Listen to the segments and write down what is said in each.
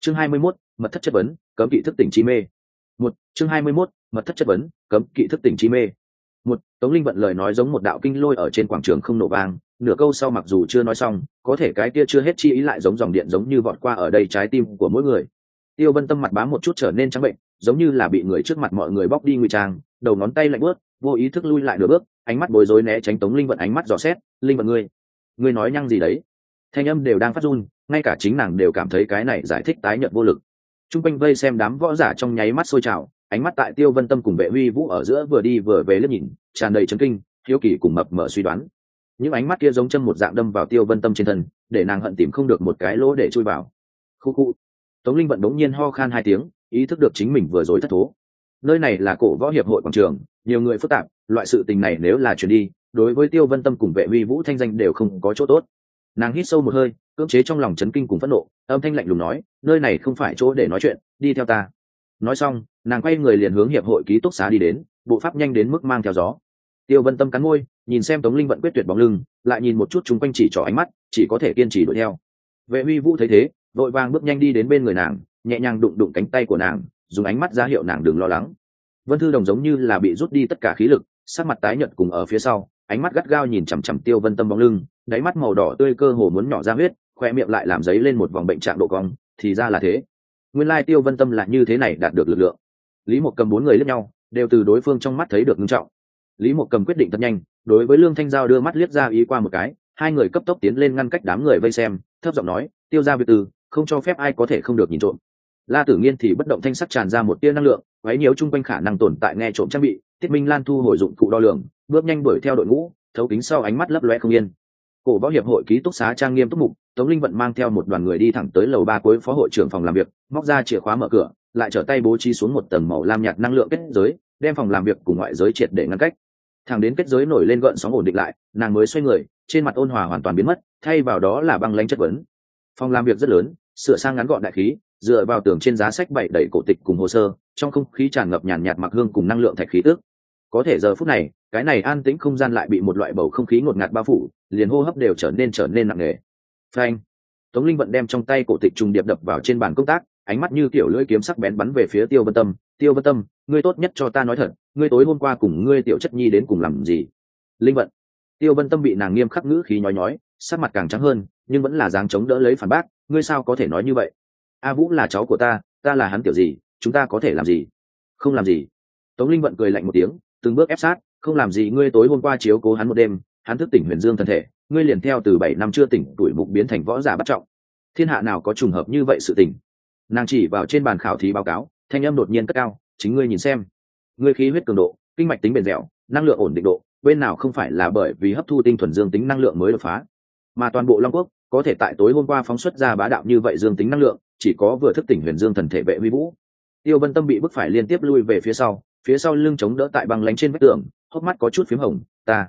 Chương 21, mật thất chất vấn, cấm kỵ thức tỉnh chi mê. Chương 21, mật thất chất vấn, cấm kỵ thức tỉnh chi mê. Tống Linh Vận lời nói giống một đạo kinh lôi ở trên quảng trường không nổ vang, nửa câu sau mặc dù chưa nói xong, có thể cái kia chưa hết chi ý lại giống dòng điện giống như vọt qua ở đây trái tim của mỗi người. Tiêu Vân Tâm mặt bám một chút trở nên trắng bệnh, giống như là bị người trước mặt mọi người bóc đi ngụy trang, đầu ngón tay lạnh buốt, vô ý thức lui lại nửa bước, ánh mắt bối rối né tránh Tống Linh Vận ánh mắt dò xét. Linh Vận ngươi nói nhăng gì đấy? Thanh âm đều đang phát run, ngay cả chính nàng đều cảm thấy cái này giải thích tái nhợt vô lực. Trung quanh vây xem đám võ giả trong nháy mắt sôi trào, ánh mắt tại Tiêu Vân Tâm cùng Vệ Huy Vũ ở giữa vừa đi vừa về liếc nhìn, tràn đầy chấn kinh, hiếu kỳ cùng mập mờ suy đoán. Những ánh mắt kia giống châm một dạng đâm vào Tiêu Vân Tâm trên thân, để nàng hận tìm không được một cái lỗ để chui vào. Khu khu. Tống Linh Vận đống nhiên ho khan hai tiếng, ý thức được chính mình vừa rồi thất thố. Nơi này là cổ võ hiệp hội quảng trường, nhiều người phức tạp, loại sự tình này nếu là chuyển đi, đối với Tiêu Vân Tâm cùng Vệ Huy Vũ thanh danh đều không có chỗ tốt. Nàng hít sâu một hơi, cưỡng chế trong lòng chấn kinh cùng phẫn nộ, âm thanh lạnh lùng nói, nơi này không phải chỗ để nói chuyện, đi theo ta. Nói xong, nàng quay người liền hướng hiệp hội ký túc xá đi đến, bộ pháp nhanh đến mức mang theo gió. Tiêu Vân Tâm cắn môi, nhìn xem Tống Linh Vận quyết tuyệt bóng lưng, lại nhìn một chút chúng quanh chỉ trỏ ánh mắt, chỉ có thể kiên trì đuổi theo. Vệ Huy Vũ thấy thế, vội vàng bước nhanh đi đến bên người nàng, nhẹ nhàng đụng đụng cánh tay của nàng, dùng ánh mắt ra hiệu nàng đừng lo lắng. Vân Thư Đồng giống như là bị rút đi tất cả khí lực, sắc mặt tái nhợt cùng ở phía sau, ánh mắt gắt gao nhìn chằm chằm Tiêu Vân Tâm bóng lưng, đáy mắt màu đỏ tươi cơ hồ muốn nhỏ ra huyết, khoe miệng lại làm giấy lên một vòng bệnh trạng độ cong, thì ra là thế. Nguyên lai Tiêu Vân Tâm là như thế này đạt được lực lượng. Lý Mộc Cầm bốn người liếc nhau, đều từ đối phương trong mắt thấy được nghiêm trọng. Lý Mộc Cầm quyết định thật nhanh, đối với Lương Thanh Giao đưa mắt liếc ra ý qua một cái, hai người cấp tốc tiến lên ngăn cách đám người vây xem, thấp giọng nói, Tiêu gia biệt từ, không cho phép ai có thể không được nhìn trộm. La Tử Nghiên thì bất động thanh sắc tràn ra một tia năng lượng, quấy nhiễu chung quanh khả năng tồn tại nghe trộm trang bị. Tiết Minh Lan thu hồi dụng cụ đo lường, bước nhanh đuổi theo đội ngũ, thấu kính sau ánh mắt lấp lóe không yên. Cổ võ hiệp hội ký túc xá trang nghiêm túc mục, Tống Linh Vận mang theo một đoàn người đi thẳng tới lầu 3 cuối phó hội trưởng phòng làm việc, móc ra chìa khóa mở cửa, lại trở tay bố trí xuống một tầng màu lam nhạt năng lượng kết giới, đem phòng làm việc cùng ngoại giới triệt để ngăn cách. Thẳng đến kết giới nổi lên gợn sóng ổn định lại, nàng mới xoay người, trên mặt ôn hòa hoàn toàn biến mất, thay vào đó là băng lãnh chất vấn. Phòng làm việc rất lớn, sửa sang ngắn gọn đại khí, dựa vào tường trên giá sách bày đầy cổ tịch cùng hồ sơ, trong không khí tràn ngập nhàn nhạt mặc hương cùng năng lượng thạch khí tức. Có thể giờ phút này, cái này an tĩnh không gian lại bị một loại bầu không khí ngột ngạt bao phủ, liền hô hấp đều trở nên nặng nề. Phanh! Tống Linh Vận đem trong tay cổ tịch trùng điệp đập vào trên bàn công tác, ánh mắt như kiểu lưỡi kiếm sắc bén bắn về phía Tiêu Vân Tâm. Tiêu Vân Tâm, ngươi tốt nhất cho ta nói thật, ngươi tối hôm qua cùng ngươi tiểu chất nhi đến cùng làm gì? Linh Vận! Tiêu Vân Tâm bị nàng nghiêm khắc ngữ khí nhói nhói, sắc mặt càng trắng hơn, nhưng vẫn là dáng chống đỡ lấy phản bác. Ngươi sao có thể nói như vậy? A Vũ là cháu của ta là hắn tiểu gì, chúng ta có thể làm gì? Không làm gì. Tống Linh Vận cười lạnh một tiếng, từng bước ép sát. Không làm gì, ngươi tối hôm qua chiếu cố hắn một đêm, hắn thức tỉnh huyền dương thân thể, ngươi liền theo từ 7 năm chưa tỉnh tuổi mục biến thành võ giả bắt trọng. Thiên hạ nào có trùng hợp như vậy sự tình? Nàng chỉ vào trên bàn khảo thí báo cáo, thanh âm đột nhiên cất cao, chính ngươi nhìn xem, ngươi khí huyết cường độ, kinh mạch tính bền dẻo, năng lượng ổn định độ, bên nào không phải là bởi vì hấp thu tinh thuần dương tính năng lượng mới đột phá, mà toàn bộ Long Quốc có thể tại tối hôm qua phóng xuất ra bá đạo như vậy dương tính năng lượng, chỉ có vừa thức tỉnh huyền dương thần thể Vệ Huy Vũ. Tiêu Vân Tâm bị bức phải liên tiếp lui về phía sau lưng chống đỡ tại băng lánh trên vách tường, hốc mắt có chút phím hồng.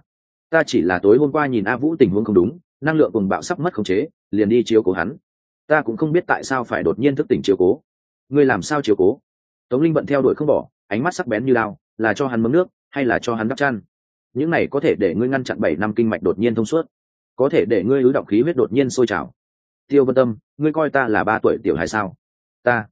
Ta chỉ là tối hôm qua nhìn A Vũ tình huống không đúng, năng lượng cùng bạo sắp mất khống chế, liền đi chiếu cố hắn. Ta cũng không biết tại sao phải đột nhiên thức tỉnh chiếu cố. Ngươi làm sao chiếu cố? Tống Linh Vận theo đuổi không bỏ, ánh mắt sắc bén như lao, là cho hắn mớm nước hay là cho hắn đắp chăn? Những này có thể để ngươi ngăn chặn 7 năm kinh mạch đột nhiên thông suốt, có thể để ngươi ứ động khí huyết đột nhiên sôi trào. Tiêu Vân Tâm, ngươi coi ta là 3 tuổi tiểu hài sao? Ta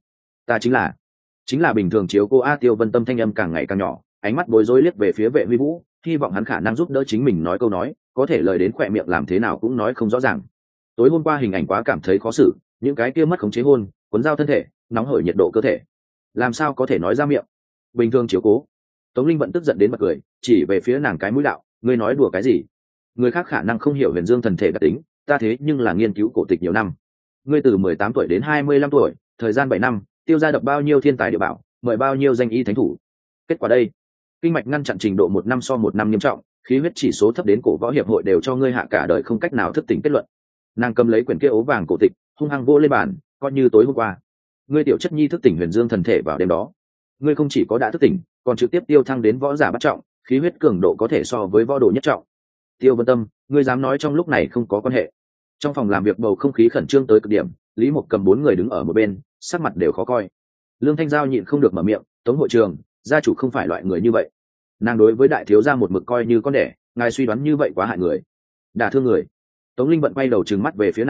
chính là bình thường chiếu cô. A Tiêu Vân Tâm thanh âm càng ngày càng nhỏ, ánh mắt bối rối liếc về phía Vệ Huy Vũ, hy vọng hắn khả năng giúp đỡ chính mình nói câu nói, có thể lời đến khỏe miệng làm thế nào cũng nói không rõ ràng. Tối hôm qua hình ảnh quá cảm thấy khó xử, những cái kia mất khống chế hôn, cuốn dao thân thể, nóng hởi nhiệt độ cơ thể, làm sao có thể nói ra miệng? Bình thường chiếu cố. Tống Linh Vận tức giận đến bật cười, chỉ về phía nàng cái mũi đạo, ngươi nói đùa cái gì? Người khác khả năng không hiểu huyền dương thần thể đặc tính, ta thế nhưng là nghiên cứu cổ tịch nhiều năm. Ngươi từ 18 tuổi đến 25 tuổi, thời gian 7 năm, Tiêu gia đập bao nhiêu thiên tài địa bảo, mời bao nhiêu danh y thánh thủ. Kết quả đây, kinh mạch ngăn chặn trình độ 1 năm so 1 năm nghiêm trọng, khí huyết chỉ số thấp đến cổ võ hiệp hội đều cho ngươi hạ cả đời không cách nào thức tỉnh kết luận. Nàng cầm lấy quyển kia ố vàng cổ tịch, hung hăng vô lên bàn, coi như tối hôm qua ngươi tiểu chất nhi thức tỉnh huyền dương thần thể vào đêm đó, ngươi không chỉ có đã thức tỉnh, còn trực tiếp tiêu thăng đến võ giả bắt trọng, khí huyết cường độ có thể so với võ đồ nhất trọng. Tiêu Vân Tâm, ngươi dám nói trong lúc này không có quan hệ? Trong phòng làm việc bầu không khí khẩn trương tới cực điểm, Lý Mộc Cầm 4 người đứng ở một bên, sắc mặt đều khó coi. Lương Thanh Giao nhịn không được mở miệng, Tống hội trường, gia chủ không phải loại người như vậy. Nàng đối với đại thiếu gia một mực coi như con đẻ, ngài suy đoán như vậy quá hại người, đả thương người. Tống Linh Vận quay đầu trừng mắt về phía nàng,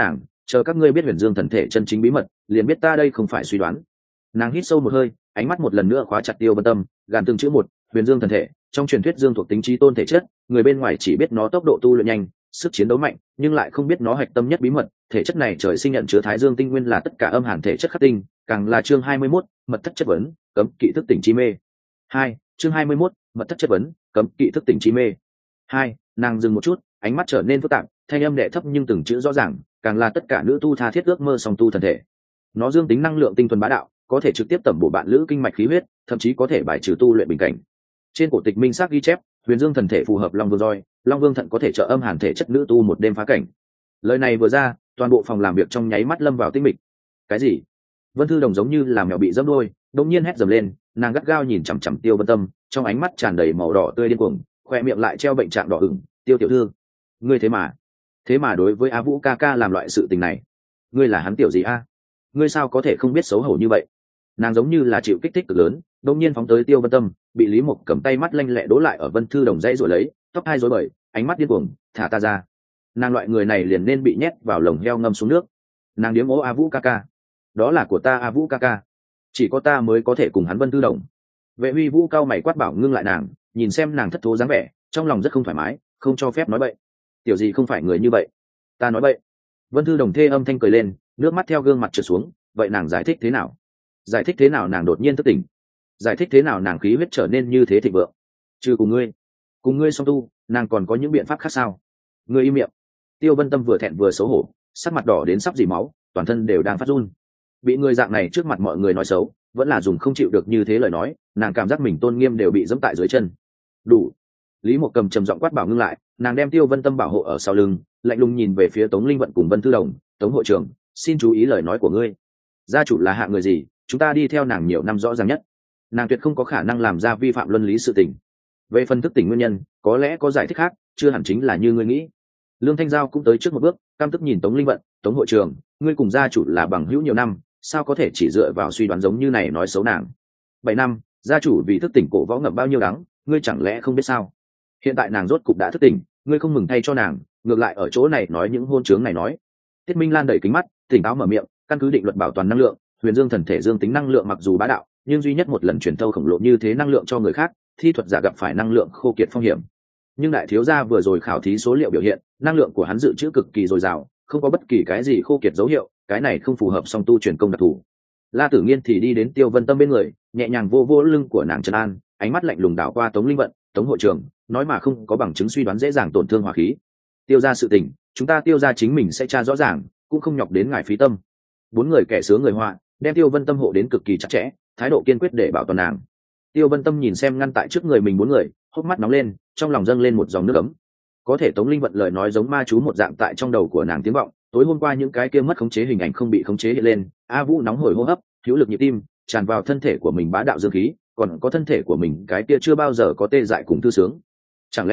chờ các ngươi biết huyền dương thần thể chân chính bí mật liền biết ta đây không phải suy đoán. Nàng hít sâu một hơi, ánh mắt một lần nữa khóa chặt Tiêu Vân Tâm, gàn từng chữ một: huyền dương thần thể, trong truyền thuyết dương thuộc tính chí tôn thể chất, người bên ngoài chỉ biết nó tốc độ tu luyện nhanh, sức chiến đấu mạnh, nhưng lại không biết nó hạch tâm nhất bí mật. Thể chất này trời sinh nhận chứa thái dương tinh nguyên, là tất cả âm hàn thể chất khắc tinh, càng là chương 21, mật thất chất vấn, cấm kỵ thức tỉnh chi mê. Chương 21, mật thất chất vấn, cấm kỵ thức tỉnh chi mê. Nàng dừng một chút, ánh mắt trở nên phức tạp, thanh âm đệ thấp nhưng từng chữ rõ ràng, càng là tất cả nữ tu tha thiết ước mơ song tu thần thể. Nó dương tính năng lượng tinh thuần bá đạo, có thể trực tiếp tẩm bổ bạn lữ kinh mạch khí huyết, thậm chí có thể bài trừ tu luyện bình cảnh. Trên cổ tịch minh xác ghi chép, huyền dương thần thể phù hợp long vương roi, long vương thận có thể trợ âm hàn thể chất nữ tu một đêm phá cảnh. Lời này vừa ra, toàn bộ phòng làm việc trong nháy mắt lâm vào tĩnh mịch. Cái gì? Vân Thư Đồng giống như là mèo bị dẫm đôi, đột nhiên hét dầm lên, nàng gắt gao nhìn chằm chằm Tiêu Vân Tâm, trong ánh mắt tràn đầy màu đỏ tươi điên cuồng, khoe miệng lại treo bệnh trạng đỏ ửng. Tiêu tiểu thư, ngươi thế mà đối với Á Vũ ca ca làm loại sự tình này, ngươi là hắn tiểu gì a? Ngươi sao có thể không biết xấu hổ như vậy? Nàng giống như là chịu kích thích cực lớn, đột nhiên phóng tới Tiêu Vân Tâm, bị Lý Mục cầm tay mắt lanh lẹ đố lại ở Vân Thư Đồng dãy rồi lấy, tóc hai rối bời, ánh mắt điên cuồng, thả ta ra. Nàng loại người này liền nên bị nhét vào lồng heo ngâm xuống nước. Nàng điếm ố Á Vũ ca ca, đó là của ta Á Vũ ca ca, chỉ có ta mới có thể cùng hắn. Vân Thư Đồng. Vệ Huy Vũ cao mày quát bảo ngưng lại nàng, nhìn xem nàng thất thố dáng vẻ, trong lòng rất không thoải mái, không cho phép nói bậy. Tiểu gì không phải người như vậy, ta nói bậy. Vân Thư Đồng thê âm thanh cười lên, nước mắt theo gương mặt trượt xuống. Vậy nàng giải thích thế nào? Giải thích thế nào nàng đột nhiên thức tỉnh? Giải thích thế nào nàng khí huyết trở nên như thế thịnh vượng? Trừ cùng ngươi song tu, nàng còn có những biện pháp khác sao? Ngươi im miệng. Tiêu Vân Tâm vừa thẹn vừa xấu hổ, sắc mặt đỏ đến sắp dì máu, toàn thân đều đang phát run. Bị người dạng này trước mặt mọi người nói xấu, vẫn là dùng không chịu được như thế lời nói, nàng cảm giác mình tôn nghiêm đều bị giẫm tại dưới chân. Đủ. Lý Mộc Cầm trầm giọng quát bảo ngưng lại, nàng đem Tiêu Vân Tâm bảo hộ ở sau lưng, lạnh lùng nhìn về phía Tống Linh Vận cùng Vân Thư Đồng. Tống hội trưởng, xin chú ý lời nói của ngươi. Gia chủ là hạng người gì, chúng ta đi theo nàng nhiều năm rõ ràng nhất, nàng tuyệt không có khả năng làm ra vi phạm luân lý sự tình. Về phần thức tỉnh nguyên nhân, có lẽ có giải thích khác, chưa hẳn chính là như ngươi nghĩ. Lương Thanh Giao cũng tới trước một bước, cam tức nhìn Tống Linh Vận. Tống hội trưởng, ngươi cùng gia chủ là bằng hữu nhiều năm, sao có thể chỉ dựa vào suy đoán giống như này nói xấu nàng? 7 năm, gia chủ vì thức tỉnh cổ võ ngậm bao nhiêu đắng, ngươi chẳng lẽ không biết sao? Hiện tại nàng rốt cục đã thức tỉnh, ngươi không mừng thay cho nàng, ngược lại ở chỗ này nói những hôn chướng này nói. Tiết Minh Lan đẩy kính mắt, tỉnh táo mở miệng, căn cứ định luật bảo toàn năng lượng, huyền dương thần thể dương tính năng lượng mặc dù bá đạo, nhưng duy nhất một lần truyền thâu khổng lồ như thế năng lượng cho người khác, thi thuật giả gặp phải năng lượng khô kiệt phong hiểm. Nhưng đại thiếu gia vừa rồi khảo thí số liệu biểu hiện, năng lượng của hắn dự trữ cực kỳ dồi dào, không có bất kỳ cái gì khô kiệt dấu hiệu, cái này không phù hợp song tu truyền công đặc thù. La Tử Nghiên thì đi đến Tiêu Vân Tâm bên người, nhẹ nhàng vô vô lưng của nàng trấn an, ánh mắt lạnh lùng đảo qua Tống Linh Vận. Tống hội trưởng, nói mà không có bằng chứng suy đoán dễ dàng tổn thương hỏa khí. Tiêu ra sự tình, chúng ta Tiêu ra chính mình sẽ tra rõ ràng, cũng không nhọc đến ngài phí tâm. 4 người kẻ sướng người họa, đem Tiêu Vân Tâm hộ đến cực kỳ chặt chẽ, thái độ kiên quyết để bảo toàn nàng. Tiêu Vân Tâm nhìn xem ngăn tại trước người mình 4 người, hốc mắt nóng lên, trong lòng dâng lên một dòng nước ấm. Có thể Tống Linh Vận lời nói giống ma chú một dạng tại trong đầu của nàng tiếng vọng, tối hôm qua những cái kia mất khống chế hình ảnh không bị khống chế hiện lên, A Vũ nóng hổi hô hấp, hữu lực nhịp tim, tràn vào thân thể của mình bá đạo dương khí, còn có thân thể của mình cái kia chưa bao giờ có tê dại cùng thư sướng. Chẳng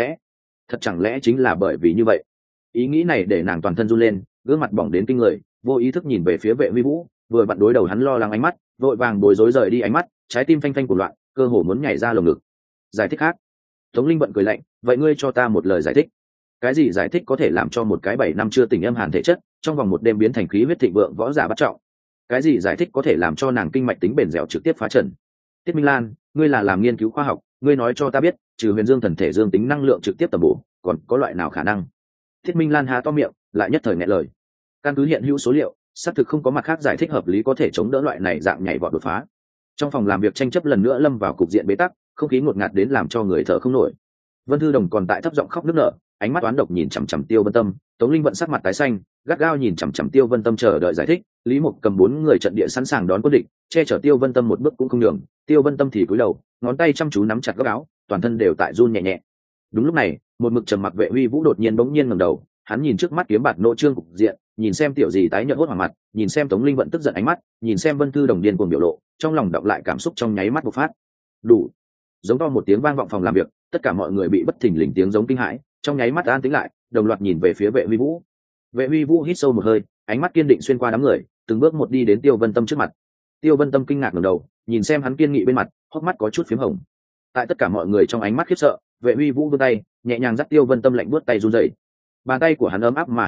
lẽ chính là bởi vì như vậy? Ý nghĩ này để nàng toàn thân run lên, gương mặt bỏng đến kinh người, vô ý thức nhìn về phía Vệ Huy Vũ, vừa vặn đối đầu hắn lo lắng ánh mắt, vội vàng bối rối rời đi ánh mắt, trái tim phanh phanh của loạn, cơ hồ muốn nhảy ra lồng ngực. Giải thích khác. Tống Linh Vận cười lạnh, vậy ngươi cho ta một lời giải thích. Cái gì giải thích có thể làm cho một cái 7 năm chưa tỉnh âm hàn thể chất, trong vòng một đêm biến thành khí huyết thịnh vượng võ giả bắt trọng? Cái gì giải thích có thể làm cho nàng kinh mạch tính bền dẻo trực tiếp phá trần? Tiết Minh Lan, ngươi là làm nghiên cứu khoa học, ngươi nói cho ta biết, trừ huyền dương thần thể dương tính năng lượng trực tiếp tầm bổ, còn có loại nào khả năng? Tiết Minh Lan há to miệng, lại nhất thời nghẹn lời. Căn cứ hiện hữu số liệu, xác thực không có mặt khác giải thích hợp lý có thể chống đỡ loại này dạng nhảy vọt đột phá. Trong phòng làm việc tranh chấp lần nữa lâm vào cục diện bế tắc, không khí ngột ngạt đến làm cho người thở không nổi. Vân Thư Đồng còn tại thấp giọng khóc nức nở, ánh mắt oán độc nhìn chằm chằm Tiêu Vân Tâm. Tống Linh Vận sắc mặt tái xanh, gắt gao nhìn chằm chằm Tiêu Vân Tâm chờ đợi giải thích. Lý Mục cầm 4 người trận địa sẵn sàng đón quân địch, che chở Tiêu Vân Tâm một bước cũng không nhường. Tiêu Vân Tâm thì cúi đầu, ngón tay chăm chú nắm chặt góc áo, toàn thân đều tại run nhẹ nhẹ. Đúng lúc này, một mực trầm mặc Vệ Huy Vũ đột nhiên bỗng nhiên ngẩng đầu, hắn nhìn trước mắt kiếm bạt nộ trương cục diện, nhìn xem tiểu gì tái nhợt hốt hoảng mặt, nhìn xem Tống Linh Vận tức giận ánh mắt, nhìn xem Vân Thư Đồng điên cuồng biểu lộ, trong lòng đọng lại cảm xúc trong nháy mắt bộc phát. Đủ. Giống to một tiếng vang vọng phòng làm việc, tất cả mọi người bị bất thình lình tiếng giống kinh hãi, trong nháy mắt an tĩnh lại, đồng loạt nhìn về phía Vệ Huy Vũ. Vệ Huy Vũ hít sâu một hơi, ánh mắt kiên định xuyên qua đám người, từng bước một đi đến Tiêu Vân Tâm trước mặt. Tiêu Vân Tâm kinh ngạc ngẩng đầu, nhìn xem hắn kiên nghị bên mặt, hốc mắt có chút phím hồng. Tại tất cả mọi người trong ánh mắt khiếp sợ, Vệ Huy Vũ vươn tay, nhẹ nhàng dắt Tiêu Vân Tâm lạnh buốt tay run rẩy. Bàn tay của hắn ấm áp mà hữu lực,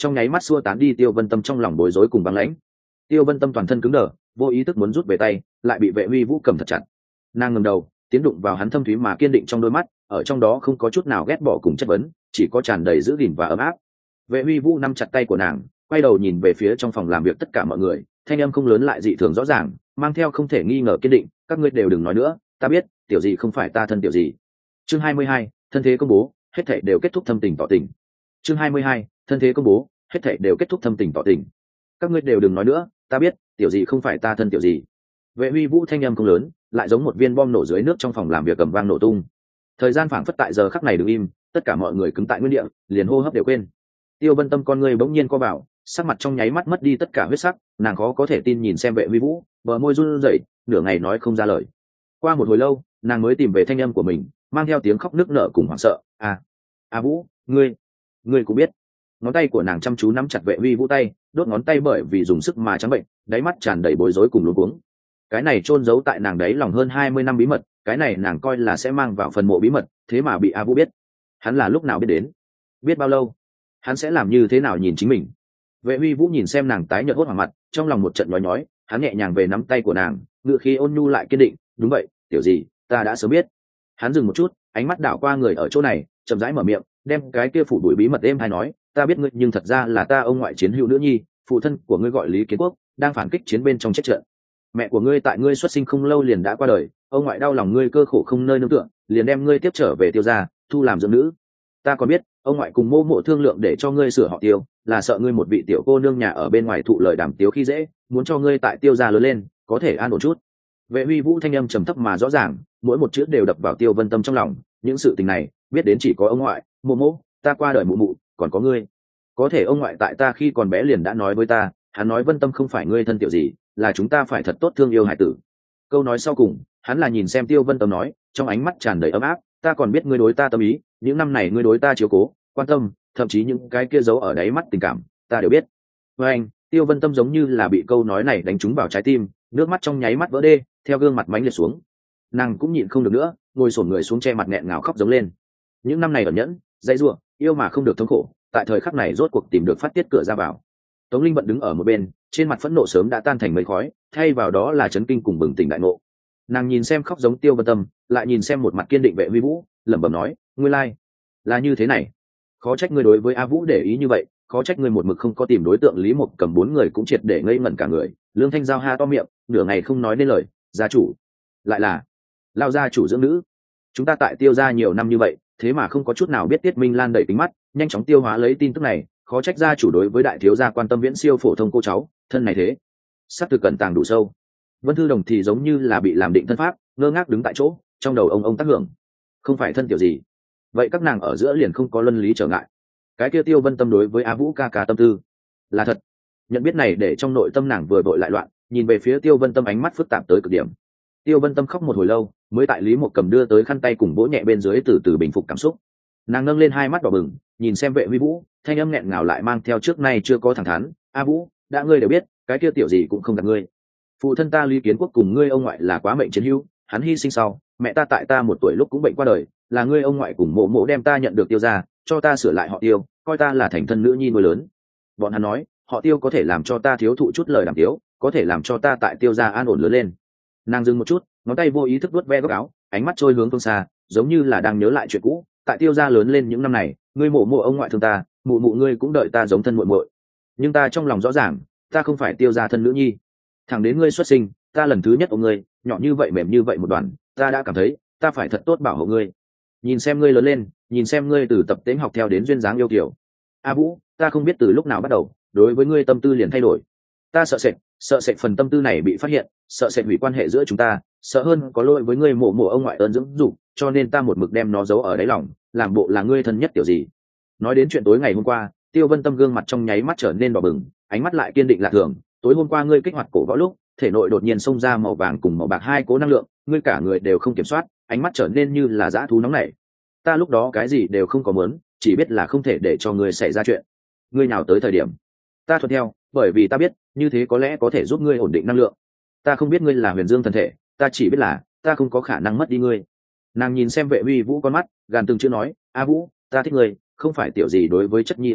trong nháy mắt xua tán đi Tiêu Vân Tâm trong lòng bối rối cùng băng lãnh. Tiêu Vân Tâm toàn thân cứng đờ, vô ý thức muốn rút về tay, lại bị Vệ Uy Vũ cầm thật chặt. Nàng ngẩng đầu, tiến đụng vào hắn thâm thúy mà kiên định trong đôi mắt, ở trong đó không có chút nào ghét bỏ cùng chất vấn, chỉ có tràn đầy giữ gìn và ấm áp. Vệ Uy Vũ nắm chặt tay của nàng, quay đầu nhìn về phía trong phòng làm việc tất cả mọi người, thanh âm không lớn lại dị thường rõ ràng, mang theo không thể nghi ngờ kiên định, các ngươi đều đừng nói nữa, ta biết, tiểu gì không phải ta thân tiểu gì. Chương 22, thân thế công bố, hết thảy đều kết thúc thâm tình tỏ tình. Chương 22, thân thế công bố, hết thảy đều kết thúc thâm tình tỏ tình. Các ngươi đều đừng nói nữa, ta biết, tiểu gì không phải ta thân tiểu gì. Vệ Uy Vũ thanh âm không lớn, lại giống một viên bom nổ dưới nước trong phòng làm việc cầm vang nổ tung. Thời gian phảng phất tại giờ khắc này đứng im, tất cả mọi người cứng tại nguyên địa, liền hô hấp đều quên. Tiêu Vân Tâm con người bỗng nhiên co vào, sắc mặt trong nháy mắt mất đi tất cả huyết sắc, nàng khó có thể tin nhìn xem Vệ Uy Vũ, bờ môi run rẩy, nửa ngày nói không ra lời. Qua một hồi lâu, nàng mới tìm về thanh âm của mình, mang theo tiếng khóc nức nở cùng hoảng sợ. Vũ, ngươi cũng biết. Ngón tay của nàng chăm chú nắm chặt Vệ Uy Vũ tay, đốt ngón tay bởi vì dùng sức mà trắng bệnh, đáy mắt tràn đầy bối rối cùng luống cuống. Cái này chôn giấu tại nàng đấy lòng hơn 20 năm bí mật, cái này nàng coi là sẽ mang vào phần mộ bí mật, thế mà bị Vũ biết. Hắn là lúc nào biết đến? Biết bao lâu? Hắn sẽ làm như thế nào nhìn chính mình? Vệ Uy Vũ nhìn xem nàng tái nhợt hốt hoảng mặt, trong lòng một trận nhói nhói, hắn nhẹ nhàng về nắm tay của nàng, ngựa khí ôn nhu lại kiên định, đúng vậy, tiểu gì, ta đã sớm biết. Hắn dừng một chút, ánh mắt đảo qua người ở chỗ này, chậm rãi mở miệng, đem cái kia phủ đuổi bí mật êm hay nói, ta biết ngươi nhưng thật ra là ta ông ngoại chiến hữu nữ nhi, phụ thân của ngươi gọi Lý Kiến Quốc, đang phản kích chiến bên trong chết trận. Mẹ của ngươi tại ngươi xuất sinh không lâu liền đã qua đời, ông ngoại đau lòng ngươi cơ khổ không nơi nương tựa, liền đem ngươi tiếp trở về Tiêu gia, thu làm dưỡng nữ. Ta còn biết, ông ngoại cùng Mô Mộ thương lượng để cho ngươi sửa họ Tiêu, là sợ ngươi một vị tiểu cô nương nhà ở bên ngoài thụ lời đàm tiếu khi dễ, muốn cho ngươi tại Tiêu gia lớn lên, có thể an ổn chút. Vệ Uy Vũ thanh âm trầm thấp mà rõ ràng, mỗi một chữ đều đập vào Tiêu Vân Tâm trong lòng, những sự tình này, biết đến chỉ có ông ngoại, Mộ Mộ, ta qua đời mụ mụ, còn có ngươi. Có thể ông ngoại tại ta khi còn bé liền đã nói với ta, hắn nói Vân Tâm không phải ngươi thân tiểu gì, là chúng ta phải thật tốt thương yêu hải tử. Câu nói sau cùng, hắn là nhìn xem Tiêu Vân Tâm nói, trong ánh mắt tràn đầy ấm áp, ta còn biết ngươi đối ta tâm ý, những năm này ngươi đối ta chiếu cố, quan tâm, thậm chí những cái kia giấu ở đáy mắt tình cảm, ta đều biết. Với anh, Tiêu Vân Tâm giống như là bị câu nói này đánh trúng vào trái tim, nước mắt trong nháy mắt vỡ đê, theo gương mặt mánh liệt xuống. Nàng cũng nhịn không được nữa, ngồi xổm người xuống che mặt nghẹn ngào khóc giống lên. Những năm này ẩn nhẫn, dãy rủa, yêu mà không được thống khổ, tại thời khắc này rốt cuộc tìm được phát tiết cửa ra vào. Tống Linh Vận đứng ở một bên, trên mặt phẫn nộ sớm đã tan thành mây khói, thay vào đó là chấn kinh cùng bừng tỉnh đại ngộ. Nàng nhìn xem khóc giống Tiêu Vân Tâm, lại nhìn xem một mặt kiên định Vệ Uy Vũ, lẩm bẩm nói, nguyên lai là như thế này. Khó trách ngươi đối với Vũ để ý như vậy, khó trách ngươi một mực không có tìm đối tượng. Lý Mộc Cầm 4 người cũng triệt để ngây ngẩn cả người, Lương Thanh Giao ha to miệng, nửa ngày không nói nên lời. Gia chủ, lại là lao gia chủ dưỡng nữ. Chúng ta tại Tiêu gia nhiều năm như vậy, thế mà không có chút nào biết Tiết Minh Lan đẩy kính mắt, nhanh chóng tiêu hóa lấy tin tức này, khó trách gia chủ đối với đại thiếu gia quan tâm viễn siêu phổ thông cô cháu, thân này thế, sắp từ cẩn tàng đủ sâu. Vân Thư Đồng thì giống như là bị làm định thân pháp, ngơ ngác đứng tại chỗ, trong đầu ông tác hưởng, không phải thân tiểu gì, vậy các nàng ở giữa liền không có luân lý trở ngại. Cái kia Tiêu Vân Tâm đối với Vũ ca tâm tư là thật. Nhận biết này để trong nội tâm nàng vừa vội lại loạn, nhìn về phía Tiêu Vân Tâm ánh mắt phức tạp tới cực điểm. Tiêu Vân Tâm khóc một hồi lâu, mới tại Lý Mộc Cầm đưa tới khăn tay cùng vỗ nhẹ bên dưới từ từ bình phục cảm xúc. Nàng nâng lên hai mắt đỏ bừng, nhìn xem Vệ Uy Vũ, thanh âm nghẹn ngào lại mang theo trước nay chưa có thẳng thắn, Vũ, đã ngươi đều biết, cái kia tiểu gì cũng không gạt ngươi. Phụ thân ta Lý Kiến Quốc cùng ngươi ông ngoại là quá mệnh chiến hữu, hắn hy sinh sau, mẹ ta tại ta 1 tuổi lúc cũng bệnh qua đời, là ngươi ông ngoại cùng Mộ Mộ đem ta nhận được Tiêu gia, cho ta sửa lại họ Tiêu, coi ta là thành thân nữ nhi nuôi lớn. Bọn hắn nói, họ Tiêu có thể làm cho ta thiếu thụ chút lời đàm tiếu, có thể làm cho ta tại Tiêu gia an ổn lớn lên. Nàng dừng một chút, ngón tay vô ý thức vuốt ve góc áo, ánh mắt trôi hướng phương xa, giống như là đang nhớ lại chuyện cũ. Tại Tiêu gia lớn lên những năm này, ngươi Mộ Mộ ông ngoại thương ta, mụ mụ ngươi cũng đợi ta giống thân muội muội, nhưng ta trong lòng rõ ràng, ta không phải Tiêu gia thân nữ nhi. Thẳng đến ngươi xuất sinh, ta lần thứ nhất ôm ngươi, nhỏ như vậy mềm như vậy một đoàn, ta đã cảm thấy ta phải thật tốt bảo hộ ngươi. Nhìn xem ngươi lớn lên, nhìn xem ngươi từ tập tễnh học theo đến duyên dáng yêu kiều. Vũ, ta không biết từ lúc nào bắt đầu, đối với ngươi tâm tư liền thay đổi. Ta sợ sệt phần tâm tư này bị phát hiện, sợ sệt hủy quan hệ giữa chúng ta, sợ hơn có lỗi với ngươi Mộ Mộ ông ngoại ơn dưỡng dục, cho nên ta một mực đem nó giấu ở đáy lòng, làm bộ là ngươi thân nhất tiểu gì. Nói đến chuyện tối ngày hôm qua, Tiêu Vân Tâm gương mặt trong nháy mắt trở nên đỏ bừng, ánh mắt lại kiên định lạ thường. Tối hôm qua ngươi kích hoạt cổ võ lúc, thể nội đột nhiên xông ra màu vàng cùng màu bạc hai cố năng lượng, ngươi cả người đều không kiểm soát, ánh mắt trở nên như là dã thú nóng nảy. Ta lúc đó cái gì đều không có muốn, chỉ biết là không thể để cho ngươi xảy ra chuyện. Ngươi nào tới thời điểm, ta thuận theo, bởi vì ta biết như thế có lẽ có thể giúp ngươi ổn định năng lượng. Ta không biết ngươi là Huyền Dương thần thể, ta chỉ biết là ta không có khả năng mất đi ngươi. Nàng nhìn xem Vệ Uy Vũ con mắt, gàn từng chữ nói, Vũ, ta thích ngươi, không phải tiểu gì đối với chất nhi ưa thích,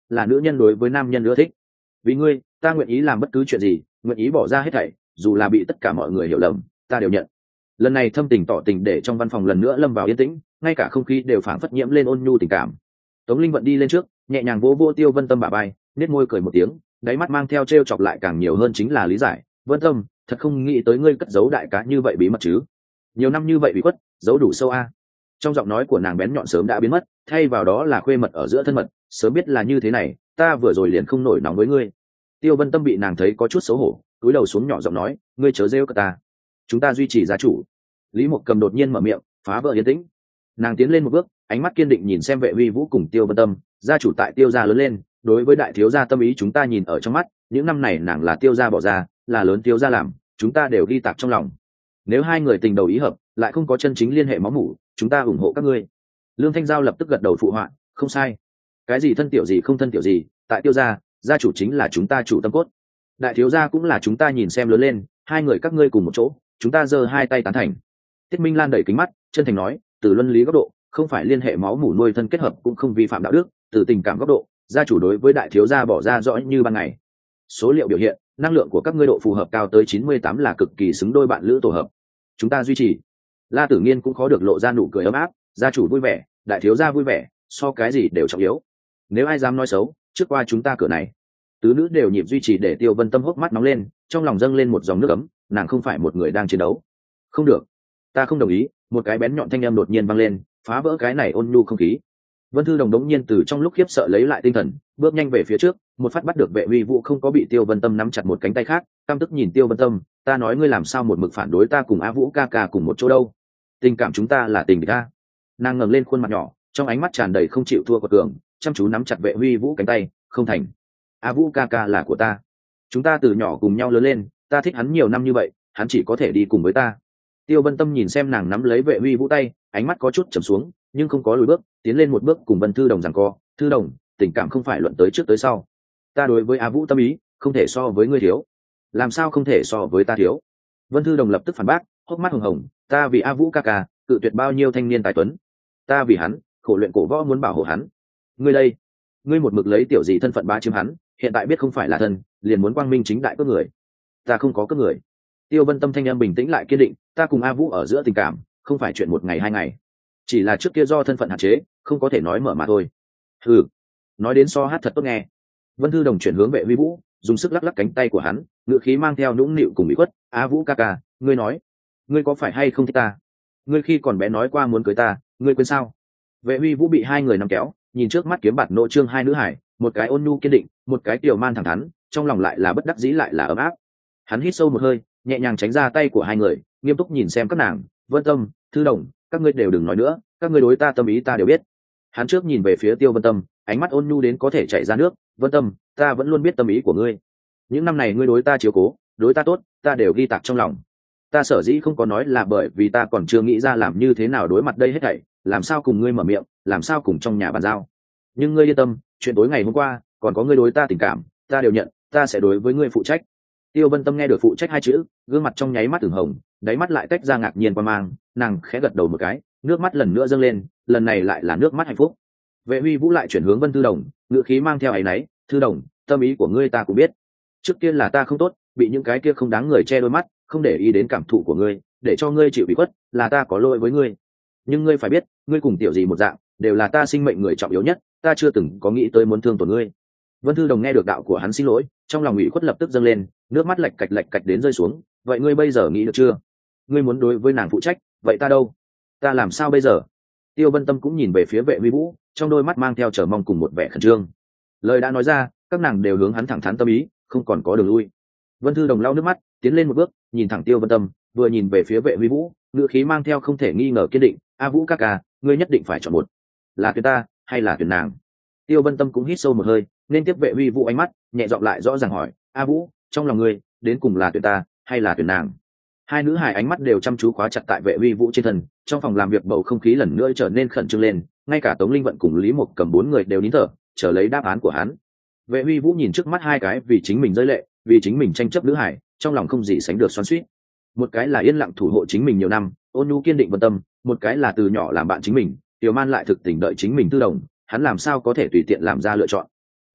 là nữ nhân đối với nam nhân ưa thích. Vì ngươi ta nguyện ý làm bất cứ chuyện gì, nguyện ý bỏ ra hết thảy, dù là bị tất cả mọi người hiểu lầm ta đều nhận. Lần này thâm tình tỏ tình để trong văn phòng lần nữa lâm vào yên tĩnh, ngay cả không khí đều phảng phất nhiễm lên ôn nhu tình cảm. Tống Linh Vận đi lên trước, nhẹ nhàng vỗ vỗ Tiêu Vân Tâm bả vai, nét môi cười một tiếng, đáy mắt mang theo trêu chọc lại càng nhiều hơn chính là lý giải. Vân Tâm, thật không nghĩ tới ngươi cất giấu đại cá như vậy bí mật chứ? Nhiều năm như vậy bị khuất, giấu đủ sâu a. Trong giọng nói của nàng bén nhọn sớm đã biến mất, thay vào đó là khuê mật ở giữa thân mật. Sớm biết là như thế này, ta vừa rồi liền không nổi nóng với ngươi. Tiêu Vân Tâm bị nàng thấy có chút xấu hổ, cúi đầu xuống nhỏ giọng nói, ngươi chớ rêu cả ta, chúng ta duy trì gia chủ. Lý Mộc Cầm đột nhiên mở miệng, phá vỡ yên tĩnh. Nàng tiến lên một bước, ánh mắt kiên định nhìn xem Vệ Uy Vũ cùng Tiêu Vân Tâm, gia chủ tại Tiêu gia lớn lên, đối với đại thiếu gia tâm ý chúng ta nhìn ở trong mắt, những năm này nàng là Tiêu gia bỏ ra, là lớn Tiêu gia làm, chúng ta đều ghi tạc trong lòng. Nếu hai người tình đầu ý hợp, lại không có chân chính liên hệ máu mủ, chúng ta ủng hộ các ngươi. Lương Thanh Giao lập tức gật đầu phụ họa, không sai. Cái gì thân tiểu gì không thân tiểu gì, tại Tiêu gia, gia chủ chính là chúng ta chủ tâm cốt. Đại thiếu gia cũng là chúng ta nhìn xem lớn lên, hai người các ngươi cùng một chỗ, chúng ta giơ hai tay tán thành. Tiết Minh Lan đẩy kính mắt, chân thành nói, từ luân lý góc độ, không phải liên hệ máu mủ nuôi thân kết hợp cũng không vi phạm đạo đức, từ tình cảm góc độ, gia chủ đối với đại thiếu gia bỏ ra rõ như ban ngày. Số liệu biểu hiện, năng lượng của các ngươi độ phù hợp cao tới 98 là cực kỳ xứng đôi bạn lữ tổ hợp. Chúng ta duy trì. La Tử Nghiên cũng khó được lộ ra nụ cười ấm áp, gia chủ vui vẻ, đại thiếu gia vui vẻ, so cái gì đều trọng yếu. Nếu ai dám nói xấu, trước qua chúng ta cửa này. Tứ nữ đều nhịp duy trì để Tiêu Vân Tâm hốc mắt nóng lên, trong lòng dâng lên một dòng nước ấm, nàng không phải một người đang chiến đấu. Không được, ta không đồng ý. Một cái bén nhọn thanh âm đột nhiên vang lên, phá vỡ cái này ôn nhu không khí. Vân Thư Đồng đống nhiên từ trong lúc khiếp sợ lấy lại tinh thần, bước nhanh về phía trước, một phát bắt được Vệ Uy Vũ không có bị Tiêu Vân Tâm nắm chặt một cánh tay khác, căm tức nhìn Tiêu Vân Tâm, ta nói ngươi làm sao một mực phản đối ta cùng A Vũ ca ca cùng một chỗ đâu? Tình cảm chúng ta là tình địch a. Nàng ngẩng lên khuôn mặt nhỏ, trong ánh mắt tràn đầy không chịu thua của cường, chăm chú nắm chặt Vệ Uy Vũ cánh tay, không thành. A Vũ ca ca là của ta, chúng ta từ nhỏ cùng nhau lớn lên, ta thích hắn nhiều năm như vậy, hắn chỉ có thể đi cùng với ta. Tiêu Vân Tâm nhìn xem nàng nắm lấy Vệ Uy Vũ tay, ánh mắt có chút trầm xuống, nhưng không có lùi bước, tiến lên một bước cùng Vân Thư Đồng giằng co, Thư Đồng, tình cảm không phải luận tới trước tới sau. Ta đối với A Vũ tâm ý, không thể so với ngươi thiếu. Làm sao không thể so với ta thiếu? Vân Thư Đồng lập tức phản bác, hốc mắt hồng hồng, ta vì A Vũ ca ca, cự tuyệt bao nhiêu thanh niên tài tuấn. Ta vì hắn, khổ luyện cổ võ muốn bảo hộ hắn. Ngươi đây, ngươi một mực lấy tiểu gì thân phận bá chiếm hắn, hiện tại biết không phải là thân, liền muốn quang minh chính đại cướp người. Ta không có cướp người. Tiêu Vân Tâm thanh em bình tĩnh lại kiên định, ta cùng A Vũ ở giữa tình cảm, không phải chuyện một ngày hai ngày, chỉ là trước kia do thân phận hạn chế, không có thể nói mở mà thôi. Ừ, nói đến so hát thật tốt nghe. Vân Thư Đồng chuyển hướng Vệ Uy Vũ, dùng sức lắc lắc cánh tay của hắn, ngữ khí mang theo nũng nịu cùng bị khuất, A Vũ ca ca, ngươi nói, ngươi có phải hay không thích ta? Ngươi khi còn bé nói qua muốn cưới ta, ngươi quên sao? Vệ Uy Vũ bị hai người nắm kéo, nhìn trước mắt kiếm bạt nộ trương hai nữ hải, một cái ôn nhu kiên định, một cái tiểu man thẳng thắn, trong lòng lại là bất đắc dĩ lại là ấm áp. Hắn hít sâu một hơi, nhẹ nhàng tránh ra tay của hai người, nghiêm túc nhìn xem các nàng, Vân Tâm, Thư Đồng, các ngươi đều đừng nói nữa, các ngươi đối ta tâm ý ta đều biết. Hắn trước nhìn về phía Tiêu Vân Tâm, ánh mắt ôn nhu đến có thể chảy ra nước, Vân Tâm, ta vẫn luôn biết tâm ý của ngươi. Những năm này ngươi đối ta chiếu cố, đối ta tốt, ta đều ghi tạc trong lòng. Ta sở dĩ không có nói là bởi vì ta còn chưa nghĩ ra làm như thế nào đối mặt đây hết thảy, làm sao cùng ngươi mở miệng, làm sao cùng trong nhà bàn giao. Nhưng ngươi yên tâm, chuyện tối ngày hôm qua, còn có ngươi đối ta tình cảm, ta đều nhận, ta sẽ đối với ngươi phụ trách. Tiêu Vân Tâm nghe được phụ trách hai chữ, gương mặt trong nháy mắt ửng hồng, đáy mắt lại tách ra ngạc nhiên qua mang, nàng khẽ gật đầu một cái, nước mắt lần nữa dâng lên, lần này lại là nước mắt hạnh phúc. Vệ Uy Vũ lại chuyển hướng Vân Thư Đồng, ngữ khí mang theo áy náy, Thư Đồng, tâm ý của ngươi ta cũng biết. Trước tiên là ta không tốt, bị những cái kia không đáng người che đôi mắt, không để ý đến cảm thụ của ngươi, để cho ngươi chịu ủy khuất, là ta có lỗi với ngươi. Nhưng ngươi phải biết, ngươi cùng tiểu gì một dạng, đều là ta sinh mệnh người trọng yếu nhất, ta chưa từng có nghĩ tới muốn thương tổn ngươi. Vân Thư Đồng nghe được đạo của hắn xin lỗi, trong lòng ủy khuất lập tức dâng lên, nước mắt lạch cạch đến rơi xuống. Vậy ngươi bây giờ nghĩ được chưa? Ngươi muốn đối với nàng phụ trách, vậy ta đâu? Ta làm sao bây giờ? Tiêu Vân Tâm cũng nhìn về phía Vệ Uy Vũ, trong đôi mắt mang theo chờ mong cùng một vẻ khẩn trương. Lời đã nói ra, các nàng đều hướng hắn thẳng thắn tâm ý, không còn có đường lui. Vân Thư Đồng lau nước mắt, tiến lên một bước, nhìn thẳng Tiêu Vân Tâm, vừa nhìn về phía Vệ Uy Vũ, ngữ khí mang theo không thể nghi ngờ kiên định, A Vũ ca ca, ngươi nhất định phải chọn một, là tuyển ta hay là tuyển nàng? Tiêu Vân Tâm cũng hít sâu một hơi, nên tiếp Vệ Uy Vũ ánh mắt, nhẹ giọng lại rõ ràng hỏi, A Vũ, trong lòng ngươi, đến cùng là tuyển ta hay là tuyển nàng? Hai nữ hài ánh mắt đều chăm chú khóa chặt tại Vệ Uy Vũ trên thân, trong phòng làm việc bầu không khí lần nữa trở nên khẩn trương lên, ngay cả Tống Linh Vận cùng Lý Mộc Cầm bốn người đều nín thở, chờ lấy đáp án của hắn. Vệ Uy Vũ nhìn trước mắt hai cái vì chính mình rơi lệ, vì chính mình tranh chấp nữ hài, trong lòng không gì sánh được xoắn xuýt. Một cái là yên lặng thủ hộ chính mình nhiều năm, ôn nhu kiên định Vân Tâm, một cái là từ nhỏ làm bạn chính mình, Tiểu Man lại thực tình đợi chính mình Tư Đồng, hắn làm sao có thể tùy tiện làm ra lựa chọn.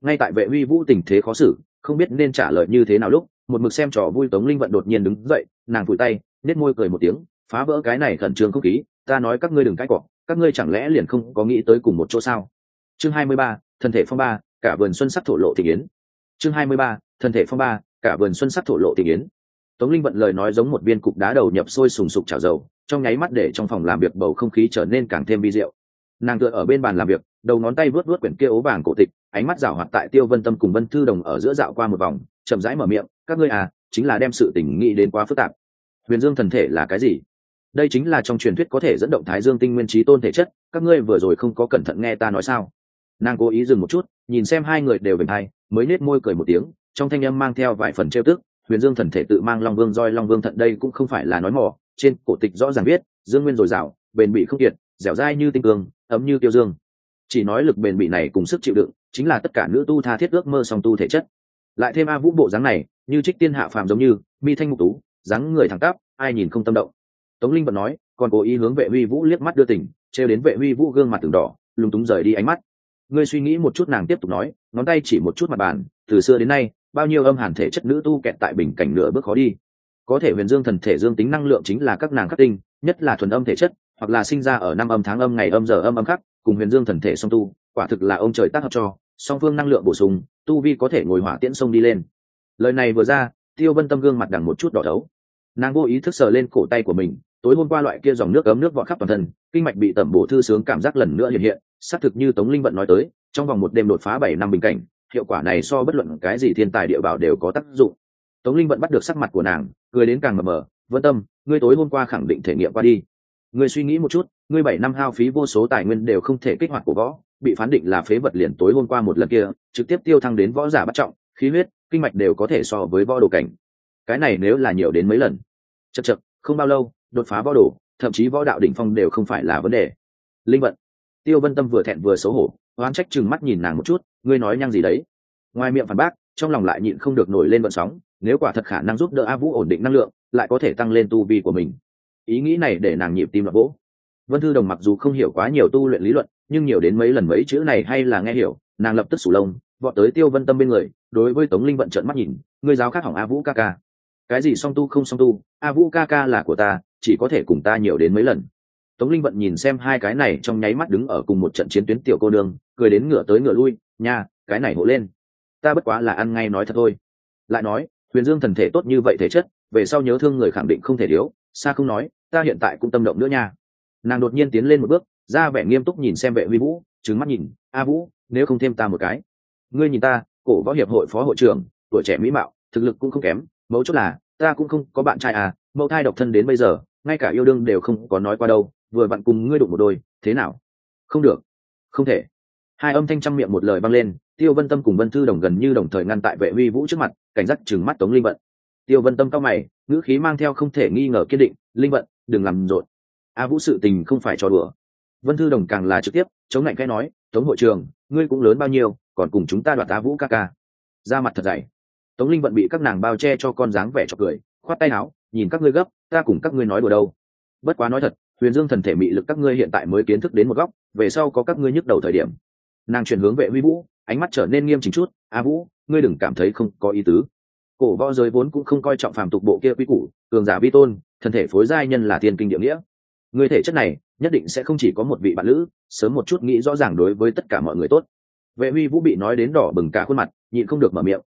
ngay tại vệ huy vũ tình thế khó xử, không biết nên trả lời như thế nào lúc một mực xem trò vui Tống Linh Vận đột nhiên đứng dậy, nàng vùi tay nết môi cười một tiếng, phá vỡ cái này khẩn trương không khí. Ta nói các ngươi đừng cãi cọ, các ngươi chẳng lẽ liền không có nghĩ tới cùng một chỗ sao? Chương 23, thân thể phong ba, cả vườn xuân sắc thổ lộ thị yến. Chương 23, thân thể phong ba, cả vườn xuân sắc thổ lộ thị yến. Tống Linh Vận lời nói giống một viên cục đá đầu nhập sôi sùng sục chảo dầu, trong nháy mắt để trong phòng làm việc bầu không khí trở nên càng thêm vi diệu. Nàng tựa ở bên bàn làm việc, đầu ngón tay vuốt vuốt quyển kia ố vàng cổ tịch, ánh mắt rảo hoạt tại Tiêu Vân Tâm cùng Vân Thư Đồng ở giữa dạo qua một vòng, chậm rãi mở miệng, các ngươi à, chính là đem sự tình nghĩ đến quá phức tạp. Huyền Dương thần thể là cái gì? Đây chính là trong truyền thuyết có thể dẫn động Thái Dương tinh nguyên trí tôn thể chất, các ngươi vừa rồi không có cẩn thận nghe ta nói sao? Nàng cố ý dừng một chút, nhìn xem hai người đều vểnh hai, mới nết môi cười một tiếng, trong thanh âm mang theo vài phần trêu tức. Huyền Dương thần thể tự mang Long Vương roi Long Vương thận, đây cũng không phải là nói mỏ, trên cổ tịch rõ ràng viết, dương nguyên dồi dào, bền bỉ không kiệt, dẻo dai như tinh cương, ấm như tiêu dương. Chỉ nói lực bền bỉ này cùng sức chịu đựng, chính là tất cả nữ tu tha thiết ước mơ song tu thể chất. Lại thêm A Vũ bộ dáng này, như trích tiên hạ phàm giống như, mi thanh mục tú, dáng người thẳng tắp, ai nhìn không tâm động. Tống Linh Vận nói, còn cố ý hướng Vệ Huy Vũ liếc mắt đưa tình, trêu đến Vệ Huy Vũ gương mặt từng đỏ, lúng túng rời đi ánh mắt. Ngươi suy nghĩ một chút, nàng tiếp tục nói, ngón tay chỉ một chút mặt bàn, từ xưa đến nay, bao nhiêu âm hàn thể chất nữ tu kẹt tại bình cảnh nửa bước khó đi. Có thể Huyền Dương thần thể dương tính năng lượng chính là các nàng khắc tinh, nhất là thuần âm thể chất, hoặc là sinh ra ở năm âm tháng âm ngày âm giờ âm khắc, cùng Huyền Dương thần thể song tu, quả thực là ông trời tác hợp cho, song phương năng lượng bổ sung, tu vi có thể ngồi hỏa tiễn sông đi lên. Lời này vừa ra, Tiêu Vân Tâm gương mặt đằng một chút đỏ đấu. Nàng vô ý thức sờ lên cổ tay của mình, tối hôm qua loại kia dòng nước ấm nước vọt khắp toàn thân, kinh mạch bị tẩm bổ thư sướng cảm giác lần nữa hiện hiện, xác thực như Tống Linh Vận nói tới, trong vòng một đêm đột phá 7 năm bình cảnh, hiệu quả này so bất luận cái gì thiên tài địa bảo đều có tác dụng. Tống Linh Vận bắt được sắc mặt của nàng, cười đến càng mờ mờ, Vân Tâm, ngươi tối hôm qua khẳng định thể nghiệm qua đi. Ngươi suy nghĩ một chút, ngươi 7 năm hao phí vô số tài nguyên đều không thể kích hoạt của võ, bị phán định là phế vật liền tối hôm qua một lần kia, trực tiếp tiêu thăng đến võ giả bắt trọng, khí huyết, kinh mạch đều có thể so với võ đồ cảnh. Cái này nếu là nhiều đến mấy lần. Chậc chậc, không bao lâu, đột phá võ đồ, thậm chí võ đạo đỉnh phong đều không phải là vấn đề. Linh Vận. Tiêu Vân Tâm vừa thẹn vừa xấu hổ, oán trách chừng mắt nhìn nàng một chút, ngươi nói nhăng gì đấy? Ngoài miệng phản bác, trong lòng lại nhịn không được nổi lên vận sóng, nếu quả thật khả năng giúp đỡ A Vũ ổn định năng lượng, lại có thể tăng lên tu vi của mình. Ý nghĩ này để nàng nhịp tim đập vỗ. Vân Thư Đồng mặc dù không hiểu quá nhiều tu luyện lý luận, nhưng nhiều đến mấy lần mấy chữ này hay là nghe hiểu, nàng lập tức sủ lông, vọt tới Tiêu Vân Tâm bên người, đối với Tống Linh Vận trợn mắt nhìn, ngươi giáo khác hỏng A Vũ ca ca. Cái gì song tu không song tu, A Vũ ca ca là của ta, chỉ có thể cùng ta nhiều đến mấy lần. Tống Linh Vận nhìn xem hai cái này trong nháy mắt đứng ở cùng một trận chiến tuyến tiểu cô nương, cười đến ngửa tới ngửa lui, nha, cái này hộ lên. Ta bất quá là ăn ngay nói thật thôi. Lại nói, Huyền Dương thần thể tốt như vậy thể chất, về sau nhớ thương người khẳng định không thể thiếu, xa không nói, ta hiện tại cũng tâm động nữa nha. Nàng đột nhiên tiến lên một bước, ra vẻ nghiêm túc nhìn xem Vệ Huy Vũ, trừng mắt nhìn, A Vũ, nếu không thêm ta một cái. Ngươi nhìn ta, cổ võ hiệp hội phó hội trưởng, tuổi trẻ mỹ mạo, thực lực cũng không kém, mấu chốt là ta cũng không có bạn trai à, mẫu thai độc thân đến bây giờ, ngay cả yêu đương đều không có nói qua đâu, vừa vặn cùng ngươi đụng một đôi, thế nào? Không được, không thể. Hai âm thanh trăm miệng một lời vang lên, Tiêu Vân Tâm cùng Vân Thư Đồng gần như đồng thời ngăn tại Vệ Huy Vũ trước mặt, cảnh giác trừng mắt Tống Linh Vận. Tiêu Vân Tâm cao mày, ngữ khí mang theo không thể nghi ngờ kiên định, Linh Vận, đừng làm rộn. A Vũ sự tình không phải trò đùa. Vân Thư Đồng càng là trực tiếp chống lạnh cái nói, Tống hội trường, ngươi cũng lớn bao nhiêu, còn cùng chúng ta đoạt A Vũ ca ca. Ra mặt thật dày. Tống Linh Vận bị các nàng bao che cho con dáng vẻ chọc cười, khoát tay áo, nhìn các ngươi gấp, ta cùng các ngươi nói đùa đâu. Bất quá nói thật, Huyền Dương thần thể mị lực các ngươi hiện tại mới kiến thức đến một góc, về sau có các ngươi nhức đầu thời điểm. Nàng chuyển hướng Vệ Huy Vũ, ánh mắt trở nên nghiêm chỉnh chút, A Vũ, ngươi đừng cảm thấy không có ý tứ. Cổ võ giới vốn cũng không coi trọng phàm tục bộ kia quy củ, cường giả vi tôn, thần thể phối giai nhân là thiên kinh địa nghĩa. Ngươi thể chất này, nhất định sẽ không chỉ có một vị bạn lữ, sớm một chút nghĩ rõ ràng đối với tất cả mọi người tốt. Vệ Huy Vũ bị nói đến đỏ bừng cả khuôn mặt, nhịn không được mở miệng,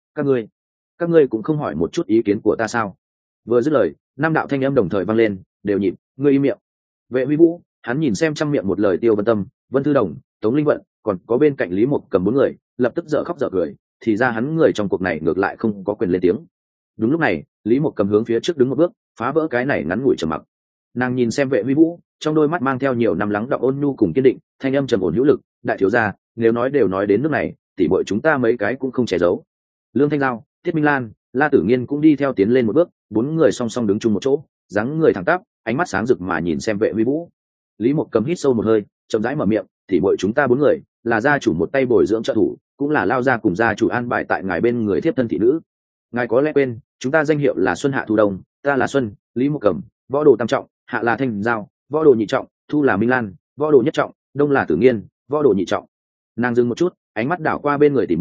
các ngươi cũng không hỏi một chút ý kiến của ta sao? Vừa dứt lời, năm đạo thanh âm đồng thời vang lên, đều nhịn, ngươi im miệng. Vệ Huy Vũ, hắn nhìn xem trăm miệng một lời Tiêu Vân Tâm, Vân Thư Đồng, Tống Linh Vận, còn có bên cạnh Lý Mục Cầm bốn người, lập tức dở khóc dở cười, thì ra hắn người trong cuộc này ngược lại không có quyền lên tiếng. Đúng lúc này, Lý Mục Cầm hướng phía trước đứng một bước, phá vỡ cái này ngắn ngủi trầm mặc. Nàng nhìn xem Vệ Huy Vũ, trong đôi mắt mang theo nhiều năm lắng đọng ôn nhu cùng kiên định, thanh âm trầm ổn hữu lực, đại thiếu gia, nếu nói đều nói đến nước này, tỷ muội chúng ta mấy cái cũng không che giấu. Lương Thanh Giao, Tiết Minh Lan, La Tử Nghiên cũng đi theo tiến lên một bước, bốn người song song đứng chung một chỗ, dáng người thẳng tắp, ánh mắt sáng rực mà nhìn xem Vệ Huy Vũ. Lý Mục Cầm hít sâu một hơi, chậm rãi mở miệng, tỷ muội chúng ta bốn người, là gia chủ một tay bồi dưỡng trợ thủ, cũng là lao gia cùng gia chủ an bài tại ngài bên người thiếp thân thị nữ. Ngài có lẽ quên, chúng ta danh hiệu là Xuân Hạ Thu Đông, ta là Xuân, Lý Mục Cầm, võ đồ tam trọng, hạ là Thanh Giao, võ đồ nhị trọng, thu là Minh Lan, võ đồ nhất trọng, đông là Tử Nghiên, võ đồ nhị trọng. Nàng dừng một chút, ánh mắt đảo qua bên người tỷ muội,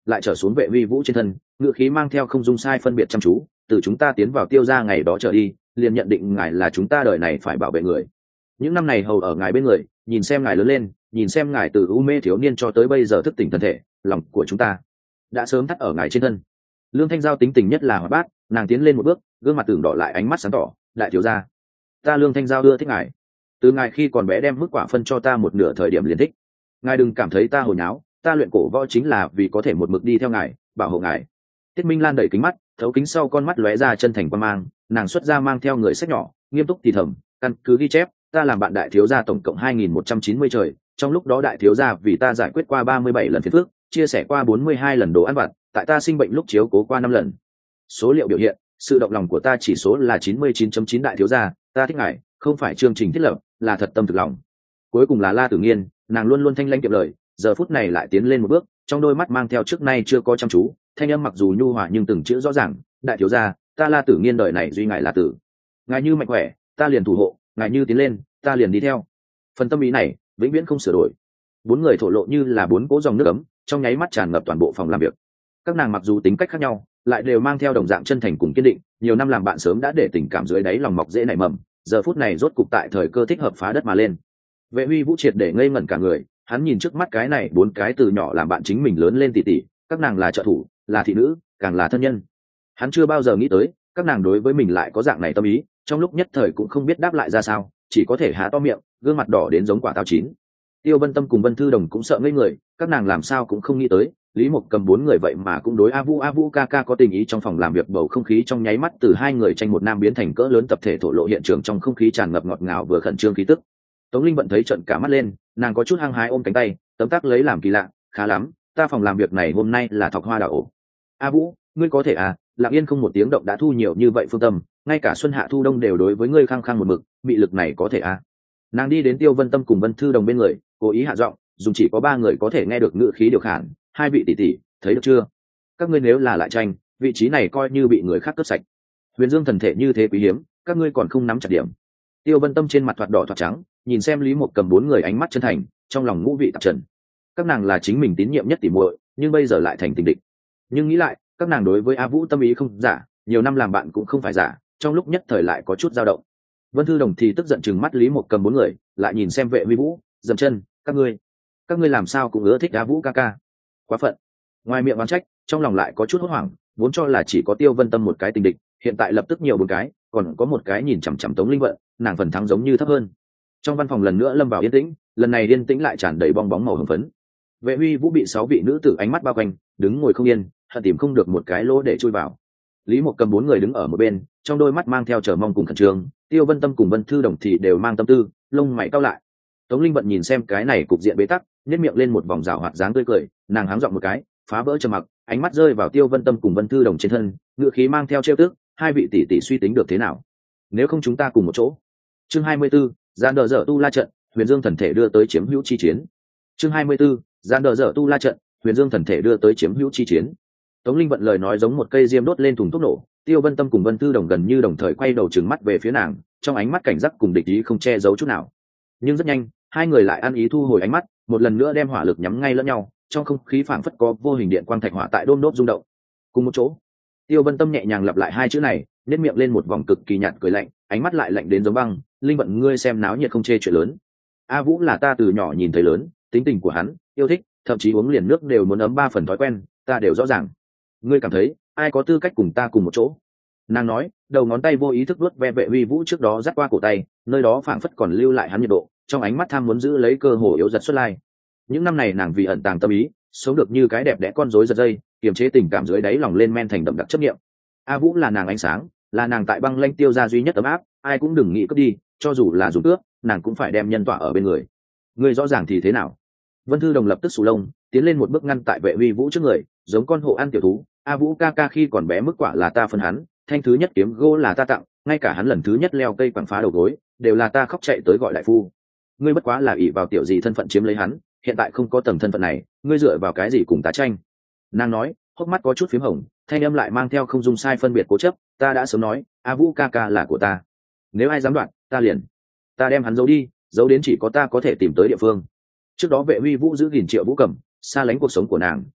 lại trở xuống vệ huy vũ trên thân, ngựa khí mang theo không dung sai phân biệt chăm chú. Từ chúng ta tiến vào Tiêu gia ngày đó trở đi, liền nhận định ngài là chúng ta đời này phải bảo vệ người. Những năm này hầu ở ngài bên người, nhìn xem ngài lớn lên, nhìn xem ngài từ u mê thiếu niên cho tới bây giờ thức tỉnh thân thể, lòng của chúng ta đã sớm thắt ở ngài trên thân. Lương Thanh Giao tính tình nhất là hoạt bát, nàng tiến lên một bước, gương mặt tưởng đỏ lại, ánh mắt sáng tỏ. Đại thiếu gia, ta Lương Thanh Giao ưa thích ngài. Từ ngài khi còn bé đem mức quả phân cho ta một nửa thời điểm liền thích. Ngài đừng cảm thấy ta hồi nháo, ta luyện cổ võ chính là vì có thể một mực đi theo ngài, bảo hộ ngài. Tiết Minh Lan đẩy kính mắt, thấu kính sau con mắt lóe ra chân thành quan mang, nàng xuất ra mang theo người sách nhỏ, nghiêm túc thì thầm, căn cứ ghi chép, ta làm bạn đại thiếu gia tổng cộng 2190 trời, trong lúc đó đại thiếu gia vì ta giải quyết qua 37 lần phiền phức, chia sẻ qua 42 lần đồ ăn vặt, tại ta sinh bệnh lúc chiếu cố qua 5 lần. Số liệu biểu hiện, sự động lòng của ta chỉ số là 99.9 đại thiếu gia, ta thích ngài, không phải chương trình thiết lập, là thật tâm thực lòng. Cuối cùng là La Tử Nghiên, nàng luôn luôn thanh lãnh kiệm lời, giờ phút này lại tiến lên một bước, trong đôi mắt mang theo trước nay chưa có chăm chú, thanh âm mặc dù nhu hòa nhưng từng chữ rõ ràng. Đại thiếu gia, ta La Tử Nghiên đời này duy ngài là tử. Ngài như mạnh khỏe, ta liền thủ hộ, ngài như tiến lên, ta liền đi theo. Phần tâm ý này vĩnh viễn không sửa đổi. Bốn người thổ lộ như là bốn cỗ dòng nước ấm, trong nháy mắt tràn ngập toàn bộ phòng làm việc. Các nàng mặc dù tính cách khác nhau, lại đều mang theo đồng dạng chân thành cùng kiên định, nhiều năm làm bạn sớm đã để tình cảm dưới đáy lòng mọc dễ nảy mầm, giờ phút này rốt cục tại thời cơ thích hợp phá đất mà lên. Vệ Huy Vũ triệt để ngây ngẩn cả người, hắn nhìn trước mắt cái này bốn cái từ nhỏ làm bạn chính mình lớn lên tỉ tỉ, các nàng là trợ thủ, là thị nữ, càng là thân nhân. Hắn chưa bao giờ nghĩ tới, các nàng đối với mình lại có dạng này tâm ý, trong lúc nhất thời cũng không biết đáp lại ra sao, chỉ có thể há to miệng, gương mặt đỏ đến giống quả táo chín. Tiêu Vân Tâm cùng Vân Thư Đồng cũng sợ ngây người, các nàng làm sao cũng không nghĩ tới, Lý Mộc Cầm bốn người vậy mà cũng đối A Vũ ca ca có tình ý. Trong phòng làm việc bầu không khí trong nháy mắt từ hai người tranh một nam biến thành cỡ lớn tập thể thổ lộ, hiện trường trong không khí tràn ngập ngọt ngào vừa khẩn trương khí tức. Tống Linh Vận thấy trận cả mắt lên, nàng có chút hăng hái ôm cánh tay, tấm tắc lấy làm kỳ lạ, khá lắm, ta phòng làm việc này hôm nay là thọc hoa đào ổ. A Vũ, ngươi có thể à? Lặng yên không một tiếng động đã thu nhiều như vậy phương tâm, ngay cả xuân hạ thu đông đều đối với ngươi khăng khăng một mực, mị lực này có thể à? Nàng đi đến Tiêu Vân Tâm cùng Vân Thư Đồng bên người, cố ý hạ giọng, dùng chỉ có ba người có thể nghe được ngữ khí điều khiển, hai vị tỷ tỷ, thấy được chưa? Các ngươi nếu là lại tranh, vị trí này coi như bị người khác cướp sạch. Huyền Dương thần thể như thế quý hiếm, các ngươi còn không nắm chặt điểm. Tiêu Vân Tâm trên mặt thoạt đỏ thoạt trắng, nhìn xem Lý Mộc Cầm bốn người ánh mắt chân thành, trong lòng ngũ vị tạp trần. Các nàng là chính mình tín nhiệm nhất tỉ muội, nhưng bây giờ lại thành tình địch. Nhưng nghĩ lại, các nàng đối với A Vũ tâm ý không giả, nhiều năm làm bạn cũng không phải giả, trong lúc nhất thời lại có chút dao động. Vân Thư Đồng thì tức giận chừng mắt Lý Mộc Cầm bốn người, lại nhìn xem Vệ Huy Vũ, dậm chân, các ngươi làm sao cũng ưa thích A Vũ ca ca? Quá phận. Ngoài miệng oán trách, trong lòng lại có chút hốt hoảng, vốn cho là chỉ có Tiêu Vân Tâm một cái tình địch, hiện tại lập tức nhiều bốn cái, còn có một cái nhìn chằm chằm Tống Linh Vận, nàng phần thắng giống như thấp hơn. Trong văn phòng lần nữa lâm vào yên tĩnh, lần này yên tĩnh lại tràn đầy bong bóng màu hồng phấn. Vệ Huy Vũ bị 6 vị nữ tử ánh mắt bao quanh, đứng ngồi không yên, hận tìm không được một cái lỗ để chui vào. Lý Mộc Cầm bốn người đứng ở một bên, trong đôi mắt mang theo chờ mong cùng khẩn trương. Tiêu Vân Tâm cùng Vân Thư Đồng thì đều mang tâm tư, lông mày cau lại. Tống Linh Vận nhìn xem cái này cục diện bế tắc, nhếch miệng lên một vòng rảo hoạt dáng tươi cười, nàng háng giọng một cái, phá vỡ trầm mặc, ánh mắt rơi vào Tiêu Vân Tâm cùng Vân Thư Đồng trên thân, ngữ khí mang theo trêu tức, hai vị tỷ tỷ suy tính được thế nào? Nếu không chúng ta cùng một chỗ. Chương 24, Gian đờ dở tu la trận, Huyền Dương thần thể đưa tới chiếm hữu chi chiến. Chương 24, Gian đờ dở tu la trận, Huyền Dương thần thể đưa tới chiếm hữu chi chiến. Tống Linh Vận lời nói giống một cây diêm đốt lên thùng thuốc nổ, Tiêu Vân Tâm cùng Vân Thư Đồng gần như đồng thời quay đầu trừng mắt về phía nàng, trong ánh mắt cảnh giác cùng địch ý không che giấu chút nào. Nhưng rất nhanh, hai người lại ăn ý thu hồi ánh mắt, một lần nữa đem hỏa lực nhắm ngay lẫn nhau, trong không khí phảng phất có vô hình điện quang thạch hỏa tại đôm đốt rung động. Cùng một chỗ. Tiêu Vân Tâm nhẹ nhàng lặp lại hai chữ này, nét miệng lên một vòng cực kỳ nhạt cười lạnh, ánh mắt lại lạnh đến giống băng. Linh Vận, ngươi xem náo nhiệt không chê chuyện lớn. A Vũ là ta từ nhỏ nhìn thấy lớn, tính tình của hắn, yêu thích, thậm chí uống liền nước đều muốn ấm 3 phần thói quen, ta đều rõ ràng. Ngươi cảm thấy ai có tư cách cùng ta cùng một chỗ? Nàng nói, đầu ngón tay vô ý thức vuốt ve Vệ Huy Vũ trước đó dắt qua cổ tay, nơi đó phảng phất còn lưu lại hắn nhiệt độ, trong ánh mắt tham muốn giữ lấy cơ hội yếu giật xuất lai. Những năm này nàng vì ẩn tàng tâm ý, sống được như cái đẹp đẽ con rối giật dây, kiềm chế tình cảm dưới đáy lòng lên men thành đậm đặc chấp niệm. A Vũ là nàng ánh sáng, là nàng tại băng lanh Tiêu gia duy nhất ấm áp, ai cũng đừng nghĩ cướp đi, cho dù là dùng cướp, nàng cũng phải đem nhân tọa ở bên người. Ngươi rõ ràng thì thế nào? Vân Thư Đồng lập tức sù lông, tiến lên một bước ngăn tại Vệ Huy Vũ trước người, giống con hổ ăn tiểu thú. A Vũ ca ca khi còn bé mức quả là ta phân hắn, thanh thứ nhất kiếm gỗ là ta tặng, ngay cả hắn lần thứ nhất leo cây quẳng phá đầu gối, đều là ta khóc chạy tới gọi đại phu. Ngươi bất quá là ỷ vào tiểu gì thân phận chiếm lấy hắn, hiện tại không có tầng thân phận này, ngươi dựa vào cái gì cùng ta tranh? Nàng nói, hốc mắt có chút phím hồng, thanh âm lại mang theo không dung sai phân biệt cố chấp. Ta đã sớm nói, A Vũ ca ca là của ta, nếu ai dám đoạt, ta đem hắn giấu đi, giấu đến chỉ có ta có thể tìm tới địa phương. Trước đó Vệ Huy Vũ giữ gìn Triệu Vũ Cẩm, xa lánh cuộc sống của nàng,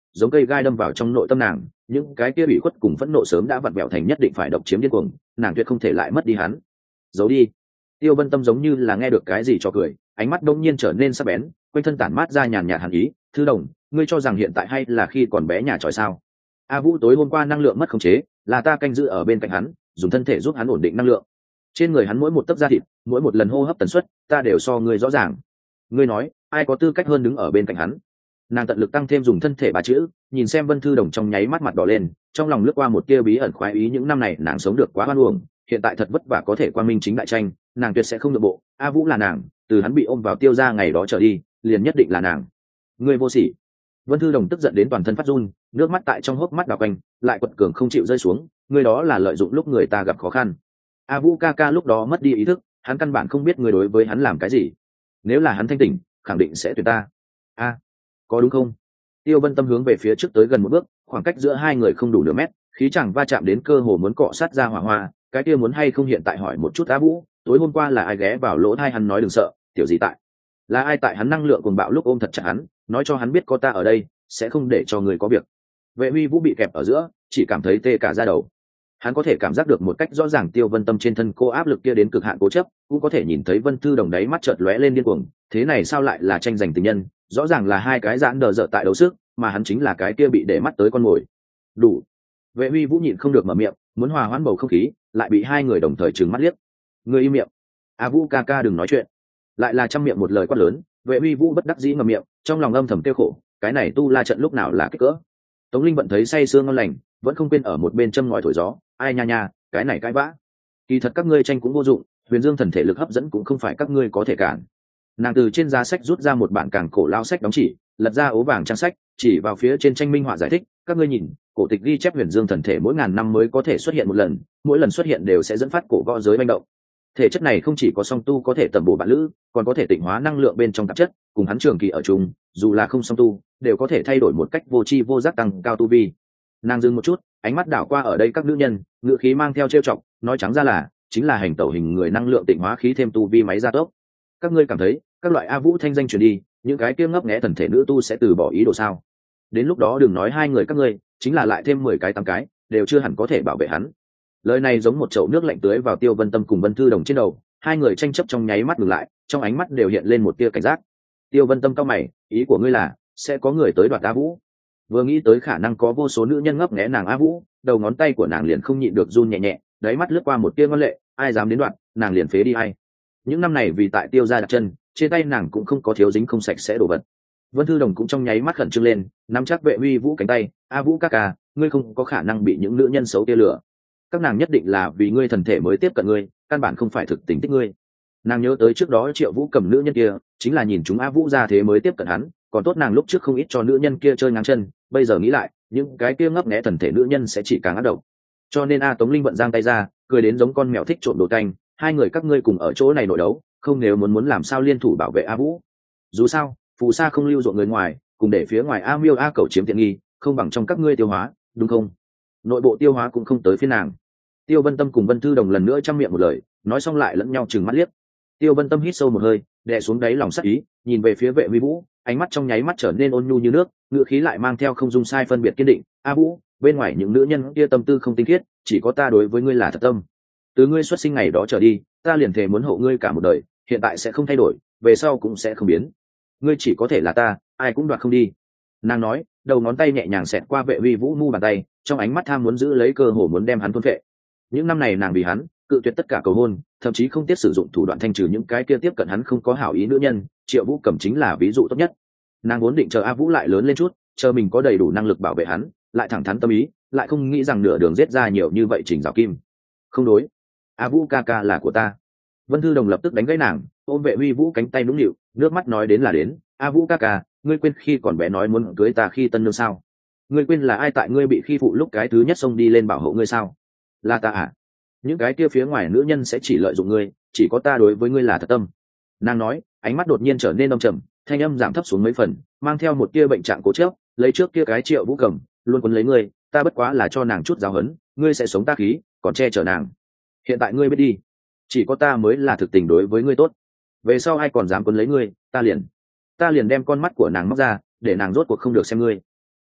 giống cây gai đâm vào trong nội tâm nàng, những cái kia ủy khuất cùng phẫn nộ sớm đã vặn vẹo thành nhất định phải độc chiếm điên cuồng, nàng tuyệt không thể lại mất đi hắn. Giấu đi. Tiêu Vân Tâm giống như là nghe được cái gì cho cười, ánh mắt đông nhiên trở nên sắc bén, quanh thân tản mát ra nhàn nhạt hàn ý. Thư Đồng, ngươi cho rằng hiện tại hay là khi còn bé nhà tròi sao? A Vũ tối hôm qua năng lượng mất khống chế, là ta canh giữ ở bên cạnh hắn, dùng thân thể giúp hắn ổn định năng lượng. Trên người hắn mỗi một tấc da thịt, mỗi một lần hô hấp tần suất, ta đều so ngươi rõ ràng. Ngươi nói, ai có tư cách hơn đứng ở bên cạnh hắn? Nàng tận lực tăng thêm dùng thân thể ba chữ, nhìn xem Vân Thư Đồng trong nháy mắt mặt đỏ lên, trong lòng lướt qua một tia bí ẩn khoái ý, những năm này nàng sống được quá hoan uổng, hiện tại thật vất vả có thể quang minh chính đại tranh, nàng tuyệt sẽ không nhượng bộ. A Vũ là nàng, từ hắn bị ôm vào Tiêu gia ngày đó trở đi, liền nhất định là nàng. Ngươi vô sỉ. Vân Thư Đồng tức giận đến toàn thân phát run, nước mắt tại trong hốc mắt đảo quanh, lại quật cường không chịu rơi xuống. Ngươi đó là lợi dụng lúc người ta gặp khó khăn. A Vũ ca ca lúc đó mất đi ý thức, hắn căn bản không biết người đối với hắn làm cái gì. Nếu là hắn thanh tỉnh, khẳng định sẽ tuyệt ta. A, có đúng không? Tiêu Vân Tâm hướng về phía trước tới gần một bước, khoảng cách giữa hai người không đủ nửa mét, khí chẳng va chạm đến cơ hồ muốn cọ sát ra hỏa hoa. Cái kia muốn hay không hiện tại hỏi một chút A Vũ, tối hôm qua là ai ghé vào lỗ tai hắn nói đừng sợ, tiểu gì tại? Là ai tại hắn năng lượng cuồng bạo lúc ôm thật chặt hắn, nói cho hắn biết có ta ở đây, sẽ không để cho người có việc. Vệ Huy Vũ bị kẹp ở giữa, chỉ cảm thấy tê cả da đầu. Hắn có thể cảm giác được một cách rõ ràng Tiêu Vân Tâm trên thân cô áp lực kia đến cực hạn cố chấp, cũng có thể nhìn thấy Vân Thư Đồng đáy mắt chợt lóe lên điên cuồng. Thế này sao lại là tranh giành tình nhân? Rõ ràng là hai cái giãn đờ dở tại đấu sức, mà hắn chính là cái kia bị để mắt tới con mồi. Đủ. Vệ Huy Vũ nhịn không được mở miệng, muốn hòa hoãn bầu không khí, lại bị hai người đồng thời trừng mắt liếc. Ngươi im miệng. A Vũ ca ca đừng nói chuyện. Lại là trăm miệng một lời quát lớn. Vệ Huy Vũ bất đắc dĩ ngậm miệng, trong lòng âm thầm tiêu khổ, cái này tu la trận lúc nào là kích cỡ. Tống Linh Vận thấy say sương ngon lành, vẫn không quên ở một bên châm ngòi thổi gió. Ai nha nha, cái này cãi vã. Kỳ thật các ngươi tranh cũng vô dụng, Huyền Dương thần thể lực hấp dẫn cũng không phải các ngươi có thể cản. Nàng từ trên giá sách rút ra một bản càng cổ lao sách đóng chỉ, lật ra ố vàng trang sách, chỉ vào phía trên tranh minh họa giải thích. Các ngươi nhìn, cổ tịch ghi chép Huyền Dương thần thể mỗi ngàn năm mới có thể xuất hiện một lần, mỗi lần xuất hiện đều sẽ dẫn phát cổ võ giới manh động. Thể chất này không chỉ có song tu có thể tầm bổ bạn lữ, còn có thể tịnh hóa năng lượng bên trong tạp chất, cùng hắn trường kỳ ở chung, dù là không song tu, đều có thể thay đổi một cách vô tri vô giác tăng cao tu vi. Nàng dừng một chút, ánh mắt đảo qua ở đây các nữ nhân, ngữ khí mang theo trêu chọc, nói trắng ra là chính là hành tẩu hình người năng lượng tịnh hóa khí thêm tu vi máy gia tốc. Các ngươi cảm thấy các loại A Vũ thanh danh truyền đi, những cái kia ngấp nghé thần thể nữ tu sẽ từ bỏ ý đồ sao? Đến lúc đó đừng nói hai người các ngươi, chính là lại thêm 10 cái 8 cái, đều chưa hẳn có thể bảo vệ hắn. Lời này giống một chậu nước lạnh tưới vào Tiêu Vân Tâm cùng Vân Thư Đồng trên đầu, hai người tranh chấp trong nháy mắt ngừng lại, trong ánh mắt đều hiện lên một tia cảnh giác. Tiêu Vân Tâm cau mày, ý của ngươi là sẽ có người tới đoạt A Vũ? Vừa nghĩ tới khả năng có vô số nữ nhân ngấp nghé nàng A Vũ, đầu ngón tay của nàng liền không nhịn được run nhẹ nhẹ, đáy mắt lướt qua một tia ngoan lệ, ai dám đến đoạt, nàng liền phế đi ai. Những năm này vì tại Tiêu gia đặt chân, trên tay nàng cũng không có thiếu dính không sạch sẽ đồ vật. Vân Thư Đồng cũng trong nháy mắt khẩn trương lên, nắm chắc Vệ Huy Vũ cánh tay. A Vũ ca ca, ngươi không có khả năng bị những nữ nhân xấu tia lửa. Các nàng nhất định là vì ngươi thần thể mới tiếp cận ngươi, căn bản không phải thực tình thích ngươi. Nàng nhớ tới trước đó Triệu Vũ cầm nữ nhân kia, chính là nhìn chúng A Vũ ra thế mới tiếp cận hắn, còn tốt nàng lúc trước không ít cho nữ nhân kia chơi ngang chân, bây giờ nghĩ lại, những cái kia ngấp nghé thần thể nữ nhân sẽ chỉ càng ác độc. Cho nên A Tống Linh vận giang tay ra, cười đến giống con mèo thích trộm đồ canh, hai người các ngươi cùng ở chỗ này nội đấu, không nếu muốn làm sao liên thủ bảo vệ A Vũ. Dù sao, phù sa không lưu ruộng người ngoài, cùng để phía ngoài A Miêu A Cẩu chiếm tiện nghi, không bằng trong các ngươi tiêu hóa, đúng không? Nội bộ tiêu hóa cũng không tới phiên nàng. Tiêu Vân Tâm cùng Vân Thư Đồng lần nữa trăm miệng một lời, nói xong lại lẫn nhau trừng mắt liếc. Tiêu Vân Tâm hít sâu một hơi, đè xuống đáy lòng sắc ý, nhìn về phía Vệ Huy Vũ, ánh mắt trong nháy mắt trở nên ôn nhu như nước, ngữ khí lại mang theo không dung sai phân biệt kiên định. A Vũ, bên ngoài những nữ nhân kia tâm tư không tinh khiết, chỉ có ta đối với ngươi là thật tâm. Từ ngươi xuất sinh ngày đó trở đi, ta liền thề muốn hộ ngươi cả một đời, hiện tại sẽ không thay đổi, về sau cũng sẽ không biến. Ngươi chỉ có thể là ta, ai cũng đoạt không đi. Nàng nói, đầu ngón tay nhẹ nhàng xẹt qua Vệ Huy Vũ mu bàn tay, trong ánh mắt tham muốn giữ lấy cơ hồ muốn đem hắn thôn phệ. Những năm này nàng vì hắn cự tuyệt tất cả cầu hôn, thậm chí không tiếc sử dụng thủ đoạn thanh trừ những cái kia tiếp cận hắn không có hảo ý nữ nhân. Triệu Vũ Cẩm chính là ví dụ tốt nhất. Nàng vốn định chờ A Vũ lại lớn lên chút, chờ mình có đầy đủ năng lực bảo vệ hắn, lại thẳng thắn tâm ý, lại không nghĩ rằng nửa đường giết ra nhiều như vậy Trình Dạo Kim. Không đối, A Vũ ca ca là của ta. Vân Thư Đồng lập tức đánh gãy nàng, ôm Vệ Huy Vũ cánh tay nũng nịu, nước mắt nói đến là đến. A Vũ ca ca, ngươi quên khi còn bé nói muốn cưới ta khi tân nương sao? Ngươi quên là ai tại ngươi bị khi phụ lúc cái thứ nhất xông đi lên bảo hộ ngươi sao? Là ta à? Những cái kia phía ngoài nữ nhân sẽ chỉ lợi dụng ngươi, chỉ có ta đối với ngươi là thật tâm. Nàng nói, ánh mắt đột nhiên trở nên âm trầm, thanh âm giảm thấp xuống mấy phần, mang theo một tia bệnh trạng cố chấp. Lấy trước kia cái Triệu Vũ Cầm luôn quấn lấy ngươi, ta bất quá là cho nàng chút giáo huấn, ngươi sẽ sống ta khí, còn che chở nàng. Hiện tại ngươi biết đi, chỉ có ta mới là thực tình đối với ngươi tốt. Về sau ai còn dám quấn lấy ngươi, ta liền đem con mắt của nàng móc ra, để nàng rốt cuộc không được xem ngươi.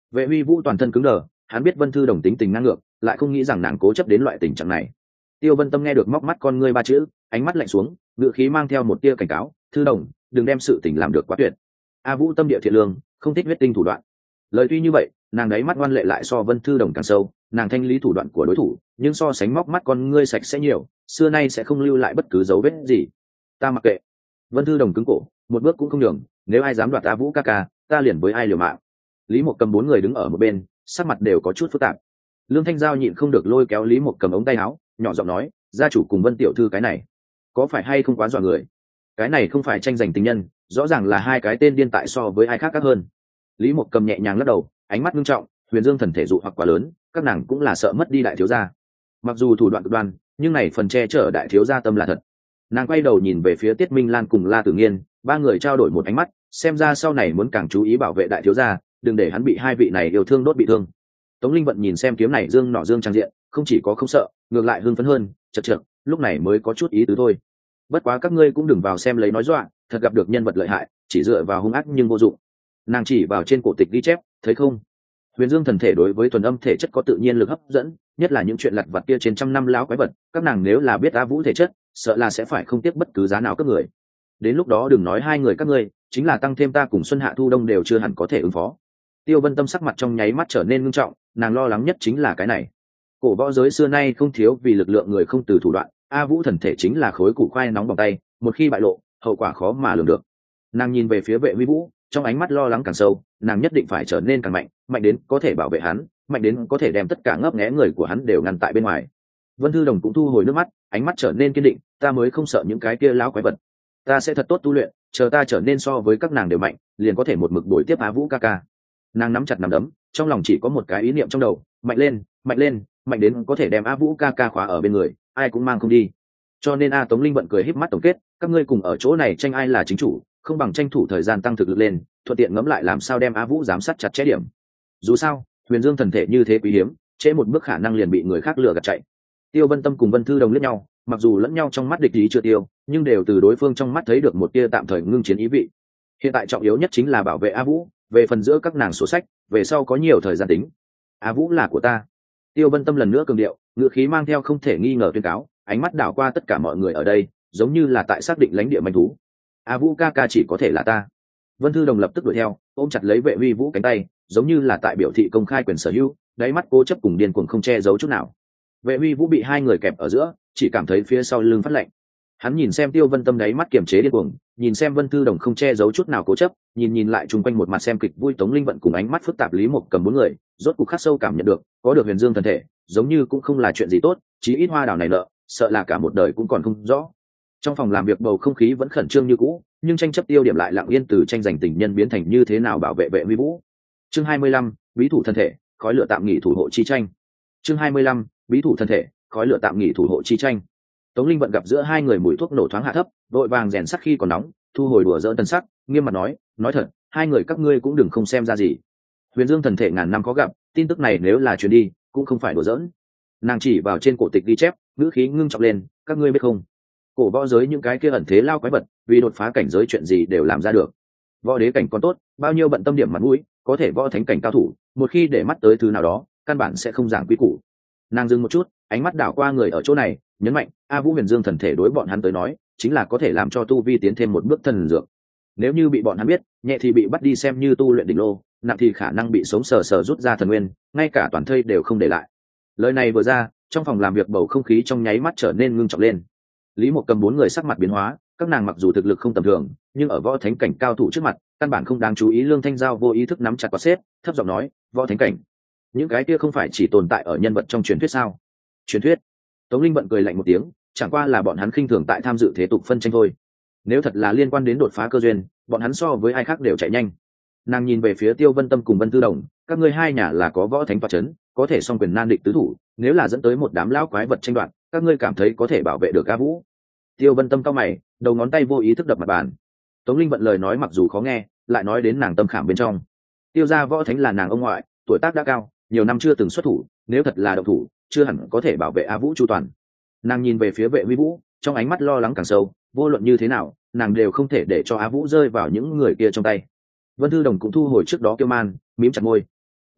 Vệ Huy Vũ toàn thân cứng đờ, hắn biết Vân Thư Đồng tính tình ngang ngược, lại không nghĩ rằng nàng cố chấp đến loại tình trạng này. Tiêu Vân Tâm nghe được móc mắt con ngươi ba chữ, ánh mắt lạnh xuống, ngữ khí mang theo một tia cảnh cáo, "Thư Đồng, đừng đem sự tình làm được quá tuyệt." A Vũ tâm địa thiện lương, không thích huyết tinh thủ đoạn. Lời tuy như vậy, nàng đáy mắt ngoan lệ lại so Vân Thư Đồng càng sâu, nàng thanh lý thủ đoạn của đối thủ, nhưng so sánh móc mắt con ngươi sạch sẽ nhiều, xưa nay sẽ không lưu lại bất cứ dấu vết gì. "Ta mặc kệ." Vân Thư Đồng cứng cổ, một bước cũng không nhường, "Nếu ai dám đoạt A Vũ ca ca, ta liền với ai liều mạng." Lý Mộc Cầm bốn người đứng ở một bên, sắc mặt đều có chút phức tạp. Lương Thanh Giao nhịn không được lôi kéo Lý Mộc Cầm ống tay áo, nhỏ giọng nói, "Gia chủ cùng Vân tiểu thư cái này, có phải hay không quá dọa người? Cái này không phải tranh giành tình nhân, rõ ràng là hai cái tên điên tại so với ai khác các hơn." Lý Mộc Cầm nhẹ nhàng lắc đầu, ánh mắt nghiêm trọng, Huyền Dương thần thể dụ hoặc quá lớn, các nàng cũng là sợ mất đi đại thiếu gia. Mặc dù thủ đoạn cực đoan, nhưng này phần che chở đại thiếu gia tâm là thật. Nàng quay đầu nhìn về phía Tiết Minh Lan cùng La Tử Nghiên, ba người trao đổi một ánh mắt, xem ra sau này muốn càng chú ý bảo vệ đại thiếu gia, đừng để hắn bị hai vị này yêu thương đốt bị thương. Tống Linh Vận nhìn xem kiếm này dương nọ dương trang diện, không chỉ có không sợ, ngược lại hưng phấn hơn, chật chật, lúc này mới có chút ý tứ thôi. Bất quá các ngươi cũng đừng vào xem lấy nói dọa, thật gặp được nhân vật lợi hại, chỉ dựa vào hung ác nhưng vô dụng. Nàng chỉ vào trên cổ tịch ghi chép, thấy không? Huyền Dương thần thể đối với thuần âm thể chất có tự nhiên lực hấp dẫn, nhất là những chuyện lặt vặt kia trên trăm năm lão quái vật, các nàng nếu là biết A Vũ thể chất, sợ là sẽ phải không tiếc bất cứ giá nào các người. Đến lúc đó đừng nói hai người các ngươi, chính là tăng thêm ta cùng Xuân Hạ Thu Đông đều chưa hẳn có thể ứng phó. Tiêu Vân Tâm sắc mặt trong nháy mắt trở nên nghiêm trọng, nàng lo lắng nhất chính là cái này. Cổ võ giới xưa nay không thiếu vì lực lượng người không từ thủ đoạn, A Vũ thần thể chính là khối củ khoai nóng bằng tay, một khi bại lộ, hậu quả khó mà lường được. Nàng nhìn về phía Vệ Huy Vũ, trong ánh mắt lo lắng càng sâu, nàng nhất định phải trở nên càng mạnh, mạnh đến có thể bảo vệ hắn, mạnh đến có thể đem tất cả ngấp nghé người của hắn đều ngăn tại bên ngoài. Vân Thư Đồng cũng thu hồi nước mắt, ánh mắt trở nên kiên định, ta mới không sợ những cái kia lão quái vật, ta sẽ thật tốt tu luyện, chờ ta trở nên so với các nàng đều mạnh, liền có thể một mực đuổi tiếp A Vũ ca ca. Nàng nắm chặt nắm đấm, trong lòng chỉ có một cái ý niệm trong đầu, mạnh lên, mạnh lên, mạnh đến có thể đem A Vũ ca ca khóa ở bên người, ai cũng mang không đi. Cho nên A Tống Linh Vận cười híp mắt tổng kết, các ngươi cùng ở chỗ này tranh ai là chính chủ, không bằng tranh thủ thời gian tăng thực lực lên, thuận tiện ngẫm lại làm sao đem A Vũ giám sát chặt chẽ điểm. Dù sao, Huyền Dương thần thể như thế quý hiếm, trễ một bước khả năng liền bị người khác lừa gạt chạy. Tiêu Vân Tâm cùng Vân Thư Đồng liếc nhau, mặc dù lẫn nhau trong mắt địch ý chưa tiêu, nhưng đều từ đối phương trong mắt thấy được một tia tạm thời ngưng chiến ý vị. Hiện tại trọng yếu nhất chính là bảo vệ A Vũ, về phần giữa các nàng sổ sách, về sau có nhiều thời gian tính. A Vũ là của ta. Tiêu Vân Tâm lần nữa cường điệu, ngữ khí mang theo không thể nghi ngờ tuyên cáo, ánh mắt đảo qua tất cả mọi người ở đây, giống như là tại xác định lãnh địa manh thú. A Vũ ca ca chỉ có thể là ta. Vân Thư Đồng lập tức đuổi theo, ôm chặt lấy Vệ Huy Vũ cánh tay, giống như là tại biểu thị công khai quyền sở hữu, đáy mắt cố chấp cùng điên cuồng không che giấu chút nào. Vệ Huy Vũ bị hai người kẹp ở giữa, chỉ cảm thấy phía sau lưng phát lạnh. Hắn nhìn xem Tiêu Vân Tâm đáy mắt kiềm chế điên cuồng, nhìn xem Vân Thư Đồng không che giấu chút nào cố chấp, nhìn lại chung quanh một mặt xem kịch vui Tống Linh Vận cùng ánh mắt phức tạp Lý Mộc Cầm bốn người, rốt cuộc khắc sâu cảm nhận được, có được Huyền Dương thần thể, giống như cũng không là chuyện gì tốt, chí ít hoa đào này nợ, sợ là cả một đời cũng còn không rõ. Trong phòng làm việc bầu không khí vẫn khẩn trương như cũ, nhưng tranh chấp tiêu điểm lại lặng yên từ tranh giành tình nhân biến thành như thế nào bảo vệ Vệ Huy Vũ. Chương 25, bí thủ thân thể, khói lửa tạm nghỉ thủ hộ chi tranh. Chương 25, bí thủ thân thể, khói lửa tạm nghỉ thủ hộ chi tranh. Tống Linh Vận gặp giữa hai người mùi thuốc nổ thoáng hạ thấp, vội vàng rèn sắc khi còn nóng, thu hồi đùa giỡn tân sắc, nghiêm mặt nói thật, hai người các ngươi cũng đừng không xem ra gì. Huyền Dương thần thể ngàn năm có gặp, tin tức này nếu là truyền đi, cũng không phải đùa giỡn. Nàng chỉ vào trên cổ tịch ghi chép, ngữ khí ngưng trọng lên, các ngươi biết không? Cổ võ giới những cái kia ẩn thế lao quái vật, vì đột phá cảnh giới chuyện gì đều làm ra được. Võ đế cảnh còn tốt, bao nhiêu bận tâm điểm mặt mũi, có thể võ thánh cảnh cao thủ, một khi để mắt tới thứ nào đó, căn bản sẽ không giảng quy củ. Nàng dừng một chút, ánh mắt đảo qua người ở chỗ này, nhấn mạnh, A Vũ Huyền Dương thần thể đối bọn hắn tới nói, chính là có thể làm cho tu vi tiến thêm một bước thần dược. Nếu như bị bọn hắn biết, nhẹ thì bị bắt đi xem như tu luyện đỉnh lô, nặng thì khả năng bị sống sờ sờ rút ra thần nguyên, ngay cả toàn thây đều không để lại. Lời này vừa ra, trong phòng làm việc bầu không khí trong nháy mắt trở nên ngưng trọng lên. Lý Mộc Cầm bốn người sắc mặt biến hóa, các nàng mặc dù thực lực không tầm thường, nhưng ở võ thánh cảnh cao thủ trước mặt, căn bản không đáng chú ý. Lương Thanh Giao vô ý thức nắm chặt quạt xếp, thấp giọng nói, võ thánh cảnh, những cái kia không phải chỉ tồn tại ở nhân vật trong truyền thuyết sao? Truyền thuyết? Tống Linh Vận cười lạnh một tiếng, chẳng qua là bọn hắn khinh thường tại tham dự thế tục phân tranh thôi. Nếu thật là liên quan đến đột phá cơ duyên, bọn hắn so với ai khác đều chạy nhanh. Nàng nhìn về phía Tiêu Vân Tâm cùng Vân Thư Đồng, các ngươi hai nhà là có võ thánh tọa chấn, có thể song quyền nan địch tứ thủ, nếu là dẫn tới một đám lão quái vật tranh đoạt, các ngươi cảm thấy có thể bảo vệ được A Vũ? Tiêu Vân Tâm cau mày, đầu ngón tay vô ý thức đập mặt bàn. Tống Linh Vận lời nói mặc dù khó nghe, lại nói đến nàng tâm khảm bên trong. Tiêu gia võ thánh là nàng ông ngoại, tuổi tác đã cao, nhiều năm chưa từng xuất thủ, nếu thật là động thủ, chưa hẳn có thể bảo vệ A Vũ chu toàn. Nàng nhìn về phía Vệ Huy Vũ, trong ánh mắt lo lắng càng sâu, vô luận như thế nào, nàng đều không thể để cho A Vũ rơi vào những người kia trong tay. Vân Thư Đồng cũng thu hồi trước đó kiêu man, mím chặt môi.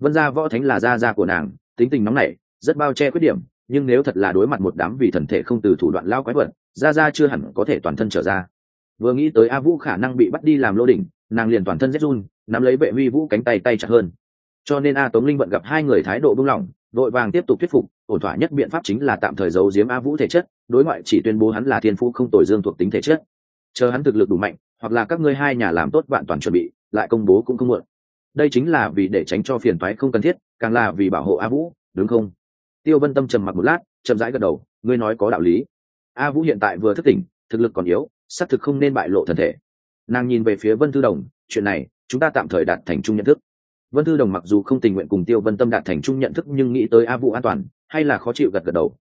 Vân gia võ thánh là gia gia của nàng, tính tình nóng nảy, rất bao che khuyết điểm, nhưng nếu thật là đối mặt một đám vì thần thể không từ thủ đoạn lao quái vật, gia gia chưa hẳn có thể toàn thân trở ra. Vừa nghĩ tới A Vũ khả năng bị bắt đi làm lô đỉnh, nàng liền toàn thân rét run, nắm lấy Vệ Huy Vũ cánh tay chặt hơn. Cho nên A Tống Linh Vận gặp hai người thái độ buông lỏng, vội vàng tiếp tục thuyết phục, ổn thỏa nhất biện pháp chính là tạm thời giấu giếm A Vũ thể chất, đối ngoại chỉ tuyên bố hắn là thiên phú không tồi dương thuộc tính thể chất. Chờ hắn thực lực đủ mạnh, hoặc là các ngươi hai nhà làm tốt vạn toàn chuẩn bị, lại công bố cũng không muộn. Đây chính là vì để tránh cho phiền toái không cần thiết, càng là vì bảo hộ A Vũ, đúng không? Tiêu Vân Tâm trầm mặc một lát, chậm rãi gật đầu, ngươi nói có đạo lý. A Vũ hiện tại vừa thức tỉnh, thực lực còn yếu, xác thực không nên bại lộ thân thể. Nàng nhìn về phía Vân Thư Đồng, chuyện này chúng ta tạm thời đạt thành chung nhận thức. Vân Thư Đồng mặc dù không tình nguyện cùng Tiêu Vân Tâm đạt thành chung nhận thức, nhưng nghĩ tới A Vũ an toàn, hay là khó chịu gật gật đầu,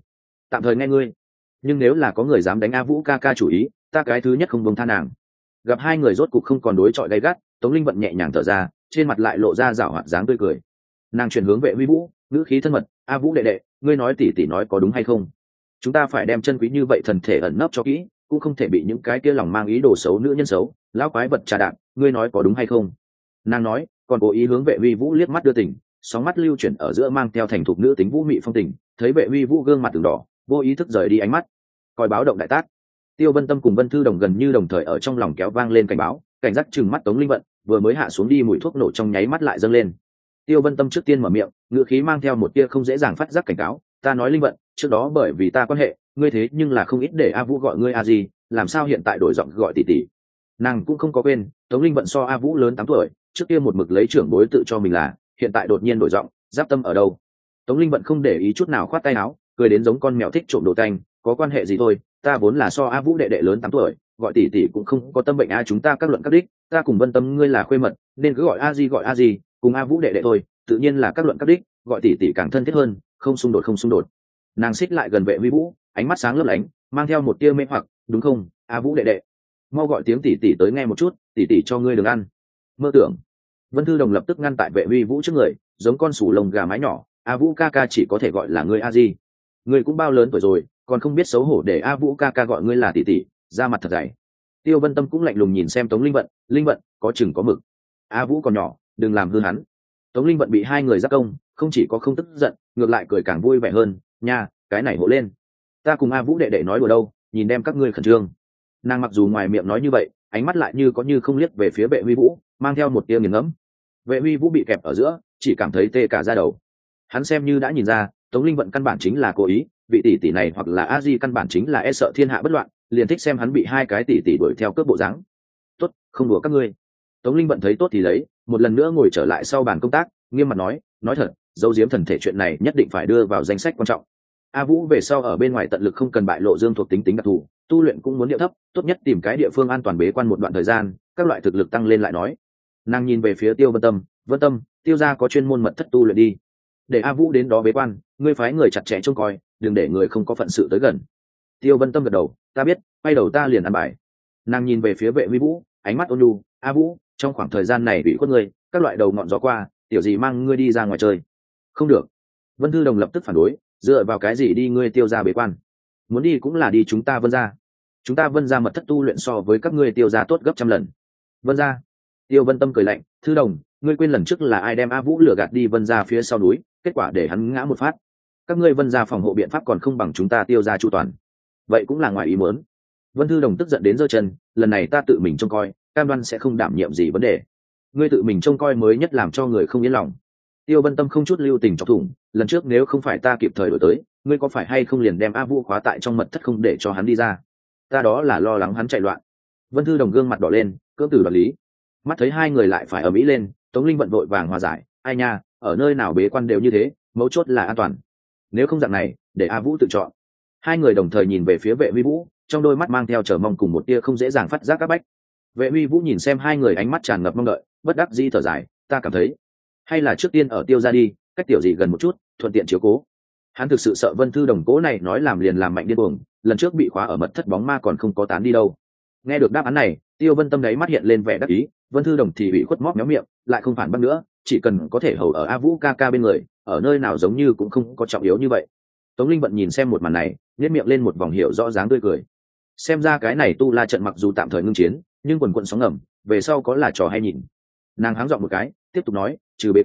tạm thời nghe ngươi. Nhưng nếu là có người dám đánh A Vũ ca ca chủ ý, ta cái thứ nhất không buông tha nàng. Gặp hai người rốt cục không còn đối chọi gay gắt, Tống Linh Vận nhẹ nhàng thở ra, trên mặt lại lộ ra giảo hoạt dáng tươi cười. Nàng chuyển hướng Vệ Huy Vũ, ngữ khí thân mật, A Vũ đệ đệ, ngươi nói tỷ tỷ nói có đúng hay không? Chúng ta phải đem chân quý như vậy thần thể ẩn nấp cho kỹ, cũng không thể bị những cái kia lòng mang ý đồ xấu nữ nhân xấu, lão quái vật trà đạp, ngươi nói có đúng hay không? Nàng nói, còn cố ý hướng Vệ Huy Vũ liếc mắt đưa tình, sóng mắt lưu chuyển ở giữa mang theo thành thục nữ tính vũ mị phong tình, thấy Vệ Huy Vũ gương mặt từng đỏ, vô ý thức rời đi ánh mắt. Coi báo động đại tác. Tiêu Vân Tâm cùng Vân Thư Đồng gần như đồng thời ở trong lòng kéo vang lên cảnh báo, cảnh giác chừng mắt Tống Linh Vận, vừa mới hạ xuống đi mùi thuốc nổ trong nháy mắt lại dâng lên. Tiêu Vân Tâm trước tiên mở miệng, ngữ khí mang theo một tia không dễ dàng phát giác cảnh cáo, ta nói Linh Vận, trước đó bởi vì ta quan hệ, ngươi thế nhưng là không ít để A Vũ gọi ngươi A gì, làm sao hiện tại đổi giọng gọi tỷ tỷ? Nàng cũng không có quên, Tống Linh Vận so A Vũ lớn 8 tuổi, trước kia một mực lấy trưởng bối tự cho mình là, hiện tại đột nhiên đổi giọng, giáp tâm ở đâu? Tống Linh Vận không để ý chút nào, khoát tay áo, cười đến giống con mèo thích trộm đồ tanh, có quan hệ gì thôi, ta vốn là so A Vũ đệ đệ lớn 8 tuổi, gọi tỷ tỷ cũng không có tâm bệnh a, chúng ta các luận các đích, ta cùng Vân Tâm ngươi là khuê mật, nên cứ gọi a di, cùng A Vũ đệ đệ thôi, tự nhiên là các luận các đích, gọi tỷ tỷ càng thân thiết hơn, không xung đột. Nàng xích lại gần Vệ Huy Vũ, ánh mắt sáng lấp lánh, mang theo một tia mê hoặc, đúng không, A Vũ đệ đệ, mau gọi tiếng tỷ tỷ tới nghe một chút, tỷ tỷ cho ngươi đừng ăn. Mơ tưởng. Vân Thư Đồng lập tức ngăn tại Vệ Huy Vũ trước người, giống con sủ lông gà mái nhỏ, A Vũ ca ca chỉ có thể gọi là ngươi a di. Ngươi cũng bao lớn tuổi rồi, còn không biết xấu hổ để A Vũ ca ca gọi ngươi là tỷ tỷ, ra mặt thật dày. Tiêu Vân Tâm cũng lạnh lùng nhìn xem Tống Linh Vận, có chừng có mực. A Vũ còn nhỏ, đừng làm hư hắn. Tống Linh Vận bị hai người giác công, không chỉ có không tức giận, ngược lại cười càng vui vẻ hơn, nha, cái này hộ lên. Ta cùng A Vũ đệ đệ nói đùa đâu, nhìn đem các ngươi khẩn trương. Nàng mặc dù ngoài miệng nói như vậy, ánh mắt lại như có như không liếc về phía Vệ Huy Vũ, mang theo một tia nghiền ngẫm. Vệ Huy Vũ bị kẹp ở giữa, chỉ cảm thấy tê cả da đầu. Hắn xem như đã nhìn ra, Tống Linh Vận căn bản chính là cố ý, vị tỷ tỷ này hoặc là A Di căn bản chính là e sợ thiên hạ bất loạn, liền thích xem hắn bị hai cái tỷ tỷ đuổi theo cướp bộ dáng. Tốt, không đùa các ngươi. Tống Linh Vận thấy tốt thì lấy, một lần nữa ngồi trở lại sau bàn công tác, nghiêm mặt nói thật, dấu diếm thần thể chuyện này nhất định phải đưa vào danh sách quan trọng. A Vũ về sau ở bên ngoài tận lực không cần bại lộ dương thuộc tính đặc thù, tu luyện cũng muốn điệu thấp, tốt nhất tìm cái địa phương an toàn bế quan một đoạn thời gian, các loại thực lực tăng lên lại nói. Nàng nhìn về phía Tiêu Vân Tâm, Tiêu gia có chuyên môn mật thất tu luyện đi, để A Vũ đến đó bế quan, ngươi phái người chặt chẽ trông coi, đừng để người không có phận sự tới gần. Tiêu Vân Tâm gật đầu, ta biết, quay đầu ta liền ăn bài. Nàng nhìn về phía Vệ Huy Vũ, ánh mắt ôn nhu, A Vũ, trong khoảng thời gian này bị khuất ngươi, các loại đầu ngọn gió qua, tiểu gì mang ngươi đi ra ngoài chơi. Không được. Vân Thư Đồng lập tức phản đối, dựa vào cái gì đi ngươi Tiêu gia bế quan? Muốn đi cũng là đi chúng ta Vân gia. Chúng ta Vân gia mật thất tu luyện so với các ngươi Tiêu gia tốt gấp trăm lần. Vân gia. Tiêu Vân Tâm cười lạnh, Thư Đồng, ngươi quên lần trước là ai đem A Vũ lừa gạt đi Vân gia phía sau núi, kết quả để hắn ngã một phát. Các ngươi Vân gia phòng hộ biện pháp còn không bằng chúng ta Tiêu gia chu toàn. Vậy cũng là ngoài ý muốn. Vân Thư Đồng tức giận đến giơ chân, lần này ta tự mình trông coi, cam đoan sẽ không đảm nhiệm gì vấn đề. Ngươi tự mình trông coi mới nhất làm cho người không yên lòng. Tiêu Vân Tâm không chút lưu tình chọc thủng, lần trước nếu không phải ta kịp thời đổi tới, ngươi có phải hay không liền đem A Vũ khóa tại trong mật thất không để cho hắn đi ra? Ta đó là lo lắng hắn chạy loạn. Vân Thư Đồng gương mặt đỏ lên, cưỡng từ đoạt lý. Mắt thấy hai người lại phải ở mỹ lên, Tống Linh vận vội vàng hòa giải, ai nha, ở nơi nào bế quan đều như thế, mấu chốt là an toàn. Nếu không dạng này, để A Vũ tự chọn. Hai người đồng thời nhìn về phía Vệ Huy Vũ, trong đôi mắt mang theo chờ mong cùng một tia không dễ dàng phát giác các bách. Vệ Huy Vũ nhìn xem hai người ánh mắt tràn ngập mong đợi, bất đắc dĩ thở dài, ta cảm thấy hay là trước tiên ở Tiêu ra đi, cách tiểu gì gần một chút, thuận tiện chiếu cố. Hắn thực sự sợ Vân Thư Đồng cố này nói làm liền làm mạnh điên cuồng, lần trước bị khóa ở mật thất bóng ma còn không có tán đi đâu. Nghe được đáp án này, Tiêu Vân Tâm đấy mắt hiện lên vẻ đắc ý, Vân Thư Đồng thì bị khuất móc méo miệng, lại không phản bác nữa, chỉ cần có thể hầu ở A Vũ ca ca bên người, ở nơi nào giống như cũng không có trọng yếu như vậy. Tống Linh Vận nhìn xem một màn này, nhếch miệng lên một vòng hiểu rõ dáng tươi cười. Xem ra cái này tu la trận mặc dù tạm thời ngưng chiến, nhưng quần quần sóng ngầm, về sau có là trò hay nhìn. Nàng háng giọng một cái, tiếp tục nói, trừ bế quan,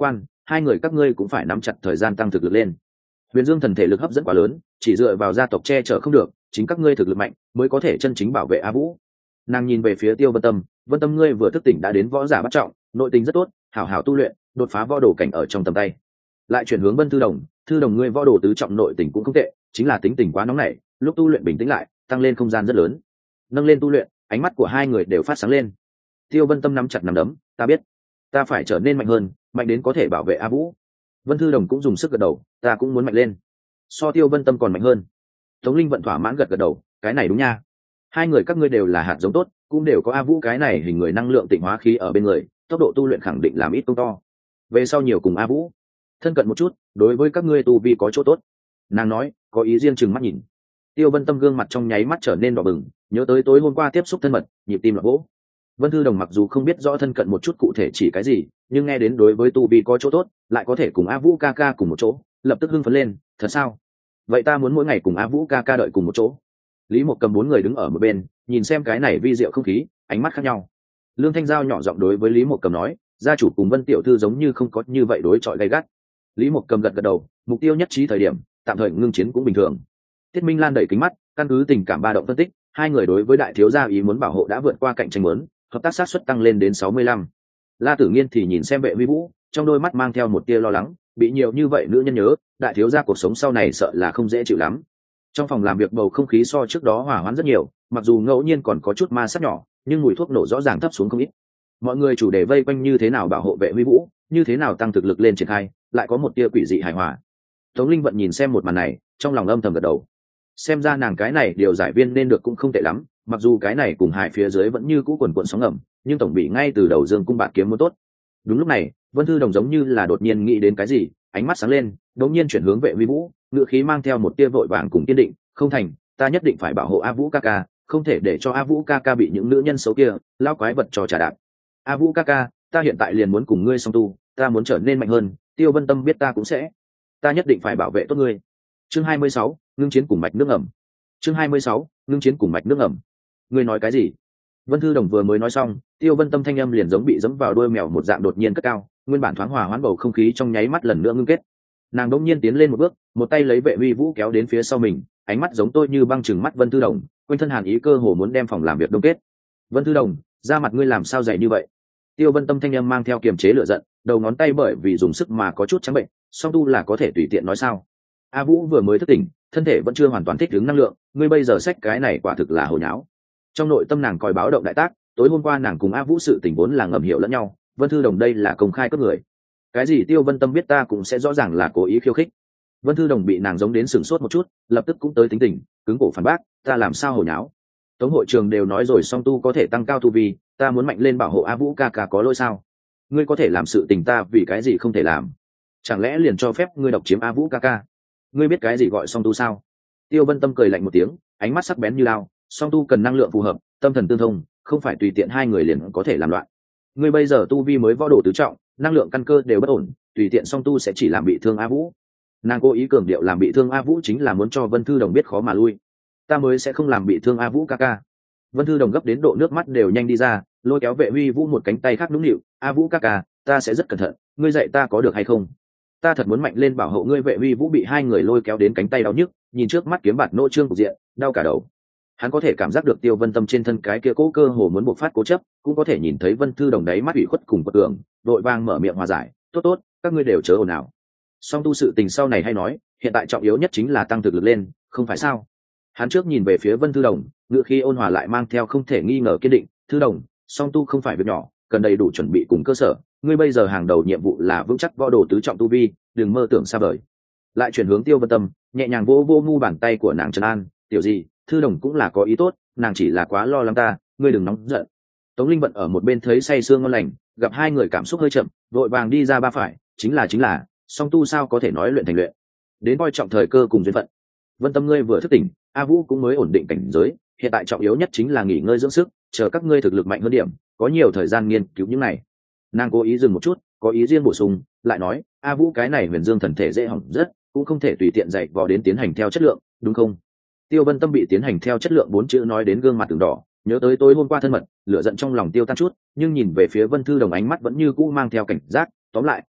hai người các ngươi cũng phải nắm chặt thời gian tăng thực lực lên. Huyền Dương thần thể lực hấp dẫn quá lớn, chỉ dựa vào gia tộc che chở không được, chính các ngươi thực lực mạnh mới có thể chân chính bảo vệ A Vũ. Nàng nhìn về phía Tiêu Vân Tâm ngươi vừa thức tỉnh đã đến võ giả bắt trọng, nội tình rất tốt, hảo hảo tu luyện, đột phá võ đồ cảnh ở trong tầm tay. Lại chuyển hướng Vân Thư Đồng ngươi võ đồ tứ trọng nội tình cũng không tệ, chính là tính tình quá nóng nảy, lúc tu luyện bình tĩnh lại, tăng lên không gian rất lớn. Nâng lên tu luyện, ánh mắt của hai người đều phát sáng lên. Tiêu Vân Tâm nắm chặt nắm đấm, ta biết, ta phải trở nên mạnh hơn, mạnh đến có thể bảo vệ A Vũ. Vân Thư Đồng cũng dùng sức gật đầu, ta cũng muốn mạnh lên, so Tiêu Vân Tâm còn mạnh hơn. Tống Linh Vận thỏa mãn gật đầu, cái này đúng nha, hai người các ngươi đều là hạt giống tốt, cũng đều có A Vũ cái này hình người năng lượng tịnh hóa khí ở bên người, tốc độ tu luyện khẳng định làm ít công to. Về sau nhiều cùng A Vũ thân cận một chút, đối với các ngươi tu vi có chỗ tốt. Nàng nói, có ý riêng chừng mắt nhìn. Tiêu Vân Tâm gương mặt trong nháy mắt trở nên đỏ bừng, nhớ tới tối hôm qua tiếp xúc thân mật, nhịp tim lập vỗ. Vân Thư Đồng mặc dù không biết rõ thân cận một chút cụ thể chỉ cái gì, nhưng nghe đến đối với tu vi có chỗ tốt, lại có thể cùng A Vũ ca ca cùng một chỗ, lập tức hưng phấn lên, thật sao? Vậy ta muốn mỗi ngày cùng A Vũ ca ca đợi cùng một chỗ. Lý Mộc Cầm bốn người đứng ở một bên, nhìn xem cái này vi diệu không khí, ánh mắt khác nhau. Lương Thanh Giao nhỏ giọng đối với Lý Mộc Cầm nói, gia chủ cùng Vân tiểu thư giống như không có như vậy đối chọi gay gắt. Lý Mộc Cầm gật đầu, mục tiêu nhất trí thời điểm, tạm thời ngưng chiến cũng bình thường. Tiết Minh Lan đẩy kính mắt, căn cứ tình cảm ba động phân tích, hai người đối với đại thiếu gia ý muốn bảo hộ đã vượt qua cạnh tranh muốn, hợp tác sát suất tăng lên đến 65. La Tử Nghiên thì nhìn xem Vệ Vi Vũ, trong đôi mắt mang theo một tia lo lắng, bị nhiều như vậy nữ nhân nhớ, đại thiếu gia cuộc sống sau này sợ là không dễ chịu lắm. Trong phòng làm việc bầu không khí so trước đó hòa hoãn rất nhiều, mặc dù ngẫu nhiên còn có chút ma sát nhỏ, nhưng mùi thuốc nổ rõ ràng thấp xuống không ít. Mọi người chủ đề vây quanh như thế nào bảo hộ Vệ Vi Vũ, như thế nào tăng thực lực lên triển khai, lại có một tia quỷ dị hài hòa. Tống Linh Vận nhìn xem một màn này, trong lòng âm thầm gật đầu. Xem ra nàng cái này điều giải viên nên được cũng không tệ lắm, mặc dù cái này cùng hài phía dưới vẫn như cũ quần quần sóng ngầm, nhưng tổng bị ngay từ đầu dương cung bạt kiếm muốn tốt. Đúng lúc này, Vân Thư Đồng giống như là đột nhiên nghĩ đến cái gì, ánh mắt sáng lên, đột nhiên chuyển hướng Vệ Vi Vũ, ngữ khí mang theo một tia vội vàng cùng kiên định, không thành, ta nhất định phải bảo hộ A Vũ ca ca, không thể để cho A Vũ ca ca bị những nữ nhân xấu kia lao quái vật trò trả đạp. A Vũ ca ca, ta hiện tại liền muốn cùng ngươi song tu, ta muốn trở nên mạnh hơn, Tiêu Vân Tâm biết ta cũng sẽ, ta nhất định phải bảo vệ tốt ngươi. Chương 26, ngưng chiến cùng mạch nước ẩm. Chương 26, ngưng chiến cùng mạch nước ẩm. Ngươi nói cái gì? Vân Thư Đồng vừa mới nói xong, Tiêu Vân Tâm thanh âm liền giống bị giẫm vào đuôi mèo một dạng đột nhiên cất cao, nguyên bản thoáng hòa hoãn bầu không khí trong nháy mắt lần nữa ngưng kết. Nàng đột nhiên tiến lên một bước, một tay lấy Vệ Vi Vũ kéo đến phía sau mình, ánh mắt giống tôi như băng chừng mắt Vân Thư Đồng, quanh thân hàn ý cơ hồ muốn đem phòng làm việc đông kết. Vân Thư Đồng, da mặt ngươi làm sao dày như vậy? Tiêu Vân Tâm thanh âm mang theo kiềm chế lửa giận, đầu ngón tay bởi vì dùng sức mà có chút trắng bệnh, song tu là có thể tùy tiện nói sao? A Vũ vừa mới thức tỉnh, thân thể vẫn chưa hoàn toàn thích ứng năng lượng, ngươi bây giờ xách cái này quả thực là hồ nháo. Trong nội tâm nàng còi báo động đại tác, tối hôm qua nàng cùng A Vũ sự tình vốn là ngầm hiểu lẫn nhau, Vân Thư Đồng đây là công khai cướp người. Cái gì Tiêu Vân Tâm biết ta cũng sẽ rõ ràng là cố ý khiêu khích. Vân Thư Đồng bị nàng giống đến sửng sốt một chút, lập tức cũng tới tính tình, cứng cổ phản bác, ta làm sao hồ nháo? Tống hội trường đều nói rồi song tu có thể tăng cao tu vi, ta muốn mạnh lên bảo hộ A Vũ ca ca có lỗi sao? Ngươi có thể làm sự tình ta vì cái gì không thể làm? Chẳng lẽ liền cho phép ngươi độc chiếm A Vũ ca ca? Ngươi biết cái gì gọi song tu sao? Tiêu Vân Tâm cười lạnh một tiếng, ánh mắt sắc bén như lao, song tu cần năng lượng phù hợp, tâm thần tương thông, không phải tùy tiện hai người liền có thể làm loạn. Ngươi bây giờ tu vi mới võ đồ tứ trọng, năng lượng căn cơ đều bất ổn, tùy tiện song tu sẽ chỉ làm bị thương A Vũ. Nàng cố ý cường điệu làm bị thương A Vũ chính là muốn cho Vân Thư Đồng biết khó mà lui. Ta mới sẽ không làm bị thương A Vũ ca ca. Vân Thư Đồng gấp đến độ nước mắt đều nhanh đi ra, lôi kéo Vệ Vi Vũ một cánh tay khác nũng nịu, A Vũ ca ca, ta sẽ rất cẩn thận, ngươi dạy ta có được hay không? Ta thật muốn mạnh lên bảo hộ ngươi. Vệ Vi Vũ bị hai người lôi kéo đến cánh tay đau nhức, nhìn trước mắt kiếm bạt nô trương cục diện, đau cả đầu. Hắn có thể cảm giác được Tiêu Vân Tâm trên thân cái kia cố cơ hồ muốn bộc phát cố chấp, cũng có thể nhìn thấy Vân Thư Đồng đáy mắt ủy khuất cùng bất tưởng, đội vang mở miệng hòa giải, tốt tốt, các ngươi đều chớ ồn ào. Song tu sự tình sau này hay nói, hiện tại trọng yếu nhất chính là tăng thực lực lên, không phải sao? Hắn trước nhìn về phía Vân Thư Đồng, ngữ khí ôn hòa lại mang theo không thể nghi ngờ kiên định, Thư Đồng, song tu không phải việc nhỏ, cần đầy đủ chuẩn bị cùng cơ sở, ngươi bây giờ hàng đầu nhiệm vụ là vững chắc võ đồ tứ trọng tu vi, đừng mơ tưởng xa vời. Lại chuyển hướng Tiêu Vân Tâm, nhẹ nhàng vô mu bàn tay của nàng trấn an, tiểu gì, Thư Đồng cũng là có ý tốt, nàng chỉ là quá lo lắng ta, ngươi đừng nóng giận. Tống Linh Vận ở một bên thấy say sương ngon lành, gặp hai người cảm xúc hơi chậm, vội vàng đi ra ba phải, chính là, song tu sao có thể nói luyện thành luyện, đến coi trọng thời cơ cùng duyên phận. Vân Tâm ngươi vừa thức tỉnh, A Vũ cũng mới ổn định cảnh giới, hiện tại trọng yếu nhất chính là nghỉ ngơi dưỡng sức, chờ các ngươi thực lực mạnh hơn điểm, có nhiều thời gian nghiên cứu những này. Nàng cố ý dừng một chút, có ý riêng bổ sung, lại nói, A Vũ cái này Huyền Dương thần thể dễ hỏng rất, cũng không thể tùy tiện dạy vò đến tiến hành theo chất lượng, đúng không? Tiêu Vân Tâm bị tiến hành theo chất lượng 4 chữ nói đến gương mặt từng đỏ, nhớ tới tối hôm qua thân mật, lửa giận trong lòng tiêu tan chút, nhưng nhìn về phía Vân Thư Đồng ánh mắt vẫn như cũ mang theo cảnh giác, tóm lại,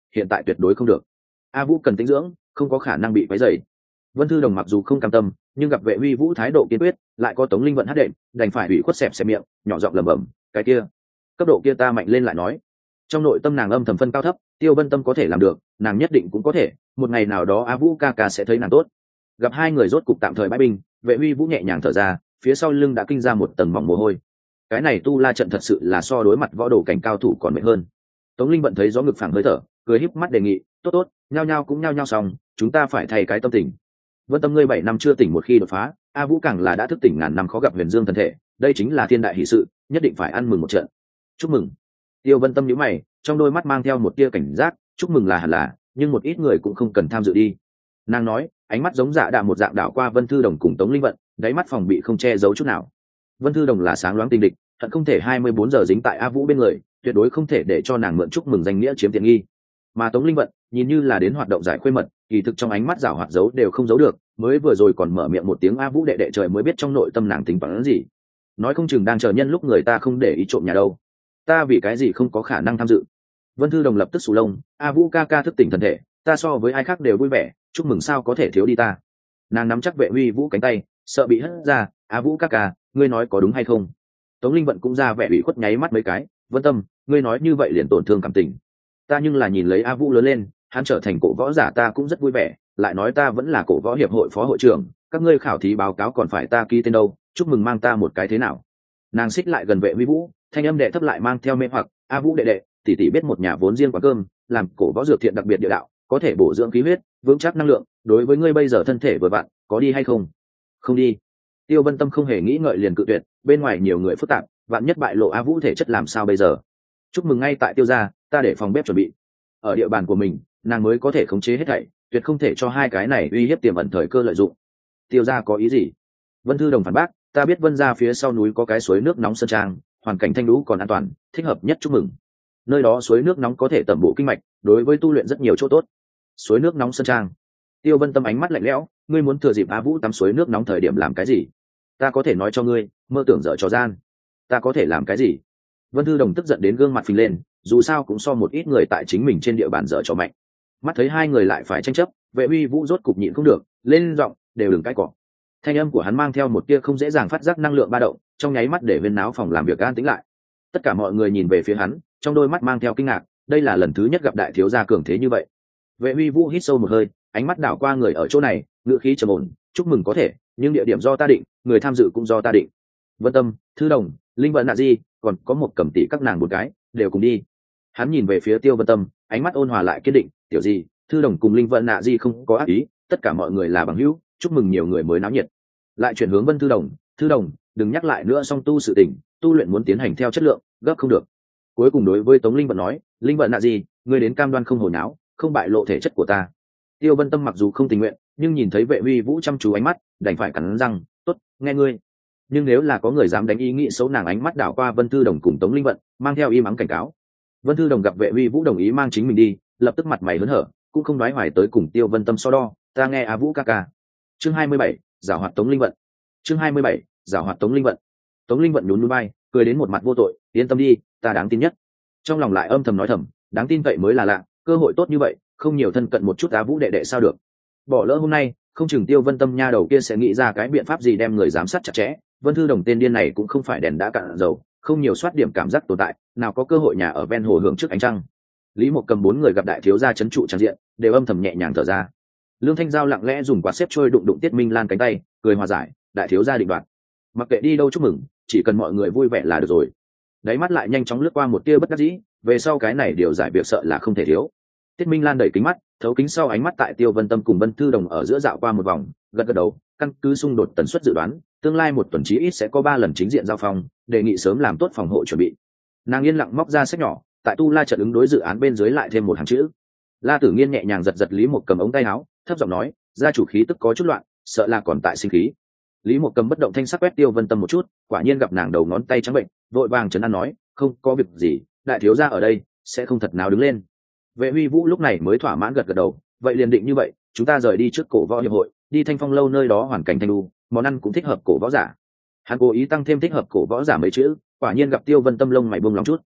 hiện tại tuyệt đối không được. A Vũ cần tĩnh dưỡng, không có khả năng bị quấy rầy. Vân Thư Đồng mặc dù không cam tâm, nhưng gặp Vệ Huy Vũ thái độ kiên quyết, lại có Tống Linh Vận hát đệm, đành phải ủy khuất xẹp xẹp miệng, nhỏ giọng lẩm bẩm, cái kia, cấp độ kia ta mạnh lên lại nói. Trong nội tâm nàng âm thầm phân cao thấp, Tiêu Vân Tâm có thể làm được, nàng nhất định cũng có thể, một ngày nào đó A Vũ ca ca sẽ thấy nàng tốt. Gặp hai người rốt cục tạm thời bãi binh, Vệ Huy Vũ nhẹ nhàng thở ra, phía sau lưng đã kinh ra một tầng mỏng mồ hôi. Cái này tu la trận thật sự là so đối mặt võ đồ cảnh cao thủ còn mệt hơn. Tống Linh Vận thấy gió ngực phẳng hơi thở, cười híp mắt đề nghị, tốt tốt, nhao nhao cũng nhao nhao xong, chúng ta phải thay cái tâm tình. Vân Tâm ngươi 7 năm chưa tỉnh một khi đột phá, A Vũ càng là đã thức tỉnh ngàn năm khó gặp huyền dương thân thể, đây chính là thiên đại hỷ sự, nhất định phải ăn mừng một trận. Chúc mừng. Tiêu Vân Tâm nhíu mày, trong đôi mắt mang theo một tia cảnh giác, chúc mừng là hẳn là, nhưng một ít người cũng không cần tham dự đi. Nàng nói, ánh mắt giống dạ đạm một dạng đảo qua Vân Thư Đồng cùng Tống Linh Vận, đáy mắt phòng bị không che giấu chút nào. Vân Thư Đồng là sáng loáng tình địch, hận không thể 24 giờ dính tại A Vũ bên người, tuyệt đối không thể để cho nàng mượn chúc mừng danh nghĩa chiếm tiện nghi. Mà Tống Linh Vận nhìn như là đến hoạt động giải khuê mật, kỳ thực trong ánh mắt giảo hoạt giấu đều không giấu được, mới vừa rồi còn mở miệng một tiếng A Vũ đệ đệ trời mới biết trong nội tâm nàng tính toán gì. Nói không chừng đang chờ nhân lúc người ta không để ý trộm nhà đâu. Ta vì cái gì không có khả năng tham dự. Vân Thư Đồng lập tức sù lông, A Vũ ca ca thức tỉnh thân thể, ta so với ai khác đều vui vẻ, chúc mừng sao có thể thiếu đi ta. Nàng nắm chắc Vệ Huy Vũ cánh tay, sợ bị hất ra, A Vũ ca ca, ngươi nói có đúng hay không? Tống Linh Vận cũng ra vẻ ủy khuất nháy mắt mấy cái, Vân Tâm, ngươi nói như vậy liền tổn thương cảm tình. Ta nhưng là nhìn lấy A Vũ lớn lên, hắn trở thành cổ võ giả ta cũng rất vui vẻ, lại nói ta vẫn là cổ võ hiệp hội phó hội trưởng, các ngươi khảo thí báo cáo còn phải ta ký tên đâu, chúc mừng mang ta một cái thế nào. Nàng xích lại gần Vệ Huy Vũ, thanh âm đệ thấp lại mang theo mê hoặc, A Vũ đệ đệ, tỷ tỷ biết một nhà vốn riêng quán cơm, làm cổ võ dược thiện đặc biệt địa đạo, có thể bổ dưỡng khí huyết, vững chắc năng lượng, đối với ngươi bây giờ thân thể vừa vặn, có đi hay không? Không đi. Tiêu Vân Tâm không hề nghĩ ngợi liền cự tuyệt, bên ngoài nhiều người phức tạp, vạn nhất bại lộ A Vũ thể chất làm sao bây giờ? Chúc mừng ngay tại Tiêu gia, ta để phòng bếp chuẩn bị. Ở địa bàn của mình, nàng mới có thể khống chế hết thảy, tuyệt không thể cho hai cái này uy hiếp tiềm ẩn thời cơ lợi dụng. Tiêu gia có ý gì? Vân Thư Đồng phản bác, ta biết Vân gia phía sau núi có cái suối nước nóng sơn trang, hoàn cảnh thanh lũ còn an toàn, thích hợp nhất chúc mừng. Nơi đó suối nước nóng có thể tẩm bổ kinh mạch, đối với tu luyện rất nhiều chỗ tốt. Suối nước nóng sơn trang. Tiêu Vân Tâm ánh mắt lạnh lẽo, ngươi muốn thừa dịp A Vũ tắm suối nước nóng thời điểm làm cái gì? Ta có thể nói cho ngươi, mơ tưởng dở trò gian. Ta có thể làm cái gì? Vân Thư Đồng tức giận đến gương mặt phình lên, dù sao cũng so một ít người tại chính mình trên địa bàn dở trò mạnh. Mắt thấy hai người lại phải tranh chấp, Vệ Huy Vũ rốt cục nhịn không được, lên giọng, đều đừng cãi cọ. Thanh âm của hắn mang theo một tia không dễ dàng phát giác năng lượng ba động, trong nháy mắt để viên náo phòng làm việc an tĩnh lại. Tất cả mọi người nhìn về phía hắn, trong đôi mắt mang theo kinh ngạc, đây là lần thứ nhất gặp đại thiếu gia cường thế như vậy. Vệ Huy Vũ hít sâu một hơi, ánh mắt đảo qua người ở chỗ này, ngữ khí trầm ổn, chúc mừng có thể, nhưng địa điểm do ta định, người tham dự cũng do ta định. Vân Tâm, Thư Đồng, Linh Vận Nạ Di, còn có một Cẩm Tỷ các nàng một cái, đều cùng đi. Hắn nhìn về phía Tiêu Vân Tâm, ánh mắt ôn hòa lại kiên định, tiểu Di, Thư Đồng cùng Linh Vận Nạ Di không có ác ý, tất cả mọi người là bằng hữu, chúc mừng nhiều người mới náo nhiệt. Lại chuyển hướng Vân Thư Đồng, đừng nhắc lại nữa, song tu sự tình, tu luyện muốn tiến hành theo chất lượng, gấp không được. Cuối cùng đối với Tống Linh Vận nói, Linh Vận Nạ Di, ngươi đến cam đoan không hồi náo, không bại lộ thể chất của ta. Tiêu Vân Tâm mặc dù không tình nguyện, nhưng nhìn thấy Vệ Huy Vũ chăm chú ánh mắt, đành phải cắn răng, tốt, nghe ngươi. Nhưng nếu là có người dám đánh ý nghĩ xấu, nàng ánh mắt đảo qua Vân Thư Đồng cùng Tống Linh Vận, mang theo im ắng cảnh cáo. Vân Thư Đồng gặp Vệ Huy Vũ đồng ý mang chính mình đi, lập tức mặt mày hớn hở, cũng không nói hoài tới cùng Tiêu Vân Tâm so đo, ta nghe A Vũ ca ca. Chương 27, giảo hoạt Tống Linh Vận. Chương 27, giảo hoạt Tống Linh Vận. Tống Linh Vận nhún nhún vai, cười đến một mặt vô tội, yên tâm đi, ta đáng tin nhất. Trong lòng lại âm thầm nói thầm, đáng tin vậy mới là lạ, cơ hội tốt như vậy, không nhiều thân cận một chút A Vũ đệ đệ sao được. Bỏ lỡ hôm nay, không chừng Tiêu Vân Tâm nha đầu kia sẽ nghĩ ra cái biện pháp gì đem người giám sát chặt chẽ. Vân Thư Đồng tên điên này cũng không phải đèn đã cạn dầu, không nhiều soát điểm cảm giác tồn tại, nào có cơ hội nhà ở ven hồ hưởng trước ánh trăng. Lý Mộc Cầm 4 người gặp đại thiếu gia trấn trụ tràn diện, đều âm thầm nhẹ nhàng thở ra. Lương Thanh Giao lặng lẽ dùng quạt xếp trôi đụng Tiết Minh Lan cánh tay, cười hòa giải, đại thiếu gia định đoạt, mặc kệ đi đâu chúc mừng, chỉ cần mọi người vui vẻ là được rồi. Đáy mắt lại nhanh chóng lướt qua một tia bất đắc dĩ, về sau cái này điều giải việc sợ là không thể thiếu. Tiết Minh Lan đẩy kính mắt, thấu kính sau ánh mắt tại Tiêu Vân Tâm cùng Vân Thư Đồng ở giữa dạo qua một vòng, gật gật đầu, căn cứ xung đột tần suất dự đoán, tương lai một tuần chí ít sẽ có 3 lần chính diện giao phong, đề nghị sớm làm tốt phòng hộ chuẩn bị. Nàng yên lặng móc ra sách nhỏ, tại tu la trận ứng đối dự án bên dưới lại thêm một hàng chữ. La Tử Nghiên nhẹ nhàng giật giật Lý Mộc Cầm ống tay áo, thấp giọng nói, gia chủ khí tức có chút loạn, sợ là còn tại sinh khí. Lý Mộc Cầm bất động thanh sắc quét Tiêu Vân Tâm một chút, quả nhiên gặp nàng đầu ngón tay trắng bệnh, vội vàng trấn an nói, không có việc gì, đại thiếu gia ở đây sẽ không thật nào đứng lên. Vệ Huy Vũ lúc này mới thỏa mãn gật gật đầu, vậy liền định như vậy, chúng ta rời đi trước cổ võ hiệp hội, đi Thanh Phong lâu, nơi đó hoàn cảnh thanh lưu, món ăn cũng thích hợp cổ võ giả. Hắn cố ý tăng thêm thích hợp cổ võ giả mấy chữ, quả nhiên gặp Tiêu Vân Tâm lông mày buông lỏng chút.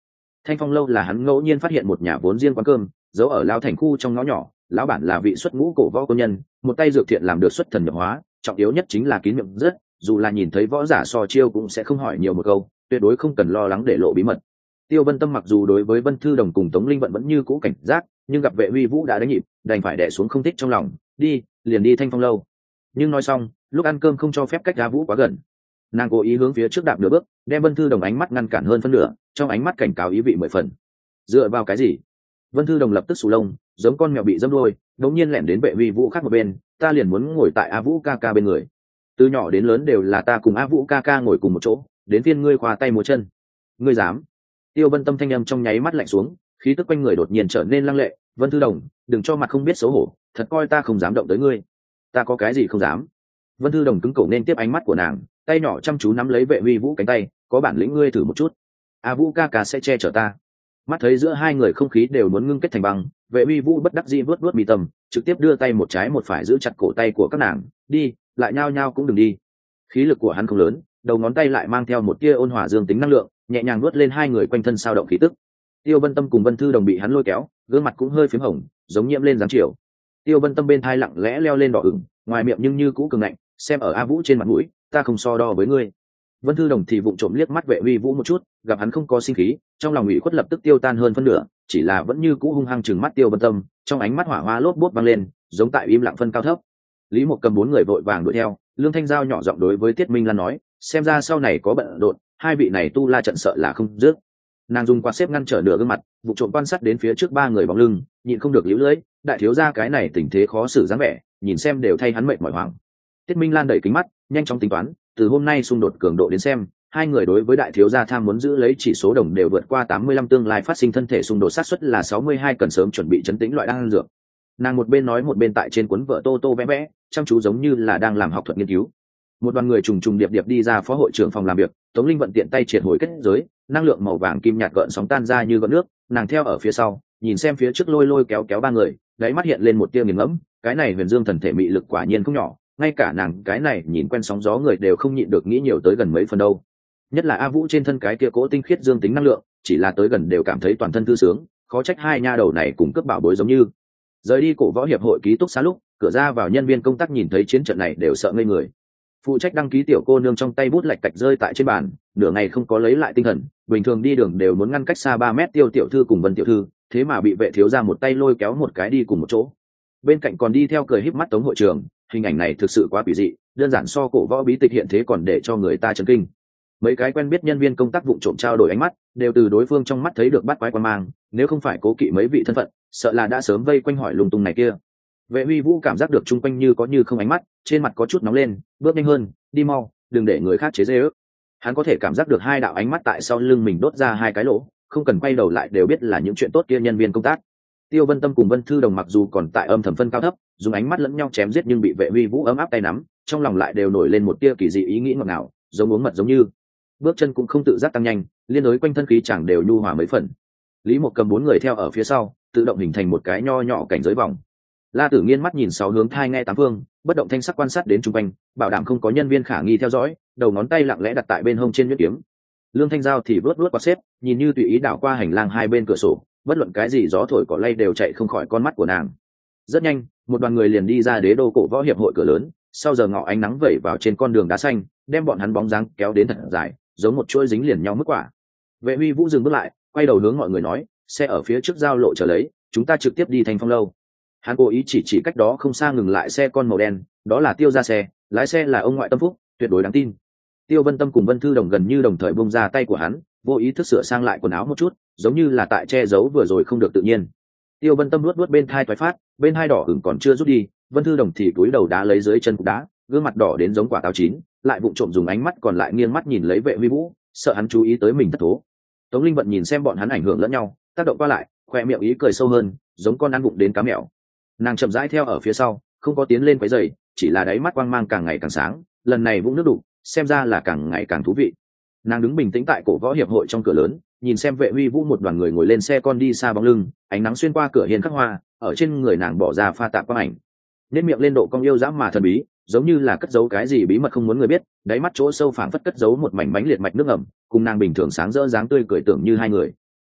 Thanh Phong lâu là hắn ngẫu nhiên phát hiện một nhà vốn riêng quán cơm giấu ở lao thành khu trong ngõ nhỏ, lão bản là vị xuất ngũ cổ võ công nhân, một tay dược thiện làm được xuất thần nhập hóa, trọng yếu nhất chính là kín miệng rất, dù là nhìn thấy võ giả so chiêu cũng sẽ không hỏi nhiều một câu, tuyệt đối không cần lo lắng để lộ bí mật. Tiêu Vân Tâm mặc dù đối với Vân Thư Đồng cùng Tống Linh Vận vẫn như cũ cảnh giác, nhưng gặp Vệ Huy Vũ đã đánh nhịp, đành phải đè xuống không thích trong lòng, đi, liền đi Thanh Phong lâu. Nhưng nói xong, lúc ăn cơm không cho phép cách A Vũ quá gần. Nàng cố ý hướng phía trước đạp nửa bước, đem Vân Thư Đồng ánh mắt ngăn cản hơn phân nửa, trong ánh mắt cảnh cáo ý vị mười phần. Dựa vào cái gì? Vân Thư Đồng lập tức sù lông, giống con mèo bị dẫm đuôi, đột nhiên lẻn đến Vệ Huy Vũ khác một bên, ta liền muốn ngồi tại A Vũ ca ca bên người. Từ nhỏ đến lớn đều là ta cùng A Vũ ca ca ngồi cùng một chỗ, đến phiên ngươi khoa tay múa chân. Ngươi dám? Tiêu Vân Tâm thanh âm trong nháy mắt lạnh xuống, khí tức quanh người đột nhiên trở nên lăng lệ. Vân Thư Đồng, đừng cho mặt không biết xấu hổ, thật coi ta không dám động tới ngươi. Ta có cái gì không dám? Vân Thư Đồng cứng cổ nên tiếp ánh mắt của nàng, tay nhỏ chăm chú nắm lấy Vệ Huy Vũ cánh tay, có bản lĩnh ngươi thử một chút. A Vũ ca ca sẽ che chở ta. Mắt thấy giữa hai người không khí đều muốn ngưng kết thành băng, Vệ Huy Vũ bất đắc dĩ vớt vớt mi tâm, trực tiếp đưa tay một trái một phải giữ chặt cổ tay của các nàng, đi, lại nhao nhao cũng đừng đi. Khí lực của hắn không lớn, đầu ngón tay lại mang theo một tia ôn hòa dương tính năng lượng, nhẹ nhàng nuốt lên hai người quanh thân sao động khí tức. Tiêu Vân Tâm cùng Vân Thư Đồng bị hắn lôi kéo, gương mặt cũng hơi phím hồng, giống nhiễm lên dáng chiều. Tiêu Vân Tâm bên thai lặng lẽ leo lên đỏ ửng, ngoài miệng nhưng như cũ cường ngạnh, xem ở A Vũ trên mặt mũi, ta không so đo với ngươi. Vân Thư Đồng thì vụng trộm liếc mắt Vệ Huy Vũ một chút, gặp hắn không có sinh khí, trong lòng ủy khuất lập tức tiêu tan hơn phân nửa, chỉ là vẫn như cũ hung hăng trừng mắt Tiêu Vân Tâm, trong ánh mắt hỏa hoa lốp bốt văng lên, giống tại im lặng phân cao thấp. Lý Mộc Cầm bốn người vội vàng đuổi theo, Lương Thanh Giao nhỏ giọng đối với Tiết Minh Lan nói, xem ra sau này có bận rộn, hai vị này tu la trận sợ là không dứt. Nàng dùng quạt xếp ngăn trở nửa gương mặt, vụ trộm quan sát đến phía trước ba người bóng lưng, nhịn không được líu lưỡi, đại thiếu gia cái này tình thế khó xử dáng vẻ, nhìn xem đều thay hắn mệt mỏi hoảng. Tiết Minh Lan đẩy kính mắt, nhanh chóng tính toán, từ hôm nay xung đột cường độ đến xem, hai người đối với đại thiếu gia tham muốn giữ lấy chỉ số đồng đều vượt qua 85, tương lai phát sinh thân thể xung đột xác suất là 62, cần sớm chuẩn bị chấn tĩnh loại đan dược. Nàng một bên nói một bên tại trên cuốn vở tô tô vẽ vẽ, chăm chú giống như là đang làm học thuật nghiên cứu. Một đoàn người trùng trùng điệp điệp đi ra phó hội trưởng phòng làm việc, Tống Linh vận tiện tay triệt hồi kết giới, năng lượng màu vàng kim nhạt gợn sóng tan ra như gợn nước, nàng theo ở phía sau, nhìn xem phía trước lôi lôi kéo kéo ba người, đáy mắt hiện lên một tia nghiền ngẫm, cái này Huyền Dương thần thể mị lực quả nhiên không nhỏ, ngay cả nàng cái này nhìn quen sóng gió người đều không nhịn được nghĩ nhiều tới gần mấy phần đâu. Nhất là A Vũ trên thân cái kia cỗ tinh khiết dương tính năng lượng, chỉ là tới gần đều cảm thấy toàn thân thư sướng, khó trách hai nha đầu này cùng cướp bảo bối giống như. Rời đi cổ võ hiệp hội ký túc xá lúc, cửa ra vào nhân viên công tác nhìn thấy chiến trận này đều sợ ngây người. Phụ trách đăng ký tiểu cô nương trong tay bút lạch cạch rơi tại trên bàn, nửa ngày không có lấy lại tinh thần, bình thường đi đường đều muốn ngăn cách xa 3 mét Tiêu tiểu thư cùng Vân tiểu thư, thế mà bị vệ thiếu gia một tay lôi kéo một cái đi cùng một chỗ. Bên cạnh còn đi theo cười híp mắt Tống hội trưởng, hình ảnh này thực sự quá kỳ dị, đơn giản so cổ võ bí tịch hiện thế còn để cho người ta chấn kinh. Mấy cái quen biết nhân viên công tác vụng trộm trao đổi ánh mắt, đều từ đối phương trong mắt thấy được bắt quái quan mang, nếu không phải cố kỵ mấy vị thân phận, sợ là đã sớm vây quanh hỏi lung tung này kia. Vệ Huy Vũ cảm giác được chung quanh như có như không ánh mắt, trên mặt có chút nóng lên, bước nhanh hơn, đi mau, đừng để người khác chế giễu. Hắn có thể cảm giác được hai đạo ánh mắt tại sau lưng mình đốt ra hai cái lỗ, không cần quay đầu lại đều biết là những chuyện tốt kia nhân viên công tác. Tiêu Vân Tâm cùng Vân Thư Đồng mặc dù còn tại âm thầm phân cao thấp, dùng ánh mắt lẫn nhau chém giết nhưng bị Vệ Huy Vũ ấm áp tay nắm, trong lòng lại đều nổi lên một tia kỳ dị ý nghĩ ngọt ngào, giống uống mật giống như. Bước chân cũng không tự giác tăng nhanh, liên đối quanh thân khí chẳng đều nhu hòa mấy phần. Lý Mộc Cầm bốn người theo ở phía sau, tự động hình thành một cái nho nhỏ cảnh giới vòng. La Tử Nghiên mắt nhìn sáu hướng thai nghe tám phương, bất động thanh sắc quan sát đến chung quanh, bảo đảm không có nhân viên khả nghi theo dõi, đầu ngón tay lặng lẽ đặt tại bên hông trên nhuyễn kiếm. Lương Thanh Giao thì vớt vớt quạt xếp, nhìn như tùy ý đảo qua hành lang hai bên cửa sổ, bất luận cái gì gió thổi cỏ lay đều chạy không khỏi con mắt của nàng. Rất nhanh, một đoàn người liền đi ra Đế đô cổ võ hiệp hội cửa lớn, sau giờ ngọ ánh nắng vẩy vào trên con đường đá xanh, đem bọn hắn bóng dáng kéo đến thật dài, giống một chuỗi dính liền nhau mức quả. Vệ Huy Vũ dừng bước lại, quay đầu hướng mọi người nói, xe ở phía trước giao lộ chờ lấy, chúng ta trực tiếp đi Thanh Phong lâu. Hắn cố ý chỉ cách đó không xa ngừng lại xe con màu đen, đó là Tiêu gia xe, lái xe là ông ngoại Tâm Phúc, tuyệt đối đáng tin. Tiêu Vân Tâm cùng Vân Thư Đồng gần như đồng thời buông ra tay của hắn, vô ý thức sửa sang lại quần áo một chút, giống như là tại che giấu vừa rồi không được tự nhiên. Tiêu Vân Tâm luốt bên thai toái phát, bên hai đỏ ửng còn chưa rút đi, Vân Thư Đồng thì túi đầu đá lấy dưới chân cục đá, gương mặt đỏ đến giống quả táo chín, lại vụng trộm dùng ánh mắt còn lại nghiêng mắt nhìn lấy Vệ Huy Vũ, sợ hắn chú ý tới mình thất thố. Tống Linh Vận nhìn xem bọn hắn ảnh hưởng lẫn nhau, tác động qua lại, khoe miệng ý cười sâu hơn, giống con ăn bụng đến cá mèo. Nàng chậm rãi theo ở phía sau, không có tiến lên quấy rầy, chỉ là đáy mắt quang mang càng ngày càng sáng, lần này vũng nước đủ, xem ra là càng ngày càng thú vị. Nàng đứng bình tĩnh tại cổ võ hiệp hội trong cửa lớn, nhìn xem Vệ Huy Vũ một đoàn người ngồi lên xe con đi xa bóng lưng, ánh nắng xuyên qua cửa hiên khắc hoa, ở trên người nàng bỏ ra pha tạp quang ảnh. Nét miệng lên độ cong yêu dã mà thần bí, giống như là cất giấu cái gì bí mật không muốn người biết, đáy mắt chỗ sâu phảng phất cất giấu một mảnh bánh liệt mạch nước ẩm, cùng nàng bình thường sáng rỡ dáng tươi cười tưởng như hai người.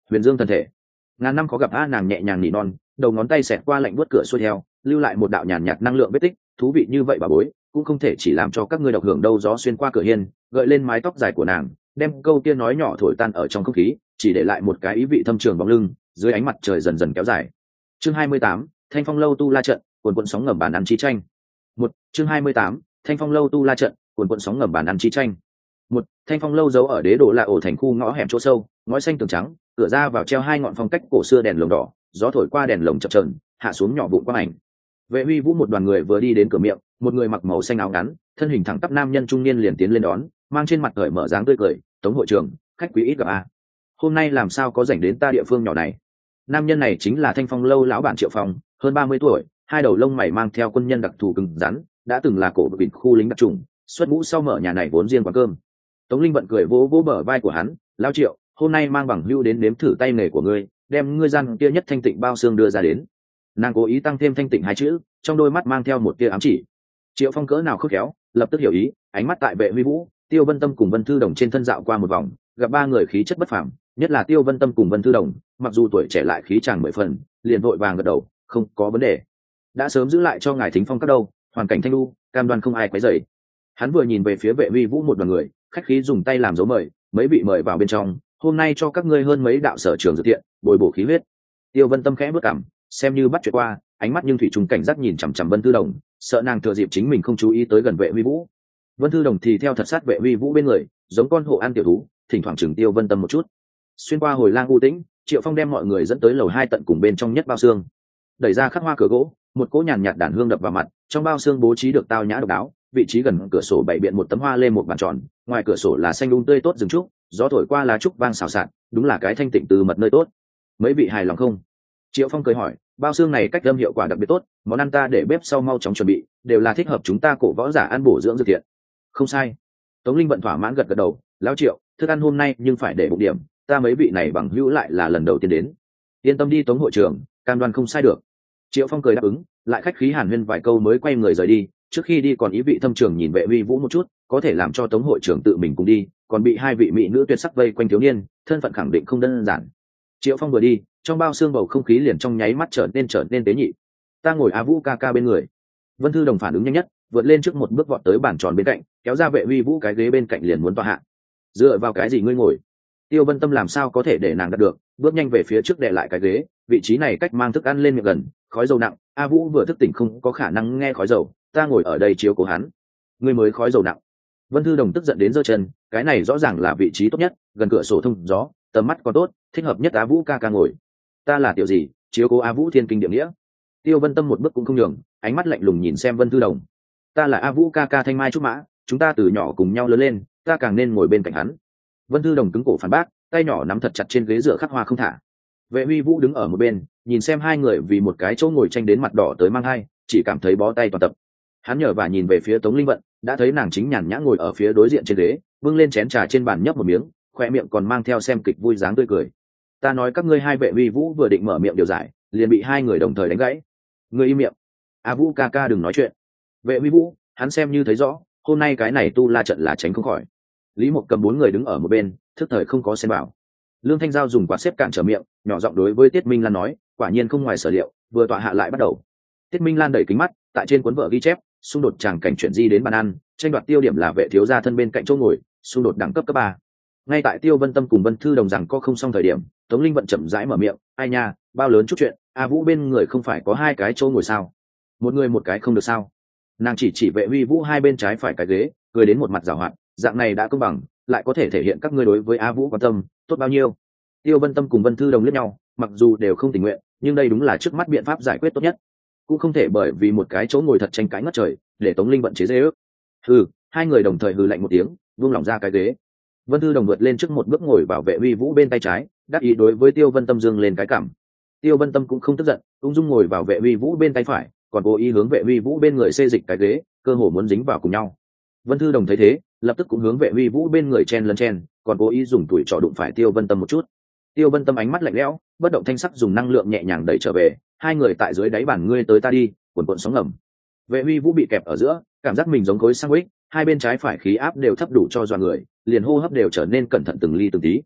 Huyền Dương thần thể. Ngàn năm khó gặp a, nàng nhẹ nhàng nỉ non, đầu ngón tay xẹt qua lạnh buốt cửa xuôi theo, lưu lại một đạo nhàn nhạt năng lượng vết tích. Thú vị như vậy bà bối, cũng không thể chỉ làm cho các ngươi độc hưởng đâu. Gió xuyên qua cửa hiên, gợi lên mái tóc dài của nàng, đem câu kia nói nhỏ thổi tan ở trong không khí, chỉ để lại một cái ý vị thâm trường bóng lưng dưới ánh mặt trời dần dần kéo dài. Chương 28, Thanh Phong lâu tu la trận, cuồn cuộn sóng ngầm bàn ăn chi tranh. Chương 28, Thanh Phong lâu tu la trận, cuồn cuộn sóng ngầm bàn ăn chi tranh. Thanh Phong lâu giấu ở Đế Đô là ổ thành khu ngõ hẻm chỗ sâu, ngói xanh tường trắng, cửa ra vào treo hai ngọn phong cách cổ xưa đèn lồng đỏ, gió thổi qua đèn lồng chập chờn, hạ xuống nhỏ vụn quang ảnh. Vệ Huy Vũ một đoàn người vừa đi đến cửa miệng, một người mặc màu xanh áo ngắn, thân hình thẳng tắp nam nhân trung niên liền tiến lên đón, mang trên mặt cởi mở dáng tươi cười, "Tống hội trưởng, khách quý ít gặp a. Hôm nay làm sao có rảnh đến ta địa phương nhỏ này?" Nam nhân này chính là Thanh Phong lâu lão bản Triệu Phong, hơn 30 tuổi, hai đầu lông mày mang theo quân nhân đặc thù cứng rắn, đã từng là cổ vịt khu lính đặc trùng, xuất ngũ sau mở nhà này vốn riêng quán cơm. Tống Linh Vận cười vỗ vỗ bờ vai của hắn, "Lão Triệu, hôm nay mang bằng hữu đến nếm thử tay nghề của ngươi, đem ngươi gian kia nhất thanh tịnh bao xương đưa ra đến." Nàng cố ý tăng thêm thanh tịnh hai chữ, trong đôi mắt mang theo một tia ám chỉ. Triệu Phong cỡ nào khôn khéo, lập tức hiểu ý, ánh mắt tại Vệ Huy Vũ, Tiêu Vân Tâm cùng Vân Thư Đồng trên thân dạo qua một vòng, gặp ba người khí chất bất phàm, nhất là Tiêu Vân Tâm cùng Vân Thư Đồng, mặc dù tuổi trẻ lại khí tràng mười phần, liền vội vàng gật đầu, "Không có vấn đề. Đã sớm giữ lại cho ngài Thính Phong các đâu, hoàn cảnh thanh lưu, cam đoan không ai quấy rầy." Hắn vừa nhìn về phía Vệ Huy Vũ một đoàn người, khách khí dùng tay làm dấu mời, "Mấy vị mời vào bên trong, hôm nay cho các ngươi hơn mấy đạo sở trường dược tiện, bồi bổ khí huyết." Tiêu Vân Tâm khẽ bước cằm, xem như bắt chuyện qua, ánh mắt nhưng thủy trùng cảnh giác nhìn chằm chằm Vân Thư Đồng, sợ nàng thừa dịp chính mình không chú ý tới gần Vệ Huy Vũ. Vân Thư Đồng thì theo thật sát Vệ Huy Vũ bên người, giống con hộ ăn tiểu thú, thỉnh thoảng chừng Tiêu Vân Tâm một chút. Xuyên qua hồi lang u tĩnh, Triệu Phong đem mọi người dẫn tới lầu 2 tận cùng bên trong nhất bao xương. Đẩy ra khắc hoa cửa gỗ, một cỗ nhàn nhạt đàn hương đập vào mặt, trong bao xương bố trí được tao nhã độc đáo, vị trí gần cửa sổ bày biện một tấm hoa lê một bàn tròn, ngoài cửa sổ là xanh um tươi tốt rừng trúc, gió thổi qua lá trúc vang xào xạc, đúng là cái thanh tịnh từ mật nơi tốt. Mấy vị hài lòng không? Triệu Phong cười hỏi, bao xương này cách âm hiệu quả đặc biệt tốt, món ăn ta để bếp sau mau chóng chuẩn bị, đều là thích hợp chúng ta cổ võ giả ăn bổ dưỡng dược thiện. Không sai. Tống Linh Vận thỏa mãn gật gật đầu, lão Triệu, thức ăn hôm nay nhưng phải để bụng điểm, ta mấy vị này bằng hữu lại là lần đầu tiên đến. Yên tâm đi Tống hội trưởng, cam đoan không sai được. Triệu Phong cười đáp ứng, lại khách khí hàn huyên vài câu mới quay người rời đi, trước khi đi còn ý vị thâm trường nhìn Vệ Huy Vũ một chút, có thể làm cho Tống hội trưởng tự mình cùng đi, còn bị hai vị mỹ nữ tuyệt sắc vây quanh thiếu niên, thân phận khẳng định không đơn giản. Triệu Phong vừa đi, trong bao xương bầu không khí liền trong nháy mắt trở nên tế nhị. "Ta ngồi Á Vũ ca ca bên người." Vân Thư Đồng phản ứng nhanh nhất, vượt lên trước một bước vọt tới bàn tròn bên cạnh, kéo ra Vệ Huy Vũ cái ghế bên cạnh liền muốn tọa hạ. "Dựa vào cái gì ngươi ngồi?" Tiêu Vân Tâm làm sao có thể để nàng đặt được, bước nhanh về phía trước đè lại cái ghế, vị trí này cách mang thức ăn lên miệng gần, khói dầu nặng, A Vũ vừa thức tỉnh không có khả năng nghe khói dầu, ta ngồi ở đây chiếu cố hắn. Ngươi mới khói dầu nặng. Vân Thư Đồng tức giận đến giơ chân, cái này rõ ràng là vị trí tốt nhất, gần cửa sổ thông gió, tầm mắt còn tốt, thích hợp nhất A Vũ ca ca ngồi. Ta là tiểu gì, chiếu cố A Vũ thiên kinh địa nghĩa. Tiêu Vân Tâm một bước cũng không nhường, ánh mắt lạnh lùng nhìn xem Vân Thư Đồng. Ta là A Vũ ca ca thanh mai trúc mã, chúng ta từ nhỏ cùng nhau lớn lên, ta càng nên ngồi bên cạnh hắn. Vân Thư Đồng cứng cổ phản bác, tay nhỏ nắm thật chặt trên ghế dựa khắc hoa không thả. Vệ Huy Vũ đứng ở một bên, nhìn xem hai người vì một cái chỗ ngồi tranh đến mặt đỏ tới mang hai, chỉ cảm thấy bó tay toàn tập. Hắn nhờ và nhìn về phía Tống Linh Vận, đã thấy nàng chính nhàn nhã ngồi ở phía đối diện trên ghế, bưng lên chén trà trên bàn nhấp một miếng, khoe miệng còn mang theo xem kịch vui dáng tươi cười. Ta nói các ngươi hai. Vệ Huy Vũ vừa định mở miệng điều giải, liền bị hai người đồng thời đánh gãy. Ngươi im miệng. A Vũ ca ca đừng nói chuyện. Vệ Huy Vũ, hắn xem như thấy rõ, hôm nay cái này tu la trận là tránh không khỏi. Lý Mộc cầm bốn người đứng ở một bên, thức thời không có xen vào. Lương Thanh Giao dùng quạt xếp cản trở miệng, nhỏ giọng đối với Tiết Minh Lan nói, quả nhiên không ngoài sở liệu, vừa tọa hạ lại bắt đầu. Tiết Minh Lan đẩy kính mắt, tại trên cuốn vở ghi chép, xung đột tràng cảnh chuyển di đến bàn ăn, tranh đoạt tiêu điểm là Vệ thiếu gia thân bên cạnh chỗ ngồi, xung đột đẳng cấp cấp 3. Ngay tại Tiêu Vân Tâm cùng Vân Thư Đồng rằng có không xong thời điểm, Tống Linh Vận chậm rãi mở miệng, ai nha, bao lớn chút chuyện, A Vũ bên người không phải có hai cái chỗ ngồi sao? Một người một cái không được sao? Nàng chỉ Vệ Huy Vũ hai bên trái phải cái ghế, cười đến một mặt giảo hoạt, dạng này đã công bằng, lại có thể thể hiện các ngươi đối với A Vũ quan tâm, tốt bao nhiêu. Tiêu Vân Tâm cùng Vân Thư Đồng liếc nhau, mặc dù đều không tình nguyện, nhưng đây đúng là trước mắt biện pháp giải quyết tốt nhất. Cũng không thể bởi vì một cái chỗ ngồi thật tranh cãi ngất trời, để Tống Linh Vận chế giễu. Hừ, hai người đồng thời hừ lạnh một tiếng, buông lỏng ra cái ghế. Vân Thư Đồng vượt lên trước một bước ngồi vào Vệ Huy Vũ bên tay trái, đáp ý đối với Tiêu Vân Tâm dương lên cái cằm. Tiêu Vân Tâm cũng không tức giận, ung dung ngồi vào Vệ Huy Vũ bên tay phải, còn cố ý hướng Vệ Huy Vũ bên người xê dịch cái ghế, cơ hồ muốn dính vào cùng nhau. Vân Thư Đồng thấy thế, lập tức cũng hướng Vệ Huy Vũ bên người chen lấn chen, còn cố ý dùng tuổi trò đụng phải Tiêu Vân Tâm một chút. Tiêu Vân Tâm ánh mắt lạnh lẽo, bất động thanh sắc dùng năng lượng nhẹ nhàng đẩy trở về, hai người tại dưới đáy bàn ngươi tới ta đi, cuồn cuộn sóng ngầm. Vệ Huy Vũ bị kẹp ở giữa, cảm giác mình giống khối sandwich, hai bên trái phải khí áp đều thấp đủ cho dọa người, liền hô hấp đều trở nên cẩn thận từng ly từng tí.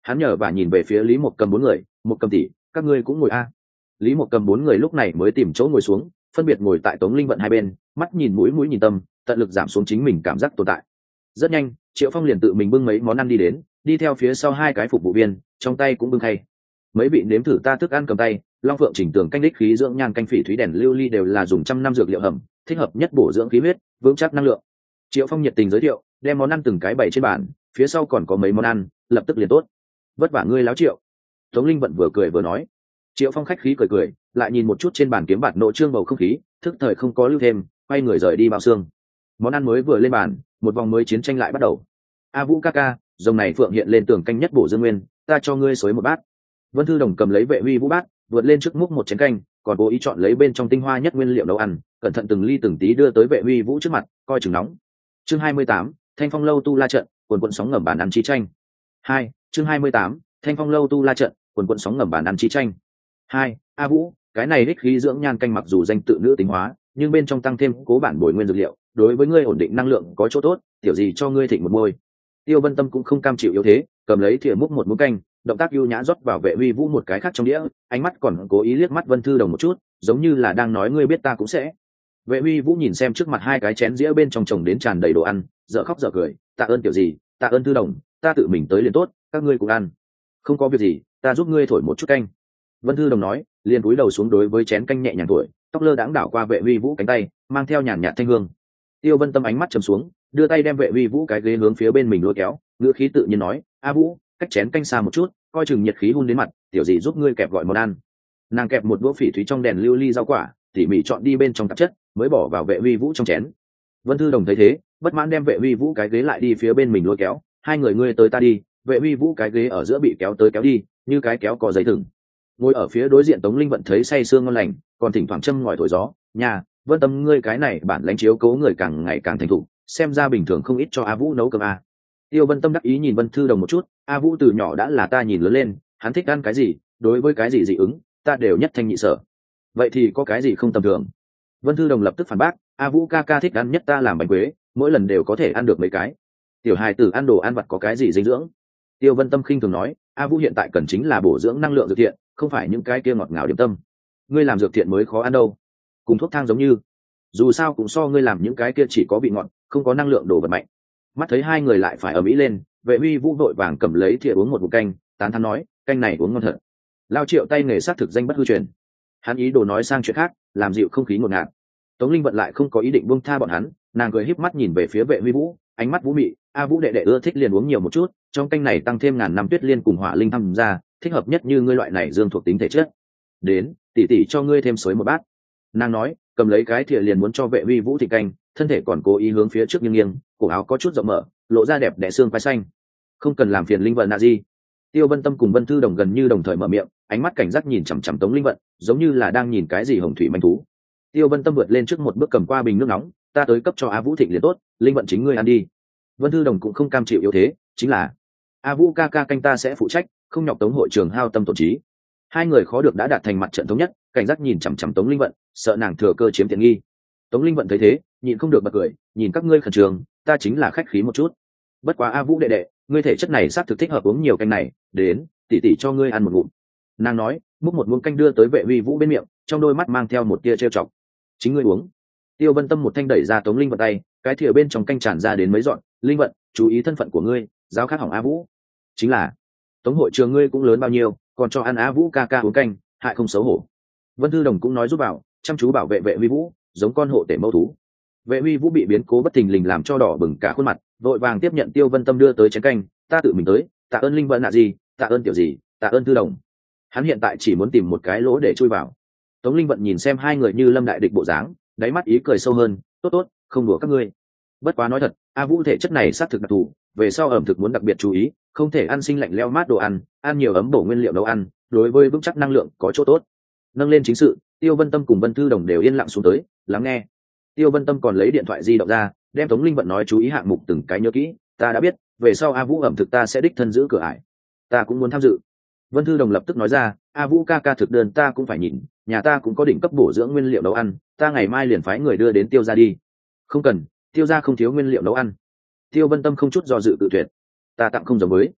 Hắn nhờ và nhìn về phía Lý Mộc Cầm bốn người, Một Cầm tỷ, các ngươi cũng ngồi a. Lý Mộc Cầm bốn người lúc này mới tìm chỗ ngồi xuống, phân biệt ngồi tại Tống Linh Vận hai bên, mắt nhìn mũi mũi nhìn tâm, tận lực giảm xuống chính mình cảm giác tồn tại. Rất nhanh, Triệu Phong liền tự mình bưng mấy món ăn đi đến, đi theo phía sau hai cái phục vụ viên, trong tay cũng bưng khay. Mấy vị nếm thử ta thức ăn cầm tay, Long Phượng Chỉnh Tường canh đích khí dưỡng nhan canh phỉ thúy đèn lưu ly đều là dùng trăm năm dược liệu hầm, thích hợp nhất bổ dưỡng khí huyết, vững chắc năng lượng. Triệu Phong nhiệt tình giới thiệu, đem món ăn từng cái bày trên bàn, phía sau còn có mấy món ăn, lập tức liền tốt. Vất vả ngươi láo Triệu. Tống Linh Vận vừa cười vừa nói. Triệu Phong khách khí cười cười, lại nhìn một chút trên bàn kiếm bạt nội trương bầu không khí, thức thời không có lưu thêm, quay người rời đi bao xương. Món ăn mới vừa lên bàn, một vòng mới chiến tranh lại bắt đầu. A Vũ ca ca, dòng này Phượng hiện lên tường canh nhất bổ dương nguyên, ta cho ngươi xới một bát. Vân Thư Đồng cầm lấy vệ huy vũ bát, vượt lên trước múc một chén canh, còn cố ý chọn lấy bên trong tinh hoa nhất nguyên liệu nấu ăn, cẩn thận từng ly từng tí đưa tới vệ huy vũ trước mặt, coi chừng nóng. Chương 28, Thanh Phong lâu tu la trận, quần quần sóng ngầm bàn ăn chi tranh. 2, chương 28, Thanh Phong lâu tu la trận, quần quần sóng ngầm bàn ăn chi tranh. 2, A Vũ, cái này đích khí dưỡng nhan canh mặc dù danh tự nữ tính hóa, nhưng bên trong tăng thêm cố bản bồi nguyên dược liệu, đối với ngươi ổn định năng lượng có chỗ tốt, tiểu gì cho ngươi thịnh một môi. Tiêu Vân Tâm cũng không cam chịu yếu thế, cầm lấy thìa múc một muỗng canh, động tác ưu nhã rót vào vệ huy vũ một cái khác trong đĩa, ánh mắt còn cố ý liếc mắt Vân Thư Đồng một chút, giống như là đang nói ngươi biết ta cũng sẽ. Vệ huy vũ nhìn xem trước mặt hai cái chén dĩa bên trong chồng đến tràn đầy đồ ăn, dở khóc dở cười, tạ ơn tiểu gì, tạ ơn Thư Đồng, ta tự mình tới liền tốt, các ngươi cùng ăn. Không có việc gì, ta giúp ngươi thổi một chút canh. Vân Thư Đồng nói, liền cúi đầu xuống đối với chén canh nhẹ nhàng thổi, tóc lơ đãng đảo qua vệ huy vũ cánh tay, mang theo nhàn nhạt thanh hương. Tiêu Vân Tâm ánh mắt trầm xuống, đưa tay đem vệ huy vũ cái ghế hướng phía bên mình lôi kéo, ngữ khí tự nhiên nói, A Vũ, cách chén canh xa một chút, coi chừng nhiệt khí hun đến mặt, tiểu gì giúp ngươi kẹp gọi món ăn. Nàng kẹp một đũa phỉ thúy trong đèn lưu ly rau quả, tỉ mỉ chọn đi bên trong tạp chất, mới bỏ vào vệ huy vũ trong chén. Vân Thư Đồng thấy thế, bất mãn đem vệ huy vũ cái ghế lại đi phía bên mình lôi kéo, hai người ngươi tới ta đi, vệ huy vũ cái ghế ở giữa bị kéo tới kéo đi, như cái kéo có giấy thừng. Ngồi ở phía đối diện Tống Linh Vận thấy say sương ngon lành, còn thỉnh thoảng châm ngòi thổi gió, nhà Vân Tâm ngươi cái này bản lãnh chiếu cố người càng ngày càng thành thục, xem ra bình thường không ít cho A Vũ nấu cơm a. Tiêu Vân Tâm đắc ý nhìn Vân Thư Đồng một chút, A Vũ từ nhỏ đã là ta nhìn lớn lên, hắn thích ăn cái gì, đối với cái gì dị ứng, ta đều nhất thanh nhị sở. Vậy thì có cái gì không tầm thường? Vân Thư Đồng lập tức phản bác, A Vũ ca ca thích ăn nhất ta làm bánh quế, mỗi lần đều có thể ăn được mấy cái. Tiểu hài tử ăn đồ ăn vặt có cái gì dinh dưỡng? Tiêu Vân Tâm khinh thường nói, A Vũ hiện tại cần chính là bổ dưỡng năng lượng dược thiện, không phải những cái kia ngọt ngào điểm tâm. Ngươi làm dược thiện mới khó ăn đâu, cùng thuốc thang giống như, dù sao cũng so ngươi làm những cái kia chỉ có vị ngọt, không có năng lượng đồ vật mạnh. Mắt thấy hai người lại phải ở mỹ lên, vệ huy vũ vội vàng cầm lấy thìa uống một ngụm canh, tán thán nói, canh này uống ngon thật. Lao Triệu tay nghề xác thực danh bất hư truyền. Hắn ý đồ nói sang chuyện khác, làm dịu không khí ngột ngạt. Tống Linh Vận lại không có ý định buông tha bọn hắn, nàng cười híp mắt nhìn về phía vệ huy vũ, ánh mắt vũ mị, A Vũ đệ đệ ưa thích liền uống nhiều một chút, trong canh này tăng thêm ngàn năm tuyết liên cùng hỏa linh tham gia, thích hợp nhất như ngươi loại này dương thuộc tính thể chất. Đến, tỷ tỷ cho ngươi thêm xới một bát. Nàng nói, cầm lấy cái thìa liền muốn cho vệ huy vũ thịt canh, thân thể còn cố ý hướng phía trước nghiêng nghiêng, cổ áo có chút rộng mở, lộ ra đẹp đẽ xương quai xanh. Không cần làm phiền Linh Vận nạ gì. Tiêu Vân Tâm cùng Vân Thư Đồng gần như đồng thời mở miệng, ánh mắt cảnh giác nhìn chằm chằm Tống Linh Vận, giống như là đang nhìn cái gì hồng thủy manh thú. Tiêu Vân Tâm vượt lên trước một bước cầm qua bình nước nóng, ta tới cấp cho A Vũ thịnh liền tốt, Linh Vận chính ngươi ăn đi. Vân Thư Đồng cũng không cam chịu yếu thế, chính là A Vũ ca ca canh ta sẽ phụ trách, không nhọc Tống hội trường hao tâm tổn trí. Hai người khó được đã đạt thành mặt trận thống nhất, cảnh giác nhìn chằm chằm Tống Linh Vận, sợ nàng thừa cơ chiếm tiện nghi. Tống Linh Vận thấy thế, nhịn không được bật cười, nhìn các ngươi khẩn trương, ta chính là khách khí một chút. Bất quá A Vũ đệ đệ, ngươi thể chất này xác thực thích hợp uống nhiều canh này, đến, tỷ tỷ cho ngươi ăn một ngụm. Nàng nói, múc một muỗng canh đưa tới vệ huy vũ bên miệng, trong đôi mắt mang theo một tia trêu chọc. Chính ngươi uống. Tiêu Vân Tâm một thanh đẩy ra Tống Linh Vận tay, cái thìa bên trong canh tràn ra đến mấy dọn, Linh Vận, chú ý thân phận của ngươi, giáo khác hỏng A Vũ. Chính là, Tống hội trường ngươi cũng lớn bao nhiêu, còn cho ăn A Vũ ca ca uống canh, hại không xấu hổ. Vân Thư Đồng cũng nói giúp bảo, chăm chú bảo vệ vệ huy vũ, giống con hộ tể mẫu thú. Vệ huy vũ bị biến cố bất thình lình làm cho đỏ bừng cả khuôn mặt, vội vàng tiếp nhận Tiêu Vân Tâm đưa tới chén canh, ta tự mình tới, tạ ơn Linh Vận nạ gì, tạ ơn tiểu gì, tạ ơn Thư Đồng. Hắn hiện tại chỉ muốn tìm một cái lỗ để chui vào. Tống Linh Vận nhìn xem hai người như lâm đại địch bộ dáng, đáy mắt ý cười sâu hơn, tốt tốt, không đùa các ngươi. Bất quá nói thật, A Vũ thể chất này xác thực đặc thù, về sau ẩm thực muốn đặc biệt chú ý, không thể ăn sinh lạnh leo mát đồ ăn nhiều ấm bổ nguyên liệu nấu ăn, đối với vững chắc năng lượng có chỗ tốt. Nâng lên chính sự, Tiêu Vân Tâm cùng Vân Thư Đồng đều yên lặng xuống tới, lắng nghe. Tiêu Vân Tâm còn lấy điện thoại di động ra, đem Tống Linh Vận nói chú ý hạng mục từng cái nhớ kỹ, ta đã biết, về sau A Vũ ẩm thực ta sẽ đích thân giữ cửa ải, ta cũng muốn tham dự. Vân Thư Đồng lập tức nói ra, A Vũ ca ca thực đơn ta cũng phải nhìn, nhà ta cũng có đỉnh cấp bổ dưỡng nguyên liệu nấu ăn, ta ngày mai liền phái người đưa đến Tiêu gia đi. Không cần, Tiêu gia không thiếu nguyên liệu nấu ăn. Tiêu Vân Tâm không chút do dự tự tuyệt, ta tặng không giống với.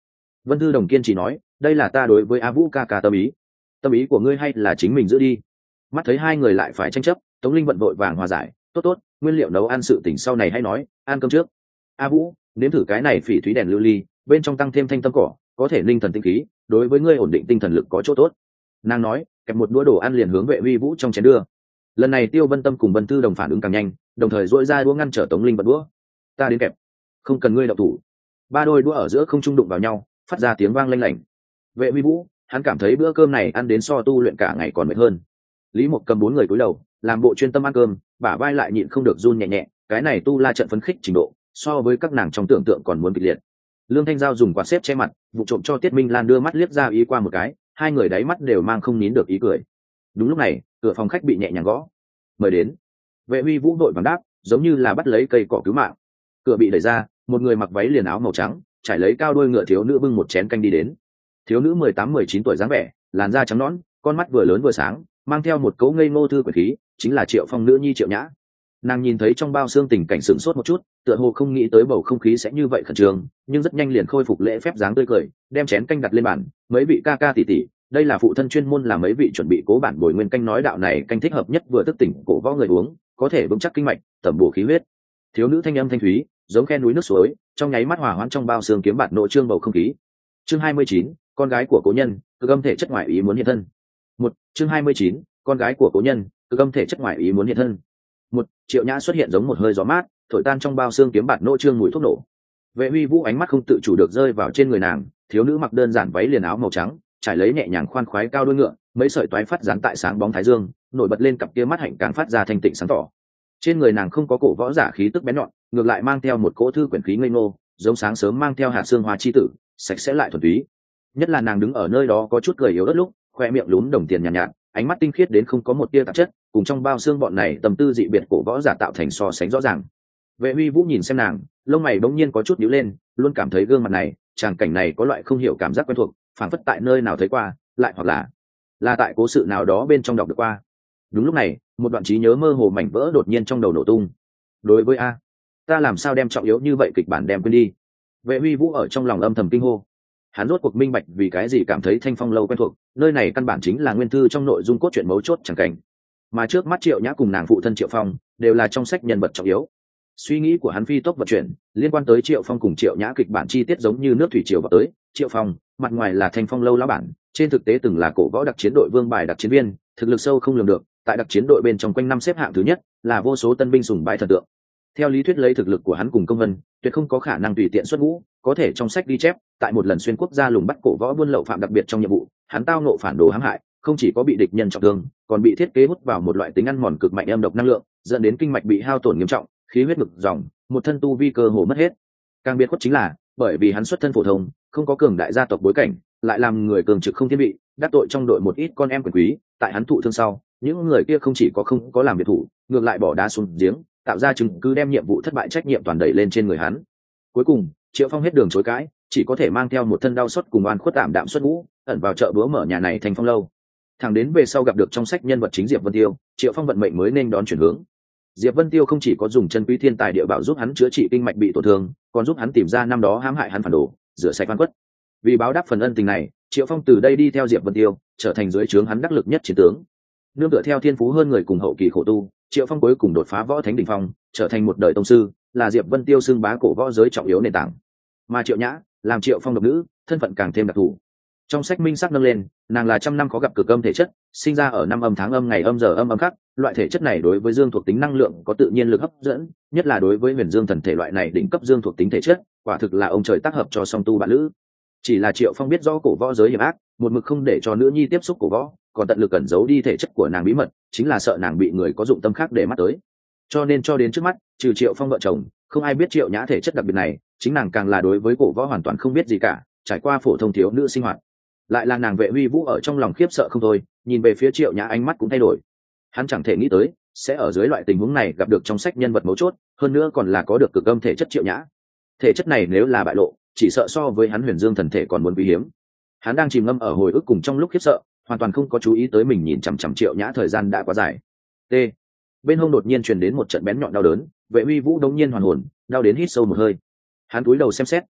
Vân Thư Đồng kiên trì nói, đây là ta đối với A Vũ ca ca tâm ý của ngươi hay là chính mình giữ đi. Mắt thấy hai người lại phải tranh chấp, Tống Linh Vận vội vàng hòa giải, tốt tốt, nguyên liệu nấu ăn sự tỉnh sau này hay nói, ăn cơm trước. A Vũ, nếm thử cái này phỉ thúy đèn lưu ly, bên trong tăng thêm thanh tâm cỏ, có thể linh thần tinh khí, đối với ngươi ổn định tinh thần lực có chỗ tốt. Nàng nói, kẹp một đũa đồ ăn liền hướng Vệ Uy Vũ trong chén đưa. Lần này Tiêu Vân Tâm cùng Vân Thư Đồng phản ứng càng nhanh, đồng thời duỗi ra đũa ngăn trở Tống Linh Vận đũa. Ta đến kẹp, không cần ngươi động thủ. Ba đôi đũa ở giữa không trung đụng vào nhau, phát ra tiếng vang lanh lảnh. Vệ Uy Vũ, hắn cảm thấy bữa cơm này ăn đến so tu luyện cả ngày còn mệt hơn. Lý Mộc cầm bốn người cúi đầu, làm bộ chuyên tâm ăn cơm, bả vai lại nhịn không được run nhẹ nhẹ, cái này tu la trận phấn khích trình độ, so với các nàng trong tưởng tượng còn muốn kịch liệt. Lương Thanh Giao dùng quạt xếp che mặt, vụ trộm cho Tiết Minh Lan đưa mắt liếc ra ý qua một cái, hai người đáy mắt đều mang không nín được ý cười. Đúng lúc này, cửa phòng khách bị nhẹ nhàng gõ. Mời đến. Vệ Uy Vũ đội vàng đáp, giống như là bắt lấy cây cỏ cứu mạng. Cửa bị đẩy ra, một người mặc váy liền áo màu trắng, trải lấy cao đuôi ngựa thiếu nữ bưng một chén canh đi đến. Thiếu nữ 18-19 tuổi dáng vẻ, làn da trắng nõn, con mắt vừa lớn vừa sáng, mang theo một cấu ngây ngô thư quyển khí, chính là Triệu Phong nữ nhi Triệu Nhã. Nàng nhìn thấy trong bao xương tình cảnh sửng sốt một chút, tựa hồ không nghĩ tới bầu không khí sẽ như vậy khẩn trương, nhưng rất nhanh liền khôi phục lễ phép dáng tươi cười, đem chén canh đặt lên bàn. Mấy vị ca ca tỷ tỷ, đây là phụ thân chuyên môn làm mấy vị chuẩn bị cố bản bồi nguyên canh, nói đạo này canh thích hợp nhất vừa thức tỉnh cổ võ người uống, có thể vững chắc kinh mạch, tẩm bổ khí huyết. Thiếu nữ thanh âm thanh thúy, giống khe núi nước suối, trong nháy mắt hòa hoãn trong bao xương kiếm bạt nội trương bầu không khí. Chương 29, con gái của cố nhân, cực âm thể chất ngoại ý muốn hiện thân. Chương 29, con gái của cố nhân, cực âm thể chất ngoại ý muốn hiện thân. Triệu Nhã xuất hiện giống một hơi gió mát, thổi tan trong bao xương kiếm bạt nô trương mùi thuốc nổ. Vệ Uy Vũ ánh mắt không tự chủ được rơi vào trên người nàng, thiếu nữ mặc đơn giản váy liền áo màu trắng, trải lấy nhẹ nhàng khoan khoái cao đuôi ngựa, mấy sợi toái phát dán tại sáng bóng thái dương, nổi bật lên cặp kia mắt hạnh càng phát ra thanh tịnh sáng tỏ. Trên người nàng không có cổ võ giả khí tức bén nhọn, ngược lại mang theo một cỗ thư quyển khí ngây ngô, giống sáng sớm mang theo hạt sương hoa chi tử, sạch sẽ lại thuần túy. Nhất là nàng đứng ở nơi đó có chút cười yếu ớt lúc, khoe miệng lún đồng tiền nhàn nhạt, ánh mắt tinh khiết đến không có một tia tạp chất, cùng trong bao xương bọn này tâm tư dị biệt cổ võ giả tạo thành so sánh rõ ràng. Vệ Uy Vũ nhìn xem nàng, lông mày bỗng nhiên có chút nhíu lên, luôn cảm thấy gương mặt này, tràng cảnh này có loại không hiểu cảm giác quen thuộc, phảng phất tại nơi nào thấy qua, lại hoặc là tại cố sự nào đó bên trong đọc được qua. Đúng lúc này, một đoạn trí nhớ mơ hồ mảnh vỡ đột nhiên trong đầu nổ tung. Đối với a, ta làm sao đem trọng yếu như vậy kịch bản đem quên đi? Vệ Uy Vũ ở trong lòng âm thầm kinh hô. Hắn rốt cuộc minh bạch vì cái gì cảm thấy Thanh Phong lâu quen thuộc, nơi này căn bản chính là nguyên thư trong nội dung cốt truyện mấu chốt chẳng cảnh, mà trước mắt Triệu Nhã cùng nàng phụ thân Triệu Phong đều là trong sách nhân vật trọng yếu. Suy nghĩ của hắn phi tốc vận chuyển, liên quan tới Triệu Phong cùng Triệu Nhã kịch bản chi tiết giống như nước thủy triều vào tới. Triệu Phong mặt ngoài là Thanh Phong lâu lão bản, trên thực tế từng là cổ võ đặc chiến đội vương bài đặc chiến viên, thực lực sâu không lường được, tại đặc chiến đội bên trong quanh năm xếp hạng thứ nhất, là vô số tân binh sùng bái thần tượng. Theo lý thuyết lấy thực lực của hắn cùng công vân, tuyệt không có khả năng tùy tiện xuất ngũ, có thể trong sách ghi chép, tại một lần xuyên quốc gia lùng bắt cổ võ buôn lậu phạm đặc biệt trong nhiệm vụ, hắn tao nộ phản đồ hãm hại, không chỉ có bị địch nhân trọng thương, còn bị thiết kế hút vào một loại tính ăn mòn cực mạnh âm độc năng lượng, dẫn đến kinh mạch bị hao tổn nghiêm trọng, khí huyết ngực dòng, một thân tu vi cơ hồ mất hết. Càng biệt khuất chính là, bởi vì hắn xuất thân phổ thông, không có cường đại gia tộc bối cảnh, lại làm người cường trực không thiên vị, đắc tội trong đội một ít con em quyền quý, tại hắn thụ thương sau, những người kia không chỉ có không có làm biệt thủ, ngược lại bỏ đá xuống giếng, tạo ra chứng cứ đem nhiệm vụ thất bại trách nhiệm toàn đẩy lên trên người hắn. Cuối cùng, Triệu Phong hết đường chối cãi, chỉ có thể mang theo một thân đau xót cùng oan khuất tạm đạm xuất ngũ, ẩn vào chợ búa mở nhà này Thanh Phong lâu. Thẳng đến về sau gặp được trong sách nhân vật chính Diệp Vân Tiêu, Triệu Phong vận mệnh mới nên đón chuyển hướng. Diệp Vân Tiêu không chỉ có dùng chân quý thiên tài địa bảo giúp hắn chữa trị kinh mạch bị tổn thương, còn giúp hắn tìm ra năm đó hãm hại hắn phản đồ, rửa sạch oan khuất. Vì báo đáp phần ân tình này, Triệu Phong từ đây đi theo Diệp Vân Tiêu, trở thành dưới trướng hắn đắc lực nhất chiến tướng. Nương tựa theo thiên phú hơn người cùng hậu kỳ khổ tu, Triệu Phong cuối cùng đột phá võ thánh đỉnh phong, trở thành một đời tông sư, là Diệp Vân Tiêu xưng bá cổ võ giới trọng yếu nền tảng. Mà Triệu Nhã, làm Triệu Phong độc nữ, thân phận càng thêm đặc thù. Trong sách minh sắc nâng lên, nàng là trăm năm khó gặp cực âm thể chất, sinh ra ở năm âm tháng âm ngày âm giờ âm âm khắc, loại thể chất này đối với dương thuộc tính năng lượng có tự nhiên lực hấp dẫn, nhất là đối với huyền dương thần thể loại này đỉnh cấp dương thuộc tính thể chất, quả thực là ông trời tác hợp cho song tu bạn lữ. Chỉ là Triệu Phong biết rõ cổ võ giới hiểm ác, một mực không để cho nữ nhi tiếp xúc cổ võ, còn tận lực cẩn giấu đi thể chất của nàng bí mật, chính là sợ nàng bị người có dụng tâm khác để mắt tới. Cho nên cho đến trước mắt, trừ Triệu Phong vợ chồng, không ai biết Triệu Nhã thể chất đặc biệt này, chính nàng càng là đối với cổ võ hoàn toàn không biết gì cả, trải qua phổ thông thiếu nữ sinh hoạt. Lại là nàng Vệ Uy Vũ ở trong lòng khiếp sợ không thôi, nhìn về phía Triệu Nhã ánh mắt cũng thay đổi. Hắn chẳng thể nghĩ tới sẽ ở dưới loại tình huống này gặp được trong sách nhân vật mấu chốt, hơn nữa còn là có được cực âm thể chất Triệu Nhã. Thể chất này nếu là bại lộ, chỉ sợ so với hắn huyền dương thần thể còn muốn quý hiếm. Hắn đang chìm ngâm ở hồi ức cùng trong lúc khiếp sợ, hoàn toàn không có chú ý tới mình nhìn chằm chằm Triệu Nhã thời gian đã quá dài. T. Bên hông đột nhiên truyền đến một trận bén nhọn đau đớn, Vệ Uy Vũ đống nhiên hoàn hồn, đau đến hít sâu một hơi. Hắn cúi đầu xem xét,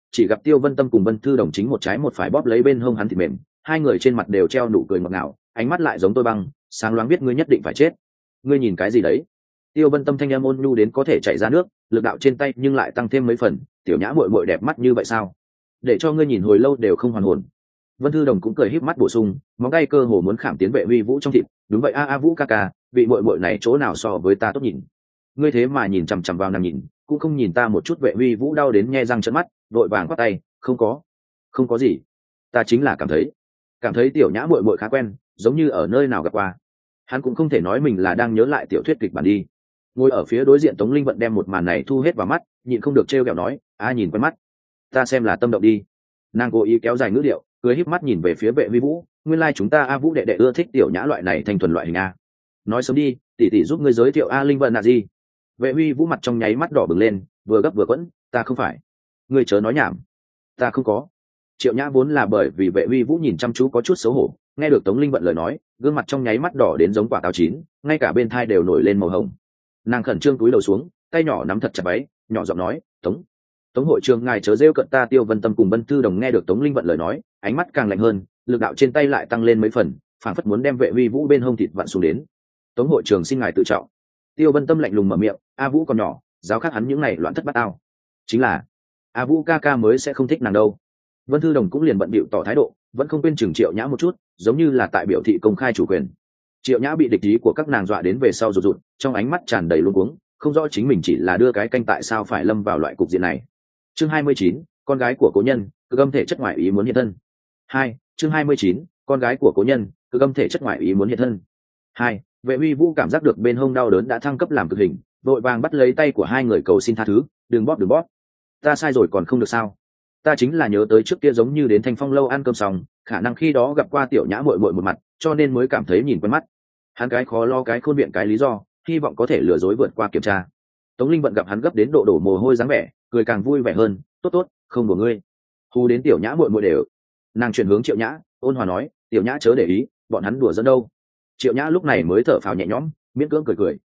chỉ gặp Tiêu Vân Tâm cùng Vân Thư Đồng chính một trái một phải bóp lấy bên hông hắn thịt mềm, hai người trên mặt đều treo nụ cười ngọt ngào, ánh mắt lại giống tôi băng, sáng loáng biết ngươi nhất định phải chết. Ngươi nhìn cái gì đấy? Tiêu Vân Tâm thanh âm ôn nhu đến có thể chảy ra nước, lực đạo trên tay nhưng lại tăng thêm mấy phần. Tiểu Nhã muội muội đẹp mắt như vậy sao? Để cho ngươi nhìn hồi lâu đều không hoàn hồn. Vân Thư Đồng cũng cười híp mắt bổ sung, móng tay cơ hồ muốn khảm tiến Vệ Huy Vũ trong thịt. Đúng vậy a Vũ ca ca, vị muội muội này chỗ nào so với ta tốt nhìn? Ngươi thế mà nhìn chằm chằm vào nàng nhìn, cũng không nhìn ta một chút. Vệ Huy Vũ đau đến nhe răng trợn mắt, vội vàng quát tay, không có gì, ta chính là cảm thấy Tiểu Nhã muội muội khá quen, giống như ở nơi nào gặp qua. Hắn cũng không thể nói mình là đang nhớ lại tiểu thuyết kịch bản đi. Ngồi ở phía đối diện Tống Linh Vận đem một màn này thu hết vào mắt, nhịn không được trêu ghẹo nói, nhìn quen mắt, ta xem là tâm động đi. Nàng cố ý kéo dài ngữ điệu, cười híp mắt nhìn về phía Vệ Huy Vũ, nguyên lai chúng ta Vũ đệ đệ ưa thích Tiểu Nhã loại này thanh thuần loại hình a. Nói sớm đi, tỷ tỷ giúp ngươi giới thiệu Linh Vận là gì. Vệ Huy Vũ mặt trong nháy mắt đỏ bừng lên, vừa gấp vừa quẫn, ta không phải. Ngươi chớ nói nhảm, ta không có. Triệu Nhã vốn là bởi vì Vệ Huy Vũ nhìn chăm chú có chút xấu hổ, nghe được Tống Linh Vận lời nói, gương mặt trong nháy mắt đỏ đến giống quả táo chín, ngay cả bên thai đều nổi lên màu hồng. Nàng khẩn trương cúi đầu xuống, tay nhỏ nắm thật chặt váy, nhỏ giọng nói, Tống hội trưởng ngài chớ rêu cận ta. Tiêu Vân Tâm cùng Vân Thư Đồng nghe được Tống Linh Vận lời nói, ánh mắt càng lạnh hơn, lực đạo trên tay lại tăng lên mấy phần, phảng phất muốn đem Vệ Huy Vũ bên hông thịt vặn xuống đến. Tống hội trưởng xin ngài tự trọng. Tiêu Vân Tâm lạnh lùng mở miệng, Vũ còn nhỏ, giáo khác hắn những này loạn thất bát ao. Chính là Vũ ca ca mới sẽ không thích nàng đâu. Vân Thư Đồng cũng liền bận bịu tỏ thái độ, vẫn không quên chừng Triệu Nhã một chút, giống như là tại biểu thị công khai chủ quyền. Triệu Nhã bị địch ý của các nàng dọa đến về sau rụt rụt, trong ánh mắt tràn đầy luống cuống, không rõ chính mình chỉ là đưa cái canh tại sao phải lâm vào loại cục diện này. Chương 29, con gái của cố nhân, cực âm thể chất ngoại ý muốn hiện thân. 2. Chương 29, con gái của cố nhân, cực âm thể chất ngoại ý muốn hiện thân. 2. Vệ Huy Vũ cảm giác được bên hông đau đớn đã thăng cấp làm cực hình, vội vàng bắt lấy tay của hai người cầu xin tha thứ, đừng bóp. Ta sai rồi còn không được sao? Ta chính là nhớ tới trước kia giống như đến Thanh Phong lâu ăn cơm xong, khả năng khi đó gặp qua Tiểu Nhã muội muội một mặt, cho nên mới cảm thấy nhìn quen mắt. Hắn cái khó lo cái khôn biện cái lý do, hy vọng có thể lừa dối vượt qua kiểm tra. Tống Linh Vận gặp hắn gấp đến độ đổ mồ hôi dáng vẻ, cười càng vui vẻ hơn, tốt, không đùa ngươi. Hù đến Tiểu Nhã muội muội đều. Nàng chuyển hướng Triệu Nhã, ôn hòa nói, Tiểu Nhã chớ để ý, bọn hắn đùa dẫn đâu. Triệu Nhã lúc này mới thở phào nhẹ nhõm, miễn cưỡng cười,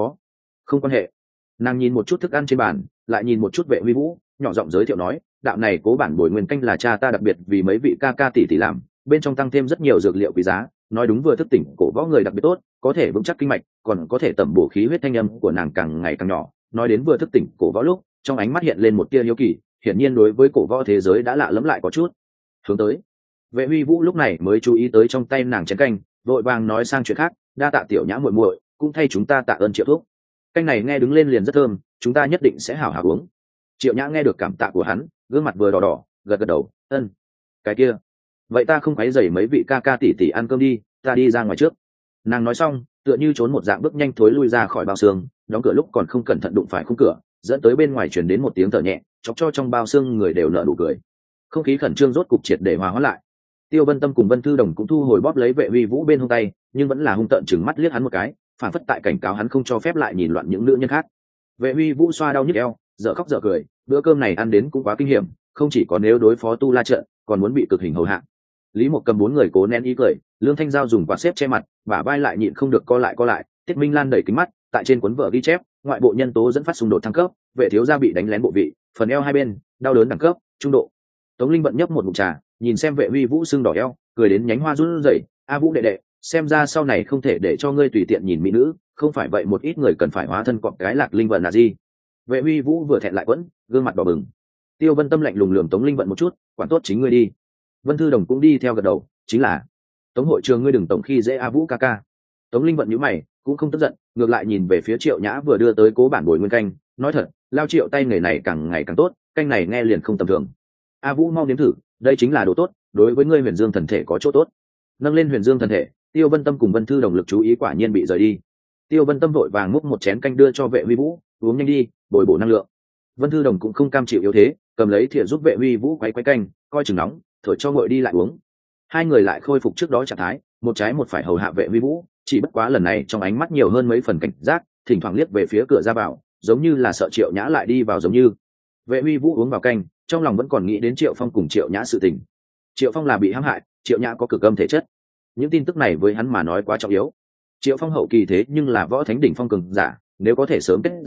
không quan hệ. Nàng nhìn một chút thức ăn trên bàn, lại nhìn một chút Vệ Huy Vũ, nhỏ giọng giới thiệu nói, đạo này cố bản bồi nguyên canh là cha ta đặc biệt vì mấy vị ca ca tỷ tỷ làm, bên trong tăng thêm rất nhiều dược liệu quý giá, nói đúng vừa thức tỉnh cổ võ người đặc biệt tốt, có thể vững chắc kinh mạch, còn có thể tẩm bổ khí huyết. Thanh âm của nàng càng ngày càng nhỏ, nói đến vừa thức tỉnh cổ võ lúc, trong ánh mắt hiện lên một tia hiếu kỳ, hiển nhiên đối với cổ võ thế giới đã lạ lẫm lại có chút hướng tới. Vệ Huy Vũ lúc này mới chú ý tới trong tay nàng chén canh, vội vàng nói sang chuyện khác, đa tạ Tiểu Nhã muội muội, cũng thay chúng ta tạ ơn Triệu thúc. Canh này nghe đứng lên liền rất thơm, chúng ta nhất định sẽ hảo hảo uống. Triệu Nhã nghe được cảm tạ của hắn, gương mặt vừa đỏ đỏ, gật đầu, ân. Cái kia, vậy ta không quấy rầy mấy vị ca ca tỷ tỷ ăn cơm đi, ta đi ra ngoài trước. Nàng nói xong, tựa như trốn một dạng bước nhanh thối lui ra khỏi bao xương, đóng cửa lúc còn không cẩn thận đụng phải khung cửa, dẫn tới bên ngoài truyền đến một tiếng thở nhẹ, chọc cho trong bao xương người đều nở nụ cười. Không khí khẩn trương rốt cục triệt để hòa hóa lại. Tiêu Vân Tâm cùng Vân Thư Đồng cũng thu hồi bóp lấy Vệ Huy Vũ bên hông tay, nhưng vẫn là hung tợn chừng mắt liếc hắn một cái, phản phất tại cảnh cáo hắn không cho phép lại nhìn loạn những nữ nhân khác. Vệ Huy Vũ xoa đau nhức eo, dở khóc dở cười, bữa cơm này ăn đến cũng quá kinh hiểm, không chỉ có nếu đối phó tu la trận, còn muốn bị cực hình hầu hạ. Lý Mộc cầm bốn người cố nén ý cười, Lương Thanh Giao dùng quạt xếp che mặt, bả vai lại nhịn không được co lại. Tiết Minh Lan đẩy kính mắt, tại trên cuốn vở ghi chép, ngoại bộ nhân tố dẫn phát xung đột thăng cấp, Vệ thiếu gia bị đánh lén bộ vị, phần eo hai bên, đau đớn đẳng cấp, trung độ. Tống Linh Vận nhấp một ngụm trà, nhìn xem Vệ Huy Vũ sưng đỏ eo, cười đến nhánh hoa run rẩy, Vũ đệ đệ, xem ra sau này không thể để cho ngươi tùy tiện nhìn mỹ nữ, không phải vậy một ít người cần phải hóa thân cọp cái Lạc Linh Vận là gì. Vệ Huy Vũ vừa thẹn lại quẫn, gương mặt đỏ bừng. Tiêu Vân Tâm lạnh lùng lườm Tống Linh Vận một chút, quản tốt chính ngươi đi. Vân Thư Đồng cũng đi theo gật đầu, chính là Tống hội trường ngươi đừng tổng khi dễ Vũ ca ca. Tống Linh Vận nhíu mày, cũng không tức giận, ngược lại nhìn về phía Triệu Nhã vừa đưa tới cố bản bồi nguyên canh, nói thật, lao Triệu tay nghề này càng ngày càng tốt, canh này nghe liền không tầm thường. Vũ mau nếm thử, đây chính là đồ tốt, đối với ngươi Huyền Dương thần thể có chỗ tốt. Nâng lên Huyền Dương thần thể, Tiêu Vân Tâm cùng Vân Thư Đồng lực chú ý quả nhiên bị rời đi. Tiêu Vân Tâm vội vàng múc một chén canh đưa cho Vệ Huy Vũ, uống nhanh đi, bồi bổ năng lượng. Vân Thư Đồng cũng không cam chịu yếu thế, cầm lấy thìa giúp Vệ Huy Vũ quấy canh, coi chừng nóng, thổi cho nguội đi lại uống. Hai người lại khôi phục trước đó trạng thái, một trái một phải hầu hạ Vệ Huy Vũ, chỉ bất quá lần này trong ánh mắt nhiều hơn mấy phần cảnh giác, thỉnh thoảng liếc về phía cửa ra vào, giống như là sợ Triệu Nhã lại đi vào giống như. Vệ Huy Vũ uống vào canh, trong lòng vẫn còn nghĩ đến Triệu Phong cùng Triệu Nhã sự tình. Triệu Phong là bị hãm hại, Triệu Nhã có cực âm thể chất. Những tin tức này với hắn mà nói quá trọng yếu. Triệu Phong hậu kỳ thế nhưng là võ thánh đỉnh phong cường giả, nếu có thể sớm kết giao,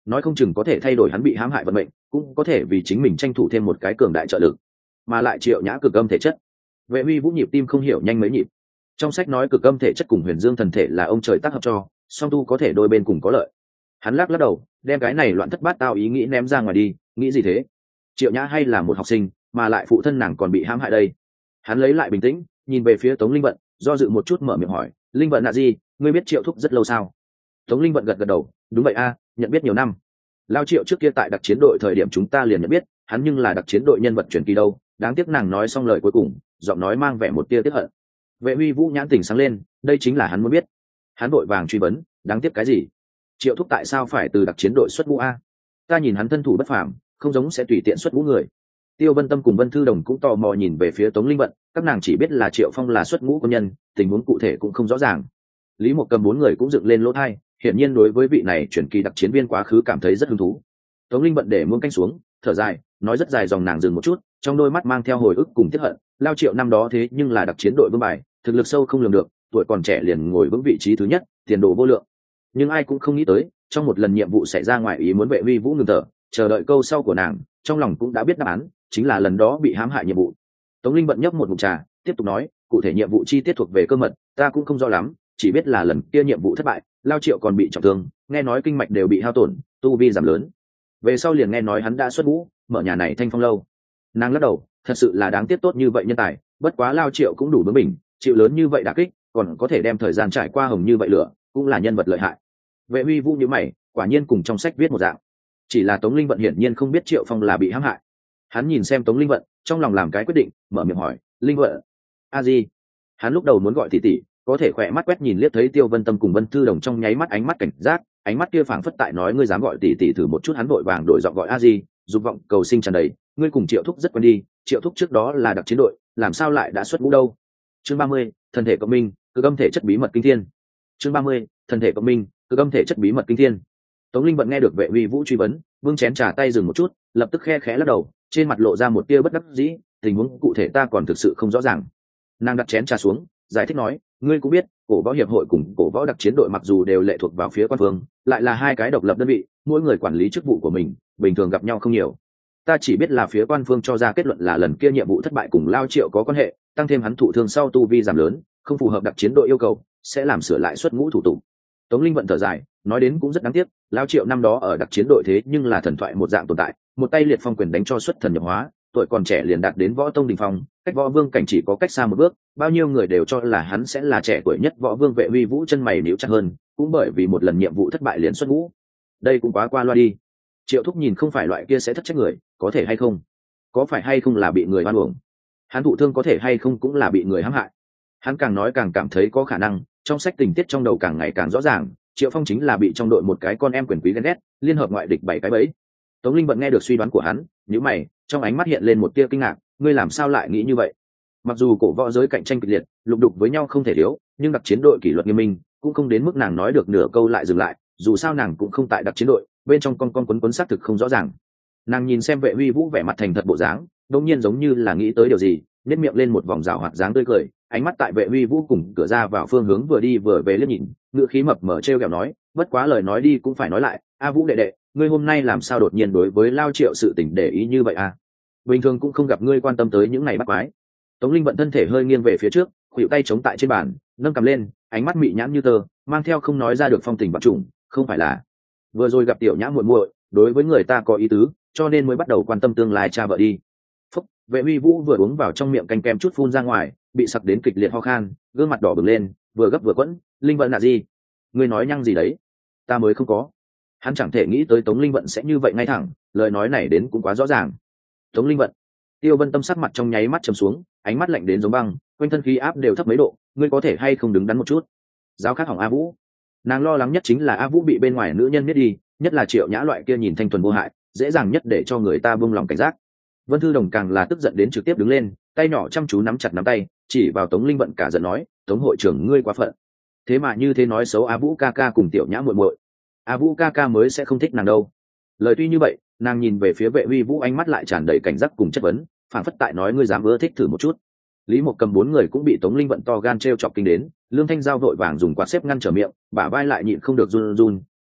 nói không chừng có thể thay đổi hắn bị hãm hại vận mệnh, cũng có thể vì chính mình tranh thủ thêm một cái cường đại trợ lực. Mà lại Triệu Nhã cực âm thể chất, Vệ Huy Vũ nhịp tim không hiểu nhanh mấy nhịp. Trong sách nói cực âm thể chất cùng Huyền Dương thần thể là ông trời tác hợp cho, song tu có thể đôi bên cùng có lợi. Hắn lắc lắc đầu, đem cái này loạn thất bát tao ý nghĩ ném ra ngoài đi. Nghĩ gì thế? Triệu Nhã hay là một học sinh, mà lại phụ thân nàng còn bị hãm hại đây. Hắn lấy lại bình tĩnh, nhìn về phía Tống Linh Vận, do dự một chút mở miệng hỏi, Linh Vận là gì, ngươi biết Triệu thúc rất lâu sao? Tống Linh Vận gật gật đầu, đúng vậy a, nhận biết nhiều năm. Lao Triệu trước kia tại đặc chiến đội thời điểm chúng ta liền nhận biết, hắn nhưng là đặc chiến đội nhân vật truyền kỳ đâu. Đáng tiếc nàng nói xong lời cuối cùng, giọng nói mang vẻ một tia tiếc hận. Vệ Huy Vũ nhãn tỉnh sáng lên, đây chính là hắn muốn biết. Hắn vội vàng truy vấn, đáng tiếc cái gì? Triệu thúc tại sao phải từ đặc chiến đội xuất ngũ a? Ta nhìn hắn thân thủ bất phàm, không giống sẽ tùy tiện xuất ngũ người. Tiêu Vân Tâm cùng Vân Thư Đồng cũng tò mò nhìn về phía Tống Linh Vận, các nàng chỉ biết là Triệu Phong là xuất ngũ quân nhân, tình huống cụ thể cũng không rõ ràng. Lý Mộc Cầm bốn người cũng dựng lên lỗ tai, hiển nhiên đối với vị này chuyển kỳ đặc chiến viên quá khứ cảm thấy rất hứng thú. Tống Linh Vận để muỗng canh xuống, thở dài, nói rất dài dòng, nàng dừng một chút, trong đôi mắt mang theo hồi ức cùng tiếc hận. Lao Triệu năm đó thế nhưng là đặc chiến đội vương bài, thực lực sâu không lường được, tuổi còn trẻ liền ngồi vững vị trí thứ nhất, tiền đồ vô lượng. Nhưng ai cũng không nghĩ tới, trong một lần nhiệm vụ xảy ra ngoài ý muốn Vệ Huy Vũ ngừng thở, chờ đợi câu sau của nàng, trong lòng cũng đã biết đáp án, chính là lần đó bị hãm hại nhiệm vụ. Tống Linh Vận nhấp một ngụm trà, tiếp tục nói, cụ thể nhiệm vụ chi tiết thuộc về cơ mật, ta cũng không rõ lắm, chỉ biết là lần kia nhiệm vụ thất bại, Lao Triệu còn bị trọng thương, nghe nói kinh mạch đều bị hao tổn, tu vi giảm lớn. Về sau liền nghe nói hắn đã xuất ngũ, mở nhà này Thanh Phong lâu. Nàng lắc đầu, thật sự là đáng tiếc tốt như vậy nhân tài, bất quá Lao Triệu cũng đủ bướng bỉnh, chịu lớn như vậy đả kích, còn có thể đem thời gian trải qua hồng như vậy lửa, cũng là nhân vật lợi hại. Vệ Huy Vũ như mày, quả nhiên cùng trong sách viết một dạng. Chỉ là Tống Linh Vận hiển nhiên không biết Triệu Phong là bị hãm hại. Hắn nhìn xem Tống Linh Vận, trong lòng làm cái quyết định, mở miệng hỏi, Linh Vận, a di. Hắn lúc đầu muốn gọi tỷ tỷ, có thể khỏe mắt quét nhìn liếc thấy Tiêu Vân Tâm cùng Vân Thư Đồng trong nháy mắt ánh mắt cảnh giác, ánh mắt kia phảng phất tại nói ngươi dám gọi tỷ tỷ thử một chút. Hắn vội vàng đổi giọng gọi a di, dục vọng cầu sinh tràn đầy, ngươi cùng Triệu thúc rất quen đi, Triệu thúc trước đó là đặc chiến đội, làm sao lại đã xuất ngũ đâu? Chương 30, thần thể cộng minh, cực âm thể chất bí mật kinh thiên. Chương 30, thần thể cộng minh, cực âm thể chất bí mật kinh thiên. Tống Linh Vận nghe được Vệ Huy Vũ truy vấn, vương chén trà tay dừng một chút, lập tức khe khẽ lắc đầu, trên mặt lộ ra một tia bất đắc dĩ, tình huống cụ thể ta còn thực sự không rõ ràng. Nàng đặt chén trà xuống, giải thích nói, ngươi cũng biết, cổ võ hiệp hội cùng cổ võ đặc chiến đội mặc dù đều lệ thuộc vào phía quan phương, lại là hai cái độc lập đơn vị, mỗi người quản lý chức vụ của mình, bình thường gặp nhau không nhiều. Ta chỉ biết là phía quan phương cho ra kết luận là lần kia nhiệm vụ thất bại cùng Lao Triệu có quan hệ, tăng thêm hắn thụ thương sau tu vi giảm lớn, không phù hợp đặc chiến đội yêu cầu, sẽ làm sửa lại xuất ngũ thủ tục. Tống Linh Vận thở dài, nói đến cũng rất đáng tiếc, Lao Triệu năm đó ở đặc chiến đội thế nhưng là thần thoại một dạng tồn tại, một tay liệt phong quyền đánh cho xuất thần nhập hóa, tuổi còn trẻ liền đạt đến võ tông đỉnh phong, cách võ vương cảnh chỉ có cách xa một bước, bao nhiêu người đều cho là hắn sẽ là trẻ tuổi nhất võ vương. Vệ Huy Vũ chân mày níu chặt hơn, cũng bởi vì một lần nhiệm vụ thất bại liền xuất ngũ. Đây cũng quá qua loa đi. Triệu thúc nhìn không phải loại kia sẽ thất trách người, có thể hay không? Có phải hay không là bị người oan uổng? Hắn thụ thương có thể hay không cũng là bị người hãm hại? Hắn càng nói càng cảm thấy có khả năng, trong sách tình tiết trong đầu càng ngày càng rõ ràng, Triệu Phong chính là bị trong đội một cái con em quyền quý ghen ghét, liên hợp ngoại địch bảy cái bẫy. Tống Linh Vận nghe được suy đoán của hắn, nhíu mày, trong ánh mắt hiện lên một tia kinh ngạc, ngươi làm sao lại nghĩ như vậy? Mặc dù cổ võ giới cạnh tranh kịch liệt, lục đục với nhau không thể thiếu, nhưng đặc chiến đội kỷ luật nghiêm minh, cũng không đến mức nàng nói được nửa câu lại dừng lại, dù sao nàng cũng không tại đặc chiến đội, bên trong con quấn xác thực không rõ ràng. Nàng nhìn xem Vệ Huy Vũ vẻ mặt thành thật bộ dáng, đột nhiên giống như là nghĩ tới điều gì, nhếch miệng lên một vòng rào hoạt dáng tươi cười, ánh mắt tại Vệ Huy Vũ cùng cửa ra vào phương hướng vừa đi vừa về liếc nhìn, ngữ khí mập mờ trêu ghẹo nói, bất quá lời nói đi cũng phải nói lại, a Vũ đệ đệ, ngươi hôm nay làm sao đột nhiên đối với Lao Triệu sự tình để ý như vậy a? Bình thường cũng không gặp ngươi quan tâm tới những này bắt quái. Tống Linh Vận thân thể hơi nghiêng về phía trước, khuỷu tay chống tại trên bàn, nâng cầm lên, ánh mắt mị nhãn như tơ, mang theo không nói ra được phong tình bạc trùng, không phải là vừa rồi gặp tiểu nhã muội muội, đối với người ta có ý tứ, cho nên mới bắt đầu quan tâm tương lai cha vợ đi. Phúc, Vệ Huy Vũ vừa uống vào trong miệng canh kem chút phun ra ngoài, bị sặc đến kịch liệt ho khan, gương mặt đỏ bừng lên, vừa gấp vừa quẫn, Linh Vận là gì? Ngươi nói nhăng gì đấy? Ta mới không có. Hắn chẳng thể nghĩ tới Tống Linh Vận sẽ như vậy ngay thẳng, lời nói này đến cũng quá rõ ràng. Tống Linh Vận. Tiêu Vân Tâm sắc mặt trong nháy mắt trầm xuống, ánh mắt lạnh đến giống băng, quanh thân khí áp đều thấp mấy độ, ngươi có thể hay không đứng đắn một chút? Giáo khác hỏng A Vũ. Nàng lo lắng nhất chính là A Vũ bị bên ngoài nữ nhân biết đi, nhất là Triệu Nhã loại kia nhìn thanh thuần vô hại, dễ dàng nhất để cho người ta buông lòng cảnh giác. Vân Thư Đồng càng là tức giận đến trực tiếp đứng lên, tay nhỏ chăm chú nắm chặt nắm tay, chỉ vào Tống Linh Vận cả giận nói, Tống hội trưởng ngươi quá phận. Thế mà như thế nói xấu A Vũ ca ca cùng Tiểu Nhã muội muội. A Vũ ca ca mới sẽ không thích nàng đâu. Lời tuy như vậy, nàng nhìn về phía Vệ Huy Vũ ánh mắt lại tràn đầy cảnh giác cùng chất vấn, phản phất tại nói ngươi dám ưa thích thử một chút. Lý Mộc Cầm bốn người cũng bị Tống Linh Vận to gan trêu chọc kinh đến, Lương Thanh Giao vội vàng dùng quạt xếp ngăn trở miệng, bả vai lại nhịn không được run run,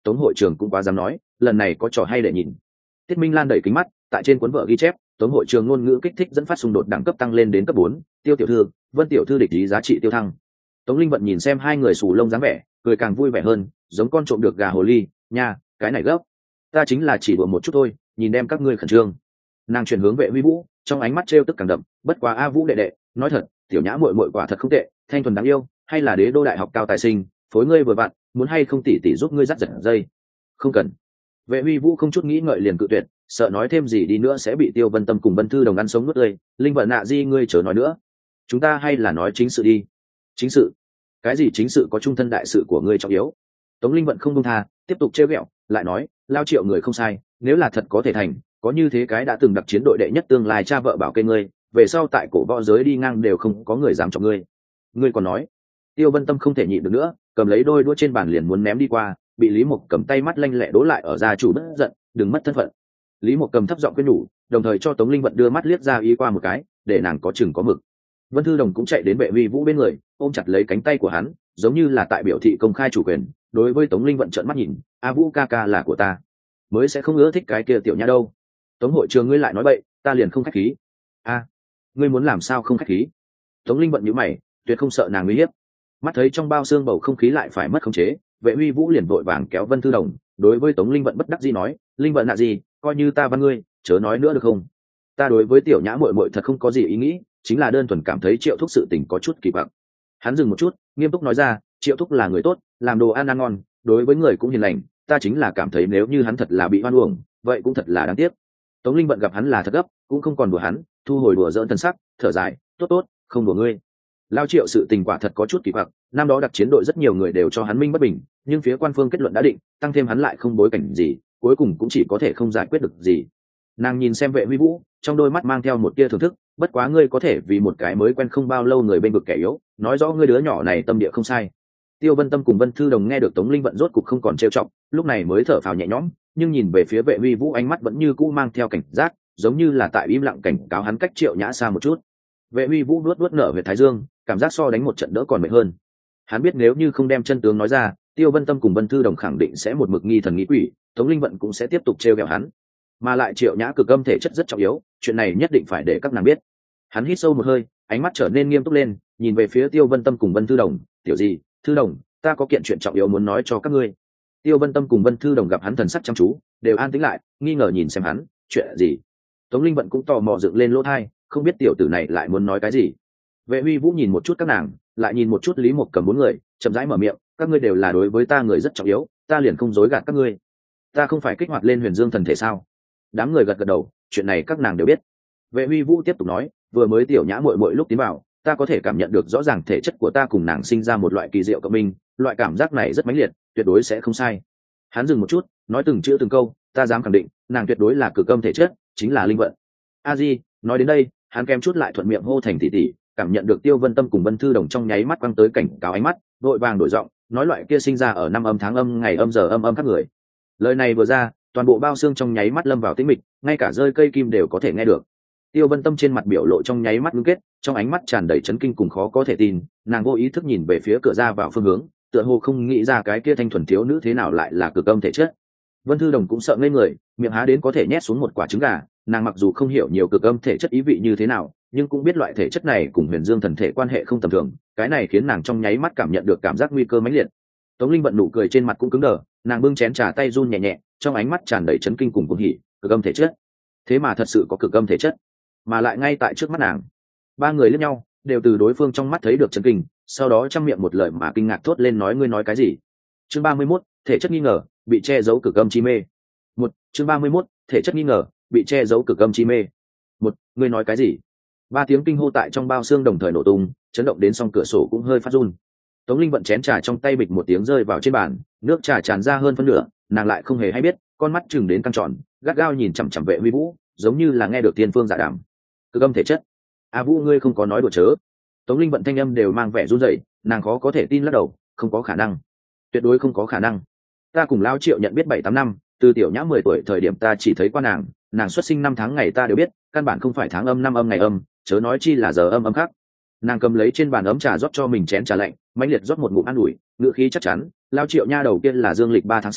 Tống hội trường cũng quá dám nói, lần này có trò hay để nhìn. Tiết Minh Lan đẩy kính mắt, tại trên cuốn vở ghi chép, Tống hội trường ngôn ngữ kích thích dẫn phát xung đột đẳng cấp tăng lên đến cấp 4, Tiêu tiểu thư, Vân tiểu thư địch ý giá trị tiêu thăng. Tống Linh Vận nhìn xem hai người xù lông dáng vẻ, cười càng vui vẻ hơn, giống con trộm được gà hồ ly, nha, cái này gấp. Ta chính là chỉ đùa một chút thôi, nhìn đem các ngươi khẩn trương. Nàng chuyển hướng Vệ Huy Vũ, trong ánh mắt trêu tức càng đậm, bất quá A Vũ đệ đệ, nói thật, tiểu nhã muội muội quả thật không tệ, thanh thuần đáng yêu, hay là đế đô đại học cao tài sinh, phối ngươi vừa vặn, muốn hay không tỉ tỉ giúp ngươi dắt giật dây. Không cần. Vệ Huy Vũ không chút nghĩ ngợi liền cự tuyệt, sợ nói thêm gì đi nữa sẽ bị Tiêu Vân Tâm cùng Vân Thư Đồng ăn sống nuốt tươi. Linh Vận nạ di ngươi chớ nói nữa, chúng ta hay là nói chính sự đi. Chính sự? Cái gì chính sự có trung thân đại sự của ngươi trọng yếu? Tống Linh Vận không buông tha, tiếp tục trêu ghẹo, lại nói, Lao Triệu người không sai, nếu là thật có thể thành, có như thế cái đã từng đặc chiến đội đệ nhất tương lai cha vợ bảo kê ngươi, về sau tại cổ võ giới đi ngang đều không có người dám chọc ngươi. Ngươi còn nói? Tiêu Vân Tâm không thể nhịn được nữa, cầm lấy đôi đũa trên bàn liền muốn ném đi qua, bị Lý Mục cầm tay mắt lanh lẹ đố lại ở gia chủ bất giận, đừng mất thân phận. Lý Mục cầm thấp giọng khuyên nhủ, đồng thời cho Tống Linh Vận đưa mắt liếc ra ý qua một cái, để nàng có chừng có mực. Vân Thư Đồng cũng chạy đến Vệ Huy Vũ bên người, ôm chặt lấy cánh tay của hắn, giống như là tại biểu thị công khai chủ quyền. Đối với Tống Linh Vận trợn mắt nhìn, A Vũ ca ca là của ta, mới sẽ không ưa thích cái kia tiểu nha đâu. Tống hội trường ngươi lại nói bậy, ta liền không khách khí. A, ngươi muốn làm sao không khách khí? Tống Linh Vận nhíu mày, tuyệt không sợ nàng uy hiếp. Mắt thấy trong bao xương bầu không khí lại phải mất khống chế, Vệ Huy Vũ liền vội vàng kéo Vân Thư Đồng, đối với Tống Linh Vận bất đắc dĩ nói, Linh Vận nạ gì, coi như ta văn ngươi, chớ nói nữa được không? Ta đối với tiểu nhã muội muội thật không có gì ý nghĩ, chính là đơn thuần cảm thấy Triệu Thúc sự tình có chút kỳ quặc. Hắn dừng một chút, nghiêm túc nói ra, Triệu Thúc là người tốt, làm đồ ăn ngon, đối với người cũng hiền lành, ta chính là cảm thấy nếu như hắn thật là bị oan uổng, vậy cũng thật là đáng tiếc. Tống Linh Vận gặp hắn là thật gấp, cũng không còn đùa hắn, thu hồi đùa giỡn thân sắc, thở dài, tốt tốt, không đùa ngươi. Lao Triệu sự tình quả thật có chút kỳ quặc, năm đó đặc chiến đội rất nhiều người đều cho hắn minh bất bình, nhưng phía quan phương kết luận đã định, tăng thêm hắn lại không bối cảnh gì, cuối cùng cũng chỉ có thể không giải quyết được gì. Nàng nhìn xem Vệ Huy Vũ, trong đôi mắt mang theo một tia thưởng thức, bất quá ngươi có thể vì một cái mới quen không bao lâu người bên vực kẻ yếu, nói rõ ngươi đứa nhỏ này tâm địa không sai. Tiêu Vân Tâm cùng Vân Thư Đồng nghe được Tống Linh Vận rốt cục không còn trêu chọc, lúc này mới thở phào nhẹ nhõm, nhưng nhìn về phía Vệ Huy Vũ ánh mắt vẫn như cũ mang theo cảnh giác, giống như là tại im lặng cảnh cáo hắn cách Triệu Nhã xa một chút. Vệ Huy Vũ nuốt nở huyệt thái dương, cảm giác so đánh một trận đỡ còn mệt hơn. Hắn biết nếu như không đem chân tướng nói ra, Tiêu Vân Tâm cùng Vân Thư Đồng khẳng định sẽ một mực nghi thần nghĩ quỷ, Tống Linh Vận cũng sẽ tiếp tục trêu ghẹo hắn. Mà lại Triệu Nhã cực âm thể chất rất trọng yếu, chuyện này nhất định phải để các nàng biết. Hắn hít sâu một hơi, ánh mắt trở nên nghiêm túc lên, nhìn về phía Tiêu Vân Tâm cùng Vân Thư Đồng, "Tiểu gì, Thư Đồng, ta có kiện chuyện trọng yếu muốn nói cho các ngươi." Tiêu Vân Tâm cùng Vân Thư Đồng gặp hắn thần sắc chăm chú, đều an tĩnh lại, nghi ngờ nhìn xem hắn, "Chuyện gì?" Tống Linh Vận cũng tò mò dựng lên lỗ tai, không biết tiểu tử này lại muốn nói cái gì. Vệ Huy Vũ nhìn một chút các nàng, lại nhìn một chút Lý Mục Cầm bốn người, chậm rãi mở miệng, "Các ngươi đều là đối với ta người rất trọng yếu, ta liền không dối gạt các ngươi. Ta không phải kích hoạt lên Huyền Dương thần thể sao?" Đám người gật gật đầu, chuyện này các nàng đều biết. Vệ Huy Vũ tiếp tục nói, "Vừa mới tiểu nhã muội muội lúc tiến vào, ta có thể cảm nhận được rõ ràng thể chất của ta cùng nàng sinh ra một loại kỳ diệu cộng minh, loại cảm giác này rất mãnh liệt, tuyệt đối sẽ không sai." Hắn dừng một chút, nói từng chữ từng câu, "Ta dám khẳng định, nàng tuyệt đối là cực âm thể chất, chính là linh vận." A Di, nói đến đây, hắn kèm chút lại thuận miệng hô thành tỷ tỷ, cảm nhận được Tiêu Vân Tâm cùng Vân Thư Đồng trong nháy mắt quăng tới cảnh cáo ánh mắt, vội vàng đổi giọng, nói loại kia sinh ra ở năm âm tháng âm ngày âm giờ âm âm các người. Lời này vừa ra, toàn bộ bao xương trong nháy mắt lâm vào tĩnh mịch, ngay cả rơi cây kim đều có thể nghe được. Tiêu Vân Tâm trên mặt biểu lộ trong nháy mắt ngưng kết, trong ánh mắt tràn đầy chấn kinh cùng khó có thể tin, nàng vô ý thức nhìn về phía cửa ra vào phương hướng, tựa hồ không nghĩ ra cái kia thanh thuần thiếu nữ thế nào lại là cực âm thể chất. Vân Thư Đồng cũng sợ ngây người, miệng há đến có thể nhét xuống một quả trứng gà, nàng mặc dù không hiểu nhiều cực âm thể chất ý vị như thế nào, nhưng cũng biết loại thể chất này cùng Huyền Dương thần thể quan hệ không tầm thường, cái này khiến nàng trong nháy mắt cảm nhận được cảm giác nguy cơ mãnh liệt. Tống Linh Vận nụ cười trên mặt cũng cứng đờ, nàng bưng chén trà tay run nhẹ nhẹ, trong ánh mắt tràn đầy chấn kinh cùng cuồng hỉ, cực âm thể chất. Thế mà thật sự có cực âm thể chất, mà lại ngay tại trước mắt nàng. Ba người liếc nhau, đều từ đối phương trong mắt thấy được chấn kinh, sau đó trăm miệng một lời mà kinh ngạc thốt lên, nói ngươi nói cái gì? Chương 31, thể chất nghi ngờ, bị che giấu cực âm chi mê. Chương 31, thể chất nghi ngờ, bị che giấu cực âm chi mê. Ngươi nói cái gì? Ba tiếng kinh hô tại trong bao xương đồng thời nổ tung, chấn động đến song cửa sổ cũng hơi phát run. Tống Linh Vận chén trà trong tay bịch một tiếng rơi vào trên bàn, nước trà tràn ra hơn phân nửa, nàng lại không hề hay biết, con mắt chừng đến căng tròn, gắt gao nhìn chằm chằm Vệ Huy Vũ, giống như là nghe được tiên phương giả đàm. Cực âm thể chất? A Vũ ngươi không có nói đùa chớ? Tống Linh Vận thanh âm đều mang vẻ run rẩy, nàng khó có thể tin lắc đầu, không có khả năng, tuyệt đối không có khả năng. Ta cùng Lão Triệu nhận biết 7-8 năm, từ tiểu nhã 10 tuổi thời điểm ta chỉ thấy qua nàng xuất sinh năm tháng ngày ta đều biết, căn bản không phải tháng âm năm âm ngày âm, chớ nói chi là giờ âm âm khác. Nàng cầm lấy trên bàn ấm trà rót cho mình chén trà lạnh, mãnh liệt rót một ngụm an ủi, ngựa khí chắc chắn, Lão Triệu nha đầu kia là dương lịch 3 tháng sinh,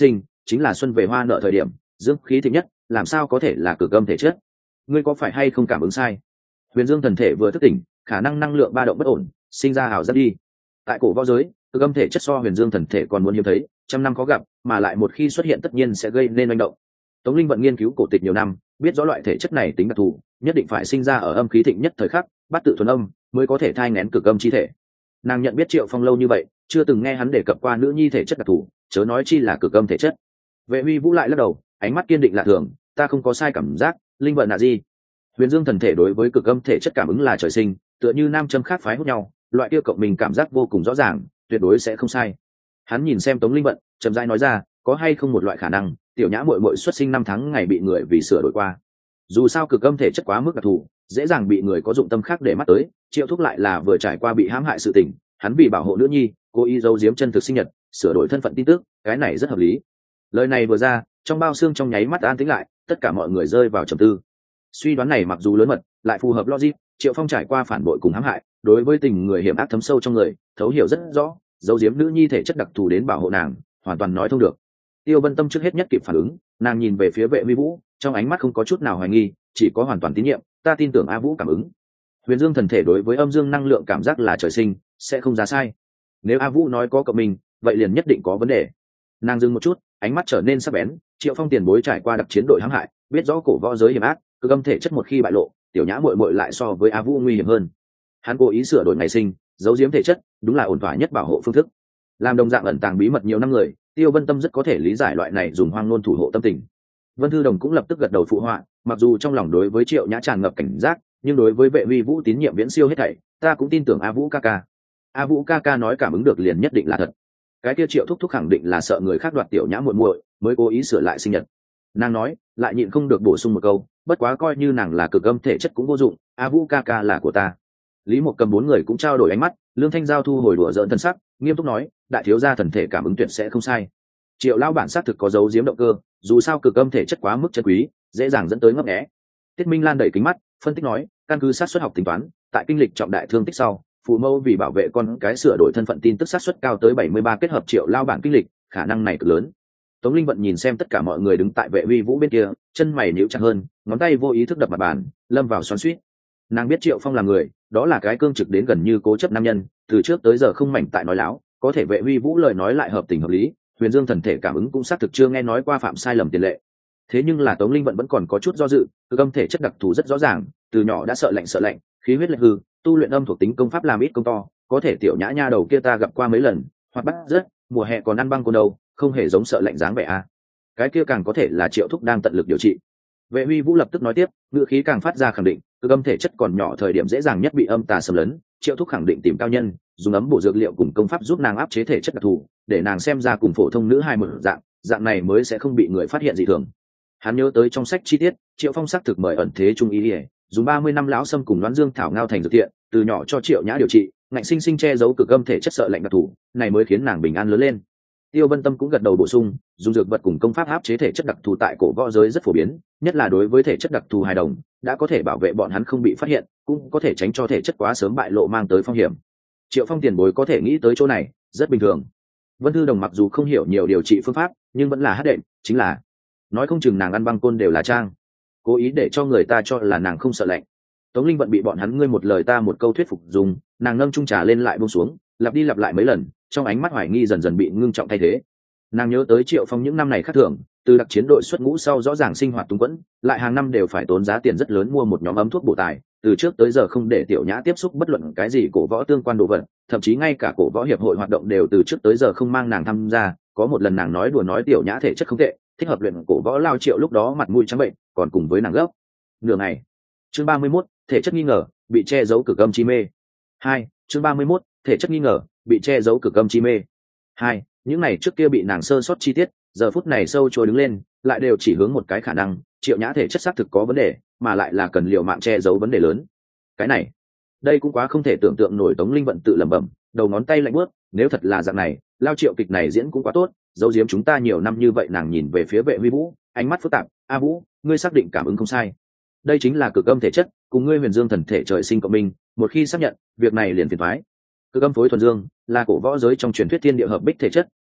chính là xuân về hoa nợ thời điểm, dương khí thịnh nhất, làm sao có thể là cực âm thể chất? Ngươi có phải hay không cảm ứng sai? Huyền Dương thần thể vừa thức tỉnh, khả năng năng lượng ba động bất ổn, sinh ra ảo giác đi. Tại cổ võ giới, cực âm thể chất so Huyền Dương thần thể còn muốn hiếm thấy, trăm năm khó gặp, mà lại một khi xuất hiện tất nhiên sẽ gây nên manh động. Tống Linh vận nghiên cứu cổ tịch nhiều năm, biết rõ loại thể chất này tính đặc thù, nhất định phải sinh ra ở âm khí thịnh nhất thời khắc, bát tự thuần âm, mới có thể thai nghén cực âm chi thể. Nàng nhận biết Triệu Phong lâu như vậy, chưa từng nghe hắn đề cập qua nữ nhi thể chất đặc thù, chớ nói chi là cực âm thể chất. Vệ Huy Vũ lại lắc đầu, ánh mắt kiên định lạ thường, ta không có sai cảm giác, linh vận là gì? Huyền Dương thần thể đối với cực âm thể chất cảm ứng là trời sinh, tựa như nam châm khác phái hút nhau, loại kia cộng mình cảm giác vô cùng rõ ràng, tuyệt đối sẽ không sai. Hắn nhìn xem Tống Linh vận, chậm rãi nói ra, có hay không một loại khả năng, tiểu nhã muội muội xuất sinh năm tháng ngày bị người vì sửa đổi qua. Dù sao cực âm thể chất quá mức đặc thù, dễ dàng bị người có dụng tâm khác để mắt tới, Triệu Thúc lại là vừa trải qua bị hãm hại sự tình, hắn vì bảo hộ nữ nhi, cố ý giấu giếm chân thực sinh nhật, sửa đổi thân phận tin tức, cái này rất hợp lý. Lời này vừa ra, trong bao xương trong nháy mắt an tĩnh lại, tất cả mọi người rơi vào trầm tư. Suy đoán này mặc dù lớn mật, lại phù hợp logic, Triệu Phong trải qua phản bội cùng hãm hại, đối với tình người hiểm ác thấm sâu trong người, thấu hiểu rất rõ, giấu giếm nữ nhi thể chất đặc thù đến bảo hộ nàng, hoàn toàn nói thông được. Tiêu Vân Tâm trước hết nhất kịp phản ứng, nàng nhìn về phía Vệ Huy Vũ, trong ánh mắt không có chút nào hoài nghi, chỉ có hoàn toàn tín nhiệm, ta tin tưởng A Vũ cảm ứng. Huyền Dương thần thể đối với âm dương năng lượng cảm giác là trời sinh, sẽ không ra sai. Nếu A Vũ nói có cộng mình, vậy liền nhất định có vấn đề. Nàng dừng một chút, ánh mắt trở nên sắc bén, Triệu Phong tiền bối trải qua đặc chiến đội hãm hại, biết rõ cổ võ giới hiểm ác, cực âm thể chất một khi bại lộ, tiểu nhã muội muội lại so với A Vũ nguy hiểm hơn. Hắn cố ý sửa đổi ngày sinh, giấu giếm thể chất, đúng là ổn thỏa nhất bảo hộ phương thức. Làm đồng dạng ẩn tàng bí mật nhiều năm người, Tiêu Vân Tâm rất có thể lý giải loại này dùng hoang ngôn thủ hộ tâm tình. Vân Thư Đồng cũng lập tức gật đầu phụ họa, mặc dù trong lòng đối với Triệu Nhã tràn ngập cảnh giác, nhưng đối với Vệ Huy Vũ tín nhiệm viễn siêu hết thảy, ta cũng tin tưởng A Vũ ca ca. A Vũ ca ca nói cảm ứng được liền nhất định là thật. Cái kia Triệu thúc thúc khẳng định là sợ người khác đoạt tiểu Nhã muội muội, mới cố ý sửa lại sinh nhật. Nàng nói, lại nhịn không được bổ sung một câu, bất quá coi như nàng là cực âm thể chất cũng vô dụng, A Vũ ca ca là của ta. Lý Mộc Cầm bốn người cũng trao đổi ánh mắt, Lương Thanh Giao thu hồi đùa giỡn thân sắc, nghiêm túc nói, đại thiếu gia thần thể cảm ứng tuyệt sẽ không sai. Triệu lão bản xác thực có dấu giếm động cơ, dù sao cực âm thể chất quá mức chân quý, dễ dàng dẫn tới ngấp nghé. Tiết Minh Lan đẩy kính mắt, phân tích nói, căn cứ sát xuất học tính toán, tại kinh lịch trọng đại thương tích sau, phụ mẫu vì bảo vệ con cái sửa đổi thân phận tin tức sát xuất cao tới 73 kết hợp Triệu lão bản kinh lịch, khả năng này cực lớn. Tống Linh Vận nhìn xem tất cả mọi người đứng tại Vệ Huy Vũ bên kia, chân mày nhíu chặt hơn, ngón tay vô ý thức đập mặt bàn, lâm vào xoắn xuýt. Nàng biết Triệu Phong là người, đó là cái cương trực đến gần như cố chấp nam nhân, từ trước tới giờ không mảnh tại nói láo, có thể Vệ Huy Vũ lời nói lại hợp tình hợp lý, Huyền Dương thần thể cảm ứng cũng xác thực chưa nghe nói qua phạm sai lầm tiền lệ. Thế nhưng là Tống Linh Vận vẫn còn có chút do dự, cực âm thể chất đặc thù rất rõ ràng, từ nhỏ đã sợ lạnh, khí huyết lạnh hư, tu luyện âm thuộc tính công pháp làm ít công to, có thể tiểu nhã nha đầu kia ta gặp qua mấy lần, hoặc bắt rất, mùa hè còn ăn băng côn đầu, không hề giống sợ lạnh dáng vẻ a. Cái kia càng có thể là Triệu thúc đang tận lực điều trị. Vệ Huy Vũ lập tức nói tiếp, ngữ khí càng phát ra khẳng định, cực âm thể chất còn nhỏ thời điểm dễ dàng nhất bị âm tà xâm lấn, Triệu thúc khẳng định tìm cao nhân, dùng ấm bổ dược liệu cùng công pháp giúp nàng áp chế thể chất đặc thù, để nàng xem ra cùng phổ thông nữ hai một dạng này mới sẽ không bị người phát hiện dị thường. Hắn nhớ tới trong sách chi tiết, Triệu Phong xác thực mời ẩn thế trung ý ỉa, dùng 30 năm lão sâm cùng đoán dương thảo ngao thành dược thiện, từ nhỏ cho Triệu Nhã điều trị, ngạnh sinh sinh che giấu cực âm thể chất sợ lạnh đặc thù, này mới khiến nàng bình an lớn lên. Tiêu Vân Tâm cũng gật đầu bổ sung, dùng dược vật cùng công pháp áp chế thể chất đặc thù tại cổ võ giới rất phổ biến, nhất là đối với thể chất đặc thù hài đồng, đã có thể bảo vệ bọn hắn không bị phát hiện, cũng có thể tránh cho thể chất quá sớm bại lộ mang tới phong hiểm. Triệu Phong tiền bối có thể nghĩ tới chỗ này, rất bình thường. Vân Thư Đồng mặc dù không hiểu nhiều điều trị phương pháp, nhưng vẫn là hát đệm, chính là nói không chừng nàng ăn băng côn đều là trang, cố ý để cho người ta cho là nàng không sợ lạnh. Tống Linh Vận bị bọn hắn ngươi một lời ta một câu thuyết phục dùng, nàng nâng chung trà lên lại buông xuống, lặp đi lặp lại mấy lần, trong ánh mắt hoài nghi dần dần bị ngưng trọng thay thế. Nàng nhớ tới Triệu Phong những năm này khác thường, từ đặc chiến đội xuất ngũ sau rõ ràng sinh hoạt túng quẫn, lại hàng năm đều phải tốn giá tiền rất lớn mua một nhóm ấm thuốc bổ tài, từ trước tới giờ không để tiểu nhã tiếp xúc bất luận cái gì cổ võ tương quan đồ vật, thậm chí ngay cả cổ võ hiệp hội hoạt động đều từ trước tới giờ không mang nàng tham gia. Có một lần nàng nói đùa nói tiểu nhã thể chất không tệ, thích hợp luyện cổ võ lao Triệu lúc đó mặt mũi trắng bệnh, còn cùng với nàng gấp nửa ngày. Chương 31, thể chất nghi ngờ, bị che giấu cực âm chi mê. 2. Chương 31, thể chất nghi ngờ, bị che giấu cực âm chi mê. 2. Những này trước kia bị nàng sơ sót chi tiết, giờ phút này sâu trôi đứng lên, lại đều chỉ hướng một cái khả năng, Triệu Nhã thể chất xác thực có vấn đề, mà lại là cần liều mạng che giấu vấn đề lớn. Cái này, đây cũng quá không thể tưởng tượng nổi. Tống Linh Vận tự lẩm bẩm, đầu ngón tay lạnh buốt, nếu thật là dạng này, lao Triệu kịch này diễn cũng quá tốt, giấu giếm chúng ta nhiều năm như vậy. Nàng nhìn về phía Vệ Huy Vũ, ánh mắt phức tạp, "A Vũ, ngươi xác định cảm ứng không sai. Đây chính là cực âm thể chất, cùng ngươi Huyền Dương thần thể trời sinh cộng minh, một khi xác nhận, việc này liền phiền toái." Cực âm phối thuần dương là cổ võ giới trong truyền thuyết thiên địa hợp bích thể chất,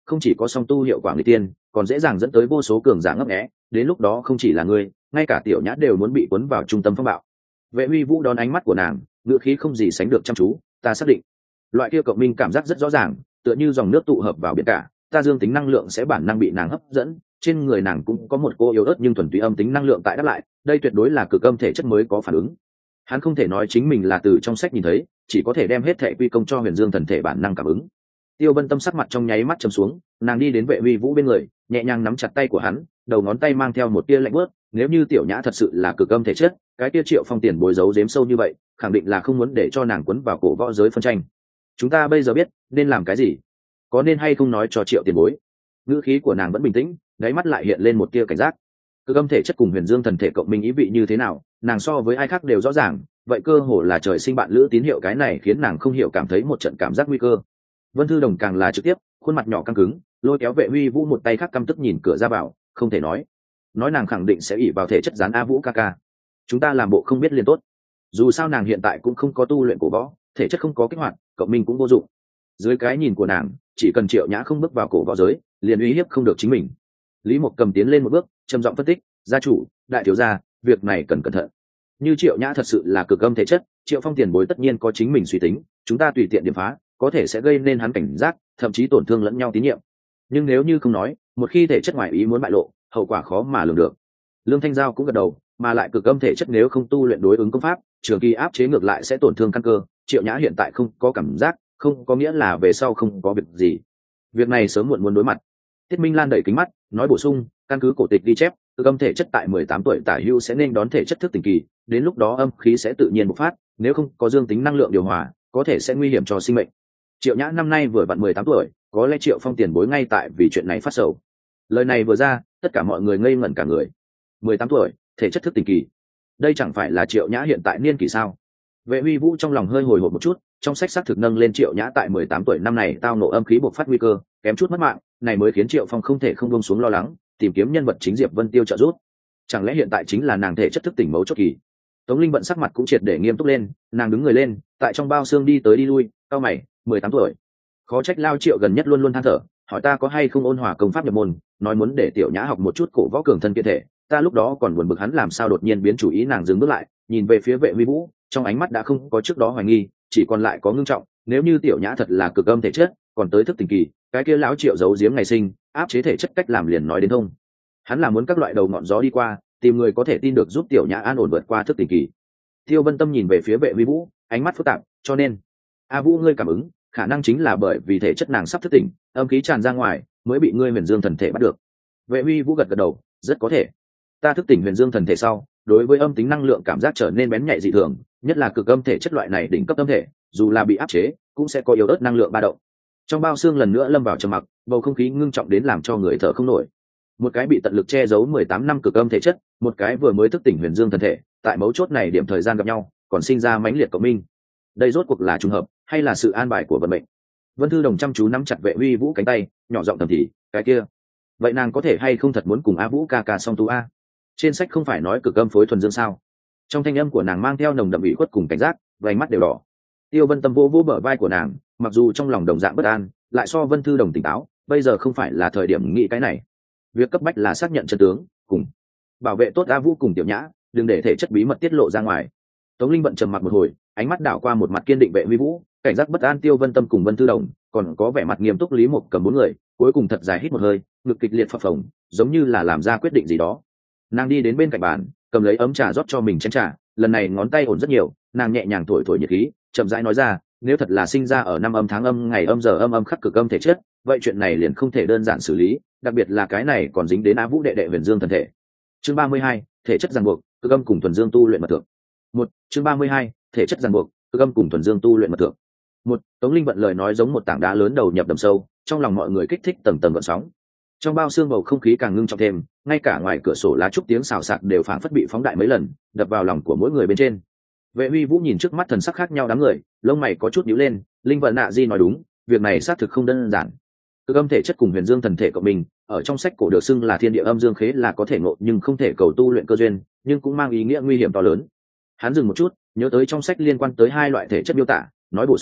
không chỉ có song tu hiệu quả người tiên, còn dễ dàng dẫn tới vô số cường giả ngấp nghé, đến lúc đó không chỉ là ngươi, ngay cả tiểu nhã đều muốn bị cuốn vào trung tâm phong bạo. Vệ Huy Vũ đón ánh mắt của nàng, ngữ khí không gì sánh được chăm chú. Ta xác định, loại kia cộng minh cảm giác rất rõ ràng, tựa như dòng nước tụ hợp vào biển cả, ta dương tính năng lượng sẽ bản năng bị nàng hấp dẫn, trên người nàng cũng có một cô yếu ớt nhưng thuần túy âm tính năng lượng tại đáp lại, đây tuyệt đối là cực âm thể chất mới có phản ứng. Hắn không thể nói chính mình là từ trong sách nhìn thấy, chỉ có thể đem hết thệ quy công cho Huyền Dương thần thể bản năng cảm ứng. Tiêu Vân Tâm sắc mặt trong nháy mắt trầm xuống, nàng đi đến Vệ Huy Vũ bên người, nhẹ nhàng nắm chặt tay của hắn, đầu ngón tay mang theo một tia lạnh bớt. Nếu như tiểu nhã thật sự là cực âm thể chất, cái tia Triệu Phong tiền bối giấu giếm sâu như vậy, khẳng định là không muốn để cho nàng quấn vào cổ võ giới phân tranh. Chúng ta bây giờ biết nên làm cái gì, có nên hay không nói cho Triệu tiền bối? Ngữ khí của nàng vẫn bình tĩnh, đáy mắt lại hiện lên một tia cảnh giác. Cực âm thể chất cùng Huyền Dương thần thể cộng minh ý vị như thế nào, nàng so với ai khác đều rõ ràng, vậy cơ hồ là trời sinh bạn lữ tín hiệu, cái này khiến nàng không hiểu cảm thấy một trận cảm giác nguy cơ. Vân Thư Đồng càng là trực tiếp, khuôn mặt nhỏ căng cứng, lôi kéo Vệ Huy Vũ một tay khác căm tức nhìn cửa ra vào, không thể nói nàng khẳng định sẽ ỷ vào thể chất dán A Vũ ca ca. Chúng ta làm bộ không biết liền tốt, dù sao nàng hiện tại cũng không có tu luyện cổ võ, thể chất không có kích hoạt, cộng minh cũng vô dụng. Dưới cái nhìn của nàng, chỉ cần Triệu Nhã không bước vào cổ võ giới, liền uy hiếp không được chính mình. Lý Mộc Cầm tiến lên một bước, trầm giọng phân tích, gia chủ, đại thiếu gia, việc này cần cẩn thận. Như Triệu Nhã thật sự là cực âm thể chất, Triệu Phong tiền bối tất nhiên có chính mình suy tính, chúng ta tùy tiện điểm phá, có thể sẽ gây nên hắn cảnh giác, thậm chí tổn thương lẫn nhau tín nhiệm. Nhưng nếu như không nói, một khi thể chất ngoài ý muốn bại lộ, hậu quả khó mà lường được. Lương Thanh Giao cũng gật đầu, mà lại cực âm thể chất nếu không tu luyện đối ứng công pháp, trường kỳ áp chế ngược lại sẽ tổn thương căn cơ. Triệu Nhã hiện tại không có cảm giác, không có nghĩa là về sau không có việc gì. Việc này sớm muộn muốn đối mặt. Tiết Minh Lan đẩy kính mắt, nói bổ sung, căn cứ cổ tịch ghi chép, cực âm thể chất tại 18 tuổi tả hữu sẽ nên đón thể chất thức tỉnh kỳ, đến lúc đó âm khí sẽ tự nhiên bộc phát, nếu không có dương tính năng lượng điều hòa, có thể sẽ nguy hiểm cho sinh mệnh. Triệu Nhã năm nay vừa vặn 18 tuổi, có lẽ Triệu Phong tiền bối ngay tại vì chuyện này phát sầu. Lời này vừa ra, tất cả mọi người ngây ngẩn cả người. 18 tuổi, thể chất thức tỉnh kỳ, đây chẳng phải là Triệu Nhã hiện tại niên kỳ sao? Vệ Huy Vũ trong lòng hơi hồi hộp một chút, trong sách xác thực nâng lên Triệu Nhã tại 18 tuổi năm này tao nộ âm khí bộc phát nguy cơ, kém chút mất mạng, này mới khiến Triệu Phong không thể không buông xuống lo lắng, tìm kiếm nhân vật chính Diệp Vân Tiêu trợ giúp. Chẳng lẽ hiện tại chính là nàng thể chất thức tỉnh mấu chốt kỳ? Tống Linh Vận sắc mặt cũng triệt để nghiêm túc lên, nàng đứng người lên, tại trong bao xương đi tới đi lui, cau mày, 18 tuổi. Khó trách Lao Triệu gần nhất luôn luôn than thở, hỏi ta có hay không ôn hòa công pháp nhập môn, nói muốn để Tiểu Nhã học một chút cổ võ cường thân kiện thể, ta lúc đó còn buồn bực hắn làm sao đột nhiên biến chủ ý. Nàng dừng bước lại, nhìn về phía Vệ Huy Vũ, trong ánh mắt đã không có trước đó hoài nghi, chỉ còn lại có ngưng trọng. Nếu như Tiểu Nhã thật là cực âm thể chất, còn tới thức tỉnh kỳ, cái kia lão Triệu giấu giếm ngày sinh, áp chế thể chất cách làm liền nói đến thông. Hắn là muốn các loại đầu ngọn gió đi qua, tìm người có thể tin được giúp Tiểu Nhã an ổn vượt qua thức tỉnh kỳ. Tiêu Vân Tâm nhìn về phía Vệ Huy Vũ, ánh mắt phức tạp, cho nên A Vũ ngươi cảm ứng, khả năng chính là bởi vì thể chất nàng sắp thức tỉnh, âm khí tràn ra ngoài, mới bị ngươi Huyền Dương thần thể bắt được. Vệ Huy Vũ gật gật đầu, rất có thể. Ta thức tỉnh Huyền Dương thần thể sau, đối với âm tính năng lượng cảm giác trở nên bén nhạy dị thường, nhất là cực âm thể chất loại này đỉnh cấp âm thể, dù là bị áp chế, cũng sẽ có yếu ớt năng lượng ba động. Trong bao xương lần nữa lâm vào trầm mặc, bầu không khí ngưng trọng đến làm cho người thở không nổi. Một cái bị tận lực che giấu 18 năm cực âm thể chất, một cái vừa mới thức tỉnh Huyền Dương thần thể, tại mấu chốt này điểm thời gian gặp nhau, còn sinh ra mãnh liệt cộng minh. Đây rốt cuộc là trùng hợp, hay là sự an bài của vận mệnh? Vân Thư Đồng chăm chú nắm chặt Vệ Huy Vũ cánh tay, nhỏ giọng thầm thì, cái kia, vậy nàng có thể hay không thật muốn cùng A Vũ ca ca song tu a? Trên sách không phải nói cực âm phối thuần dương sao? Trong thanh âm của nàng mang theo nồng đậm ủy khuất cùng cảnh giác, vành mắt đều đỏ. Tiêu Vân Tâm vô vô bờ vai của nàng, mặc dù trong lòng đồng dạng bất an, lại so Vân Thư Đồng tỉnh táo, bây giờ không phải là thời điểm nghĩ cái này. Việc cấp bách là xác nhận chân tướng, cùng bảo vệ tốt A Vũ cùng Tiểu Nhã, đừng để thể chất bí mật tiết lộ ra ngoài. Tống Linh Vận trầm mặc một hồi, ánh mắt đảo qua một mặt kiên định Vệ Huy Vũ, cảnh giác bất an Tiêu Vân Tâm cùng Vân Thư Đồng, còn có vẻ mặt nghiêm túc Lý Mộc Cầm bốn người, cuối cùng thật dài hít một hơi, ngực kịch liệt phập phồng, giống như là làm ra quyết định gì đó. Nàng đi đến bên cạnh bàn, cầm lấy ấm trà rót cho mình chén trà, lần này ngón tay ổn rất nhiều, nàng nhẹ nhàng thổi thổi nhiệt khí, chậm rãi nói ra, nếu thật là sinh ra ở năm âm tháng âm ngày âm giờ âm khắc cực âm thể chất, vậy chuyện này liền không thể đơn giản xử lý, đặc biệt là cái này còn dính đến Á Vũ đệ đệ Huyền Dương thần thể. Chương 32, thể chất ràng buộc, cực âm cùng thuần dương tu luyện mật thượng. Chương 32, thể chất ràng buộc, cực âm cùng thuần dương tu luyện mật thượng. Tống Linh Vận lời nói giống một tảng đá lớn đầu nhập đầm sâu, trong lòng mọi người kích thích tầng tầng gợn sóng. Trong bao xương bầu không khí càng ngưng trọng thêm, ngay cả ngoài cửa sổ lá trúc tiếng xào xạc đều phảng phất bị phóng đại mấy lần, đập vào lòng của mỗi người bên trên. Vệ Huy Vũ nhìn trước mắt thần sắc khác nhau đám người, lông mày có chút nhíu lên, Linh Vận nạ di nói đúng, việc này xác thực không đơn giản. Cực âm thể chất cùng Huyền Dương thần thể của mình, ở trong sách cổ được xưng là thiên địa âm dương khế, là có thể ngộ nhưng không thể cầu tu luyện cơ duyên, nhưng cũng mang ý nghĩa nguy hiểm to lớn. Hắn dừng một chút, nhớ tới trong sách liên quan tới hai loại thể chất miêu tả, nói bổ sung,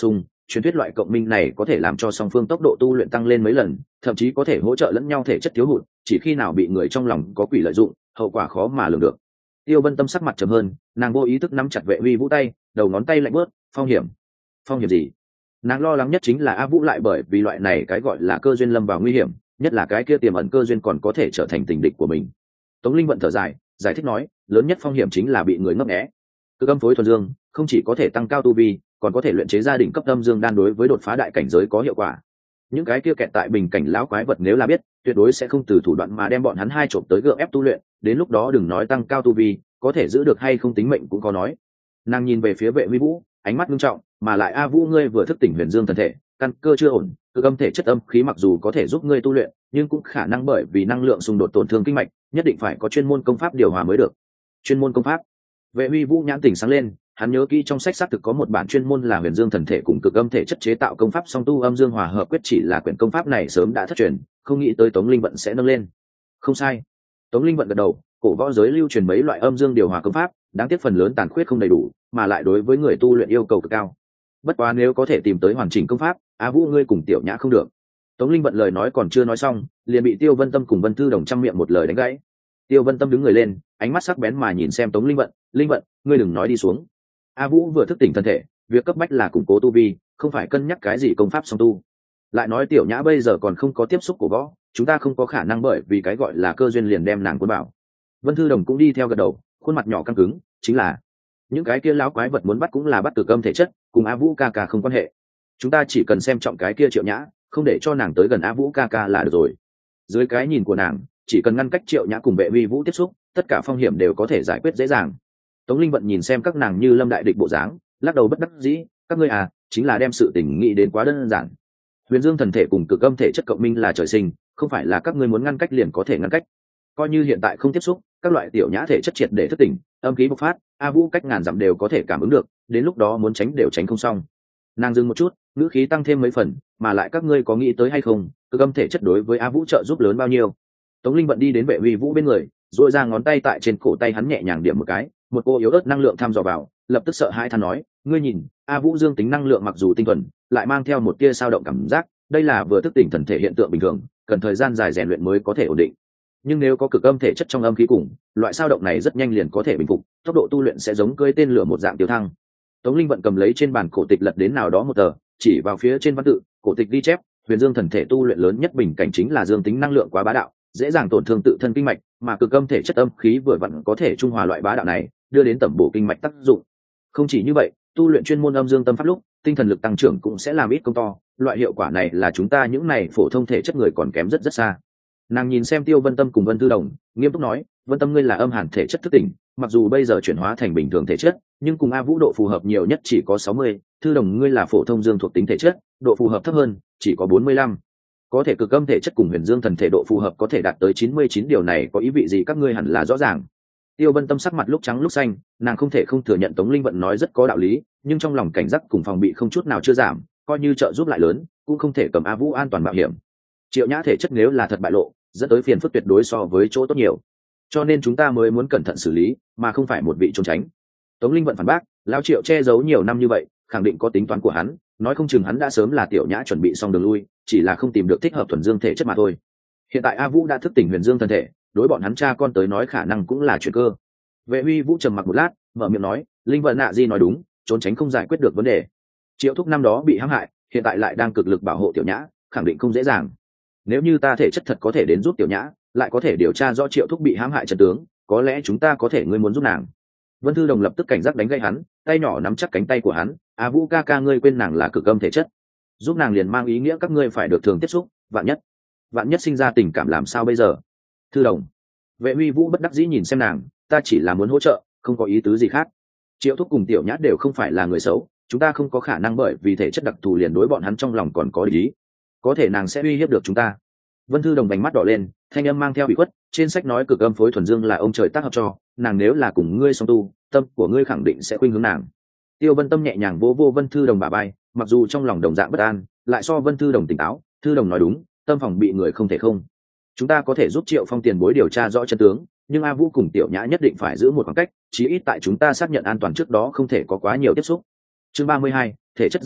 truyền thuyết loại cộng minh này có thể làm cho song phương tốc độ tu luyện tăng lên mấy lần, thậm chí có thể hỗ trợ lẫn nhau thể chất thiếu hụt, chỉ khi nào bị người trong lòng có quỷ lợi dụng, hậu quả khó mà lường được. Tiêu Vân Tâm sắc mặt trầm hơn, nàng vô ý thức nắm chặt Vệ Uy Vũ tay, đầu ngón tay lạnh bớt. Phong hiểm? Phong hiểm gì? Nàng lo lắng nhất chính là A Vũ lại bởi vì loại này cái gọi là cơ duyên lâm vào nguy hiểm, nhất là cái kia tiềm ẩn cơ duyên còn có thể trở thành tình địch của mình. Tống Linh vận thở dài, giải thích nói, lớn nhất phong hiểm chính là bị người ngấp nghé. Cực âm phối thuần dương không chỉ có thể tăng cao tu vi, còn có thể luyện chế gia đình cấp âm dương đan, đối với đột phá đại cảnh giới có hiệu quả. Những cái kia kẹt tại bình cảnh lão quái vật nếu là biết, tuyệt đối sẽ không từ thủ đoạn mà đem bọn hắn hai trộm tới gượng ép tu luyện, đến lúc đó đừng nói tăng cao tu vi, có thể giữ được hay không tính mệnh cũng có nói. Nàng nhìn về phía Vệ Uy Vũ, ánh mắt nghiêm trọng, mà lại A Vũ ngươi vừa thức tỉnh huyền dương thần thể, căn cơ chưa ổn, cực âm thể chất âm khí mặc dù có thể giúp ngươi tu luyện, nhưng cũng khả năng bởi vì năng lượng xung đột tổn thương kinh mạch, nhất định phải có chuyên môn công pháp điều hòa mới được. Chuyên môn công pháp? Vệ Uy Vũ nhãn tỉnh sáng lên, hắn nhớ kỹ trong sách xác thực có một bản chuyên môn là huyền dương thần thể cùng cực âm thể chất chế tạo công pháp song tu âm dương hòa hợp quyết, chỉ là quyển công pháp này sớm đã thất truyền, không nghĩ tới Tống Linh vận sẽ nâng lên. Không sai. Tống Linh vận gật đầu, cổ võ giới lưu truyền mấy loại âm dương điều hòa công pháp, đáng tiếc phần lớn tàn khuyết không đầy đủ, mà lại đối với người tu luyện yêu cầu cực cao. Bất quá nếu có thể tìm tới hoàn chỉnh công pháp, Á Vũ ngươi cùng Tiểu Nhã không được. Tống Linh vận lời nói còn chưa nói xong, liền bị Tiêu Vân Tâm cùng Vân Thư Đồng trăm miệng một lời đánh gãy. Tiêu Vân Tâm đứng người lên, ánh mắt sắc bén mà nhìn xem Tống Linh vận, ngươi đừng nói đi xuống. A Vũ vừa thức tỉnh thân thể, việc cấp bách là củng cố tu vi, không phải cân nhắc cái gì công pháp song tu. Lại nói Tiểu Nhã bây giờ còn không có tiếp xúc cổ võ, chúng ta không có khả năng bởi vì cái gọi là cơ duyên liền đem nàng cuốn bảo. Vân Thư Đồng cũng đi theo gật đầu, khuôn mặt nhỏ căng cứng, chính là những cái kia lão quái vật muốn bắt cũng là bắt từ âm thể chất, cùng A Vũ ca ca không quan hệ. Chúng ta chỉ cần xem trọng cái kia Triệu Nhã, không để cho nàng tới gần A Vũ ca ca là được rồi. Dưới cái nhìn của nàng, chỉ cần ngăn cách Triệu Nhã cùng Vệ Uy Vũ tiếp xúc, tất cả phong hiểm đều có thể giải quyết dễ dàng. Tống Linh vận nhìn xem các nàng như lâm đại địch bộ dáng, lắc đầu bất đắc dĩ, các ngươi à, chính là đem sự tình nghĩ đến quá đơn giản. Huyền dương thần thể cùng cực âm thể chất cộng minh là trời sinh, không phải là các ngươi muốn ngăn cách liền có thể ngăn cách. Coi như hiện tại không tiếp xúc, các loại tiểu nhã thể chất triệt để thức tỉnh, âm khí bộc phát, A Vũ cách ngàn dặm đều có thể cảm ứng được, đến lúc đó muốn tránh đều tránh không xong. Nàng dừng một chút, ngữ khí tăng thêm mấy phần, mà lại các ngươi có nghĩ tới hay không, cực âm thể chất đối với A Vũ trợ giúp lớn bao nhiêu. Tống Linh vận đi đến Vệ Uy Vũ bên người, duỗi ra ngón tay tại trên cổ tay hắn nhẹ nhàng điểm một cái, một cô yếu ớt năng lượng thăm dò vào, lập tức sợ hãi than nói, ngươi nhìn, A Vũ dương tính năng lượng mặc dù tinh thuần, lại mang theo một tia sao động cảm giác, đây là vừa thức tỉnh thần thể hiện tượng bình thường, cần thời gian dài rèn luyện mới có thể ổn định. Nhưng nếu có cực âm thể chất trong âm khí cùng, loại sao động này rất nhanh liền có thể bình phục, tốc độ tu luyện sẽ giống cưỡi tên lửa một dạng tiêu thăng. Tống Linh vận cầm lấy trên bàn cổ tịch lật đến nào đó một tờ, chỉ vào phía trên văn tự, cổ tịch ghi chép, huyền dương thần thể tu luyện lớn nhất bình cảnh chính là dương tính năng lượng quá bá đạo, dễ dàng tổn thương tự thân kinh mạch, mà cực âm thể chất âm khí vừa vặn có thể trung hòa loại bá đạo này, đưa đến tẩm bổ kinh mạch tác dụng. Không chỉ như vậy, tu luyện chuyên môn âm dương tâm pháp lúc, tinh thần lực tăng trưởng cũng sẽ làm ít công to, loại hiệu quả này là chúng ta những này phổ thông thể chất người còn kém rất rất xa. Nàng nhìn xem Tiêu Vân Tâm cùng Vân Thư Đồng, nghiêm túc nói, Vân Tâm ngươi là âm hàn thể chất thức tỉnh, mặc dù bây giờ chuyển hóa thành bình thường thể chất, nhưng cùng A Vũ độ phù hợp nhiều nhất chỉ có 60, Thư Đồng ngươi là phổ thông dương thuộc tính thể chất, độ phù hợp thấp hơn, chỉ có 45. Có thể cực âm thể chất cùng huyền dương thần thể độ phù hợp có thể đạt tới 99, điều này có ý vị gì các ngươi hẳn là rõ ràng. Tiêu Vân Tâm sắc mặt lúc trắng lúc xanh, nàng không thể không thừa nhận Tống Linh vận nói rất có đạo lý, nhưng trong lòng cảnh giác cùng phòng bị không chút nào chưa giảm, coi như trợ giúp lại lớn, cũng không thể cầm A Vũ an toàn mạo hiểm. Triệu Nhã thể chất nếu là thật bại lộ, dẫn tới phiền phức tuyệt đối so với chỗ tốt nhiều, cho nên chúng ta mới muốn cẩn thận xử lý, mà không phải một vị trốn tránh. Tống Linh vận phản bác, lão Triệu che giấu nhiều năm như vậy, khẳng định có tính toán của hắn, nói không chừng hắn đã sớm là Tiểu Nhã chuẩn bị xong đường lui, chỉ là không tìm được thích hợp thuần dương thể chất mà thôi. Hiện tại A Vũ đã thức tỉnh huyền dương thần thể, đối bọn hắn cha con tới nói khả năng cũng là chuyện cơ. Vệ Uy Vũ trầm mặc một lát, mở miệng nói, Linh vận nạ di nói đúng, trốn tránh không giải quyết được vấn đề. Triệu Thúc năm đó bị hãm hại, hiện tại lại đang cực lực bảo hộ Tiểu Nhã, khẳng định không dễ dàng. Nếu như ta thể chất thật có thể đến giúp Tiểu Nhã, lại có thể điều tra rõ Triệu Thúc bị hãm hại chân tướng, có lẽ chúng ta có thể ngươi muốn giúp nàng. Vân Thư Đồng lập tức cảnh giác đánh gãy hắn, tay nhỏ nắm chắc cánh tay của hắn, A Vũ ca ca ngươi quên nàng là cực âm thể chất, giúp nàng liền mang ý nghĩa các ngươi phải được thường tiếp xúc, vạn nhất sinh ra tình cảm làm sao bây giờ. Thư Đồng. Vệ Uy Vũ bất đắc dĩ nhìn xem nàng, ta chỉ là muốn hỗ trợ, không có ý tứ gì khác. Triệu Thúc cùng Tiểu Nhã đều không phải là người xấu, chúng ta không có khả năng bởi vì thể chất đặc thù liền đối bọn hắn trong lòng còn có ý, có thể nàng sẽ uy hiếp được chúng ta. Vân Thư Đồng vành mắt đỏ lên, thanh âm mang theo bị khuất, trên sách nói cực âm phối thuần dương là ông trời tác hợp cho, nàng nếu là cùng ngươi song tu, tâm của ngươi khẳng định sẽ khuynh hướng nàng. Tiêu Vân Tâm nhẹ nhàng vỗ vỗ Vân Thư Đồng bả vai, mặc dù trong lòng đồng dạng bất an, lại so Vân Thư Đồng tỉnh táo. Thư Đồng nói đúng, tâm phòng bị người không thể không. Chúng ta có thể giúp Triệu Phong tiền bối điều tra rõ chân tướng, nhưng A Vũ cùng Tiểu Nhã nhất định phải giữ một khoảng cách, chí ít tại chúng ta xác nhận an toàn trước đó không thể có quá nhiều tiếp xúc. Chương 32, thể chất ràng buộc,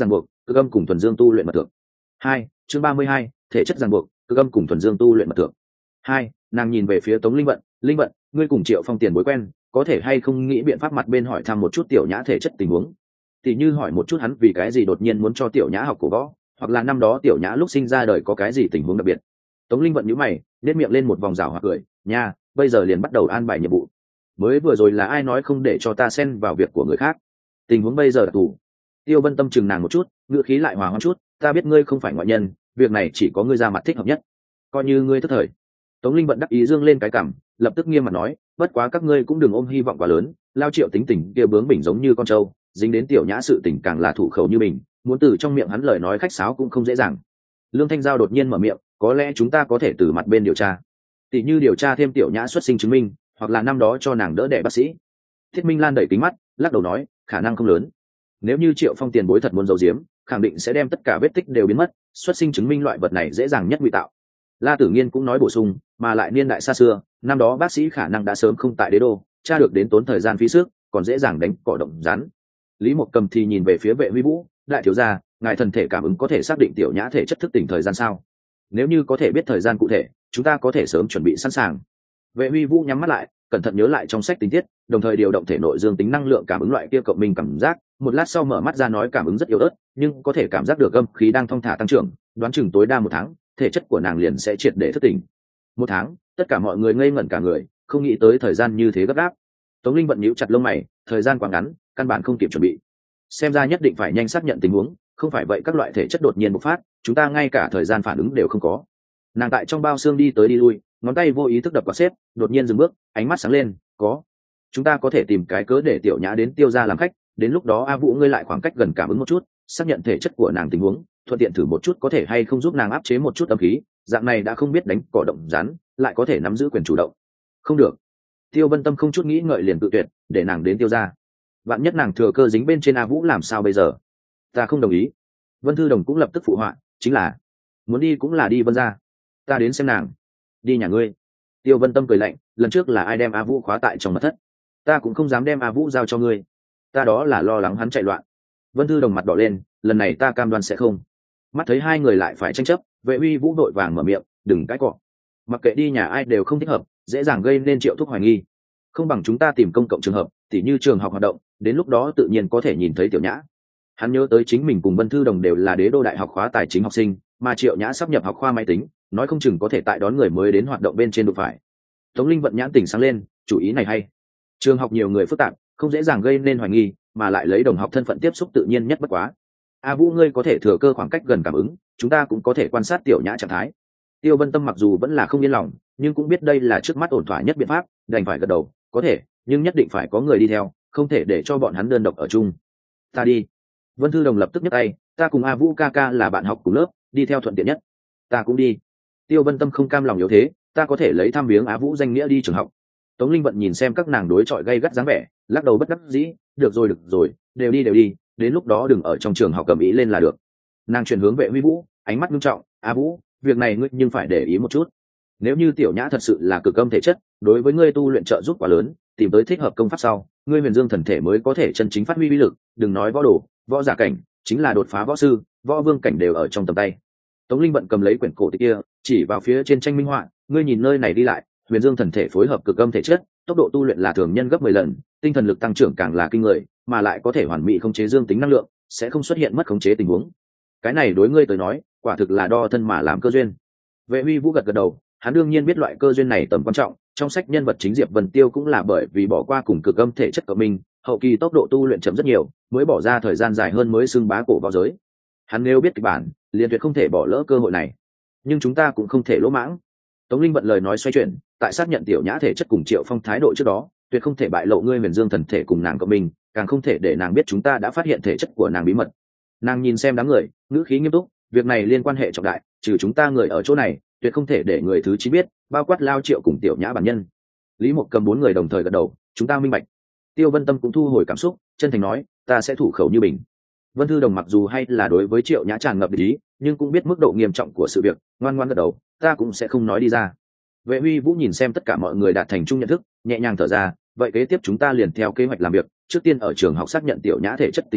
cực âm cùng thuần dương tu luyện mật thượng. 2, chương 32, thể chất ràng buộc, cực âm cùng thuần dương tu luyện mật thượng. 2, nàng nhìn về phía Tống Linh Vận, ngươi cùng Triệu Phong tiền bối quen, có thể hay không nghĩ biện pháp mặt bên hỏi thăm một chút tiểu nhã thể chất tình huống. Thì như hỏi một chút hắn vì cái gì đột nhiên muốn cho tiểu nhã học cổ võ, hoặc là năm đó tiểu nhã lúc sinh ra đời có cái gì tình huống đặc biệt. Tống Linh Vận nhíu mày, nét miệng lên một vòng rào hoặc cười, nha, bây giờ liền bắt đầu an bài nhiệm vụ. Mới vừa rồi là ai nói không để cho ta xen vào việc của người khác? Tình huống bây giờ đặc thù. Tiêu Vân Tâm chừng nàng một chút, ngữ khí lại hòa hoãn chút, ta biết ngươi không phải ngoại nhân, việc này chỉ có ngươi ra mặt thích hợp nhất, coi như ngươi thất thời. Tống Linh Vận đắc ý dương lên cái cằm, lập tức nghiêm mặt nói, bất quá các ngươi cũng đừng ôm hy vọng quá lớn, lao Triệu tính tình kia bướng bỉnh giống như con trâu, dính đến tiểu nhã sự tình càng là thủ khẩu như mình, muốn từ trong miệng hắn lời nói khách sáo cũng không dễ dàng. Lương Thanh Giao đột nhiên mở miệng, có lẽ chúng ta có thể từ mặt bên điều tra, tỷ như điều tra thêm tiểu nhã xuất sinh chứng minh, hoặc là năm đó cho nàng đỡ đẻ bác sĩ. Thiết Minh Lan đẩy kính mắt, lắc đầu nói, khả năng không lớn. Nếu như Triệu Phong tiền bối thật muốn giấu giếm, khẳng định sẽ đem tất cả vết tích đều biến mất, xuất sinh chứng minh loại vật này dễ dàng nhất ngụy tạo. La Tử Nghiên cũng nói bổ sung, mà lại niên đại xa xưa, năm đó bác sĩ khả năng đã sớm không tại đế đô, tra được đến tốn thời gian phí sức, còn dễ dàng đánh cỏ động rắn. Lý Mộc Cầm thì nhìn về phía Vệ Huy Vũ, đại thiếu gia, ngài thần thể cảm ứng có thể xác định tiểu nhã thể chất thức tỉnh thời gian sao? Nếu như có thể biết thời gian cụ thể, chúng ta có thể sớm chuẩn bị sẵn sàng. Vệ Huy Vũ nhắm mắt lại, cẩn thận nhớ lại trong sách tình tiết, đồng thời điều động thể nội dương tính năng lượng cảm ứng loại kia cộng minh cảm giác, một lát sau mở mắt ra nói cảm ứng rất yếu ớt, nhưng có thể cảm giác được âm khí đang thong thả tăng trưởng, đoán chừng tối đa 1 tháng, thể chất của nàng liền sẽ triệt để thức tỉnh. 1 tháng, tất cả mọi người ngây ngẩn cả người, không nghĩ tới thời gian như thế gấp gáp. Tống Linh Vận nhíu chặt lông mày, thời gian quá ngắn, căn bản không kịp chuẩn bị. Xem ra nhất định phải nhanh xác nhận tình huống, không phải vậy các loại thể chất đột nhiên bộc phát, chúng ta ngay cả thời gian phản ứng đều không có. Nàng tại trong bao xương đi tới đi lui, ngón tay vô ý thức đập vào xếp, đột nhiên dừng bước, ánh mắt sáng lên, có. Chúng ta có thể tìm cái cớ để tiểu nhã đến Tiêu gia làm khách, đến lúc đó A Vũ ngươi lại khoảng cách gần cảm ứng một chút, xác nhận thể chất của nàng tình huống, thuận tiện thử một chút có thể hay không giúp nàng áp chế một chút âm khí, dạng này đã không biết đánh cỏ động rắn, lại có thể nắm giữ quyền chủ động. Không được. Tiêu Vân Tâm không chút nghĩ ngợi liền tự tuyệt, để nàng đến Tiêu gia. Vạn nhất nàng thừa cơ dính bên trên A Vũ làm sao bây giờ? Ta không đồng ý. Vân Thư Đồng cũng lập tức phụ họa, chính là muốn đi cũng là đi Vân gia. Ta đến xem nàng. Đi nhà ngươi. Tiêu Vân Tâm cười lạnh, lần trước là ai đem A Vũ khóa tại trong mật thất? Ta cũng không dám đem A Vũ giao cho ngươi. Ta đó là lo lắng hắn chạy loạn. Vân Thư Đồng mặt đỏ lên, lần này ta cam đoan sẽ không. Mắt thấy hai người lại phải tranh chấp, Vệ Uy Vũ đội vàng mở miệng, đừng cãi cọ. Mặc kệ đi nhà ai đều không thích hợp, dễ dàng gây nên Triệu Thúc hoài nghi. Không bằng chúng ta tìm công cộng trường hợp, tỉ như trường học hoạt động, đến lúc đó tự nhiên có thể nhìn thấy tiểu nhã. Hắn nhớ tới chính mình cùng Vân Thư Đồng đều là Đế đô đại học khóa tài chính học sinh, mà Triệu Nhã sắp nhập học khoa máy tính, nói không chừng có thể tại đón người mới đến hoạt động bên trên đụng phải. Tống Linh Vận nhãn tỉnh sáng lên, chủ ý này hay. Trường học nhiều người phức tạp, không dễ dàng gây nên hoài nghi, mà lại lấy đồng học thân phận tiếp xúc tự nhiên nhất bất quá. A Vũ ngươi có thể thừa cơ khoảng cách gần cảm ứng, chúng ta cũng có thể quan sát tiểu nhã trạng thái. Tiêu Vân Tâm mặc dù vẫn là không yên lòng, nhưng cũng biết đây là trước mắt ổn thỏa nhất biện pháp, đành phải gật đầu, có thể, nhưng nhất định phải có người đi theo, không thể để cho bọn hắn đơn độc ở chung. Ta đi. Vân Thư Đồng lập tức nhấc tay, ta cùng A Vũ ca ca là bạn học cùng lớp, đi theo thuận tiện nhất. Ta cũng đi. Tiêu Vân Tâm không cam lòng yếu thế, ta có thể lấy thăm viếng Á Vũ danh nghĩa đi trường học. Tống Linh Vận nhìn xem các nàng đối chọi gay gắt dáng vẻ, lắc đầu bất đắc dĩ, được rồi, đều đi, đến lúc đó đừng ở trong trường học cầm ý lên là được. Nàng chuyển hướng Vệ Huy Vũ, ánh mắt nghiêm trọng, Á Vũ, việc này ngươi nhưng phải để ý một chút. Nếu như tiểu nhã thật sự là cực âm thể chất, đối với ngươi tu luyện trợ giúp quá lớn, tìm tới thích hợp công pháp sau, ngươi Huyền Dương thần thể mới có thể chân chính phát huy uy lực, đừng nói võ đồ, võ giả cảnh, chính là đột phá võ sư, võ vương cảnh đều ở trong tầm tay. Tống Linh Vận cầm lấy quyển cổ tịch kia, chỉ vào phía trên tranh minh họa, ngươi nhìn nơi này đi lại, Huyền Dương thần thể phối hợp cực âm thể chất, tốc độ tu luyện là thường nhân gấp 10 lần, tinh thần lực tăng trưởng càng là kinh người, mà lại có thể hoàn mỹ khống chế dương tính năng lượng, sẽ không xuất hiện mất khống chế tình huống. Cái này đối ngươi tới nói, quả thực là đo thân mà làm cơ duyên. Vệ Huy Vũ gật gật đầu, hắn đương nhiên biết loại cơ duyên này tầm quan trọng, trong sách nhân vật chính Diệp Vân Tiêu cũng là bởi vì bỏ qua cùng cực âm thể chất của mình, hậu kỳ tốc độ tu luyện chậm rất nhiều, mới bỏ ra thời gian dài hơn mới xưng bá cổ vào giới. Hắn nếu biết kịch bản, liền tuyệt không thể bỏ lỡ cơ hội này. Nhưng chúng ta cũng không thể lỗ mãng. Tống Linh Vận lời nói xoay chuyển, tại xác nhận tiểu nhã thể chất cùng Triệu Phong thái độ trước đó, tuyệt không thể bại lộ ngươi Huyền Dương thần thể cùng nàng của mình, càng không thể để nàng biết chúng ta đã phát hiện thể chất của nàng bí mật. Nàng nhìn xem đám người, ngữ khí nghiêm túc, việc này liên quan hệ trọng đại, trừ chúng ta người ở chỗ này, tuyệt không thể để người thứ 9 biết, bao quát Lao Triệu cùng tiểu nhã bản nhân. Lý Mộc Cầm 4 người đồng thời gật đầu, chúng ta minh bạch. Tiêu Vân Tâm cũng thu hồi cảm xúc, chân thành nói, ta sẽ thủ khẩu như bình. Vân Thư Đồng mặc dù hay là đối với Triệu Nhã tràn ngập ý, nhưng cũng biết mức độ nghiêm trọng của sự việc, ngoan ngoãn gật đầu, ta cũng sẽ không nói đi ra. Vệ Huy Vũ nhìn xem tất cả mọi người đạt thành chung nhận thức, nhẹ nhàng thở ra, vậy kế tiếp chúng ta liền theo kế hoạch làm việc, trước tiên ở trường học xác nhận tiểu nhã thể chất tình huống,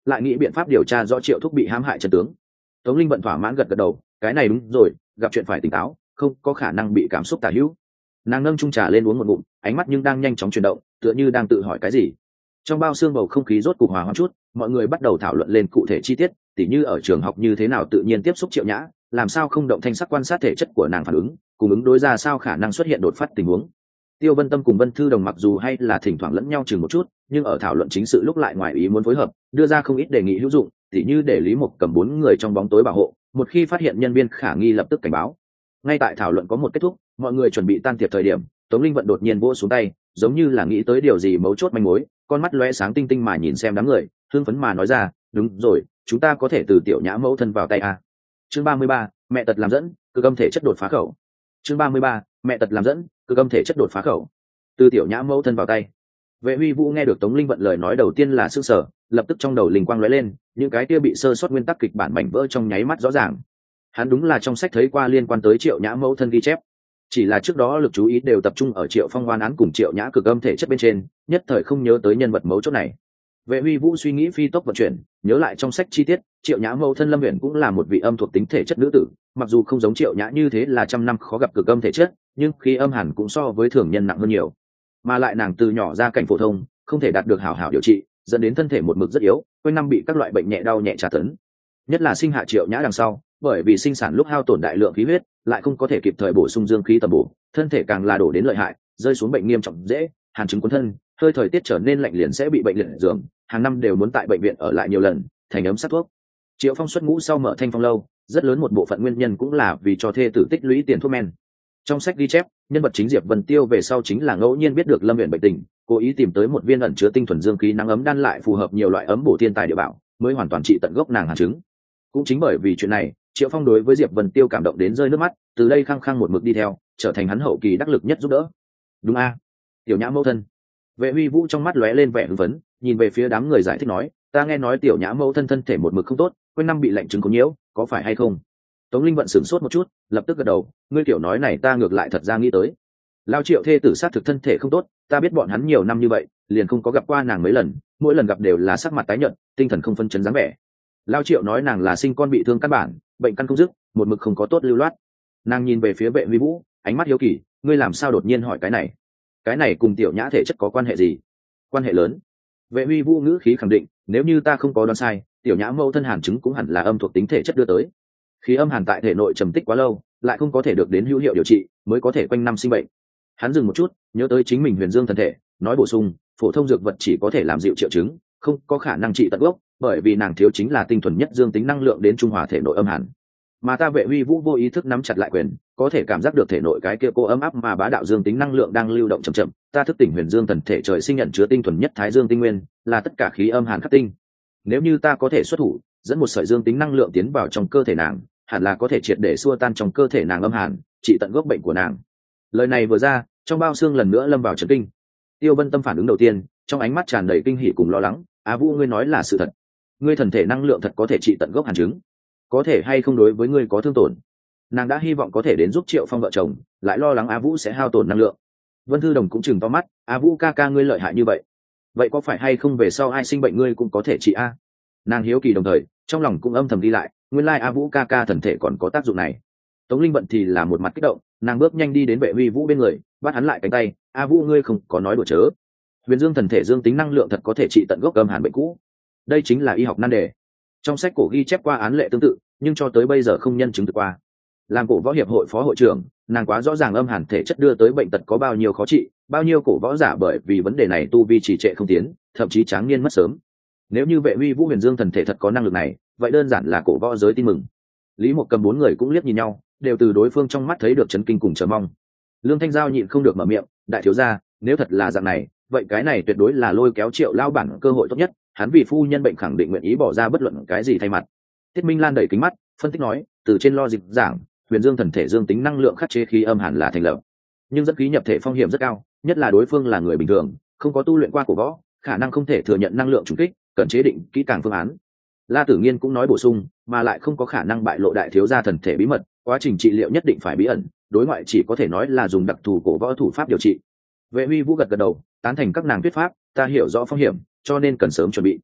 lại nghĩ biện pháp điều tra rõ Triệu Thúc bị hãm hại chân tướng. Tống Linh Vận thỏa mãn gật gật đầu, cái này đúng rồi, gặp chuyện phải tỉnh táo, không có khả năng bị cảm xúc tả hữu. Nàng nâng chung trà lên uống một ngụm, ánh mắt nhưng đang nhanh chóng chuyển động, tựa như đang tự hỏi cái gì. Trong bao xương bầu không khí rốt cục hòa hoãn chút, mọi người bắt đầu thảo luận lên cụ thể chi tiết, tỉ như ở trường học như thế nào tự nhiên tiếp xúc Triệu Nhã, làm sao không động thanh sắc quan sát thể chất của nàng phản ứng, cùng ứng đối ra sao khả năng xuất hiện đột phát tình huống. Tiêu Vân Tâm cùng Vân Thư Đồng mặc dù hay là thỉnh thoảng lẫn nhau chừng một chút, nhưng ở thảo luận chính sự lúc lại ngoài ý muốn phối hợp, đưa ra không ít đề nghị hữu dụng, tỉ như để Lý Mục cầm 4 người trong bóng tối bảo hộ, một khi phát hiện nhân viên khả nghi lập tức cảnh báo. Ngay tại thảo luận có một kết thúc, mọi người chuẩn bị tan tiệc thời điểm, Tống Linh Vận đột nhiên vỗ xuống tay, giống như là nghĩ tới điều gì mấu chốt manh mối, con mắt lóe sáng tinh tinh mà nhìn xem đám người, hưng phấn mà nói ra, đúng rồi, chúng ta có thể từ Tiểu Nhã mẫu thân vào tay à. Chương 33, mẹ tật làm dẫn, cực âm thể chất đột phá khẩu. Chương 33, mẹ tật làm dẫn, cực âm thể chất đột phá khẩu. Từ Tiểu Nhã mẫu thân vào tay. Vệ Huy Vũ nghe được Tống Linh Vận lời nói đầu tiên là sửng sở, lập tức trong đầu linh quang lóe lên, những cái kia bị sơ sót nguyên tắc kịch bản mảnh vỡ trong nháy mắt rõ ràng. Hắn đúng là trong sách thấy qua liên quan tới Triệu Nhã mẫu thân ghi chép, chỉ là trước đó lực chú ý đều tập trung ở Triệu Phong oan án cùng Triệu Nhã cực âm thể chất bên trên, nhất thời không nhớ tới nhân vật mấu chốt này. Vệ Huy Vũ suy nghĩ phi tốc vận chuyển, nhớ lại trong sách chi tiết, Triệu Nhã mẫu thân Lâm Uyển cũng là một vị âm thuộc tính thể chất nữ tử, mặc dù không giống Triệu Nhã như thế là trăm năm khó gặp cực âm thể chất, nhưng khi âm hẳn cũng so với thường nhân nặng hơn nhiều. Mà lại nàng từ nhỏ ra cảnh phổ thông, không thể đạt được hảo hảo điều trị, dẫn đến thân thể một mực rất yếu, quanh năm bị các loại bệnh nhẹ đau nhẹ tra tấn. Nhất là sinh hạ Triệu Nhã đằng sau, bởi vì sinh sản lúc hao tổn đại lượng khí huyết, lại không có thể kịp thời bổ sung dương khí tầm bổ, thân thể càng là đổ đến lợi hại, rơi xuống bệnh nghiêm trọng dễ, hàn chứng cuốn thân, hơi thời tiết trở nên lạnh liền sẽ bị bệnh liệt giường, hàng năm đều muốn tại bệnh viện ở lại nhiều lần, thành ấm sát thuốc. Triệu Phong xuất ngũ sau mở Thanh Phong lâu, rất lớn một bộ phận nguyên nhân cũng là vì cho thê tử tích lũy tiền thuốc men. Trong sách ghi chép, nhân vật chính Diệp Vân Tiêu về sau chính là ngẫu nhiên biết được Lâm Uyển bệnh tình, cố ý tìm tới một viên ẩn chứa tinh thuần dương khí nắng ấm đan lại phù hợp nhiều loại ấm bổ thiên tài địa bảo, mới hoàn toàn trị tận gốc nàng hàn chứng. Cũng chính bởi vì chuyện này, Triệu Phong đối với Diệp Vân Tiêu cảm động đến rơi nước mắt, từ đây khăng khăng một mực đi theo, trở thành hắn hậu kỳ đắc lực nhất giúp đỡ. Đúng a, Tiểu Nhã mẫu thân. Vệ Huy Vũ trong mắt lóe lên vẻ hưng phấn, nhìn về phía đám người giải thích nói, ta nghe nói Tiểu Nhã mẫu thân thân thể một mực không tốt, quanh năm bị lạnh chứng có nhiễu, có phải hay không? Tống Linh Vận sửng sốt một chút, lập tức gật đầu, ngươi tiểu nói này ta ngược lại thật ra nghĩ tới. Lao Triệu thê tử sát thực thân thể không tốt, ta biết bọn hắn nhiều năm như vậy, liền không có gặp qua nàng mấy lần, mỗi lần gặp đều là sắc mặt tái nhợt, tinh thần không phân chấn dáng vẻ. Lao Triệu nói nàng là sinh con bị thương căn bản, bệnh căn không dứt, một mực không có tốt lưu loát. Nàng nhìn về phía Vệ Huy Vũ, ánh mắt hiếu kỳ, ngươi làm sao đột nhiên hỏi cái này? Cái này cùng Tiểu Nhã thể chất có quan hệ gì? Quan hệ lớn. Vệ Huy Vũ ngữ khí khẳng định, nếu như ta không có đoán sai, Tiểu Nhã mẫu thân hàn chứng cũng hẳn là âm thuộc tính thể chất đưa tới. Khí âm hàn tại thể nội trầm tích quá lâu, lại không có thể được đến hữu hiệu điều trị, mới có thể quanh năm sinh bệnh. Hắn dừng một chút, nhớ tới chính mình Huyền Dương thần thể, nói bổ sung, phổ thông dược vật chỉ có thể làm dịu triệu chứng, không có khả năng trị tận gốc, bởi vì nàng thiếu chính là tinh thuần nhất dương tính năng lượng đến trung hòa thể nội âm hàn. Mà ta Vệ Huy Vũ vô ý thức nắm chặt lại quyền, có thể cảm giác được thể nội cái kia cô ấm áp mà bá đạo dương tính năng lượng đang lưu động chậm chậm, ta thức tỉnh Huyền Dương thần thể trời sinh nhận chứa tinh thuần nhất Thái Dương tinh nguyên, là tất cả khí âm hàn khắc tinh. Nếu như ta có thể xuất thủ, dẫn một sợi dương tính năng lượng tiến vào trong cơ thể nàng, hẳn là có thể triệt để xua tan trong cơ thể nàng âm hàn, trị tận gốc bệnh của nàng. Lời này vừa ra, trong bao xương lần nữa lâm vào trấn kinh. Tiêu Vân Tâm phản ứng đầu tiên, trong ánh mắt tràn đầy kinh hỉ cùng lo lắng, Á Vũ ngươi nói là sự thật, ngươi thần thể năng lượng thật có thể trị tận gốc hàn chứng, có thể hay không đối với ngươi có thương tổn? Nàng đã hy vọng có thể đến giúp Triệu Phong vợ chồng, lại lo lắng Á Vũ sẽ hao tổn năng lượng. Vân Thư Đồng cũng chừng to mắt, Á Vũ ca ca ngươi lợi hại như vậy, vậy có phải hay không về sau ai sinh bệnh ngươi cũng có thể trị a? Nàng hiếu kỳ đồng thời, trong lòng cũng âm thầm đi lại, nguyên lai Á Vũ ca ca thần thể còn có tác dụng này. Tống Linh Vận thì là một mặt kích động, nàng bước nhanh đi đến Vệ Huy Vũ bên người, bắt hắn lại cánh tay, A Vũ ngươi không có nói đùa chớ. Huyền Dương thần thể dương tính năng lượng thật có thể trị tận gốc âm hàn bệnh cũ. Đây chính là y học nan đề. Trong sách cổ ghi chép qua án lệ tương tự, nhưng cho tới bây giờ không nhân chứng thực qua. Làm cổ võ hiệp hội phó hội trưởng, nàng quá rõ ràng âm hàn thể chất đưa tới bệnh tật có bao nhiêu khó trị, bao nhiêu cổ võ giả bởi vì vấn đề này tu vi trì trệ không tiến, thậm chí tráng niên mất sớm. Nếu như Vệ Huy Vũ Huyền Dương thần thể thật có năng lực này, vậy đơn giản là cổ võ giới tin mừng. Lý Mộc Cầm 4 người cũng liếc nhìn nhau, đều từ đối phương trong mắt thấy được chấn kinh cùng chờ mong. Lương Thanh Giao nhịn không được mở miệng, đại thiếu gia, nếu thật là dạng này, vậy cái này tuyệt đối là lôi kéo Triệu lao bản cơ hội tốt nhất, hắn vì phu nhân bệnh khẳng định nguyện ý bỏ ra bất luận cái gì thay mặt. Tiết Minh Lan đẩy kính mắt, phân tích nói, từ trên logic giảng, Huyền Dương thần thể dương tính năng lượng khắc chế khí âm hàn là thành lập, nhưng dẫn khí nhập thể phong hiểm rất cao, nhất là đối phương là người bình thường, không có tu luyện qua cổ võ, khả năng không thể thừa nhận năng lượng trùng kích, cần chế định kỹ càng phương án. La Tử Nghiên cũng nói bổ sung, mà lại không có khả năng bại lộ đại thiếu gia thần thể bí mật, quá trình trị liệu nhất định phải bí ẩn, đối ngoại chỉ có thể nói là dùng đặc thù cổ võ thủ pháp điều trị. Vệ Huy Vũ gật gật đầu, tán thành các nàng thuyết pháp, ta hiểu rõ phong hiểm, cho nên cần sớm chuẩn bị.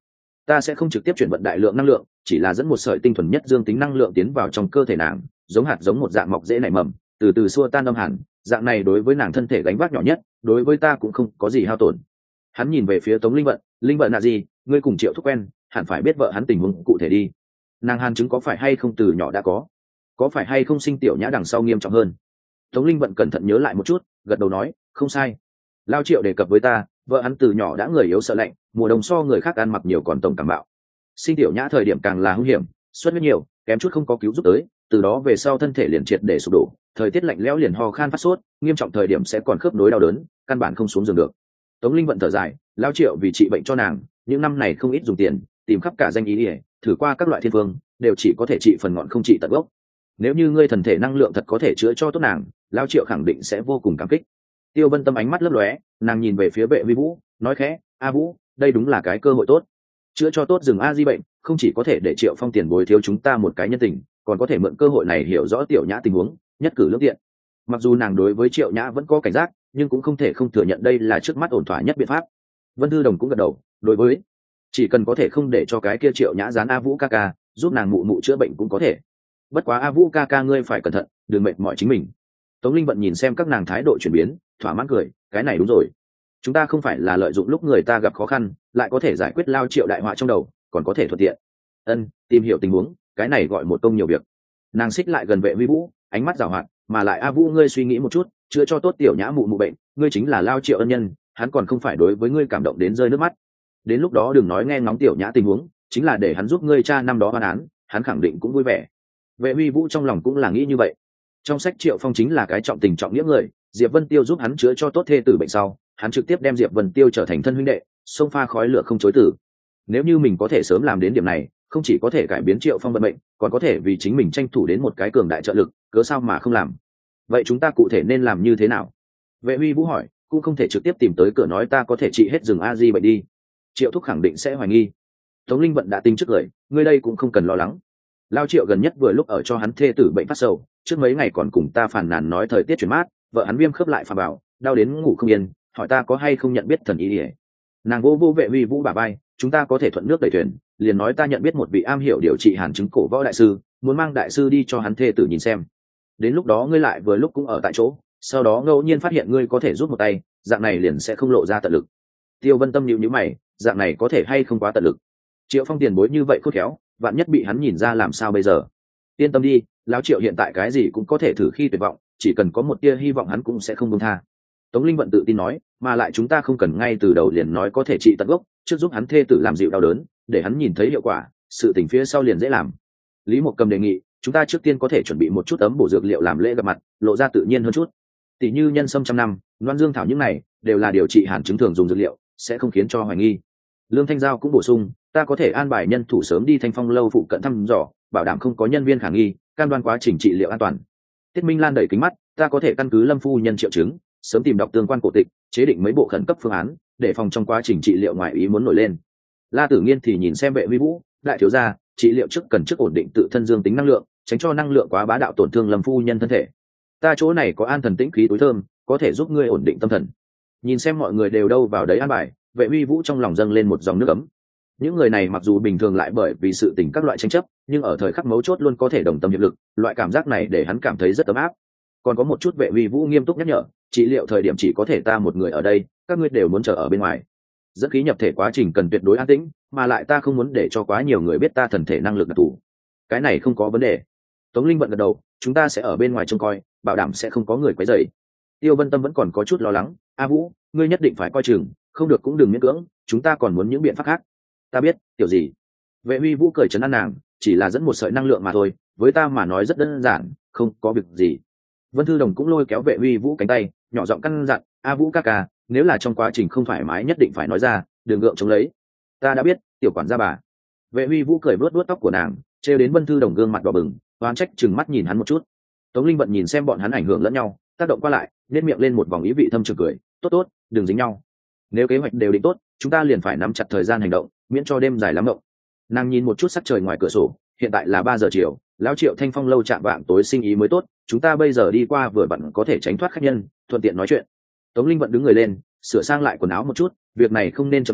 ta sẽ không trực tiếp chuyển vận đại lượng năng lượng, chỉ là dẫn một sợi tinh thuần nhất dương tính năng lượng tiến vào trong cơ thể nàng, giống hạt giống một dạng mọc dễ nảy mầm, từ từ xua tan âm hàn, dạng này đối với nàng thân thể gánh vác nhỏ nhất, đối với ta cũng không có gì hao tổn. Hắn nhìn về phía Tống Linh Vận là gì, ngươi cùng Triệu Thúc quen, hẳn phải biết vợ hắn tình huống cụ thể đi. Nàng hàn chứng có phải hay không từ nhỏ đã có phải hay không sinh tiểu nhã đằng sau nghiêm trọng hơn? Tống Linh Vận cẩn thận nhớ lại một chút, gật đầu nói, không sai. Lao Triệu đề cập với ta, vợ hắn từ nhỏ đã người yếu sợ lạnh, mùa đông so người khác ăn mặc nhiều còn tổng cảm bạo. Sinh tiểu nhã thời điểm càng là hung hiểm, xuất huyết nhiều, kém chút không có cứu giúp tới, từ đó về sau thân thể liền triệt để sụp đổ, thời tiết lạnh lẽo liền ho khan phát sốt, nghiêm trọng thời điểm sẽ còn khớp nối đau đớn, căn bản không xuống giường được. Tống Linh Vận thở dài, Lao Triệu vì trị bệnh cho nàng, những năm này không ít dùng tiền, tìm khắp cả danh y, thử qua các loại thiên phương, đều chỉ có thể trị phần ngọn không trị tận gốc. Nếu như ngươi thần thể năng lượng thật có thể chữa cho tốt nàng, Lao Triệu khẳng định sẽ vô cùng cảm kích. Tiêu Vân Tâm ánh mắt lấp lóe, nàng nhìn về phía Vệ Vi Vũ, nói khẽ, A Vũ, đây đúng là cái cơ hội tốt. Chữa cho tốt rừng A Di bệnh, không chỉ có thể để Triệu Phong tiền bồi thiếu chúng ta một cái nhân tình, còn có thể mượn cơ hội này hiểu rõ tiểu nhã tình huống, nhất cử lưỡng tiện. Mặc dù nàng đối với Triệu Nhã vẫn có cảnh giác, nhưng cũng không thể không thừa nhận đây là trước mắt ổn thỏa nhất biện pháp. Vân Thư Đồng cũng gật đầu, đối với chỉ cần có thể không để cho cái kia Triệu Nhã dán A Vũ ca ca, giúp nàng mụ mụ chữa bệnh cũng có thể. Bất quá A Vũ ca ca ngươi phải cẩn thận, đừng mệt mỏi chính mình. Tống Linh Vận nhìn xem các nàng thái độ chuyển biến, thỏa mãn cười, cái này đúng rồi. Chúng ta không phải là lợi dụng lúc người ta gặp khó khăn, lại có thể giải quyết Lao Triệu đại họa trong đầu, còn có thể thuận tiện. Tìm hiểu tình huống, cái này gọi một công nhiều việc. Nàng xích lại gần Vệ Vi Vũ, ánh mắt giảo hoạt, mà lại A Vũ ngươi suy nghĩ một chút, chữa cho tốt tiểu nhã mụ mụ bệnh, ngươi chính là Lao Triệu ân nhân, hắn còn không phải đối với ngươi cảm động đến rơi nước mắt. Đến lúc đó đừng nói nghe ngóng tiểu nhã tình huống, chính là để hắn giúp ngươi cha năm đó oan án, hắn khẳng định cũng vui vẻ. Vệ Vi Vũ trong lòng cũng là nghĩ như vậy. Trong sách Triệu Phong chính là cái trọng tình trọng nghĩa người, Diệp Vân Tiêu giúp hắn chữa cho tốt thê tử bệnh sau, hắn trực tiếp đem Diệp Vân Tiêu trở thành thân huynh đệ, xông pha khói lửa không chối từ. Nếu như mình có thể sớm làm đến điểm này, không chỉ có thể cải biến Triệu Phong vận mệnh, còn có thể vì chính mình tranh thủ đến một cái cường đại trợ lực, cớ sao mà không làm? Vậy chúng ta cụ thể nên làm như thế nào? Vệ Huy Vũ hỏi, cũng không thể trực tiếp tìm tới cửa nói ta có thể trị hết rừng a di bệnh đi. Triệu Thúc khẳng định sẽ hoài nghi. Tống Linh Vận đã tính trước lời, ngươi đây cũng không cần lo lắng. Lao Triệu gần nhất vừa lúc ở cho hắn thê tử bệnh phát sầu, trước mấy ngày còn cùng ta phàn nàn nói thời tiết chuyển mát, vợ hắn viêm khớp lại phà bảo, đau đến ngủ không yên, hỏi ta có hay không nhận biết thần y ỉa. Nàng vô Vệ Huy Vũ bả vai, chúng ta có thể thuận nước đẩy thuyền, liền nói ta nhận biết một vị am hiểu điều trị hàn chứng cổ võ đại sư, muốn mang đại sư đi cho hắn thê tử nhìn xem. Đến lúc đó ngươi lại vừa lúc cũng ở tại chỗ, sau đó ngẫu nhiên phát hiện ngươi có thể rút một tay, dạng này liền sẽ không lộ ra tận lực. Tiêu Vân Tâm nhíu mày, dạng này có thể hay không quá tận lực? Triệu Phong tiền bối như vậy khôn khéo, vạn nhất bị hắn nhìn ra làm sao bây giờ? Yên tâm đi, lão Triệu hiện tại cái gì cũng có thể thử khi tuyệt vọng, chỉ cần có một tia hy vọng hắn cũng sẽ không buông tha. Tống Linh Vận tự tin nói, mà lại chúng ta không cần ngay từ đầu liền nói có thể trị tận gốc, trước giúp hắn thê tử làm dịu đau đớn, để hắn nhìn thấy hiệu quả, sự tình phía sau liền dễ làm. Lý Mộc Cầm đề nghị, chúng ta trước tiên có thể chuẩn bị một chút ấm bổ dược liệu làm lễ gặp mặt, lộ ra tự nhiên hơn chút. Tỷ như nhân sâm trăm năm, loan dương thảo những này đều là điều trị hàn chứng thường dùng dược liệu, sẽ không khiến cho hoài nghi. Lương Thanh Giao cũng bổ sung, ta có thể an bài nhân thủ sớm đi Thanh Phong lâu phụ cận thăm dò, bảo đảm không có nhân viên khả nghi, cam đoan quá trình trị liệu an toàn. Tiết Minh Lan đẩy kính mắt, ta có thể căn cứ Lâm phu nhân triệu chứng, sớm tìm đọc tương quan cổ tịch, chế định mấy bộ khẩn cấp phương án, để phòng trong quá trình trị liệu ngoại ý muốn nổi lên. La Tử Nghiên thì nhìn xem Vệ Huy Vũ, đại thiếu gia, trị liệu trước cần trước ổn định tự thân dương tính năng lượng, tránh cho năng lượng quá bá đạo tổn thương Lâm phu nhân thân thể. Ta chỗ này có an thần tĩnh khí túi thơm, có thể giúp ngươi ổn định tâm thần. Nhìn xem mọi người đều đâu vào đấy an bài, Vệ Huy Vũ trong lòng dâng lên một dòng nước ấm. Những người này mặc dù bình thường lại bởi vì sự tình các loại tranh chấp, nhưng ở thời khắc mấu chốt luôn có thể đồng tâm hiệp lực, loại cảm giác này để hắn cảm thấy rất ấm áp. Còn có một chút Vệ Huy Vũ nghiêm túc nhắc nhở, trị liệu thời điểm chỉ có thể ta một người ở đây, các ngươi đều muốn chờ ở bên ngoài. Dẫn khí nhập thể quá trình cần tuyệt đối an tĩnh, mà lại ta không muốn để cho quá nhiều người biết ta thần thể năng lực đặc thù. Cái này không có vấn đề. Tống Linh Vận gật đầu, chúng ta sẽ ở bên ngoài trông coi, bảo đảm sẽ không có người quấy rầy. Tiêu Vân Tâm vẫn còn có chút lo lắng, A Vũ, ngươi nhất định phải coi chừng, không được cũng đừng miễn cưỡng, chúng ta còn muốn những biện pháp khác. Ta biết, tiểu gì. Vệ Huy Vũ cười trấn an nàng, chỉ là dẫn một sợi năng lượng mà thôi, với ta mà nói rất đơn giản, không có việc gì. Vân Thư Đồng cũng lôi kéo Vệ Huy Vũ cánh tay, nhỏ giọng căn dặn, A Vũ ca ca, nếu là trong quá trình không thoải mái nhất định phải nói ra, đừng gượng chống lấy. Ta đã biết, tiểu quản gia bà. Vệ Huy Vũ cười vuốt vuốt tóc của nàng, trêu đến Vân Thư Đồng gương mặt đỏ bừng, oán trách chừng mắt nhìn hắn một chút. Tống Linh Vận nhìn xem bọn hắn ảnh hưởng lẫn nhau, tác động qua lại, nét miệng lên một vòng ý vị thâm trường cười, tốt tốt, đừng dính nhau. Nếu kế hoạch đều định tốt, chúng ta liền phải nắm chặt thời gian hành động, miễn cho đêm dài lắm mộng. Nàng nhìn một chút sắc trời ngoài cửa sổ, hiện tại là 3 giờ chiều, lão Triệu Thanh Phong lâu chạm vạng tối sinh ý mới tốt, chúng ta bây giờ đi qua vừa vặn có thể tránh thoát khách nhân, thuận tiện nói chuyện. Tống Linh Vận đứng người lên, sửa sang lại quần áo một chút, việc này không nên chậm trễ,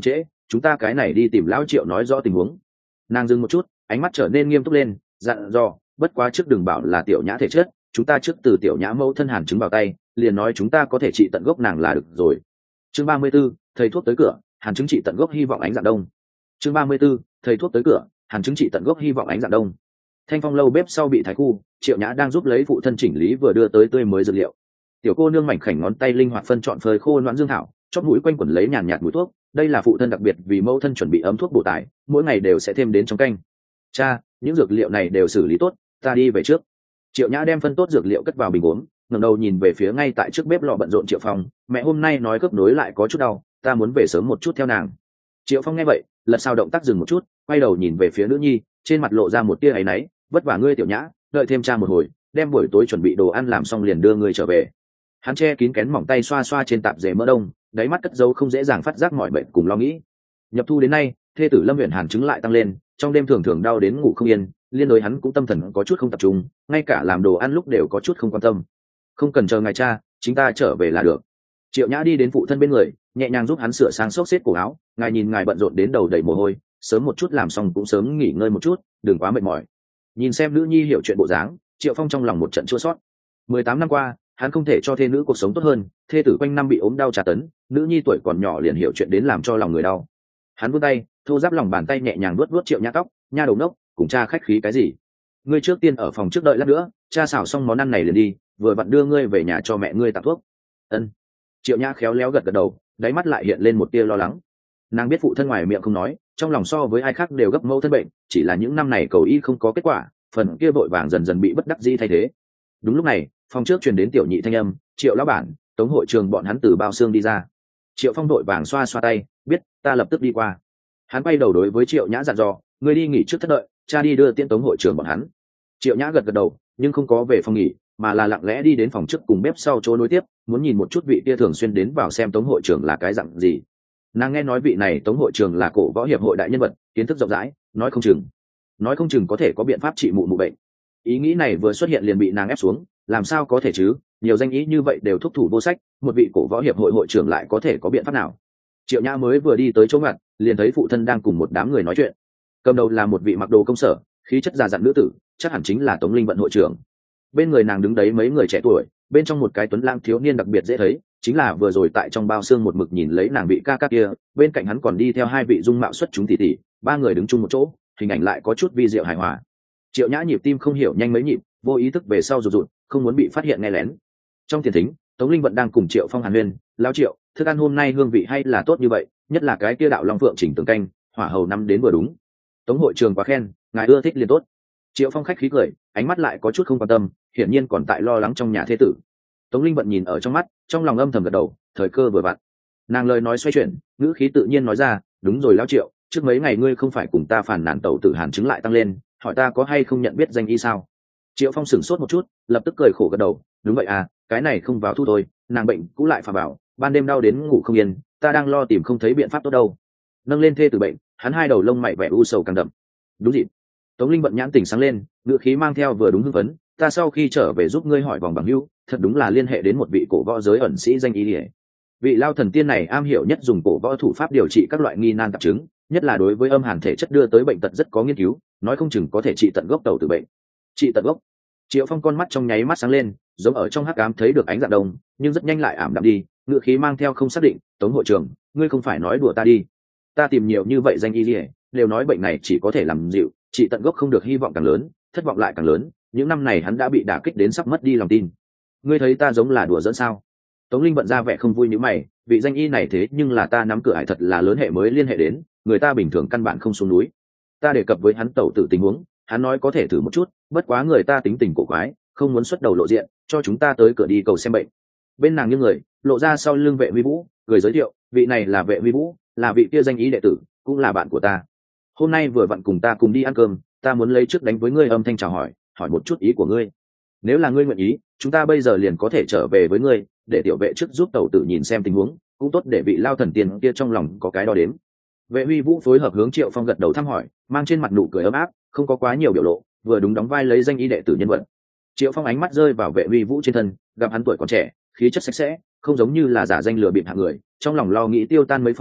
chúng ta cái này đi tìm lão Triệu nói rõ tình huống. Nàng dừng một chút, ánh mắt trở nên nghiêm túc lên, dặn dò, bất quá trước đừng bảo là Tiểu Nhã thể chất, chúng ta trước từ Tiểu Nhã mẫu thân hàn chứng vào tay, liền nói chúng ta có thể trị tận gốc nàng là được rồi. Chương 34, thầy thuốc tới cửa, hàn chứng trị tận gốc hy vọng ánh dạng đông. Chương 34, thầy thuốc tới cửa, hàn chứng trị tận gốc hy vọng ánh dạng đông. Thanh Phong lâu bếp sau bị thái khu, Triệu Nhã đang giúp lấy phụ thân chỉnh lý vừa đưa tới tươi mới dược liệu. Tiểu cô nương mảnh khảnh ngón tay linh hoạt phân chọn phơi khô noãn dương thảo, chóp mũi quanh quẩn lấy nhàn nhạt mùi thuốc. Đây là phụ thân đặc biệt vì mẫu thân chuẩn bị ấm thuốc bổ tài, mỗi ngày đều sẽ thêm đến trong canh. Cha, những dược liệu này đều xử lý tốt, ta đi về trước. Triệu Nhã đem phân tốt dược liệu cất vào bình uống, ngẩng đầu nhìn về phía ngay tại trước bếp lò bận rộn Triệu Phong. Mẹ hôm nay nói khớp nối lại có chút đau, ta muốn về sớm một chút theo nàng. Triệu Phong nghe vậy, lật sao động tác dừng một chút, quay đầu nhìn về phía nữ nhi, trên mặt lộ ra một tia áy náy. Vất vả ngươi Tiểu Nhã, đợi thêm cha một hồi, đem buổi tối chuẩn bị đồ ăn làm xong liền đưa ngươi trở về. Hắn che kín kén mỏng tay xoa xoa trên tạp dề mỡ đông, đáy mắt cất dấu không dễ dàng phát giác mọi bệnh cùng lo nghĩ. Nhập thu đến nay, thê tử Lâm Uyển hàn chứng lại tăng lên, trong đêm thường thường đau đến ngủ không yên, liên đối hắn cũng tâm thần có chút không tập trung, ngay cả làm đồ ăn lúc đều có chút không quan tâm. Không cần chờ ngài cha, chính ta trở về là được. Triệu Nhã đi đến phụ thân bên người, nhẹ nhàng giúp hắn sửa sang xốc xếp cổ áo. Ngài nhìn ngài bận rộn đến đầu đầy mồ hôi, sớm một chút làm xong cũng sớm nghỉ ngơi một chút, đừng quá mệt mỏi. Nhìn xem nữ nhi hiểu chuyện bộ dáng, Triệu Phong trong lòng một trận chua xót. 18 năm qua, hắn không thể cho thê nữ cuộc sống tốt hơn, thê tử quanh năm bị ốm đau tra tấn, nữ nhi tuổi còn nhỏ liền hiểu chuyện đến làm cho lòng người đau. Hắn vươn tay, thô ráp lòng bàn tay nhẹ nhàng vuốt vuốt Triệu Nhã tóc, nha đầu nốc, cùng cha khách khí cái gì? Ngươi trước tiên ở phòng trước đợi lát nữa, cha xào xong món ăn này liền đi, vừa vặn đưa ngươi về nhà cho mẹ ngươi tặng thuốc. Ân. Triệu Nhã khéo léo gật gật đầu, đáy mắt lại hiện lên một tia lo lắng. Nàng biết phụ thân ngoài miệng không nói, trong lòng so với ai khác đều gấp mâu thân bệnh, chỉ là những năm này cầu y không có kết quả, phần kia vội vàng dần dần bị bất đắc dĩ thay thế. Đúng lúc này, phòng trước truyền đến tiểu nhị thanh âm, Triệu lão bản, Tống hội trường bọn hắn từ bao xương đi ra. Triệu Phong vội vàng xoa xoa tay, biết, ta lập tức đi qua. Hắn quay đầu đối với Triệu Nhã dặn dò, ngươi đi nghỉ trước thất đợi, cha đi đưa tiễn Tống hội trường bọn hắn. Triệu Nhã gật gật đầu, nhưng không có về phòng nghỉ, mà là lặng lẽ đi đến phòng trước cùng bếp sau chỗ nối tiếp, muốn nhìn một chút vị kia thường xuyên đến vào xem Tống hội trưởng là cái dạng gì. Nàng nghe nói vị này Tống hội trưởng là cổ võ hiệp hội đại nhân vật, kiến thức rộng rãi, nói không chừng có thể có biện pháp trị mụ bệnh. Ý nghĩ này vừa xuất hiện liền bị nàng ép xuống, làm sao có thể chứ, nhiều danh ý như vậy đều thúc thủ vô sách, một vị cổ võ hiệp hội hội trưởng lại có thể có biện pháp nào? Triệu Nhã mới vừa đi tới chỗ ngặt, liền thấy phụ thân đang cùng một đám người nói chuyện. Cầm đầu là một vị mặc đồ công sở, khí chất già dặn nữ tử, chắc hẳn chính là Tống Linh Vận hội trưởng. Bên người nàng đứng đấy mấy người trẻ tuổi, bên trong một cái tuấn lãng thiếu niên đặc biệt dễ thấy, chính là vừa rồi tại trong bao xương một mực nhìn lấy nàng bị ca ca kia, bên cạnh hắn còn đi theo hai vị dung mạo xuất chúng tỷ tỷ, ba người đứng chung một chỗ, hình ảnh lại có chút vi diệu hài hòa. Triệu Nhã nhịp tim không hiểu nhanh mấy nhịp, vô ý thức về sau rụt rụt, không muốn bị phát hiện nghe lén. Trong tiền thính, Tống Linh Vận đang cùng Triệu Phong hàn huyên, lão Triệu, thức ăn hôm nay hương vị hay là tốt như vậy, nhất là cái kia đạo long phượng chỉnh tường canh, hỏa hầu năm đến vừa đúng. Tống hội trường quá khen, ngài ưa thích liền tốt. Triệu Phong khách khí cười, ánh mắt lại có chút không quan tâm, hiển nhiên còn tại lo lắng trong nhà thế tử. Tống Linh Vận nhìn ở trong mắt, trong lòng âm thầm gật đầu, thời cơ vừa vặn. Nàng lời nói xoay chuyển, ngữ khí tự nhiên nói ra, đúng rồi lão Triệu, trước mấy ngày ngươi không phải cùng ta phản nàn tẩu tử hàn chứng lại tăng lên, hỏi ta có hay không nhận biết danh y sao? Triệu Phong sửng sốt một chút, lập tức cười khổ gật đầu, đúng vậy à, cái này không vào thu thôi, nàng bệnh cũ lại phà bảo, ban đêm đau đến ngủ không yên, ta đang lo tìm không thấy biện pháp tốt đâu. Nâng lên thê tử bệnh, hắn hai đầu lông mày vẻ u sầu càng đậm. Đúng dịp. Tống Linh Vận nhãn tỉnh sáng lên, ngữ khí mang theo vừa đúng hưng phấn, ta sau khi trở về giúp ngươi hỏi vòng bằng hữu, thật đúng là liên hệ đến một vị cổ võ giới ẩn sĩ danh y liễu. Vị lao thần tiên này am hiểu nhất dùng cổ võ thủ pháp điều trị các loại nghi nan tạp chứng, nhất là đối với âm hàn thể chất đưa tới bệnh tật rất có nghiên cứu, nói không chừng có thể trị tận gốc tẩu tử bệnh. Trị tận gốc. Triệu Phong con mắt trong nháy mắt sáng lên, giống ở trong hắc ám thấy được ánh dạng đông, nhưng rất nhanh lại ảm đạm đi, ngữ khí mang theo không xác định, Tống hội trưởng, ngươi không phải nói đùa ta đi? Ta tìm nhiều như vậy danh y liễu, đều nói bệnh này chỉ có thể làm dịu, trị tận gốc không được, hy vọng càng lớn, thất vọng lại càng lớn, những năm này hắn đã bị đả kích đến sắp mất đi lòng tin. Ngươi thấy ta giống là đùa giỡn sao? Tống Linh Vận ra vẻ không vui như mày, vị danh y này thế nhưng là ta nắm cửa ải thật là lớn hệ mới liên hệ đến, người ta bình thường căn bản không xuống núi. Ta đề cập với hắn tẩu tử tình huống, hắn nói có thể thử một chút, bất quá người ta tính tình cổ quái, không muốn xuất đầu lộ diện, cho chúng ta tới cửa đi cầu xem bệnh. Bên nàng như người, lộ ra sau lưng Vệ Huy Vũ, người giới thiệu, vị này là Vệ Huy Vũ, là vị kia danh y đệ tử, cũng là bạn của ta. Hôm nay vừa vặn cùng ta cùng đi ăn cơm, ta muốn lấy trước đánh với ngươi âm thanh chào hỏi, hỏi một chút ý của ngươi. Nếu là ngươi nguyện ý, chúng ta bây giờ liền có thể trở về với ngươi, để tiểu vệ trước giúp tẩu tử nhìn xem tình huống, cũng tốt để vị lao thần tiên kia trong lòng có cái đo đếm. Vệ Huy Vũ phối hợp hướng Triệu Phong gật đầu thăm hỏi, mang trên mặt nụ cười ấm áp, không có quá nhiều biểu lộ, vừa đúng đóng vai lấy danh y đệ tử nhân vật. Triệu Phong ánh mắt rơi vào Vệ Huy Vũ trên thân, gặp hắn tuổi còn trẻ, khí chất sạch sẽ, không giống như là giả danh lừa bịp hạng người, trong lòng lo nghĩ tiêu tan mấy phần,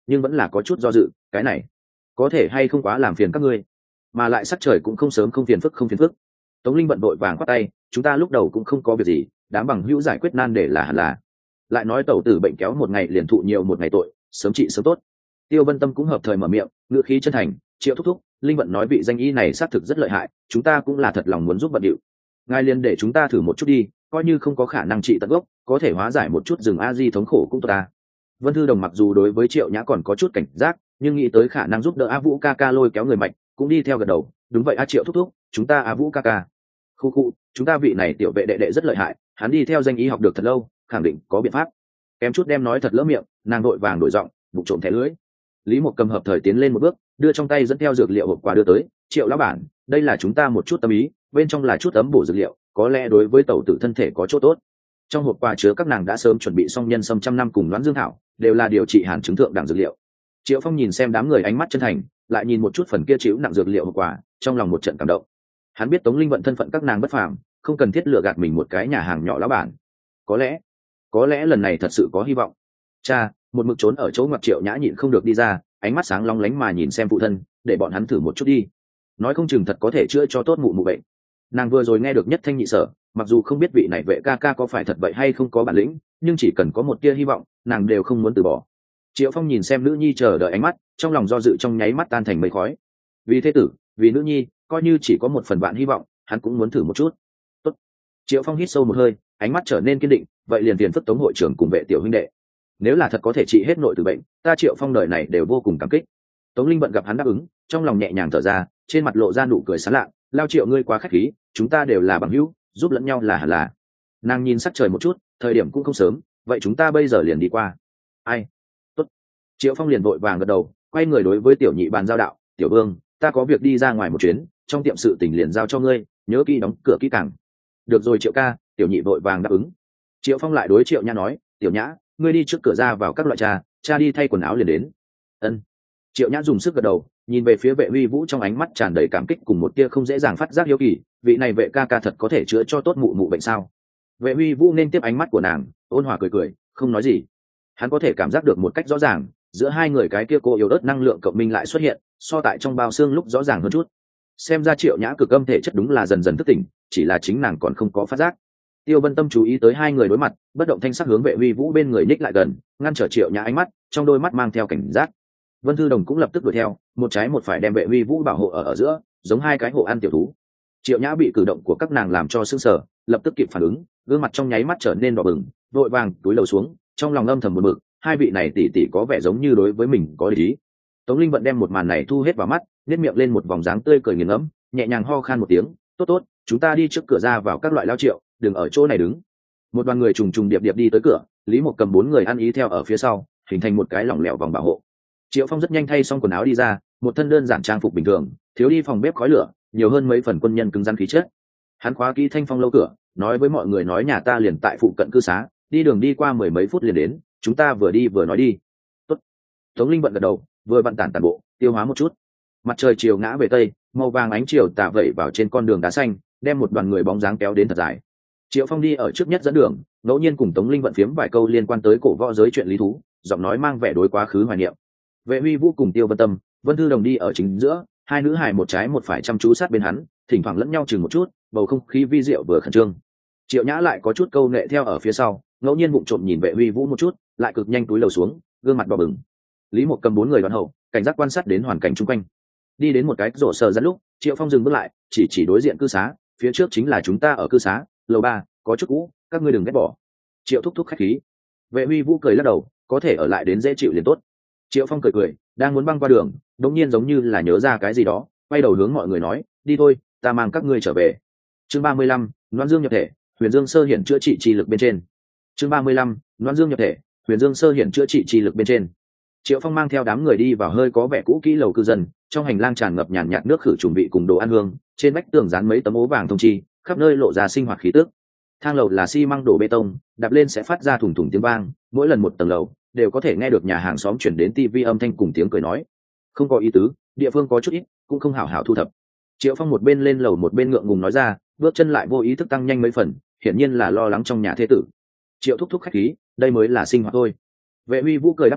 nhưng vẫn là có chút do dự, cái này có thể hay không quá làm phiền các ngươi, mà lại sắc trời cũng không sớm, không phiền phức. Tống Linh bận vội vàng khoát tay, chúng ta lúc đầu cũng không có việc gì, đám bằng hữu giải quyết nan để là hẳn là. Lại nói tẩu tử bệnh kéo một ngày liền thụ nhiều một ngày tội, sớm trị sớm tốt. Tiêu Vân Tâm cũng hợp thời mở miệng, ngữ khí chân thành, Triệu thúc thúc, Linh vận nói vị danh y này xác thực rất lợi hại, chúng ta cũng là thật lòng muốn giúp bận điệu. Ngài liền để chúng ta thử một chút đi, coi như không có khả năng trị tận gốc, có thể hóa giải một chút rừng a di thống khổ cũng tốt ta. Vân Thư Đồng mặc dù đối với Triệu Nhã còn có chút cảnh giác, nhưng nghĩ tới khả năng giúp đỡ A Vũ ca ca lôi kéo người mạnh, cũng đi theo gật đầu. Đúng vậy A Triệu thúc thúc, chúng ta A Vũ ca ca. Khu, chúng ta vị này tiểu vệ đệ đệ rất lợi hại, hắn đi theo danh y học được thật lâu, khẳng định có biện pháp. Kém chút đem nói thật lỡ miệng, nàng đội vàng đổi giọng, bụng trộm thẻ lưỡi. Lý Mộc Cầm hợp thời tiến lên một bước, đưa trong tay dẫn theo dược liệu hộp quà đưa tới. Triệu lão bản, đây là chúng ta một chút tâm ý, bên trong là chút ấm bổ dược liệu, có lẽ đối với tẩu tử thân thể có chỗ tốt. Trong hộp quà chứa các nàng đã sớm chuẩn bị xong nhân sâm trăm năm cùng đoán dương thảo, đều là điều trị hàn chứng thượng đẳng dược liệu. Triệu Phong nhìn xem đám người ánh mắt chân thành, lại nhìn một chút phần kia chịu nặng dược liệu hộp quà, trong lòng một trận cảm động. Hắn biết Tống Linh vận thân phận các nàng bất phàm, không cần thiết lừa gạt mình một cái nhà hàng nhỏ lão bản. Có lẽ lần này thật sự có hy vọng. Cha, một mực trốn ở chỗ ngoặc Triệu Nhã nhịn không được đi ra, ánh mắt sáng long lánh mà nhìn xem phụ thân, để bọn hắn thử một chút đi, nói không chừng thật có thể chữa cho tốt mụ bệnh. Nàng vừa rồi nghe được Nhất Thanh nhị sở, mặc dù không biết vị này vệ ca ca có phải thật vậy hay không có bản lĩnh, nhưng chỉ cần có một tia hy vọng, nàng đều không muốn từ bỏ. Triệu Phong nhìn xem nữ nhi chờ đợi ánh mắt, trong lòng do dự trong nháy mắt tan thành mây khói. Vì thế tử, vì nữ nhi, coi như chỉ có một phần vạn hy vọng, hắn cũng muốn thử một chút. Tốt. Triệu Phong hít sâu một hơi, ánh mắt trở nên kiên định, vậy liền tiền phất Tống hội trưởng cùng vệ tiểu huynh đệ. Nếu là thật có thể trị hết nội tử bệnh, ta Triệu Phong đời này đều vô cùng cảm kích. Tống Linh bận gặp hắn đáp ứng, trong lòng nhẹ nhàng thở ra, trên mặt lộ ra nụ cười sảng lạ. Lao Triệu ngươi quá khách khí, chúng ta đều là bằng hữu, giúp lẫn nhau là hẳn là. Nàng nhìn sắc trời một chút, thời điểm cũng không sớm, vậy chúng ta bây giờ liền đi qua. Ai? Tốt. Triệu Phong liền vội vàng gật đầu, quay người đối với tiểu nhị bàn giao đạo, tiểu vương, ta có việc đi ra ngoài một chuyến, trong tiệm sự tình liền giao cho ngươi, nhớ kỹ đóng cửa kỹ càng. Được rồi Triệu ca, tiểu nhị vội vàng đáp ứng. Triệu Phong lại đối Triệu Nhã nói, tiểu nhã, ngươi đi trước cửa ra vào các loại cha đi thay quần áo liền đến. Ân. Triệu Nhã dùng sức gật đầu, nhìn về phía Vệ Huy Vũ trong ánh mắt tràn đầy cảm kích cùng một tia không dễ dàng phát giác hiếu kỳ, vị này vệ ca ca thật có thể chữa cho tốt mụ bệnh sao? Vệ Huy Vũ nên tiếp ánh mắt của nàng, ôn hòa cười, không nói gì. Hắn có thể cảm giác được một cách rõ ràng, giữa hai người cái kia cô yếu ớt năng lượng cộng minh lại xuất hiện, so tại trong bao xương lúc rõ ràng hơn chút. Xem ra Triệu Nhã cực âm thể chất đúng là dần dần thức tỉnh, chỉ là chính nàng còn không có phát giác. Tiêu Vân Tâm chú ý tới hai người đối mặt, bất động thanh sắc hướng Vệ Huy Vũ bên người ních lại gần, ngăn trở Triệu Nhã ánh mắt, trong đôi mắt mang theo cảnh giác. Vân Thư Đồng cũng lập tức đuổi theo, một trái một phải đem Vệ Huy Vũ bảo hộ ở giữa, giống hai cái hộ ăn tiểu thú. Triệu Nhã bị cử động của các nàng làm cho sững sờ, lập tức kịp phản ứng, gương mặt trong nháy mắt trở nên đỏ bừng, vội vàng túi lầu xuống, trong lòng âm thầm buồn bực, hai vị này tỷ tỷ có vẻ giống như đối với mình có ý. Tống Linh vận đem một màn này thu hết vào mắt, nhếch miệng lên một vòng dáng tươi cười nghiền ngẫm, nhẹ nhàng ho khan một tiếng, tốt, chúng ta đi trước cửa ra vào các loại lao Triệu, đừng ở chỗ này đứng. Một đoàn người trùng trùng điệp điệp đi tới cửa, Lý Mộc cầm 4 người ăn ý theo ở phía sau, hình thành một cái lỏng lẻo vòng bảo hộ. Triệu Phong rất nhanh thay xong quần áo đi ra, một thân đơn giản trang phục bình thường, thiếu đi phòng bếp khói lửa, nhiều hơn mấy phần quân nhân cứng rắn khí chất. Hắn khóa kỹ thanh phong lâu cửa, nói với mọi người nói nhà ta liền tại phụ cận cư xá, đi đường đi qua 10 mấy phút liền đến, chúng ta vừa đi vừa nói đi. Tốt. Tống Linh bận gật đầu, vừa vặn tản bộ, tiêu hóa một chút. Mặt trời chiều ngã về tây, màu vàng ánh chiều tà vẩy vào trên con đường đá xanh, đem một đoàn người bóng dáng kéo đến thật dài. Triệu Phong đi ở trước nhất dẫn đường, ngẫu nhiên cùng Tống Linh vận phiếm vài câu liên quan tới cổ võ giới chuyện lý thú, giọng nói mang vẻ đối quá khứ hoài niệm. Vệ Huy Vũ cùng Tiêu Vân Tâm, Vân Thư Đồng đi ở chính giữa, hai nữ hài một trái một phải chăm chú sát bên hắn, thỉnh thoảng lẫn nhau chừng một chút, bầu không khí vi diệu vừa khẩn trương. Triệu Nhã lại có chút câu nệ theo ở phía sau, ngẫu nhiên bụng trộm nhìn Vệ Huy Vũ một chút, lại cực nhanh túi lầu xuống, gương mặt đỏ bừng. Lý Mộc cầm 4 người đoàn hậu, cảnh giác quan sát đến hoàn cảnh xung quanh. Đi đến một cái rổ sờ dẫn lúc, Triệu Phong dừng bước lại, chỉ đối diện cư xá, phía trước chính là chúng ta ở cư xá, lầu 3, có chút cũ, các ngươi đừng ghét bỏ. Triệu thúc khách khí. Vệ Huy Vũ cười lắc đầu, có thể ở lại đến dễ chịu liền tốt. Triệu Phong cười, đang muốn băng qua đường, đột nhiên giống như là nhớ ra cái gì đó, quay đầu hướng mọi người nói, đi thôi, ta mang các ngươi trở về. Chương 35, Loan Dương nhập thể, Huyền Dương sơ hiển chữa trị chi lực bên trên. Chương 35, Loan Dương nhập thể, Huyền Dương sơ hiển chữa trị chi lực bên trên. Triệu Phong mang theo đám người đi vào hơi có vẻ cũ kỹ lầu cư dân, trong hành lang tràn ngập nhàn nhạt nước khử trùng vị cùng đồ ăn hương, trên vách tường dán mấy tấm ố vàng thông chi, khắp nơi lộ ra sinh hoạt khí tức. Thang lầu là xi măng đổ bê tông, đạp lên sẽ phát ra thùng thùng tiếng vang, mỗi lần một tầng lầu đều có thể nghe được nhà hàng xóm chuyển đến tivi âm thanh cùng tiếng cười nói. Không có ý tứ, địa phương có chút ít, cũng không hảo hảo thu thập. Triệu Phong một bên lên lầu một bên ngượng ngùng nói ra, bước chân lại vô ý thức tăng nhanh mấy phần, hiển nhiên là lo lắng trong nhà thế tử. Triệu thúc khách khí, đây mới là sinh hoạt thôi. Vệ Huy Vũ cười đáp lại,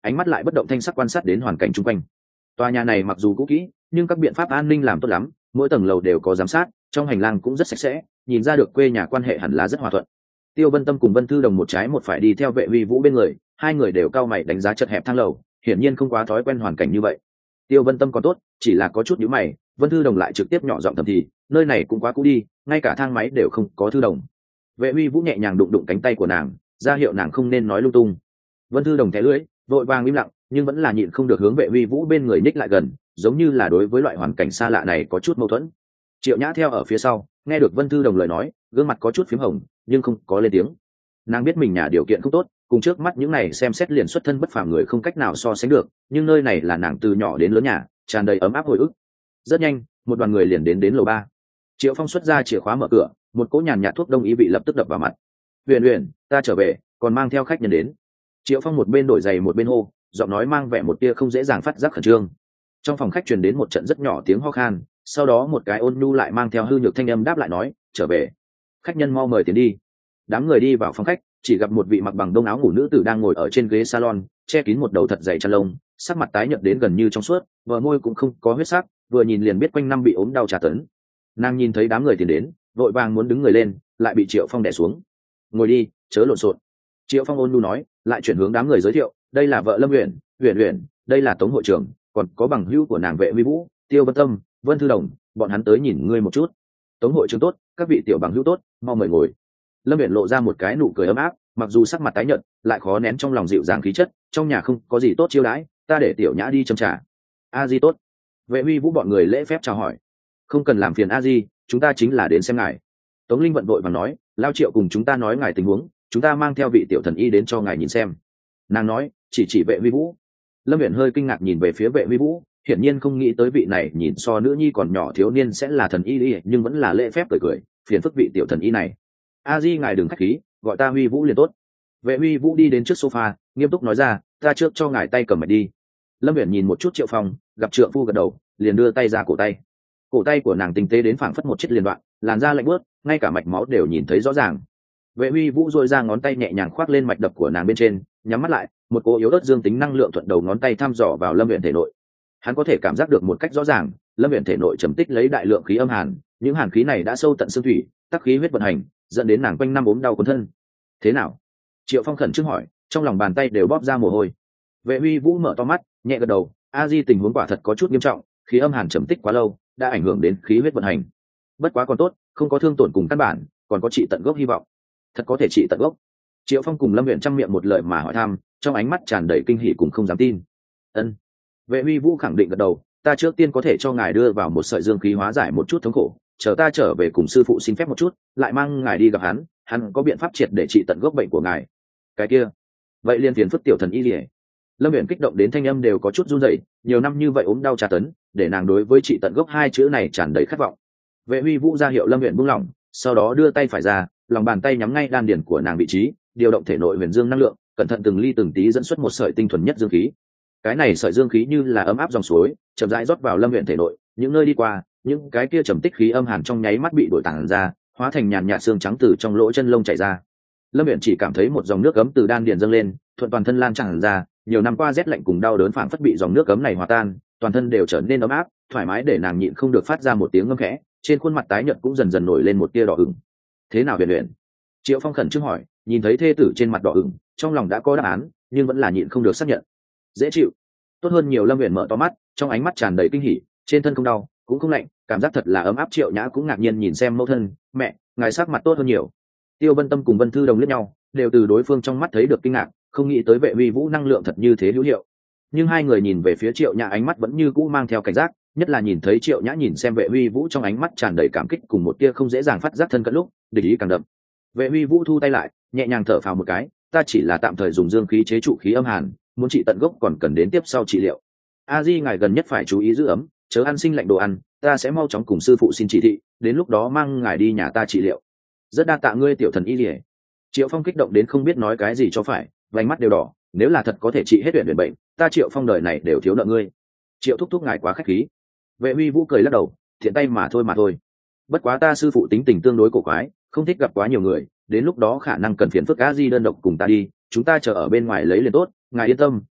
ánh mắt lại bất động thanh sắc quan sát đến hoàn cảnh chung quanh. Tòa nhà này mặc dù cũ kỹ nhưng các biện pháp an ninh làm tốt lắm, mỗi tầng lầu đều có giám sát, trong hành lang cũng rất sạch sẽ, nhìn ra được quê nhà quan hệ hẳn là rất hòa thuận. Tiêu Vân Tâm cùng Vân Thư Đồng một trái một phải đi theo Vệ Uy Vũ bên người, hai người đều cau mày đánh giá chật hẹp thang lầu, hiển nhiên không quá thói quen hoàn cảnh như vậy. Tiêu Vân Tâm còn tốt, chỉ là có chút nhíu mày, Vân Thư Đồng lại trực tiếp nhỏ giọng thầm thì, nơi này cũng quá cũ đi, ngay cả thang máy đều không có. Thư Đồng. Vệ Uy Vũ nhẹ nhàng đụng đụng cánh tay của nàng, ra hiệu nàng không nên nói lung tung. Vân Thư Đồng thé lưỡi, vội vàng im lặng, nhưng vẫn là nhịn không được hướng Vệ Uy Vũ bên người nhích lại gần, giống như là đối với loại hoàn cảnh xa lạ này có chút mâu thuẫn. Triệu Nhã theo ở phía sau, nghe được Vân Thư Đồng lời nói, gương mặt có chút phím hồng, nhưng không có lên tiếng. Nàng biết mình nhà điều kiện không tốt, cùng trước mắt những này xem xét liền xuất thân bất phàm người không cách nào so sánh được, nhưng nơi này là nàng từ nhỏ đến lớn nhà, tràn đầy ấm áp hồi ức. Rất nhanh, một đoàn người liền đến lầu 3. Triệu Phong xuất ra chìa khóa mở cửa, một cỗ nhàn nhạt thuốc đông y vị lập tức đập vào mặt. Huyền Huyền, ta trở về, còn mang theo khách nhân đến. Triệu Phong một bên đổi giày một bên hô, giọng nói mang vẻ một tia không dễ dàng phát giác khẩn trương. Trong phòng khách truyền đến một trận rất nhỏ tiếng ho khan, sau đó một cái ôn nhu lại mang theo hư nhược thanh âm đáp lại nói, trở về. Khách nhân mau mời tiến đi. Đám người đi vào phòng khách, chỉ gặp một vị mặc bằng đông áo ngủ nữ tử đang ngồi ở trên ghế salon, che kín một đầu thật dày chăn lông, sắc mặt tái nhợt đến gần như trong suốt, bờ môi cũng không có huyết sắc, vừa nhìn liền biết quanh năm bị ốm đau tra tấn. Nàng nhìn thấy đám người tiến đến, vội vàng muốn đứng người lên, lại bị Triệu Phong đè xuống. Ngồi đi, chớ lộn xộn. Triệu Phong ôn nhu nói, lại chuyển hướng đám người giới thiệu, đây là vợ Lâm Uyển, Uyển Uyển, đây là Tống hội trưởng, còn có bằng hữu của nàng Vệ Uy Vũ, Tiêu Vân Tâm, Vân Thư Đồng, bọn hắn tới nhìn ngươi một chút. Tống hội trưởng tốt, các vị tiểu bằng hữu tốt, mau mời ngồi. Lâm Uyển lộ ra một cái nụ cười ấm áp, mặc dù sắc mặt tái nhợt, lại khó nén trong lòng dịu dàng khí chất, trong nhà không có gì tốt chiêu đãi, ta để tiểu nhã đi châm trà. A Di tốt. Vệ Uy Vũ bọn người lễ phép chào hỏi. Không cần làm phiền A Di, chúng ta chính là đến xem ngài. Tống Linh vận vội và nói, Lao Triệu cùng chúng ta nói ngài tình huống, chúng ta mang theo vị tiểu thần y đến cho ngài nhìn xem. Nàng nói, chỉ Vệ Uy Vũ. Lâm Uyển hơi kinh ngạc nhìn về phía Vệ Uy Vũ, hiển nhiên không nghĩ tới vị này nhìn so nữ nhi còn nhỏ thiếu niên sẽ là thần y đi, nhưng vẫn là lễ phép cười, phiền phức vị tiểu thần y này. A Di ngài đừng khách khí, gọi ta Huy Vũ liền tốt. Vệ Huy Vũ đi đến trước sofa, nghiêm túc nói ra, ta trước cho ngài tay cầm mạch đi. Lâm Uyển nhìn một chút Triệu Phong, gặp trượng phu gật đầu, liền đưa tay ra cổ tay. Cổ tay của nàng tinh tế đến phảng phất một chiếc liền đoạn, làn da lạnh buốt, ngay cả mạch máu đều nhìn thấy rõ ràng. Vệ Huy Vũ duỗi ra ngón tay nhẹ nhàng khoác lên mạch đập của nàng bên trên, nhắm mắt lại, một cỗ yếu ớt dương tính năng lượng thuận đầu ngón tay thăm dò vào Lâm Uyển thể nội. Hắn có thể cảm giác được một cách rõ ràng, Lâm Uyển thể nội trầm tích lấy đại lượng khí âm hàn, những hàn khí này đã sâu tận xương thủy, tắc khí huyết vận hành, dẫn đến nàng quanh năm ốm đau cuốn thân. Thế nào? Triệu Phong khẩn trương hỏi, trong lòng bàn tay đều bóp ra mồ hôi. Vệ Huy Vũ mở to mắt, nhẹ gật đầu, A Di tình huống quả thật có chút nghiêm trọng, khí âm hàn trầm tích quá lâu, đã ảnh hưởng đến khí huyết vận hành. Bất quá còn tốt, không có thương tổn cùng căn bản, còn có trị tận gốc hy vọng. Thật có thể trị tận gốc. Triệu Phong cùng Lâm Uyển trăm miệng một lời mà hỏi thăm, trong ánh mắt tràn đầy kinh hỉ cùng không dám tin. Ân. Vệ Huy Vũ khẳng định gật đầu, ta trước tiên có thể cho ngài đưa vào một sợi dương khí hóa giải một chút thống khổ, chờ ta trở về cùng sư phụ xin phép một chút, lại mang ngài đi gặp hắn có biện pháp triệt để trị tận gốc bệnh của ngài. Cái kia, vậy liên phiền phức tiểu thần y liễu. Lâm Uyển kích động đến thanh âm đều có chút run rẩy, nhiều năm như vậy ốm đau tra tấn, để nàng đối với trị tận gốc hai chữ này tràn đầy khát vọng. Vệ Huy Vũ ra hiệu Lâm Uyển buông lỏng, sau đó đưa tay phải ra, lòng bàn tay nhắm ngay đan điền của nàng vị trí, điều động thể nội huyền dương năng lượng, cẩn thận từng ly từng tí dẫn xuất một sợi tinh thuần nhất dương khí. Cái này sợi dương khí như là ấm áp dòng suối, chậm rãi rót vào Lâm Uyển thể nội, những nơi đi qua, những cái kia trầm tích khí âm hàn trong nháy mắt bị đổi tản ra, hóa thành nhàn nhạt xương trắng từ trong lỗ chân lông chảy ra. Lâm Uyển chỉ cảm thấy một dòng nước ấm từ đan điền dâng lên, thuận toàn thân lan tràn ra, nhiều năm qua rét lạnh cùng đau đớn phảng phất bị dòng nước ấm này hòa tan, toàn thân đều trở nên ấm áp, thoải mái để nàng nhịn không được phát ra một tiếng ngâm khẽ, trên khuôn mặt tái nhợt cũng dần dần nổi lên một tia đỏ ửng. Thế nào Uyển Uyển? Triệu Phong khẩn trương hỏi, nhìn thấy thê tử trên mặt đỏ ửng, trong lòng đã có đáp án, nhưng vẫn là nhịn không được xác nhận. Dễ chịu. Tốt hơn nhiều. Lâm Uyển mở to mắt, trong ánh mắt tràn đầy kinh hỉ, trên thân không đau, cũng không lạnh, cảm giác thật là ấm áp. Triệu Nhã cũng ngạc nhiên nhìn xem mẫu thân, mẹ, ngài sắc mặt tốt hơn nhiều. Tiêu Vân Tâm cùng Vân Thư Đồng liếc nhau, đều từ đối phương trong mắt thấy được kinh ngạc, không nghĩ tới Vệ Huy Vũ năng lượng thật như thế hữu hiệu. Nhưng hai người nhìn về phía Triệu Nhã ánh mắt vẫn như cũ mang theo cảnh giác, nhất là nhìn thấy Triệu Nhã nhìn xem Vệ Huy Vũ trong ánh mắt tràn đầy cảm kích cùng một tia không dễ dàng phát giác thân cận lúc, địch ý càng đậm. Vệ Huy Vũ thu tay lại, nhẹ nhàng thở phào một cái, ta chỉ là tạm thời dùng dương khí chế trụ khí âm hàn, muốn trị tận gốc còn cần đến tiếp sau trị liệu. A Di ngài gần nhất phải chú ý giữ ấm, chớ ăn sinh lạnh đồ ăn, ta sẽ mau chóng cùng sư phụ xin chỉ thị, đến lúc đó mang ngài đi nhà ta trị liệu. Rất đa tạ ngươi tiểu thần y liễu. Triệu Phong kích động đến không biết nói cái gì cho phải, vành mắt đều đỏ, nếu là thật có thể trị hết Uyển bệnh, ta Triệu Phong đời này đều thiếu nợ ngươi. Triệu thúc thúc ngài quá khách khí. Vệ Huy Vũ cười lắc đầu, thiện tay mà thôi. Bất quá ta sư phụ tính tình tương đối cổ quái, không thích gặp quá nhiều người, đến lúc đó khả năng cần phiền phức A Di đơn độc cùng ta đi, chúng ta chờ ở bên ngoài lấy liền tốt, ngài yên tâm,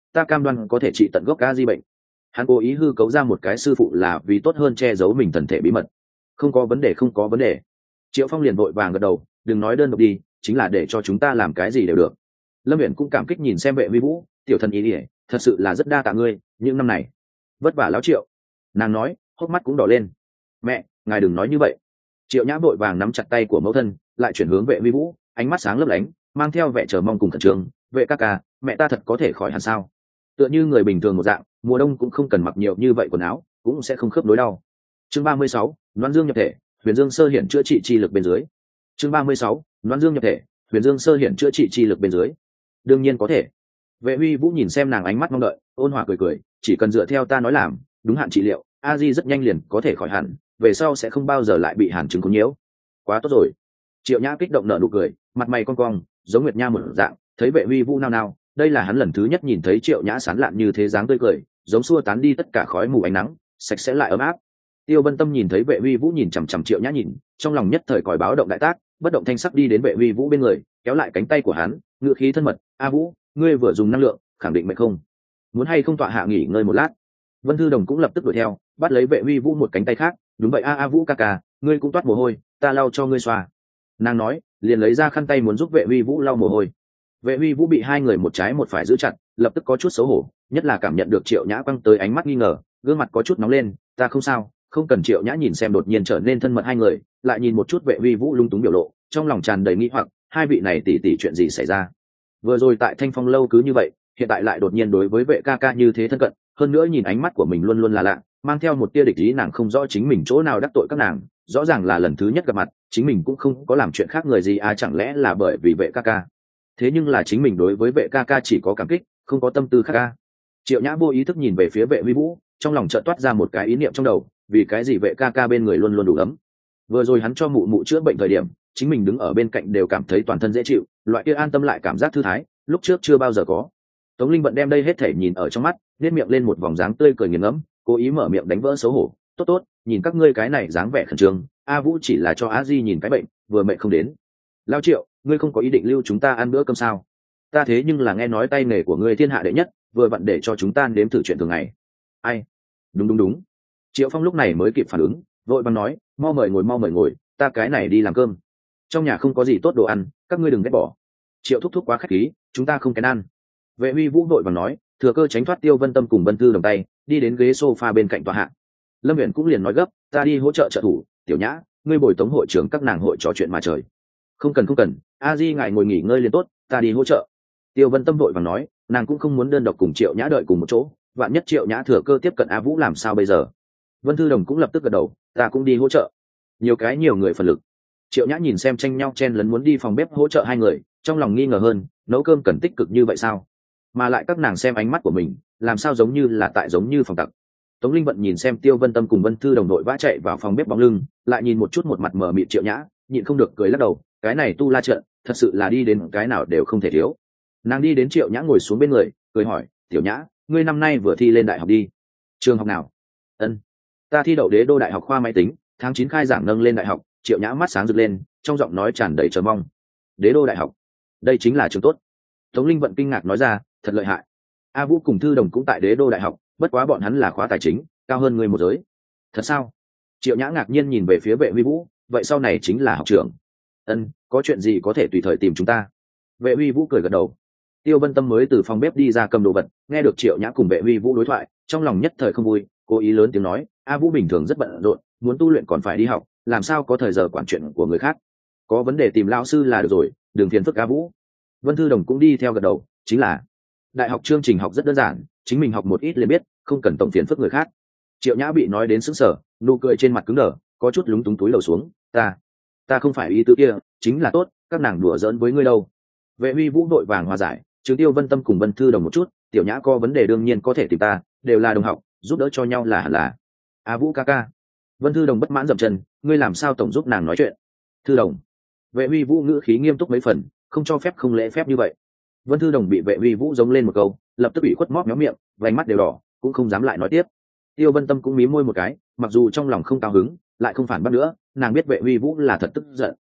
ta cam đoan có thể trị tận gốc a di bệnh. Hắn cố ý hư cấu ra một cái sư phụ là vì tốt hơn che giấu mình thần thể bí mật. Không có vấn đề, không có vấn đề. Triệu Phong liền vội vàng gật đầu, đừng nói đơn độc đi, chính là để cho chúng ta làm cái gì đều được. Lâm Uyển cũng cảm kích nhìn xem Vệ Vi Vũ, tiểu thần ý ỉa, thật sự là rất đa tạ ngươi những năm này, vất vả lão Triệu. Nàng nói, hốc mắt cũng đỏ lên. Mẹ, ngài đừng nói như vậy. Triệu Nhã vội vàng nắm chặt tay của mẫu thân, lại chuyển hướng Vệ Vi Vũ, ánh mắt sáng lấp lánh, mang theo vẻ chờ mong cùng khẩn trương. Vệ ca ca, mẹ ta thật có thể khỏi hẳn sao? Tựa như người bình thường một dạng, mùa đông cũng không cần mặc nhiều như vậy quần áo, cũng sẽ không khớp nối đau. Chương 36, Loan Dương nhập thể, Huyền Dương sơ hiển chữa trị chi lực bên dưới. Chương 36, Loan Dương nhập thể, Huyền Dương sơ hiển chữa trị chi lực bên dưới. Đương nhiên có thể. Vệ Huy Vũ nhìn xem nàng ánh mắt mong đợi, ôn hòa cười cười, chỉ cần dựa theo ta nói làm, đúng hạn trị liệu, a di rất nhanh liền có thể khỏi hẳn, về sau sẽ không bao giờ lại bị hàn chứng cuốn nhiễu. Quá tốt rồi. Triệu Nhã kích động nở nụ cười, mặt mày cong cong, giống Nguyệt Nha một dạng, thấy Vệ Huy Vũ nao nao, đây là hắn lần thứ nhất nhìn thấy Triệu Nhã sán lạn như thế dáng tươi cười, giống xua tán đi tất cả khói mù ánh nắng, sạch sẽ lại ấm áp. Tiêu Vân Tâm nhìn thấy Vệ Huy Vũ nhìn chằm chằm Triệu Nhã nhìn, trong lòng nhất thời còi báo động đại tác, bất động thanh sắc đi đến Vệ Huy Vũ bên người, kéo lại cánh tay của hắn, ngựa khí thân mật, "A Vũ, ngươi vừa dùng năng lượng, khẳng định mệt không? Muốn hay không tọa hạ nghỉ ngơi một lát?" Vân Thư Đồng cũng lập tức đuổi theo, bắt lấy Vệ Huy Vũ một cánh tay khác, "Đúng vậy a Vũ ca ca, ngươi cũng toát mồ hôi, ta lau cho ngươi xoa." Nàng nói, liền lấy ra khăn tay muốn giúp Vệ Huy Vũ lau mồ hôi. Vệ Huy Vũ bị hai người một trái một phải giữ chặt, lập tức có chút xấu hổ, nhất là cảm nhận được Triệu Nhã quăng tới ánh mắt nghi ngờ, gương mặt có chút nóng lên, "Ta không sao." Không cần. Triệu Nhã nhìn xem đột nhiên trở nên thân mật hai người, lại nhìn một chút Vệ Huy Vũ lung túng biểu lộ, trong lòng tràn đầy nghi hoặc, hai vị này tỷ tỷ chuyện gì xảy ra? Vừa rồi tại Thanh Phong lâu cứ như vậy, hiện tại lại đột nhiên đối với Vệ ca ca như thế thân cận, hơn nữa nhìn ánh mắt của mình luôn luôn là lạ, mang theo một tia địch ý, nàng không rõ chính mình chỗ nào đắc tội các nàng, rõ ràng là lần thứ nhất gặp mặt, chính mình cũng không có làm chuyện khác người gì à, chẳng lẽ là bởi vì Vệ ca ca? Thế nhưng là chính mình đối với Vệ ca ca chỉ có cảm kích, không có tâm tư khác ca. Triệu Nhã vô ý thức nhìn về phía Vệ Huy Vũ, trong lòng chợt toát ra một cái ý niệm trong đầu, vì cái gì Vệ ca ca bên người luôn luôn đủ ấm? Vừa rồi hắn cho mụ mụ chữa bệnh thời điểm, chính mình đứng ở bên cạnh đều cảm thấy toàn thân dễ chịu, loại kia an tâm lại cảm giác thư thái, lúc trước chưa bao giờ có. Tống Linh Bận đem đây hết thể nhìn ở trong mắt, nét miệng lên một vòng dáng tươi cười nghiền ngẫm, cố ý mở miệng đánh vỡ xấu hổ, "Tốt tốt, nhìn các ngươi cái này dáng vẻ khẩn trương, A Vũ chỉ là cho A Di nhìn cái bệnh, vừa mệt không đến." "Lao Triệu, ngươi không có ý định lưu chúng ta ăn bữa cơm sao? Ta thế nhưng là nghe nói tay nghề của ngươi thiên hạ đệ nhất, vừa vặn để cho chúng ta nếm thử chuyện thường ngày." "Ai? Đúng đúng đúng." Triệu Phong lúc này mới kịp phản ứng, vội vàng nói, mau mời ngồi, ta cái này đi làm cơm. Trong nhà không có gì tốt đồ ăn, các ngươi đừng ghét bỏ." Triệu thúc thúc quá khách khí, chúng ta không kén ăn. Vệ Huy Vũ vội vàng nói, thừa cơ tránh thoát Tiêu Vân Tâm cùng Vân Thư Đồng tay, đi đến ghế sofa bên cạnh tòa hạ. Lâm Uyển cũng liền nói gấp, "Ta đi hỗ trợ trợ thủ, Tiểu Nhã, ngươi bồi tống hội trưởng các nàng hội trò chuyện mà trời." Không cần, A Di ngài ngồi nghỉ ngơi liền tốt, ta đi hỗ trợ." Tiêu Vân Tâm vội vàng nói, nàng cũng không muốn đơn độc cùng Triệu Nhã đợi cùng một chỗ, vạn nhất Triệu Nhã thừa cơ tiếp cận A Vũ làm sao bây giờ. Vân Thư Đồng cũng lập tức gật đầu, "Ta cũng đi hỗ trợ." Nhiều người phần lực. Triệu Nhã nhìn xem tranh nhau chen lấn muốn đi phòng bếp hỗ trợ hai người, trong lòng nghi ngờ hơn, nấu cơm cần tích cực như vậy sao? Mà lại các nàng xem ánh mắt của mình, làm sao giống như là tại giống như phòng tặc. Tống Linh Vận nhìn xem Tiêu Vân Tâm cùng Vân Thư Đồng đội vã chạy vào phòng bếp bóng lưng, lại nhìn một chút một mặt mờ mịt Triệu Nhã, nhịn không được cười lắc đầu, cái này tu la trận, thật sự là đi đến cái nào đều không thể thiếu. Nàng đi đến Triệu Nhã ngồi xuống bên người, cười hỏi, "Tiểu Nhã, ngươi năm nay vừa thi lên đại học đi. Trường học nào?" "Ân, ta thi đậu Đế Đô Đại học khoa máy tính, tháng 9 khai giảng nâng lên đại học." Triệu Nhã mắt sáng rực lên, trong giọng nói tràn đầy chờ mong. "Đế Đô Đại học, đây chính là trường tốt." Tống Linh Vận kinh ngạc nói ra, "Thật lợi hại. A Vũ cùng Thư Đồng cũng tại Đế Đô Đại học, bất quá bọn hắn là khóa tài chính, cao hơn ngươi một giới." "Thật sao?" Triệu Nhã ngạc nhiên nhìn về phía Vệ Huy Vũ, "Vậy sau này chính là học trưởng." "Ân, có chuyện gì có thể tùy thời tìm chúng ta." Vệ Huy Vũ cười gật đầu. Tiêu Vân Tâm mới từ phòng bếp đi ra cầm đồ vật, nghe được Triệu Nhã cùng Vệ Huy Vũ đối thoại, trong lòng nhất thời không vui, cố ý lớn tiếng nói, "A Vũ bình thường rất bận rộn, muốn tu luyện còn phải đi học, làm sao có thời giờ quản chuyện của người khác. Có vấn đề tìm lão sư là được rồi, đừng phiền phức A Vũ." Vân Thư Đồng cũng đi theo gật đầu, chính là đại học chương trình học rất đơn giản, chính mình học một ít liền biết, không cần tổng phiền phức người khác. Triệu Nhã bị nói đến sững sờ, nụ cười trên mặt cứng đờ, có chút lúng túng túi lầu xuống, ta không phải ý tứ kia, chính là tốt, các nàng đùa giỡn với ngươi đâu." Vệ Huy Vũ đội vàng hòa giải, trừ Tiêu Vân Tâm cùng Vân Thư Đồng một chút, Tiểu Nhã có vấn đề đương nhiên có thể tìm ta, đều là đồng học, giúp đỡ cho nhau là hẳn là. "A Vũ ca ca." Vân Thư Đồng bất mãn dậm chân, "Ngươi làm sao tổng giúp nàng nói chuyện?" "Thư Đồng." Vệ Huy Vũ ngữ khí nghiêm túc mấy phần, "Không cho phép không lễ phép như vậy." Vân Thư Đồng bị Vệ Huy Vũ giống lên một câu, lập tức bị khuất móp méo miệng, vành mắt đều đỏ, cũng không dám lại nói tiếp. Tiêu Vân Tâm cũng mím môi một cái, mặc dù trong lòng không cao hứng, lại không phản bác nữa, nàng biết Vệ Huy Vũ là thật tức giận.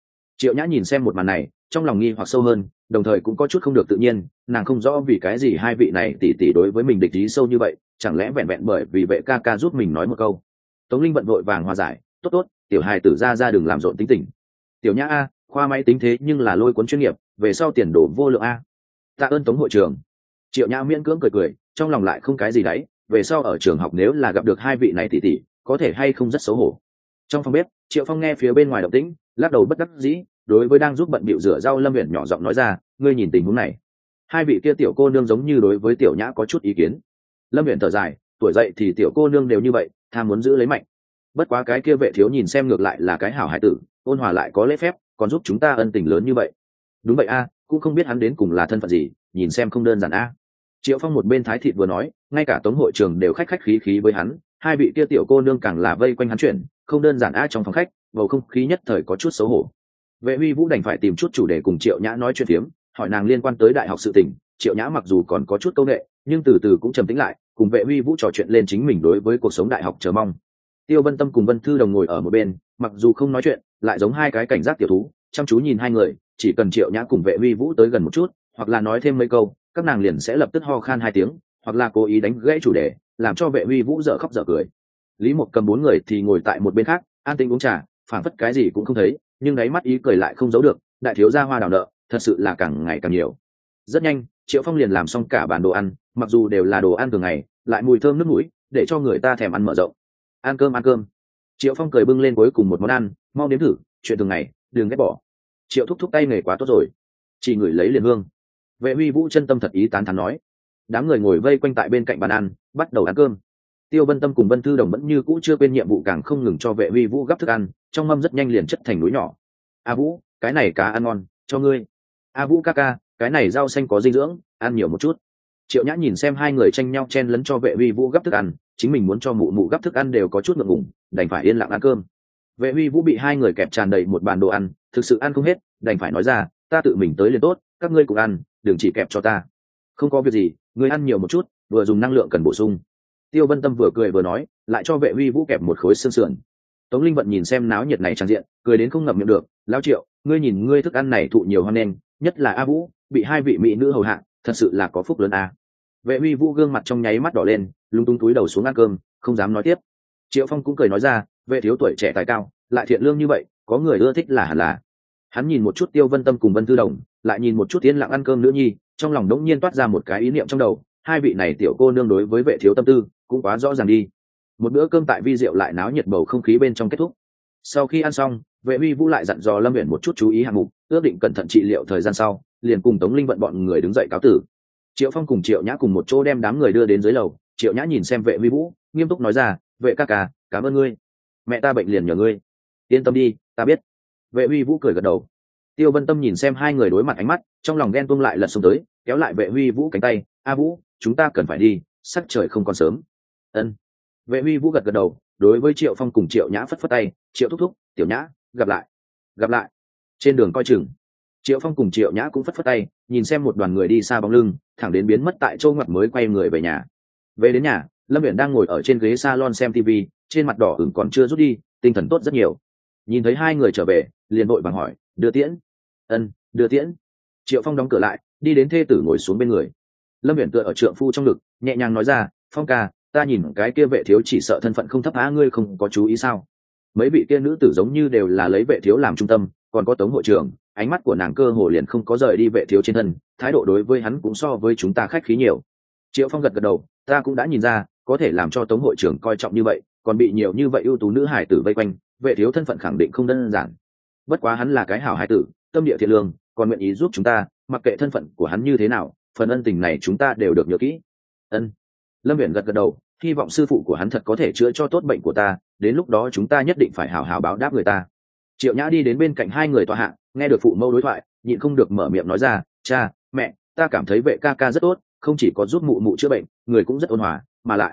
Triệu Nhã nhìn xem một màn này, trong lòng nghi hoặc sâu hơn, đồng thời cũng có chút không được tự nhiên, nàng không rõ vì cái gì hai vị này tỷ tỷ đối với mình địch ý sâu như vậy, chẳng lẽ vẹn vẹn bởi vì vệ ca ca giúp mình nói một câu. Tống Linh vận vội vàng hòa giải, tốt tốt, tiểu hài tử ra đừng làm rộn tính tình. Tiểu Nhã a, khoa máy tính thế nhưng là lôi cuốn chuyên nghiệp, về sau tiền đồ vô lượng a. Tạ ơn Tống hội trưởng. Triệu Nhã miễn cưỡng cười cười, trong lòng lại không cái gì đấy, về sau ở trường học nếu là gặp được hai vị này tỷ tỷ, có thể hay không rất xấu hổ. Trong phòng bếp, Triệu Phong nghe phía bên ngoài động tĩnh, lắc đầu bất đắc dĩ, đối với đang giúp bận bịu rửa rau Lâm Uyển nhỏ giọng nói ra, ngươi nhìn tình huống này. Hai vị kia tiểu cô nương giống như đối với tiểu Nhã có chút ý kiến. Lâm Uyển thở dài, tuổi dậy thì tiểu cô nương đều như vậy, tham muốn giữ lấy mạnh. Bất quá cái kia vệ thiếu nhìn xem ngược lại là cái hảo hải tử, ôn hòa lại có lễ phép, còn giúp chúng ta ân tình lớn như vậy. Đúng vậy a, cũng không biết hắn đến cùng là thân phận gì, nhìn xem không đơn giản a. Triệu Phong một bên thái thịt vừa nói, ngay cả Tống hội trường đều khách khách khí khí với hắn, hai vị kia tiểu cô nương càng là vây quanh hắn chuyển, không đơn giản a. Trong phòng khách, bầu không khí nhất thời có chút xấu hổ. Vệ Huy Vũ đành phải tìm chút chủ đề cùng Triệu Nhã nói chuyện phiếm, hỏi nàng liên quan tới đại học sự tình. Triệu Nhã mặc dù còn có chút câu nệ, nhưng từ từ cũng trầm tĩnh lại, cùng Vệ Huy Vũ trò chuyện lên chính mình đối với cuộc sống đại học chờ mong. Tiêu Vân Tâm cùng Vân Thư Đồng ngồi ở một bên, mặc dù không nói chuyện, lại giống hai cái cảnh giác tiểu thú, chăm chú nhìn hai người. Chỉ cần Triệu Nhã cùng Vệ Huy Vũ tới gần một chút, hoặc là nói thêm mấy câu, các nàng liền sẽ lập tức ho khan hai tiếng, hoặc là cố ý đánh gãy chủ đề, làm cho Vệ Huy Vũ dở khóc dở cười. Lý Mộc Cầm bốn người thì ngồi tại một bên khác, an tĩnh uống trà, phảng phất cái gì cũng không thấy, nhưng đáy mắt ý cười lại không giấu được. Đại thiếu gia hoa đào nợ, thật sự là càng ngày càng nhiều. Rất nhanh, Triệu Phong liền làm xong cả bàn đồ ăn, mặc dù đều là đồ ăn thường ngày, lại mùi thơm nước mũi, để cho người ta thèm ăn mở rộng. Ăn cơm ăn cơm. Triệu Phong cười bưng lên cuối cùng một món ăn, mau nếm thử, chuyện thường ngày, đừng ghét bỏ. Triệu thúc thúc tay nghề quá tốt rồi, chỉ ngửi lấy liền hương. Vệ Huy Vũ chân tâm thật ý tán thán nói. Đám người ngồi vây quanh tại bên cạnh bàn ăn, bắt đầu ăn cơm. Tiêu Vân Tâm cùng Vân Thư Đồng vẫn như cũ chưa quên nhiệm vụ, càng không ngừng cho Vệ Huy Vũ gắp thức ăn, trong mâm rất nhanh liền chất thành núi nhỏ. A Vũ, cái này cá ăn ngon, cho ngươi. A Vũ ca ca, cái này rau xanh có dinh dưỡng, ăn nhiều một chút. Triệu Nhã nhìn xem hai người tranh nhau chen lấn cho Vệ Huy Vũ gắp thức ăn, chính mình muốn cho mụ mụ gắp thức ăn đều có chút ngượng ngùng, đành phải yên lặng ăn cơm. Vệ Huy Vũ bị hai người kẹp tràn đầy một bàn đồ ăn, thực sự ăn không hết, đành phải nói ra, ta tự mình tới liền tốt, các ngươi cùng ăn, đừng chỉ kẹp cho ta. Không có việc gì, ngươi ăn nhiều một chút, vừa dùng năng lượng cần bổ sung. Tiêu Vân Tâm vừa cười vừa nói, lại cho Vệ Huy Vũ kẹp một khối xương sườn. Tống Linh Vận nhìn xem náo nhiệt này trang diện, cười đến không ngậm miệng được. Lão Triệu, ngươi nhìn ngươi thức ăn này thụ nhiều hoan nghênh, nhất là A Vũ, bị hai vị mỹ nữ hầu hạ, thật sự là có phúc lớn a. Vệ Huy Vũ gương mặt trong nháy mắt đỏ lên, lúng túng túi đầu xuống ăn cơm, không dám nói tiếp. Triệu Phong cũng cười nói ra, vệ thiếu tuổi trẻ tài cao, lại thiện lương như vậy, có người ưa thích là hẳn là. Hắn nhìn một chút Tiêu Vân Tâm cùng Vân Thư Đồng, lại nhìn một chút yên lặng ăn cơm nữ nhi, trong lòng đống nhiên toát ra một cái ý niệm trong đầu, hai vị này tiểu cô nương đối với vệ thiếu tâm tư cũng quá rõ ràng đi. Một bữa cơm tại vi diệu lại náo nhiệt bầu không khí bên trong kết thúc. Sau khi ăn xong, Vệ Huy Vũ lại dặn dò Lâm Uyển một chút chú ý hạng mục, ước định cẩn thận trị liệu thời gian sau, liền cùng Tống Linh Vận bọn người đứng dậy cáo tử. Triệu Phong cùng Triệu Nhã cùng một chỗ đem đám người đưa đến dưới lầu. Triệu Nhã nhìn xem Vệ Huy Vũ, nghiêm túc nói ra, vệ ca ca, cảm ơn ngươi, mẹ ta bệnh liền nhờ ngươi, yên tâm đi, ta biết. Vệ Huy Vũ cười gật đầu. Tiêu Vân Tâm nhìn xem hai người đối mặt ánh mắt, trong lòng ghen tuông lại lật xuống tới, kéo lại Vệ Huy Vũ cánh tay, a Vũ, chúng ta cần phải đi, sắc trời không còn sớm. Ân. Vệ Huy Vũ gật gật đầu, đối với Triệu Phong cùng Triệu Nhã phất phất tay, Triệu thúc thúc, Tiểu Nhã, gặp lại. Gặp lại. Trên đường coi chừng. Triệu Phong cùng Triệu Nhã cũng phất phất tay, nhìn xem một đoàn người đi xa bóng lưng, thẳng đến biến mất tại chỗ ngoặt mới quay người về nhà. Về đến nhà, Lâm Uyển đang ngồi ở trên ghế salon xem TV, trên mặt đỏ ửng còn chưa rút đi, tinh thần tốt rất nhiều. Nhìn thấy hai người trở về, liền vội vàng hỏi, đưa tiễn. Ân, đưa tiễn. Triệu Phong đóng cửa lại, đi đến thê tử ngồi xuống bên người. Lâm Uyển tựa ở trượng phu trong ngực, nhẹ nhàng nói ra, Phong ca, ta nhìn cái kia vệ thiếu chỉ sợ thân phận không thấp á, ngươi không có chú ý sao? Mấy vị kia nữ tử giống như đều là lấy vệ thiếu làm trung tâm, còn có Tống hội trưởng, ánh mắt của nàng cơ hồ liền không có rời đi vệ thiếu trên thân, thái độ đối với hắn cũng so với chúng ta khách khí nhiều. Triệu Phong gật gật đầu, ta cũng đã nhìn ra, có thể làm cho Tống hội trưởng coi trọng như vậy, còn bị nhiều như vậy ưu tú nữ hải tử vây quanh, vệ thiếu thân phận khẳng định không đơn giản. Bất quá hắn là cái hảo hải tử, tâm địa thiện lương, còn nguyện ý giúp chúng ta, mặc kệ thân phận của hắn như thế nào, phần ân tình này chúng ta đều được nhớ kỹ. Ân. Lâm Uyển gật gật đầu, hy vọng sư phụ của hắn thật có thể chữa cho tốt bệnh của ta, đến lúc đó chúng ta nhất định phải hảo hảo báo đáp người ta. Triệu Nhã đi đến bên cạnh hai người tọa hạ, nghe được phụ mẫu đối thoại, nhịn không được mở miệng nói ra, cha, mẹ, ta cảm thấy vệ ca ca rất tốt, không chỉ có giúp mụ mụ chữa bệnh, người cũng rất ôn hòa,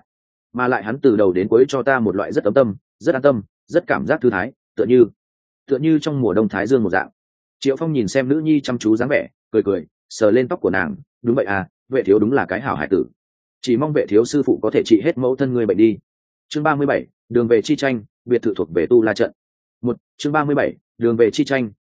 mà lại hắn từ đầu đến cuối cho ta một loại rất ấm tâm, rất an tâm, rất cảm giác thư thái, tựa như trong mùa đông thái dương một dạng. Triệu Phong nhìn xem nữ nhi chăm chú dáng vẻ, cười cười, sờ lên tóc của nàng, đúng vậy à, vệ thiếu đúng là cái hảo hải tử, chỉ mong vệ thiếu sư phụ có thể trị hết mẫu thân người bệnh đi. Chương 37, đường về chi tranh, biệt thự thuộc về Tu La trận. Chương 37, đường về chi tranh,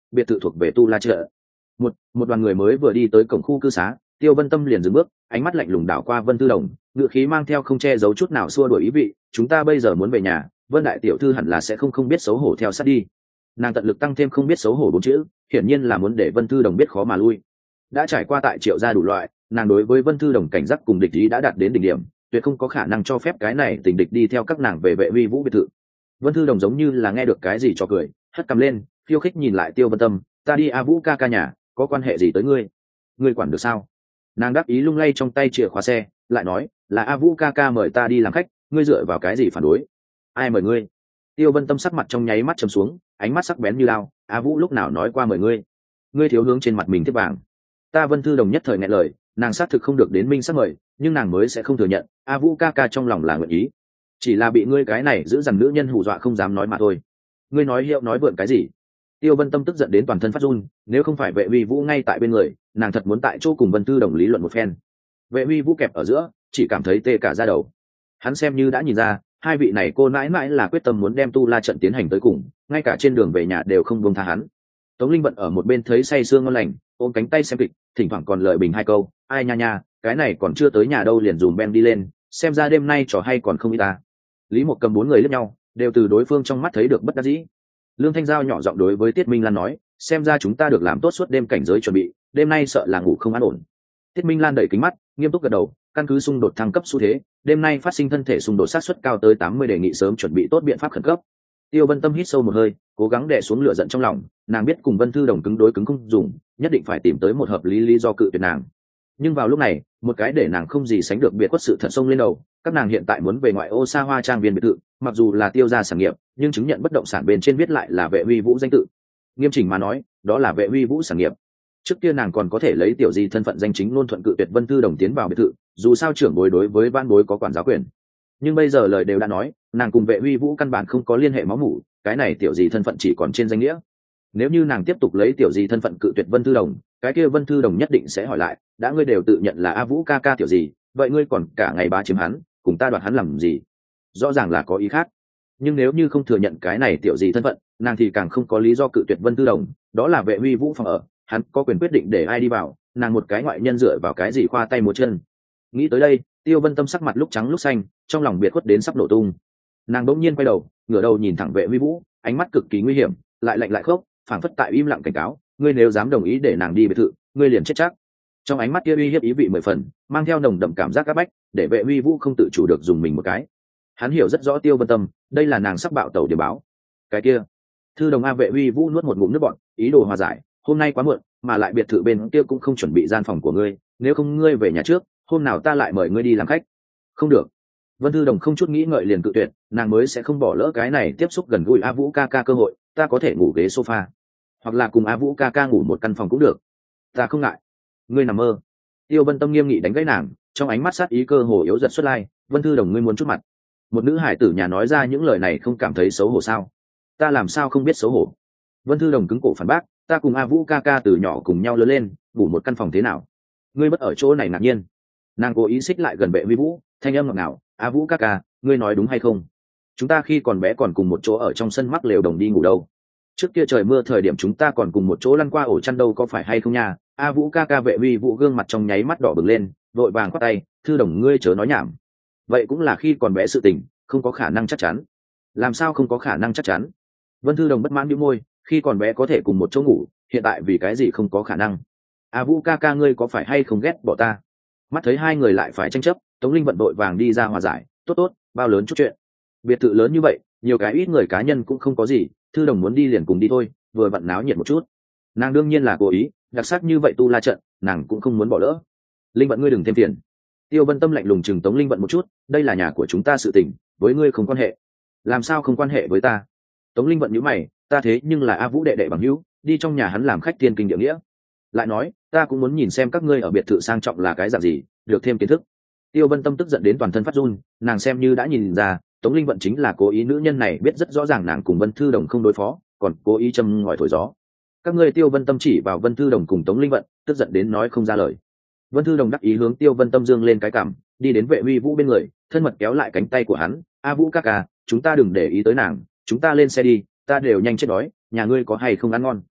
biệt thự thuộc về tu la chợ. Một đoàn người mới vừa đi tới cổng khu cư xá, Tiêu Vân Tâm liền dừng bước, ánh mắt lạnh lùng đảo qua Vân Tư Đồng, ngữ khí mang theo không che giấu chút nào xua đuổi ý vị. Chúng ta bây giờ muốn về nhà, Vân đại tiểu thư hẳn là sẽ không biết xấu hổ theo sát đi. Nàng tận lực tăng thêm không biết xấu hổ 4 chữ, hiển nhiên là muốn để Vân Tư Đồng biết khó mà lui. Đã trải qua tại Triệu gia đủ loại, nàng đối với Vân Tư Đồng cảnh giác cùng địch ý đã đạt đến đỉnh điểm, tuyệt không có khả năng cho phép cái này tình địch đi theo các nàng về Vệ Uy Vũ biệt thự. Vân Tư Đồng giống như là nghe được cái gì cho cười, hất cằm lên, khiêu khích nhìn lại Tiêu Vân Tâm, ta đi A Vũ ca ca nhà, có quan hệ gì tới ngươi? Ngươi quản được sao? Nàng đáp ý lung lay trong tay chìa khóa xe, lại nói, là A Vũ ca ca mời ta đi làm khách, ngươi dựa vào cái gì phản đối? Ai mời ngươi? Tiêu Vân Tâm sắc mặt trong nháy mắt trầm xuống, ánh mắt sắc bén như lao, A Vũ lúc nào nói qua mời ngươi? Ngươi thiếu hướng trên mặt mình thiết vàng. Ta Vân Thư Đồng nhất thời nghẹn lời, nàng xác thực không được đến minh sắc mời, nhưng nàng mới sẽ không thừa nhận, A Vũ ca ca trong lòng là nguyện ý, chỉ là bị ngươi cái này giữ dằn nữ nhân hù dọa không dám nói mà thôi. Ngươi nói hiệu nói vượn cái gì? Tiêu Vân Tâm tức giận đến toàn thân phát run, nếu không phải Vệ Uy Vũ ngay tại bên người, nàng thật muốn tại chỗ cùng Vân Tư Đồng lý luận một phen. Vệ Uy Vũ kẹp ở giữa, chỉ cảm thấy tê cả da đầu. Hắn xem như đã nhìn ra, hai vị này cô nãi nãi là quyết tâm muốn đem Tu La trận tiến hành tới cùng, ngay cả trên đường về nhà đều không buông tha hắn. Tống Linh Vận ở một bên thấy say sương ngon lành, ôm cánh tay xem kịch, thỉnh thoảng còn lời bình hai câu, ai nha nha, cái này còn chưa tới nhà đâu liền dùm Ben đi lên, xem ra đêm nay trò hay còn không ít ta. Lý Mộc Cầm 4 người liếc nhau, đều từ đối phương trong mắt thấy được bất đắc dĩ. Lương Thanh Giao nhỏ giọng đối với Tiết Minh Lan nói, xem ra chúng ta được làm tốt suốt đêm cảnh giới chuẩn bị, đêm nay sợ là ngủ không an ổn. Tiết Minh Lan đẩy kính mắt, nghiêm túc gật đầu, căn cứ xung đột thăng cấp xu thế, đêm nay phát sinh thân thể xung đột sát suất cao tới 80, đề nghị sớm chuẩn bị tốt biện pháp khẩn cấp. Tiêu Vân Tâm hít sâu một hơi, cố gắng đè xuống lửa giận trong lòng, nàng biết cùng Vân Thư Đồng cứng đối cứng không dùng, nhất định phải tìm tới một hợp lý do cự tuyệt nàng. Nhưng vào lúc này, một cái để nàng không gì sánh được biệt khuất sự thật sông lên đầu, các nàng hiện tại muốn về ngoại ô xa hoa trang viên biệt thự, mặc dù là Tiêu gia sản nghiệp, nhưng chứng nhận bất động sản bên trên viết lại là Vệ Uy Vũ danh tự. Nghiêm chỉnh mà nói, đó là Vệ Uy Vũ sản nghiệp. Trước kia nàng còn có thể lấy tiểu di thân phận danh chính luôn thuận cự tuyệt Vân Thư Đồng tiến vào biệt thự, dù sao trưởng bối đối với ban bối có quản giáo quyền. Nhưng bây giờ lời đều đã nói, nàng cùng Vệ Uy Vũ căn bản không có liên hệ máu mủ, cái này tiểu di thân phận chỉ còn trên danh nghĩa. Nếu như nàng tiếp tục lấy tiểu di thân phận cự tuyệt Vân Thư Đồng, cái kia Vân Thư Đồng nhất định sẽ hỏi lại, đã ngươi đều tự nhận là A Vũ ca ca tiểu gì, vậy ngươi còn cả ngày bá chiếm hắn, cùng ta đoạt hắn làm gì? Rõ ràng là có ý khác. Nhưng nếu như không thừa nhận cái này tiểu gì thân phận, nàng thì càng không có lý do cự tuyệt Vân Thư Đồng, đó là Vệ Uy Vũ phòng ở, hắn có quyền quyết định để ai đi vào, nàng một cái ngoại nhân dựa vào cái gì khoa tay múa chân. Nghĩ tới đây, Tiêu Vân Tâm sắc mặt lúc trắng lúc xanh, trong lòng biệt khuất đến sắp nổ tung. Nàng bỗng nhiên quay đầu, ngửa đầu nhìn thẳng Vệ Uy Vũ, ánh mắt cực kỳ nguy hiểm, lại lạnh lại khốc, phảng phất tại im lặng cảnh cáo, ngươi nếu dám đồng ý để nàng đi biệt thự, ngươi liền chết chắc. Trong ánh mắt kia uy hiếp ý vị 10 phần, mang theo nồng đậm cảm giác áp bách, để Vệ Uy Vũ không tự chủ được dùng mình một cái. Hắn hiểu rất rõ Tiêu Vân Tâm, đây là nàng sắp bạo tẩu điểm báo. Cái kia, Thư Đồng A. Vệ Uy Vũ nuốt một ngụm nước bọt, ý đồ hòa giải, hôm nay quá muộn, mà lại biệt thự bên kia cũng không chuẩn bị gian phòng của ngươi, nếu không ngươi về nhà trước, hôm nào ta lại mời ngươi đi làm khách. Không được. Vân Thư Đồng không chút nghĩ ngợi liền cự tuyệt, nàng mới sẽ không bỏ lỡ cái này tiếp xúc gần gũi A Vũ ca ca cơ hội, ta có thể ngủ ghế sofa, hoặc là cùng A Vũ ca ca ngủ một căn phòng cũng được, ta không ngại. Ngươi nằm mơ. Tiêu Vân Tâm nghiêm nghị đánh gãy nàng, trong ánh mắt sát ý cơ hồ yếu dần xuất lai, Vân Thư Đồng ngươi muốn chút mặt. Một nữ hải tử nhà nói ra những lời này không cảm thấy xấu hổ sao? Ta làm sao không biết xấu hổ? Vân Thư Đồng cứng cổ phản bác, ta cùng A Vũ ca ca từ nhỏ cùng nhau lớn lên, ngủ một căn phòng thế nào? Ngươi bất ở chỗ này ngạc nhiên. Nàng cố ý xích lại gần Vệ Uy Vũ, thanh âm ngọt ngào, A Vũ ca ca, ngươi nói đúng hay không? Chúng ta khi còn bé còn cùng một chỗ ở trong sân mắc lều đồng đi ngủ đâu. Trước kia trời mưa thời điểm chúng ta còn cùng một chỗ lăn qua ổ chăn đâu, có phải hay không nha? A Vũ ca ca. Vệ Uy Vũ gương mặt trong nháy mắt đỏ bừng lên, vội vàng quát tay, Thư Đồng ngươi chớ nói nhảm. Vậy cũng là khi còn bé sự tình, không có khả năng chắc chắn. Làm sao không có khả năng chắc chắn? Vân Thư Đồng bất mãn bĩu môi, khi còn bé có thể cùng một chỗ ngủ, hiện tại vì cái gì không có khả năng? A Vũ ca ca ngươi có phải hay không ghét bỏ ta? Mắt thấy hai người lại phải tranh chấp, Tống Linh vận vội vàng đi ra hòa giải, tốt tốt, bao lớn chút chuyện. Biệt thự lớn như vậy, nhiều cái ít người cá nhân cũng không có gì, Thư Đồng muốn đi liền cùng đi thôi, vừa vặn náo nhiệt một chút. Nàng đương nhiên là cố ý, đặc sắc như vậy Tu La trận, nàng cũng không muốn bỏ lỡ. Linh vận ngươi đừng thêm tiền. Tiêu Vân Tâm lạnh lùng chừng Tống Linh vận một chút, đây là nhà của chúng ta sự tình, với ngươi không quan hệ. Làm sao không quan hệ với ta? Tống Linh vận nhíu mày, ta thế nhưng là A Vũ đệ đệ bằng hữu, đi trong nhà hắn làm khách tiên kinh địa nghĩa. Lại nói, ta cũng muốn nhìn xem các ngươi ở biệt thự sang trọng là cái dạng gì, được thêm kiến thức. Tiêu Vân Tâm tức giận đến toàn thân phát run, nàng xem như đã nhìn ra, Tống Linh vận chính là cố ý, nữ nhân này biết rất rõ ràng nàng cùng Vân Thư Đồng không đối phó, còn cố ý châm ngòi thổi gió. Các ngươi. Tiêu Vân Tâm chỉ vào Vân Thư Đồng cùng Tống Linh vận, tức giận đến nói không ra lời. Vân Thư Đồng đắc ý hướng Tiêu Vân Tâm dương lên cái cằm, đi đến Vệ Uy Vũ bên người, thân mật kéo lại cánh tay của hắn, A Vũ ca ca, chúng ta đừng để ý tới nàng, chúng ta lên xe đi, ta đều nhanh chết đói, nhà ngươi có hay không ăn ngon?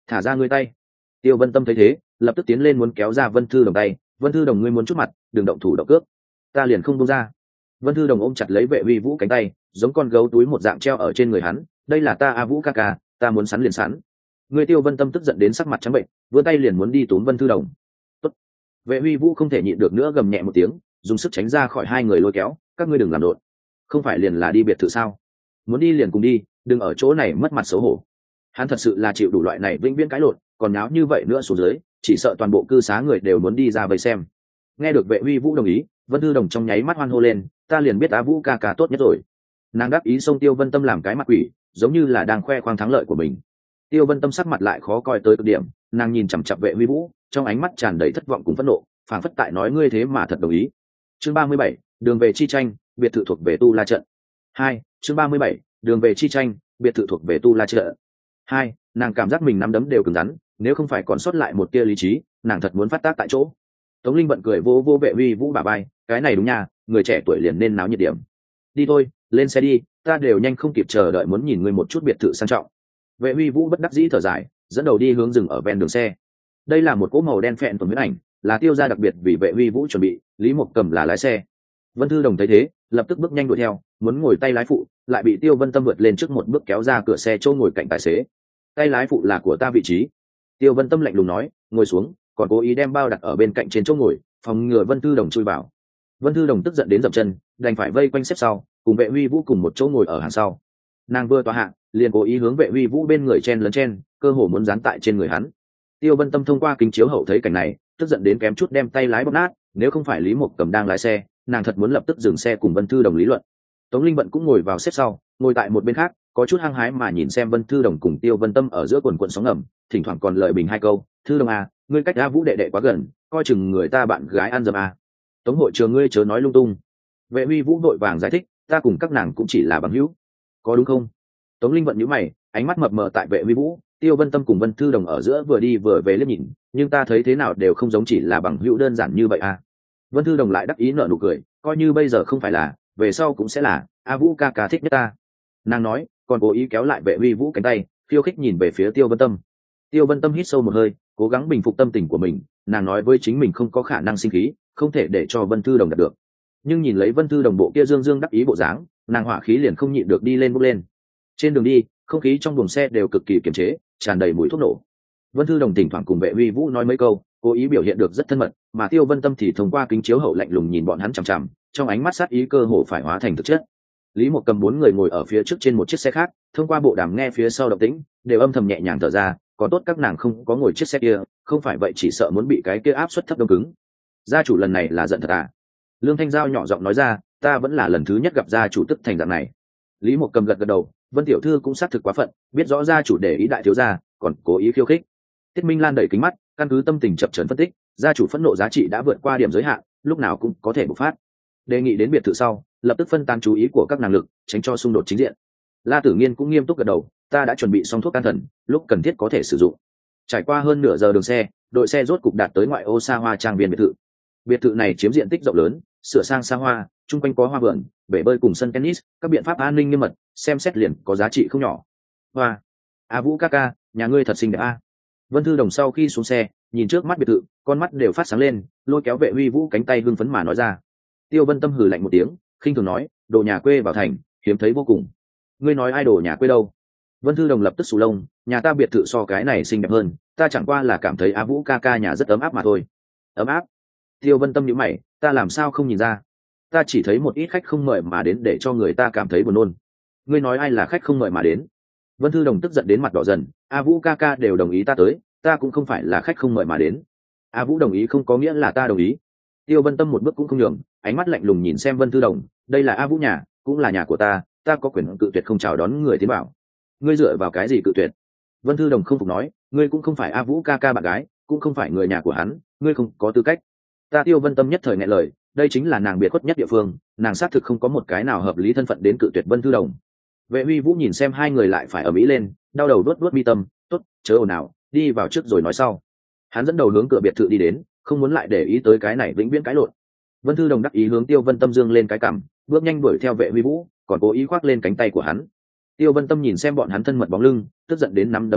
thả ra ngươi tay. Tiêu Vân Tâm thấy thế lập tức tiến lên muốn kéo ra Vân Thư Đồng tay. Vân Thư Đồng, ngươi muốn chút mặt, đừng động thủ động cước, ta liền không buông ra. Vân Thư Đồng ôm chặt lấy Vệ Uy Vũ cánh tay, giống con gấu túi một dạng treo ở trên người hắn. Đây là ta A Vũ ca ca, ta muốn sắn liền sắn. Người Tiêu Vân Tâm tức giận đến sắc mặt trắng bệnh, vươn tay liền muốn đi túm Vân Thư Đồng. Tốt. Vệ Uy Vũ không thể nhịn được nữa, gầm nhẹ một tiếng, dùng sức tránh ra khỏi hai người lôi kéo. Các ngươi đừng làm rộn, không phải liền là đi biệt thự sao? Muốn đi liền cùng đi, đừng ở chỗ này mất mặt xấu hổ. Hắn thật sự là chịu đủ loại này vĩnh viễn cãi lộn, còn nháo như vậy nữa xuống dưới, chỉ sợ toàn bộ cư xá người đều muốn đi ra vây xem. Nghe được Vệ Uy Vũ đồng ý, Vân Thư Đồng trong nháy mắt hoan hô lên, ta liền biết Á Vũ ca ca tốt nhất rồi. Nàng đáp ý xông Tiêu Vân Tâm làm cái mặt quỷ, giống như là đang khoe khoang thắng lợi của mình. Tiêu Vân Tâm sắc mặt lại khó coi tới cực điểm, nàng nhìn chằm chằm Vệ Uy Vũ, trong ánh mắt tràn đầy thất vọng cùng phẫn nộ, phảng phất tại nói ngươi thế mà thật đồng ý. Chương 37, đường về chi tranh, biệt thự thuộc về Tu La trận. 2, chương 37, đường về chi tranh, biệt thự thuộc về Tu La trận. 2, nàng cảm giác mình nắm đấm đều cứng rắn, nếu không phải còn sót lại một tia lý trí, nàng thật muốn phát tác tại chỗ. Tống Linh Vận cười vô vô Vệ Uy Vũ bả vai, cái này đúng nha, người trẻ tuổi liền nên náo nhiệt điểm. Đi thôi, lên xe đi, ta đều nhanh không kịp chờ đợi muốn nhìn ngươi một chút biệt thự sang trọng. Vệ Uy Vũ bất đắc dĩ thở dài, dẫn đầu đi hướng dừng ở ven đường xe. Đây là một cỗ màu đen phẹn tuần huyết ảnh, là Tiêu gia đặc biệt vì Vệ Uy Vũ chuẩn bị, Lý Mộc Cầm là lái xe. Vân Thư Đồng thấy thế, lập tức bước nhanh đuổi theo, muốn ngồi tay lái phụ, lại bị Tiêu Vân Tâm vượt lên trước một bước kéo ra cửa xe chỗ ngồi cạnh tài xế. Tay lái phụ là của ta vị trí. Tiêu Vân Tâm lạnh lùng nói, ngồi xuống, còn cố ý đem bao đặt ở bên cạnh trên chỗ ngồi, phòng ngừa Vân Thư Đồng chui vào. Vân Thư Đồng tức giận đến dậm chân, đành phải vây quanh xếp sau, cùng Vệ Uy Vũ cùng một chỗ ngồi ở hàng sau. Nàng vừa tòa hạ, liền cố ý hướng Vệ Uy Vũ bên người chen lấn chen, cơ hồ muốn dán tại trên người hắn. Tiêu Vân Tâm thông qua kính chiếu hậu thấy cảnh này, tức giận đến kém chút đem tay lái bóp nát, nếu không phải Lý Mộc Cầm đang lái xe, nàng thật muốn lập tức dừng xe cùng Vân Thư Đồng lý luận. Tống Linh Vận cũng ngồi vào xếp sau, ngồi tại một bên khác, có chút hăng hái mà nhìn xem Vân Thư Đồng cùng Tiêu Vân Tâm ở giữa quần quần sóng ngầm, thỉnh thoảng còn lời bình hai câu, "Thư Đồng à, ngươi cách A Vũ đệ đệ quá gần, coi chừng người ta bạn gái ăn dầm à." "Tống hội trường ngươi chớ nói lung tung." Vệ Uy Vũ vội vàng giải thích, "Ta cùng các nàng cũng chỉ là bằng hữu, có đúng không?" Tống Linh Vận nhíu mày, ánh mắt mập mờ tại Vệ Uy Vũ, Tiêu Vân Tâm cùng Vân Thư Đồng ở giữa vừa đi vừa về liếc nhìn, nhưng ta thấy thế nào đều không giống chỉ là bằng hữu đơn giản như vậy à. Vân Thư Đồng lại đắc ý nở nụ cười, coi như bây giờ không phải là, về sau cũng sẽ là, A Vũ ca ca thích nhất ta. Nàng nói, còn cố ý kéo lại Vệ Uy Vũ cánh tay, khiêu khích nhìn về phía Tiêu Vân Tâm. Tiêu Vân Tâm hít sâu một hơi, cố gắng bình phục tâm tình của mình, nàng nói với chính mình không có khả năng sinh khí, không thể để cho Vân Thư Đồng đạt được. Nhưng nhìn lấy Vân Thư Đồng bộ kia dương dương đắc ý bộ dáng, nàng hỏa khí liền không nhịn được đi lên bốc lên. Trên đường đi, không khí trong buồng xe đều cực kỳ kiềm chế, tràn đầy mùi thuốc nổ. Vân Thư Đồng thỉnh thoảng cùng Vệ Uy Vũ nói mấy câu, cố ý biểu hiện được rất thân mật, mà Tiêu Vân Tâm thì thông qua kính chiếu hậu lạnh lùng nhìn bọn hắn chằm chằm, trong ánh mắt sát ý cơ hồ phải hóa thành thực chất. Lý Mộc Cầm 4 người ngồi ở phía trước trên một chiếc xe khác, thông qua bộ đàm nghe phía sau động tĩnh, đều âm thầm nhẹ nhàng thở ra, có tốt các nàng không có ngồi chiếc xe kia, không phải vậy chỉ sợ muốn bị cái kia áp suất thấp đông cứng. Gia chủ lần này là giận thật à? Lương Thanh Giao nhỏ giọng nói ra, ta vẫn là lần thứ nhất gặp gia chủ tức thành dạng này. Lý Mộc Cầm gật gật đầu, Vân tiểu thư cũng xác thực quá phận, biết rõ gia chủ để ý đại thiếu gia, còn cố ý khiêu khích. Tiết Minh Lan đẩy kính mắt, căn cứ tâm tình chập chờn phân tích, gia chủ phẫn nộ giá trị đã vượt qua điểm giới hạn, lúc nào cũng có thể bộc phát. Đề nghị đến biệt thự sau, lập tức phân tán chú ý của các nàng lực, tránh cho xung đột chính diện. La Tử Nghiên cũng nghiêm túc gật đầu, ta đã chuẩn bị xong thuốc can thần, lúc cần thiết có thể sử dụng. Trải qua hơn nửa giờ đường xe, đội xe rốt cục đạt tới ngoại ô xa hoa trang viên biệt thự. Biệt thự này chiếm diện tích rộng lớn, sửa sang xa hoa, chung quanh có hoa vườn, bể bơi cùng sân tennis, các biện pháp an ninh nghiêm mật, xem xét liền có giá trị không nhỏ. Hoa, A Vũ ca ca, nhà ngươi thật xinh đẹp a. Vân Thư Đồng sau khi xuống xe, nhìn trước mắt biệt thự, con mắt đều phát sáng lên, lôi kéo Vệ Uy Vũ cánh tay hưng phấn mà nói ra. Tiêu Vân Tâm hừ lạnh một tiếng, khinh thường nói, đồ nhà quê vào thành, hiếm thấy vô cùng. Ngươi nói ai đồ nhà quê đâu? Vân Thư Đồng lập tức sù lông, nhà ta biệt thự so cái này xinh đẹp hơn, ta chẳng qua là cảm thấy A Vũ ca ca nhà rất ấm áp mà thôi. Ấm áp? Tiêu Vân Tâm nhíu mày, ta làm sao không nhìn ra? Ta chỉ thấy một ít khách không mời mà đến để cho người ta cảm thấy buồn nôn. Ngươi nói ai là khách không mời mà đến? Vân Thư Đồng tức giận đến mặt đỏ dần, A Vũ ca ca đều đồng ý ta tới, ta cũng không phải là khách không mời mà đến. A Vũ đồng ý không có nghĩa là ta đồng ý. Tiêu Vân Tâm một bước cũng không nhường, ánh mắt lạnh lùng nhìn xem Vân Thư Đồng, đây là A Vũ nhà, cũng là nhà của ta có quyền cự tuyệt không chào đón người tiến vào. Ngươi dựa vào cái gì cự tuyệt? Vân Thư Đồng không phục nói, ngươi cũng không phải A Vũ ca ca bạn gái, cũng không phải người nhà của hắn, ngươi không có tư cách. Ta Tiêu Vân Tâm nhất thời nghẹn lời, đây chính là nàng biệt khuất nhất địa phương, nàng xác thực không có một cái nào hợp lý thân phận đến cự tuyệt Vân Thư Đồng. Vệ Uy Vũ nhìn xem hai người lại phải ở mỹ lên, đau đầu đuốt mi tâm, tốt, chớ ồn ào, đi vào trước rồi nói sau. Hắn dẫn đầu hướng cửa biệt thự đi đến, không muốn lại để ý tới cái này vĩnh viễn cãi lộn. Vân Thư Đồng đắc ý hướng Tiêu Vân Tâm dương lên cái cằm, bước nhanh đuổi theo Vệ Uy Vũ, còn cố ý khoác lên cánh tay của hắn. Tiêu Vân Tâm nhìn xem bọn hắn thân mật bóng lưng, tức giận đến nắm đấm nắm chặt,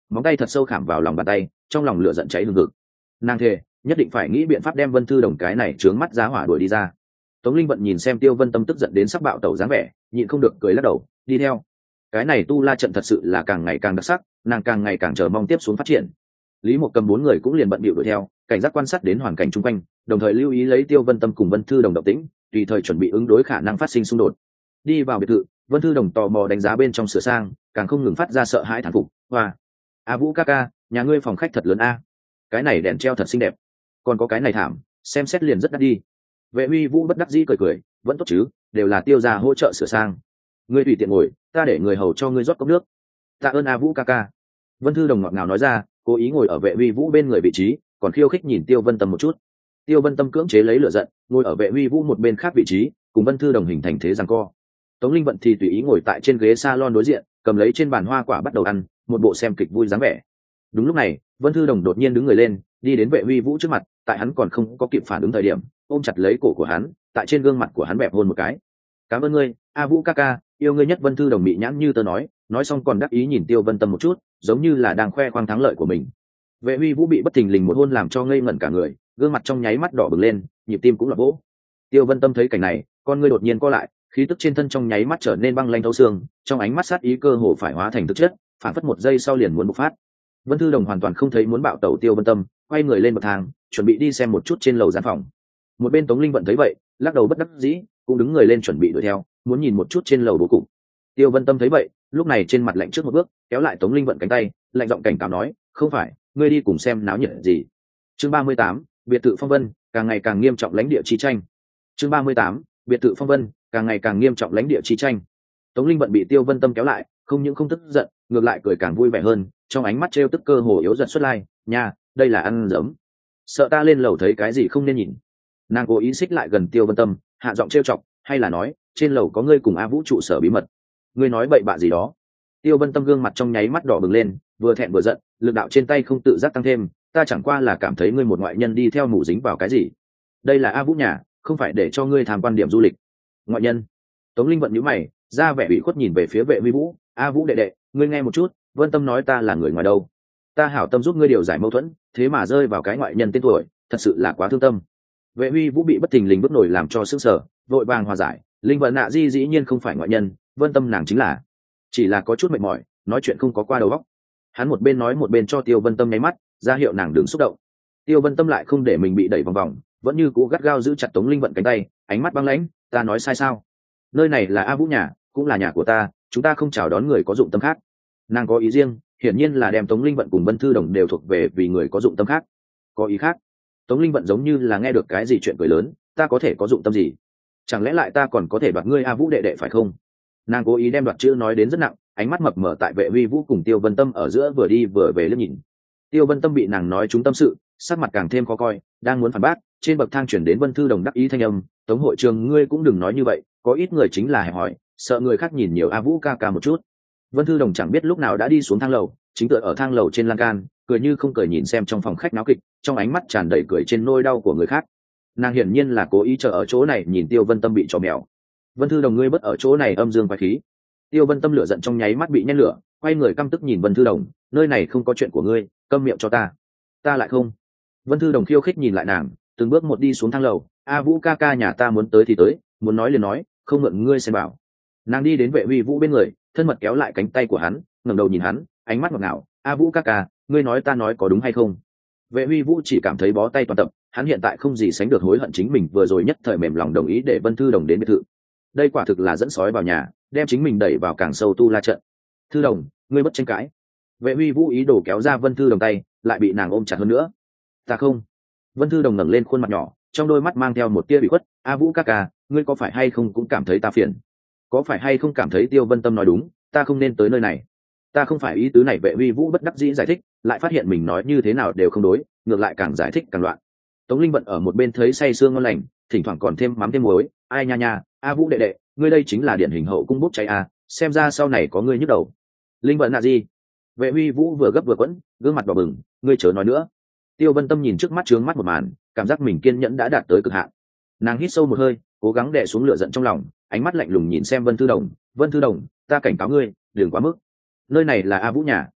móng tay thật sâu khảm vào lòng bàn tay, trong lòng lửa giận cháy hừng hực. Nàng thề nhất định phải nghĩ biện pháp đem Vân Thư Đồng cái này trướng mắt giá hỏa đuổi đi ra. Tống Linh Vận nhìn xem Tiêu Vân Tâm tức giận đến sắp bạo tẩu dáng vẻ, nhịn không được cười lắc đầu, đi theo. Cái này tu la trận thật sự là càng ngày càng đặc sắc, nàng càng ngày càng chờ mong tiếp xuống phát triển. Lý Mộc Cầm bốn người cũng liền bận bịu đuổi theo, cảnh giác quan sát đến hoàn cảnh xung quanh, đồng thời lưu ý lấy Tiêu Vân Tâm cùng Vân Thư Đồng động tĩnh, tùy thời chuẩn bị ứng đối khả năng phát sinh xung đột. Đi vào biệt thự, Vân Thư Đồng tò mò đánh giá bên trong sửa sang, càng không ngừng phát ra sợ hãi thán phục. Hoa, A Vũ ca ca, nhà ngươi phòng khách thật lớn a, cái này đèn treo thật xinh đẹp, còn có cái này thảm, xem xét liền rất đắt đi. Vệ Uy Vũ bất đắc dĩ cười cười, vẫn tốt chứ, đều là Tiêu gia hỗ trợ sửa sang. Ngươi tùy tiện ngồi, ta để người hầu cho ngươi rót cốc nước. Tạ ơn A Vũ ca ca. Vân Thư Đồng ngọt ngào nói ra, cố ý ngồi ở Vệ Uy Vũ bên người vị trí, còn khiêu khích nhìn Tiêu Vân Tâm một chút. Tiêu Vân Tâm cưỡng chế lấy lửa giận, ngồi ở Vệ Uy Vũ một bên khác vị trí, cùng Vân Thư Đồng hình thành thế giằng co. Tống Linh Vận thì tùy ý ngồi tại trên ghế salon đối diện, cầm lấy trên bàn hoa quả bắt đầu ăn, một bộ xem kịch vui dáng vẻ. Đúng lúc này, Vân Thư Đồng đột nhiên đứng người lên, đi đến Vệ Uy Vũ trước mặt, tại hắn còn không có kịp phản ứng thời điểm, ôm chặt lấy cổ của hắn, tại trên gương mặt của hắn bẹp hôn một cái. Cảm ơn ngươi, A Vũ ca ca, yêu ngươi nhất. Vân Thư Đồng mị nhãn như tớ nói xong còn đắc ý nhìn Tiêu Vân Tâm một chút, giống như là đang khoe khoang thắng lợi của mình. Vệ Uy Vũ bị bất thình lình một hôn làm cho ngây ngẩn cả người, gương mặt trong nháy mắt đỏ bừng lên, nhịp tim cũng là vỗ. Tiêu Vân Tâm thấy cảnh này, con ngươi đột nhiên co lại, khí tức trên thân trong nháy mắt trở nên băng lanh thấu xương, trong ánh mắt sát ý cơ hồ phải hóa thành thực chất, phản phất một giây sau liền muốn bộc phát. Vân Thư Đồng hoàn toàn không thấy muốn bạo tẩu Tiêu Vân Tâm, quay người lên bậc thang, chuẩn bị đi xem một chút trên lầu gian phòng. Một bên Tống Linh Vận thấy vậy, lắc đầu bất đắc dĩ, cũng đứng người lên chuẩn bị đuổi theo, muốn nhìn một chút trên lầu bố cục. Tiêu Vân Tâm thấy vậy, lúc này trên mặt lạnh trước một bước, kéo lại Tống Linh Vận cánh tay, lạnh giọng cảnh cáo nói, không phải, ngươi đi cùng xem náo nhiệt gì. Chương 38, biệt thự phong vân, càng ngày càng nghiêm trọng lãnh địa chi tranh. Chương 38, biệt thự phong vân, càng ngày càng nghiêm trọng lãnh địa chi tranh. Tống Linh Vận bị Tiêu Vân Tâm kéo lại, không những không tức giận, ngược lại cười càng vui vẻ hơn, trong ánh mắt trêu tức cơ hồ yếu dần xuất lai, nha, đây là ăn dấm. Sợ ta lên lầu thấy cái gì không nên nhìn. Nàng cố ý xích lại gần Tiêu Vân Tâm, hạ giọng trêu chọc, hay là nói, trên lầu có ngươi cùng A Vũ trụ sở bí mật. Ngươi nói bậy bạ gì đó. Tiêu Vân Tâm gương mặt trong nháy mắt đỏ bừng lên, vừa thẹn vừa giận, lực đạo trên tay không tự giác tăng thêm, ta chẳng qua là cảm thấy ngươi một ngoại nhân đi theo mù dính vào cái gì. Đây là A Vũ nhà, không phải để cho ngươi tham quan điểm du lịch. Ngoại nhân. Tống Linh Vận nhíu mày, ra vẻ ủy khuất nhìn về phía Vệ Uy Vũ, A Vũ đệ đệ, ngươi nghe một chút, Vân Tâm nói ta là người ngoài đâu. Ta hảo tâm giúp ngươi điều giải mâu thuẫn, thế mà rơi vào cái ngoại nhân tên tuổi, thật sự là quá thương tâm. Vệ Uy Vũ bị bất thình lình bức nổi làm cho sững sờ, vội vàng hòa giải, Linh Vận nạ di dĩ nhiên không phải ngoại nhân, Vân Tâm nàng chính là, chỉ là có chút mệt mỏi, nói chuyện không có qua đầu óc. Hắn một bên nói một bên cho Tiêu Vân Tâm nháy mắt, ra hiệu nàng đừng xúc động. Tiêu Vân Tâm lại không để mình bị đẩy vòng vòng, vẫn như cũ gắt gao giữ chặt Tống Linh Vận cánh tay, ánh mắt băng lãnh, ta nói sai sao? Nơi này là A Vũ nhà, cũng là nhà của ta, chúng ta không chào đón người có dụng tâm khác. Nàng có ý riêng, hiển nhiên là đem Tống Linh Vận cùng Vân Thư Đồng đều thuộc về vì người có dụng tâm khác. Có ý khác? Tống Linh Vận giống như là nghe được cái gì chuyện cười lớn, ta có thể có dụng tâm gì? Chẳng lẽ lại ta còn có thể đoạt ngươi A Vũ đệ đệ phải không? Nàng cố ý đem đoạt chữ nói đến rất nặng, ánh mắt mập mờ tại Vệ Uy Vũ cùng Tiêu Vân Tâm ở giữa vừa đi vừa về liếc nhìn. Tiêu Vân Tâm bị nàng nói trúng tâm sự, sắc mặt càng thêm khó coi, đang muốn phản bác, trên bậc thang chuyển đến Vân Thư Đồng đắc ý thanh âm, Tống hội trường ngươi cũng đừng nói như vậy, có ít người chính là hẹp hỏi, sợ người khác nhìn nhiều A Vũ ca ca một chút. Vân Thư Đồng chẳng biết lúc nào đã đi xuống thang lầu, chính tựa ở thang lầu trên lan can, cười như không cười nhìn xem trong phòng khách náo kịch, trong ánh mắt tràn đầy cười trên nỗi đau của người khác. Nàng hiển nhiên là cố ý chờ ở chỗ này nhìn Tiêu Vân Tâm bị trò mèo. Vân Thư Đồng ngươi bất ở chỗ này âm dương quái khí. Tiêu Vân Tâm lửa giận trong nháy mắt bị nhen lửa, quay người căm tức nhìn Vân Thư Đồng, nơi này không có chuyện của ngươi, câm miệng cho ta. Ta lại không. Vân Thư Đồng khiêu khích nhìn lại nàng, từng bước một đi xuống thang lầu, A Vũ ca ca nhà ta muốn tới thì tới, muốn nói liền nói, không mượn ngươi xem bảo. Nàng đi đến Vệ Uy Vũ bên người, thân mật kéo lại cánh tay của hắn, ngẩng đầu nhìn hắn, ánh mắt ngọt ngào, A Vũ ca ca, ngươi nói ta nói có đúng hay không? Vệ Uy Vũ chỉ cảm thấy bó tay toàn tập, hắn hiện tại không gì sánh được hối hận chính mình vừa rồi nhất thời mềm lòng đồng ý để Vân Thư Đồng đến biệt thự. Đây quả thực là dẫn sói vào nhà, đem chính mình đẩy vào càng sâu tu la trận. Thư Đồng, ngươi bất tranh cãi. Vệ Uy Vũ ý đồ kéo ra Vân Thư Đồng tay, lại bị nàng ôm chặt hơn nữa. Ta không. Vân Thư Đồng ngẩng lên khuôn mặt nhỏ, trong đôi mắt mang theo một tia bị khuất. A Vũ ca ca, ngươi có phải hay không cũng cảm thấy ta phiền? Có phải hay không cảm thấy Tiêu Vân Tâm nói đúng, ta không nên tới nơi này? Ta không phải ý tứ này. Vệ Uy Vũ bất đắc dĩ giải thích, lại phát hiện mình nói như thế nào đều không đối, ngược lại càng giải thích càng loạn. Tống Linh Vận ở một bên thấy say sương ngon lành, thỉnh thoảng còn thêm mắm thêm muối, ai nha nha, A Vũ đệ đệ, ngươi đây chính là điển hình hậu cung bốc cháy a, xem ra sau này có ngươi nhức đầu. Linh Vận là gì? Vệ Uy Vũ vừa gấp vừa quẫn, gương mặt đỏ bừng, ngươi chớ nói nữa. Tiêu Vân Tâm nhìn trước mắt trướng mắt một màn, cảm giác mình kiên nhẫn đã đạt tới cực hạn. Nàng hít sâu một hơi, cố gắng đè xuống lửa giận trong lòng, ánh mắt lạnh lùng nhìn xem Vân Thư Đồng, Vân Thư Đồng, ta cảnh cáo ngươi, đừng quá mức. Nơi này là A Vũ nhà,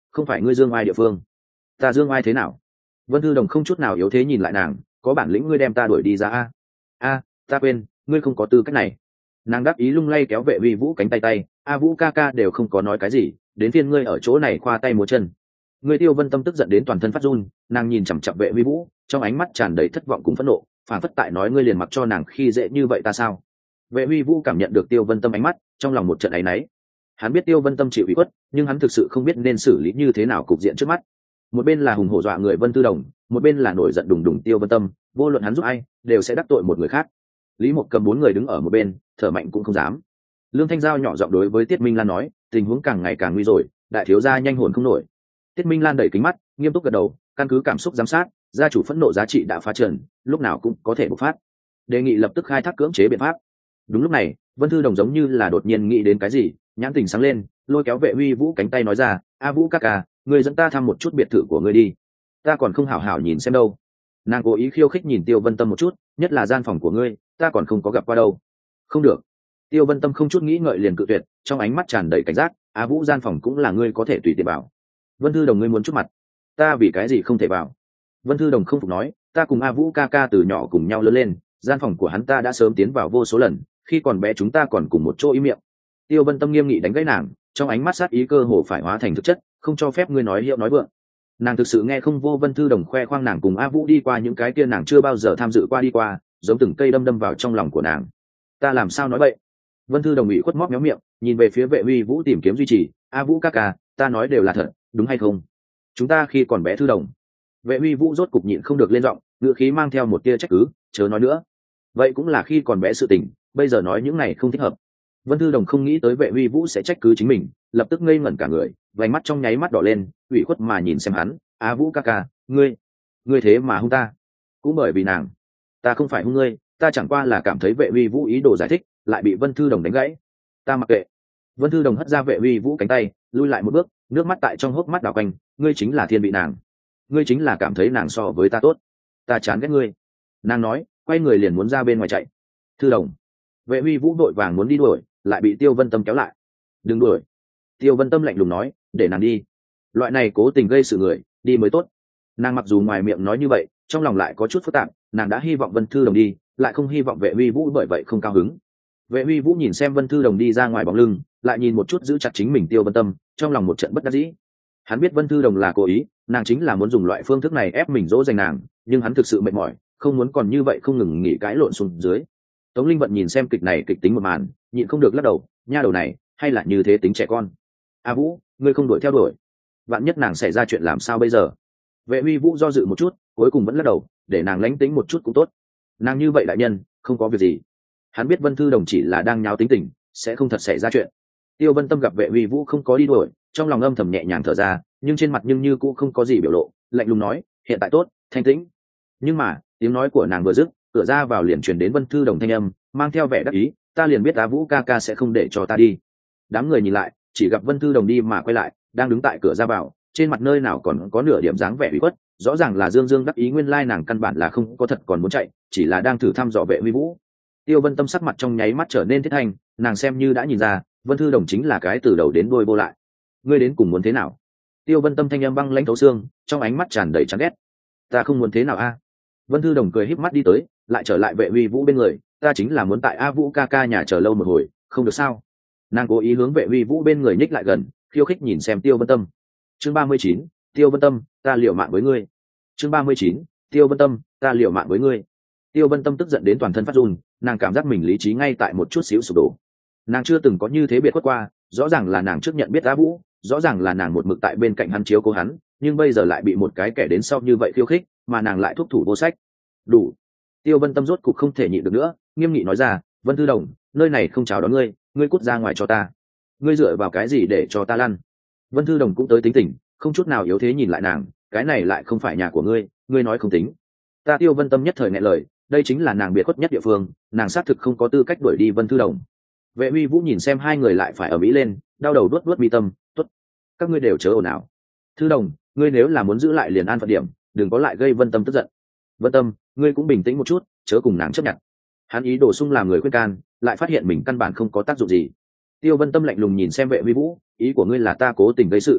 không phải ngươi dương ai địa phương. Ta dương ai thế nào? Vân Thư Đồng không chút nào yếu thế nhìn lại nàng, có bản lĩnh ngươi đem ta đuổi đi ra a. Ta quên, ngươi không có tư cách này. Nàng đáp ý lung lay kéo Vệ Uy Vũ cánh tay tay, a Vũ ca ca đều không có nói cái gì, đến phiên ngươi ở chỗ này khoa tay múa chân. Ngươi Tiêu Vân Tâm tức giận đến toàn thân phát run, nàng nhìn chằm chằm Vệ Uy Vũ, trong ánh mắt tràn đầy thất vọng cùng phẫn nộ, phản phất tại nói ngươi liền mặc cho nàng khi dễ như vậy ta sao? Vệ Uy Vũ cảm nhận được Tiêu Vân Tâm ánh mắt, trong lòng một trận áy náy. Hắn biết Tiêu Vân Tâm chịu ủy khuất, nhưng hắn thực sự không biết nên xử lý như thế nào cục diện trước mắt. Một bên là hùng hổ dọa người Vân Tư Đồng, một bên là nổi giận đùng đùng Tiêu Vân Tâm, vô luận hắn giúp ai, đều sẽ đắc tội một người khác. Lý Mộc Cầm 4 người đứng ở một bên, thở mạnh cũng không dám. Lương Thanh Giao nhỏ giọng đối với Tiết Minh Lan nói, tình huống càng ngày càng nguy rồi, đại thiếu gia nhanh hồn không nổi. Tiết Minh Lan đẩy kính mắt, nghiêm túc gật đầu, căn cứ cảm xúc giám sát, gia chủ phẫn nộ giá trị đã phá trần, lúc nào cũng có thể bộc phát. Đề nghị lập tức khai thác cưỡng chế biện pháp. Đúng lúc này, Vân Thư Đồng giống như là đột nhiên nghĩ đến cái gì, nhãn tình sáng lên, lôi kéo Vệ Uy Vũ cánh tay nói ra, a Vũ ca ca, ngươi dẫn ta thăm một chút biệt thự của ngươi đi, ta còn không hảo hảo nhìn xem đâu. Nàng cố ý khiêu khích nhìn Tiêu Vân Tâm một chút, nhất là gian phòng của ngươi, ta còn không có gặp qua đâu. Không được. Tiêu Vân Tâm không chút nghĩ ngợi liền cự tuyệt, trong ánh mắt tràn đầy cảnh giác, a Vũ gian phòng cũng là ngươi có thể tùy tiện vào. Vân Thư Đồng ngươi muốn chút mặt, ta vì cái gì không thể vào? Vân Thư Đồng không phục nói, ta cùng a Vũ ca ca từ nhỏ cùng nhau lớn lên, gian phòng của hắn ta đã sớm tiến vào vô số lần, khi còn bé chúng ta còn cùng một chỗ im miệng. Tiêu Vân Tâm nghiêm nghị đánh gãy nàng, trong ánh mắt sát ý cơ hồ phải hóa thành thực chất, không cho phép ngươi nói hiệu nói vượng. Nàng thực sự nghe không vô Vân Thư Đồng khoe khoang nàng cùng a Vũ đi qua những cái kia nàng chưa bao giờ tham dự qua đi qua, giống từng cây đâm vào trong lòng của nàng. Ta làm sao nói vậy? Vân Thư Đồng bị khuất móp méo miệng, nhìn về phía Vệ Uy Vũ tìm kiếm duy trì, a Vũ ca ca, ta nói đều là thật, đúng hay không? Chúng ta khi còn bé Thư Đồng. Vệ Uy Vũ rốt cục nhịn không được lên giọng, ngữ khí mang theo một tia trách cứ, chớ nói nữa. Vậy cũng là khi còn bé sự tình, bây giờ nói những này không thích hợp. Vân Thư Đồng không nghĩ tới Vệ Uy Vũ sẽ trách cứ chính mình, lập tức ngây ngẩn cả người, vành mắt trong nháy mắt đỏ lên, ủy khuất mà nhìn xem hắn, a Vũ ca ca, ngươi thế mà hung ta? Cũng bởi vì nàng. Ta không phải hung ngươi, ta chẳng qua là cảm thấy Vệ Uy Vũ ý đồ giải thích, lại bị Vân Thư Đồng đánh gãy. Ta mặc kệ. Vân Thư Đồng hất ra Vệ Uy Vũ cánh tay, lui lại một bước, nước mắt tại trong hốc mắt đảo quanh, ngươi chính là thiên vị nàng, ngươi chính là cảm thấy nàng so với ta tốt, ta chán ghét ngươi. Nàng nói, quay người liền muốn ra bên ngoài chạy. Thư Đồng. Vệ Uy Vũ đội vàng muốn đi đuổi, lại bị Tiêu Vân Tâm kéo lại. Đừng đuổi. Tiêu Vân Tâm lạnh lùng nói, để nàng đi. Loại này cố tình gây sự người, đi mới tốt. Nàng mặc dù ngoài miệng nói như vậy, trong lòng lại có chút phức tạp, nàng đã hy vọng Vân Thư Đồng đi, lại không hy vọng Vệ Uy Vũ bởi vậy không cao hứng. Vệ Uy Vũ nhìn xem Vân Thư Đồng đi ra ngoài bóng lưng, lại nhìn một chút giữ chặt chính mình Tiêu Vân Tâm, trong lòng một trận bất đắc dĩ. Hắn biết Vân Thư Đồng là cố ý, nàng chính là muốn dùng loại phương thức này ép mình dỗ dành nàng, nhưng hắn thực sự mệt mỏi, không muốn còn như vậy không ngừng nghỉ cãi lộn xuống dưới. Tống Linh Vận nhìn xem kịch này kịch tính một màn, nhịn không được lắc đầu, nha đầu này, hay là như thế tính trẻ con. A Vũ, ngươi không đuổi theo đuổi, vạn nhất nàng xảy ra chuyện làm sao bây giờ? Vệ Uy Vũ do dự một chút, cuối cùng vẫn lắc đầu, để nàng lánh tính một chút cũng tốt. Nàng như vậy đại nhân, không có việc gì. Hắn biết Vân Thư Đồng chỉ là đang nháo tính tình, sẽ không thật xảy ra chuyện. Tiêu Vân Tâm gặp Vệ Uy Vũ không có đi đuổi, trong lòng âm thầm nhẹ nhàng thở ra, nhưng trên mặt nhưng như cũng không có gì biểu lộ, lạnh lùng nói, hiện tại tốt, thanh tĩnh. Nhưng mà tiếng nói của nàng vừa dứt, cửa ra vào liền truyền đến Vân Thư Đồng thanh âm, mang theo vẻ đắc ý, ta liền biết Á Vũ ca ca sẽ không để cho ta đi. Đám người nhìn lại, chỉ gặp Vân Thư Đồng đi mà quay lại, đang đứng tại cửa ra vào, trên mặt nơi nào còn có nửa điểm dáng vẻ ủy khuất, rõ ràng là dương dương đắc ý, nguyên lai nàng căn bản là không có thật còn muốn chạy, chỉ là đang thử thăm dò Vệ Uy Vũ. Tiêu Vân Tâm sắc mặt trong nháy mắt trở nên thiết thanh, nàng xem như đã nhìn ra, Vân Thư Đồng chính là cái từ đầu đến đuôi vô lại. Ngươi đến cùng muốn thế nào? Tiêu Vân Tâm thanh âm băng lãnh thấu xương, trong ánh mắt tràn đầy chán ghét. Ta không muốn thế nào a? Vân Thư Đồng cười híp mắt đi tới, lại trở lại Vệ Uy Vũ bên người, ta chính là muốn tại A Vũ ca ca nhà chờ lâu một hồi, không được sao? Nàng cố ý hướng Vệ Uy Vũ bên người nhích lại gần, khiêu khích nhìn xem Tiêu Vân Tâm. Chương 39, Tiêu Vân Tâm, ta liều mạng với ngươi. Chương 39, Tiêu Vân Tâm, ta liều mạng với ngươi. Tiêu Vân Tâm tức giận đến toàn thân phát run, nàng cảm giác mình lý trí ngay tại một chút xíu sụp đổ. Nàng chưa từng có như thế biệt khuất qua, rõ ràng là nàng trước nhận biết A Vũ, rõ ràng là nàng một mực tại bên cạnh hắn chiếu cố hắn, nhưng bây giờ lại bị một cái kẻ đến sau như vậy khiêu khích, mà nàng lại thúc thủ vô sách. Đủ. Tiêu Vân Tâm rốt cục không thể nhịn được nữa, nghiêm nghị nói ra, Vân Thư Đồng, nơi này không chào đón ngươi, ngươi cút ra ngoài cho ta. Ngươi dựa vào cái gì để cho ta lăn? Vân Thư Đồng cũng tới tính tình, không chút nào yếu thế nhìn lại nàng, cái này lại không phải nhà của ngươi, ngươi nói không tính. Ta Tiêu Vân Tâm nhất thời nghẹn lời, đây chính là nàng biệt khuất nhất địa phương, nàng xác thực không có tư cách đuổi đi Vân Thư Đồng. Vệ Uy Vũ nhìn xem hai người lại phải ở mỹ lên, đau đầu đuốt đuốt mi tâm, tốt, các ngươi đều chớ ồn ào. Thư Đồng, ngươi nếu là muốn giữ lại liền an phận điểm, đừng có lại gây Vân Tâm tức giận. Vân Tâm, ngươi cũng bình tĩnh một chút, chớ cùng nàng chấp nhận. Hắn ý đồ sung làm người khuyên can, lại phát hiện mình căn bản không có tác dụng gì. Tiêu Vân Tâm lạnh lùng nhìn xem Vệ Uy Vũ, ý của ngươi là ta cố tình gây sự.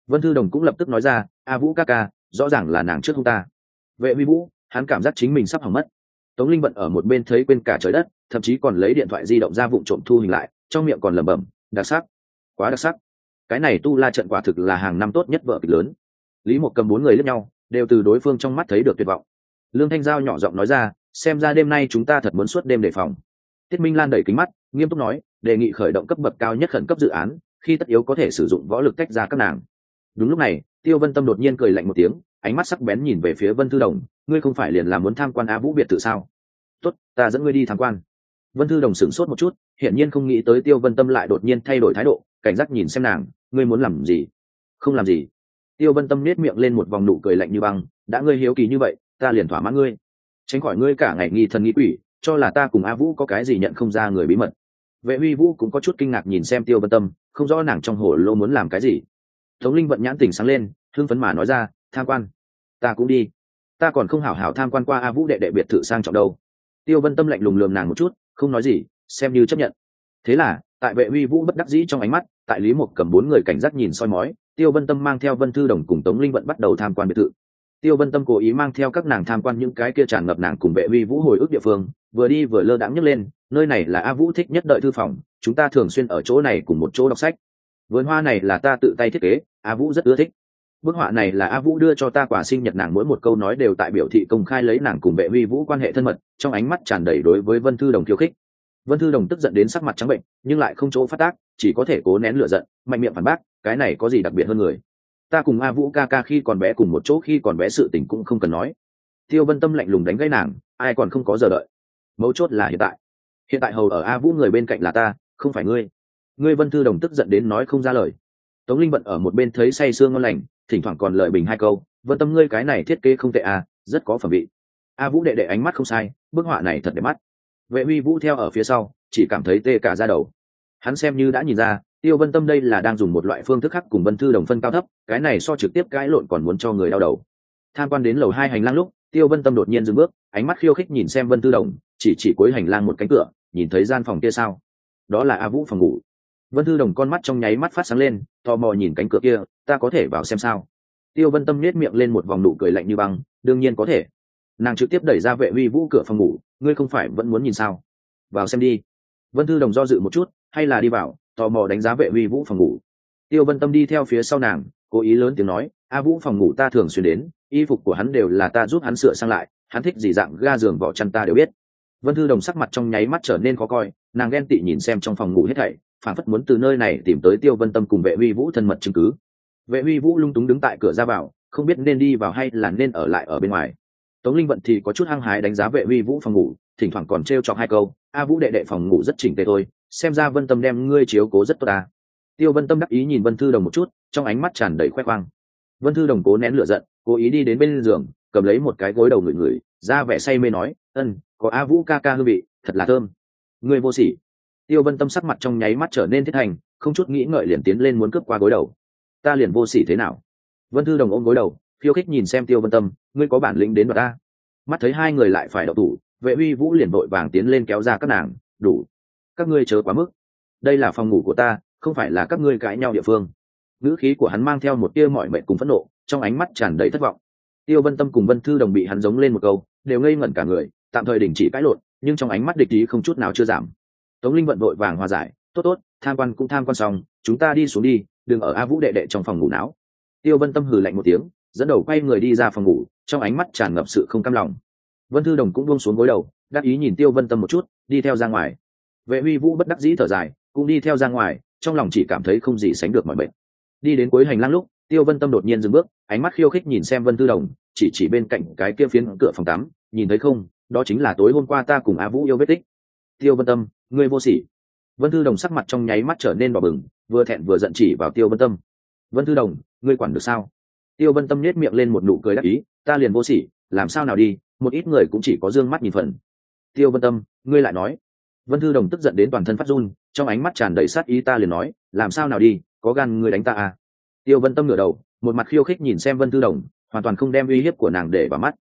Vân Thư Đồng cũng lập tức nói ra, a Vũ ca ca, rõ ràng là nàng trước hông ta. Vệ Huy Vũ, hắn cảm giác chính mình sắp hỏng mất. Tống Linh Vận ở một bên thấy quên cả trời đất, thậm chí còn lấy điện thoại di động ra vụng trộm thu hình lại, trong miệng còn lẩm bẩm, đặc sắc, quá đặc sắc. Cái này tu la trận quả thực là hàng năm tốt nhất vở kịch lớn. Lý Mộc Cầm bốn người liếc nhau, đều từ đối phương trong mắt thấy được tuyệt vọng. Lương Thanh Giao nhỏ giọng nói ra, xem ra đêm nay chúng ta thật muốn suốt đêm đề phòng. Tiết Minh Lan đẩy kính mắt, nghiêm túc nói, đề nghị khởi động cấp bậc cao nhất khẩn cấp dự án, khi tất yếu có thể sử dụng võ lực tách ra các nàng. Đúng lúc này, Tiêu Vân Tâm đột nhiên cười lạnh một tiếng, ánh mắt sắc bén nhìn về phía Vân Thư Đồng, ngươi không phải liền là muốn tham quan A Vũ biệt thự sao? Tốt, ta dẫn ngươi đi tham quan. Vân Thư Đồng sửng sốt một chút, hiển nhiên không nghĩ tới Tiêu Vân Tâm lại đột nhiên thay đổi thái độ, cảnh giác nhìn xem nàng, ngươi muốn làm gì? Không làm gì. Tiêu Vân Tâm nét miệng lên một vòng nụ cười lạnh như băng, đã ngươi hiếu kỳ như vậy, ta liền thỏa mãn ngươi. Tránh khỏi ngươi cả ngày nghi thần nghi quỷ, cho là ta cùng A Vũ có cái gì nhận không ra người bí mật. Vệ Huy Vũ cũng có chút kinh ngạc nhìn xem Tiêu Vân Tâm, không rõ nàng trong hồ lô muốn làm cái gì. Tống Linh Vận nhãn tỉnh sáng lên, hưng phấn mà nói ra, tham quan, ta cũng đi. Ta còn không hảo hảo tham quan qua A Vũ đệ đệ biệt thự sang trọng đâu. Tiêu Vân Tâm lạnh lùng lườm nàng một chút, không nói gì, xem như chấp nhận. Thế là, tại Vệ Huy Vũ bất đắc dĩ trong ánh mắt, tại Lý Mộc Cầm bốn người cảnh giác nhìn soi mói, Tiêu Vân Tâm mang theo Vân Thư Đồng cùng Tống Linh Vận bắt đầu tham quan biệt thự. Tiêu Vân Tâm cố ý mang theo các nàng tham quan những cái kia tràn ngập nàng cùng Vệ Huy Vũ hồi ức địa phương, vừa đi vừa lơ đãng nhấc lên, nơi này là A Vũ thích nhất đợi thư phòng, chúng ta thường xuyên ở chỗ này cùng một chỗ đọc sách. Vườn hoa này là ta tự tay thiết kế, A Vũ rất ưa thích. Bức họa này là A Vũ đưa cho ta quà sinh nhật nàng, mỗi một câu nói đều tại biểu thị công khai lấy nàng cùng Vệ Huy Vũ quan hệ thân mật, trong ánh mắt tràn đầy đối với Vân Thư Đồng khiêu khích. Vân Thư Đồng tức giận đến sắc mặt trắng bệnh, nhưng lại không chỗ phát tác, chỉ có thể cố nén lửa giận, mạnh miệng phản bác, cái này có gì đặc biệt hơn người? Ta cùng A Vũ ca ca khi còn bé cùng một chỗ, khi còn bé sự tình cũng không cần nói. Tiêu Vân Tâm lạnh lùng đánh gãy nàng, ai còn không có giờ đợi. Mấu chốt là hiện tại. Hiện tại hầu ở A Vũ người bên cạnh là ta, không phải ngươi. Ngươi. Vân Thư Đồng tức giận đến nói không ra lời. Tống Linh Vận ở một bên thấy say sương ngon lành, thỉnh thoảng còn lợi bình hai câu, Vân Tâm ngươi cái này thiết kế không tệ à, rất có phẩm vị. A Vũ đệ đệ ánh mắt không sai, bức họa này thật đẹp mắt. Vệ Huy Vũ theo ở phía sau, chỉ cảm thấy tê cả da đầu. Hắn xem như đã nhìn ra, Tiêu Vân Tâm đây là đang dùng một loại phương thức khác cùng Vân Thư Đồng phân cao thấp, cái này so trực tiếp cãi lộn còn muốn cho người đau đầu. Tham quan đến lầu 2 hành lang lúc, Tiêu Vân Tâm đột nhiên dừng bước, ánh mắt khiêu khích nhìn xem Vân Thư Đồng, chỉ cuối hành lang một cánh cửa, nhìn thấy gian phòng kia sao? Đó là A Vũ phòng ngủ. Vân Thư Đồng con mắt trong nháy mắt phát sáng lên, tò mò nhìn cánh cửa kia, ta có thể vào xem sao? Tiêu Vân Tâm nhếch miệng lên một vòng nụ cười lạnh như băng, đương nhiên có thể. Nàng trực tiếp đẩy ra Vệ Huy Vũ cửa phòng ngủ, ngươi không phải vẫn muốn nhìn sao? Vào xem đi. Vân Thư Đồng do dự một chút, hay là đi vào, tò mò đánh giá Vệ Huy Vũ phòng ngủ. Tiêu Vân Tâm đi theo phía sau nàng, cố ý lớn tiếng nói, A Vũ phòng ngủ ta thường xuyên đến, y phục của hắn đều là ta giúp hắn sửa sang lại, hắn thích gì dạng ga giường vỏ chăn ta đều biết. Vân Thư Đồng sắc mặt trong nháy mắt trở nên khó coi, nàng ghen tị nhìn xem trong phòng ngủ hết thảy, phản phất muốn từ nơi này tìm tới Tiêu Vân Tâm cùng Vệ Huy Vũ thân mật chứng cứ. Vệ Huy Vũ lung túng đứng tại cửa ra vào, không biết nên đi vào hay là nên ở lại ở bên ngoài. Tống Linh Vận thì có chút hăng hái đánh giá Vệ Huy Vũ phòng ngủ, thỉnh thoảng còn trêu chọc hai câu, A Vũ đệ đệ phòng ngủ rất chỉnh tề thôi, xem ra Vân Tâm đem ngươi chiếu cố rất tốt ta. Tiêu Vân Tâm đắc ý nhìn Vân Thư Đồng một chút, trong ánh mắt tràn đầy khoe khoang. Vân Thư Đồng cố nén lửa giận, cố ý đi đến bên giường, cầm lấy một cái gối đầu ngửi ngửi, ra vẻ say mê nói, có A Vũ ca ca hương vị, thật là thơm. Ngươi vô sỉ. Tiêu Vân Tâm sắc mặt trong nháy mắt trở nên thiết thành, không chút nghĩ ngợi liền tiến lên muốn cướp qua gối đầu. Ta liền vô sỉ thế nào? Vân Thư Đồng ôm gối đầu, khiêu khích nhìn xem Tiêu Vân Tâm, ngươi có bản lĩnh đến đoạt ta. Mắt thấy hai người lại phải đậu thủ, Vệ Huy Vũ liền vội vàng tiến lên kéo ra các nàng, đủ. Các ngươi chớ quá mức. Đây là phòng ngủ của ta, không phải là các ngươi cãi nhau địa phương. Ngữ khí của hắn mang theo một tia mỏi mệt cùng phẫn nộ, trong ánh mắt tràn đầy thất vọng. Tiêu Vân Tâm cùng Vân Thư Đồng bị hắn giống lên một câu, đều ngây ngẩn cả người, tạm thời đình chỉ cãi lộn, nhưng trong ánh mắt địch ý không chút nào chưa giảm. Tống Linh Vận vội vàng hòa giải, tốt, tham quan cũng tham quan xong, chúng ta đi xuống đi, đừng ở A Vũ đệ đệ trong phòng ngủ não. Tiêu Vân Tâm hừ lạnh một tiếng, dẫn đầu quay người đi ra phòng ngủ, trong ánh mắt tràn ngập sự không cam lòng. Vân Thư Đồng cũng buông xuống gối đầu, đắc ý nhìn Tiêu Vân Tâm một chút, đi theo ra ngoài. Vệ Huy Vũ bất đắc dĩ thở dài, cũng đi theo ra ngoài, trong lòng chỉ cảm thấy không gì sánh được mọi bệnh. Đi đến cuối hành lang lúc, Tiêu Vân Tâm đột nhiên dừng bước, ánh mắt khiêu khích nhìn xem Vân Thư Đồng, chỉ bên cạnh cái kia phiến cửa phòng tắm, nhìn thấy không, đó chính là tối hôm qua ta cùng A Vũ yêu vết tích. Tiêu Vân Tâm, ngươi vô sỉ. Vân Thư Đồng sắc mặt trong nháy mắt trở nên đỏ bừng, vừa thẹn vừa giận chỉ vào Tiêu Vân Tâm. Vân Thư Đồng, ngươi quản được sao? Tiêu Vân Tâm nhếch miệng lên một nụ cười đắc ý, ta liền vô sỉ, làm sao nào đi, một ít người cũng chỉ có dương mắt nhìn phần. Tiêu Vân Tâm, ngươi lại nói. Vân Thư Đồng tức giận đến toàn thân phát run, trong ánh mắt tràn đầy sát ý, ta liền nói, làm sao nào đi, có gan ngươi đánh ta à? Tiêu Vân Tâm ngửa đầu, một mặt khiêu khích nhìn xem Vân Thư Đồng, hoàn toàn không đem uy hiếp của nàng để vào mắt.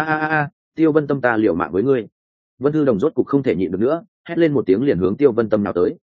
A, Tiêu Vân Tâm ta liều mạng với ngươi. Vân Thư Đồng rốt cục không thể nhịn được nữa, hét lên một tiếng liền hướng Tiêu Vân Tâm nào tới.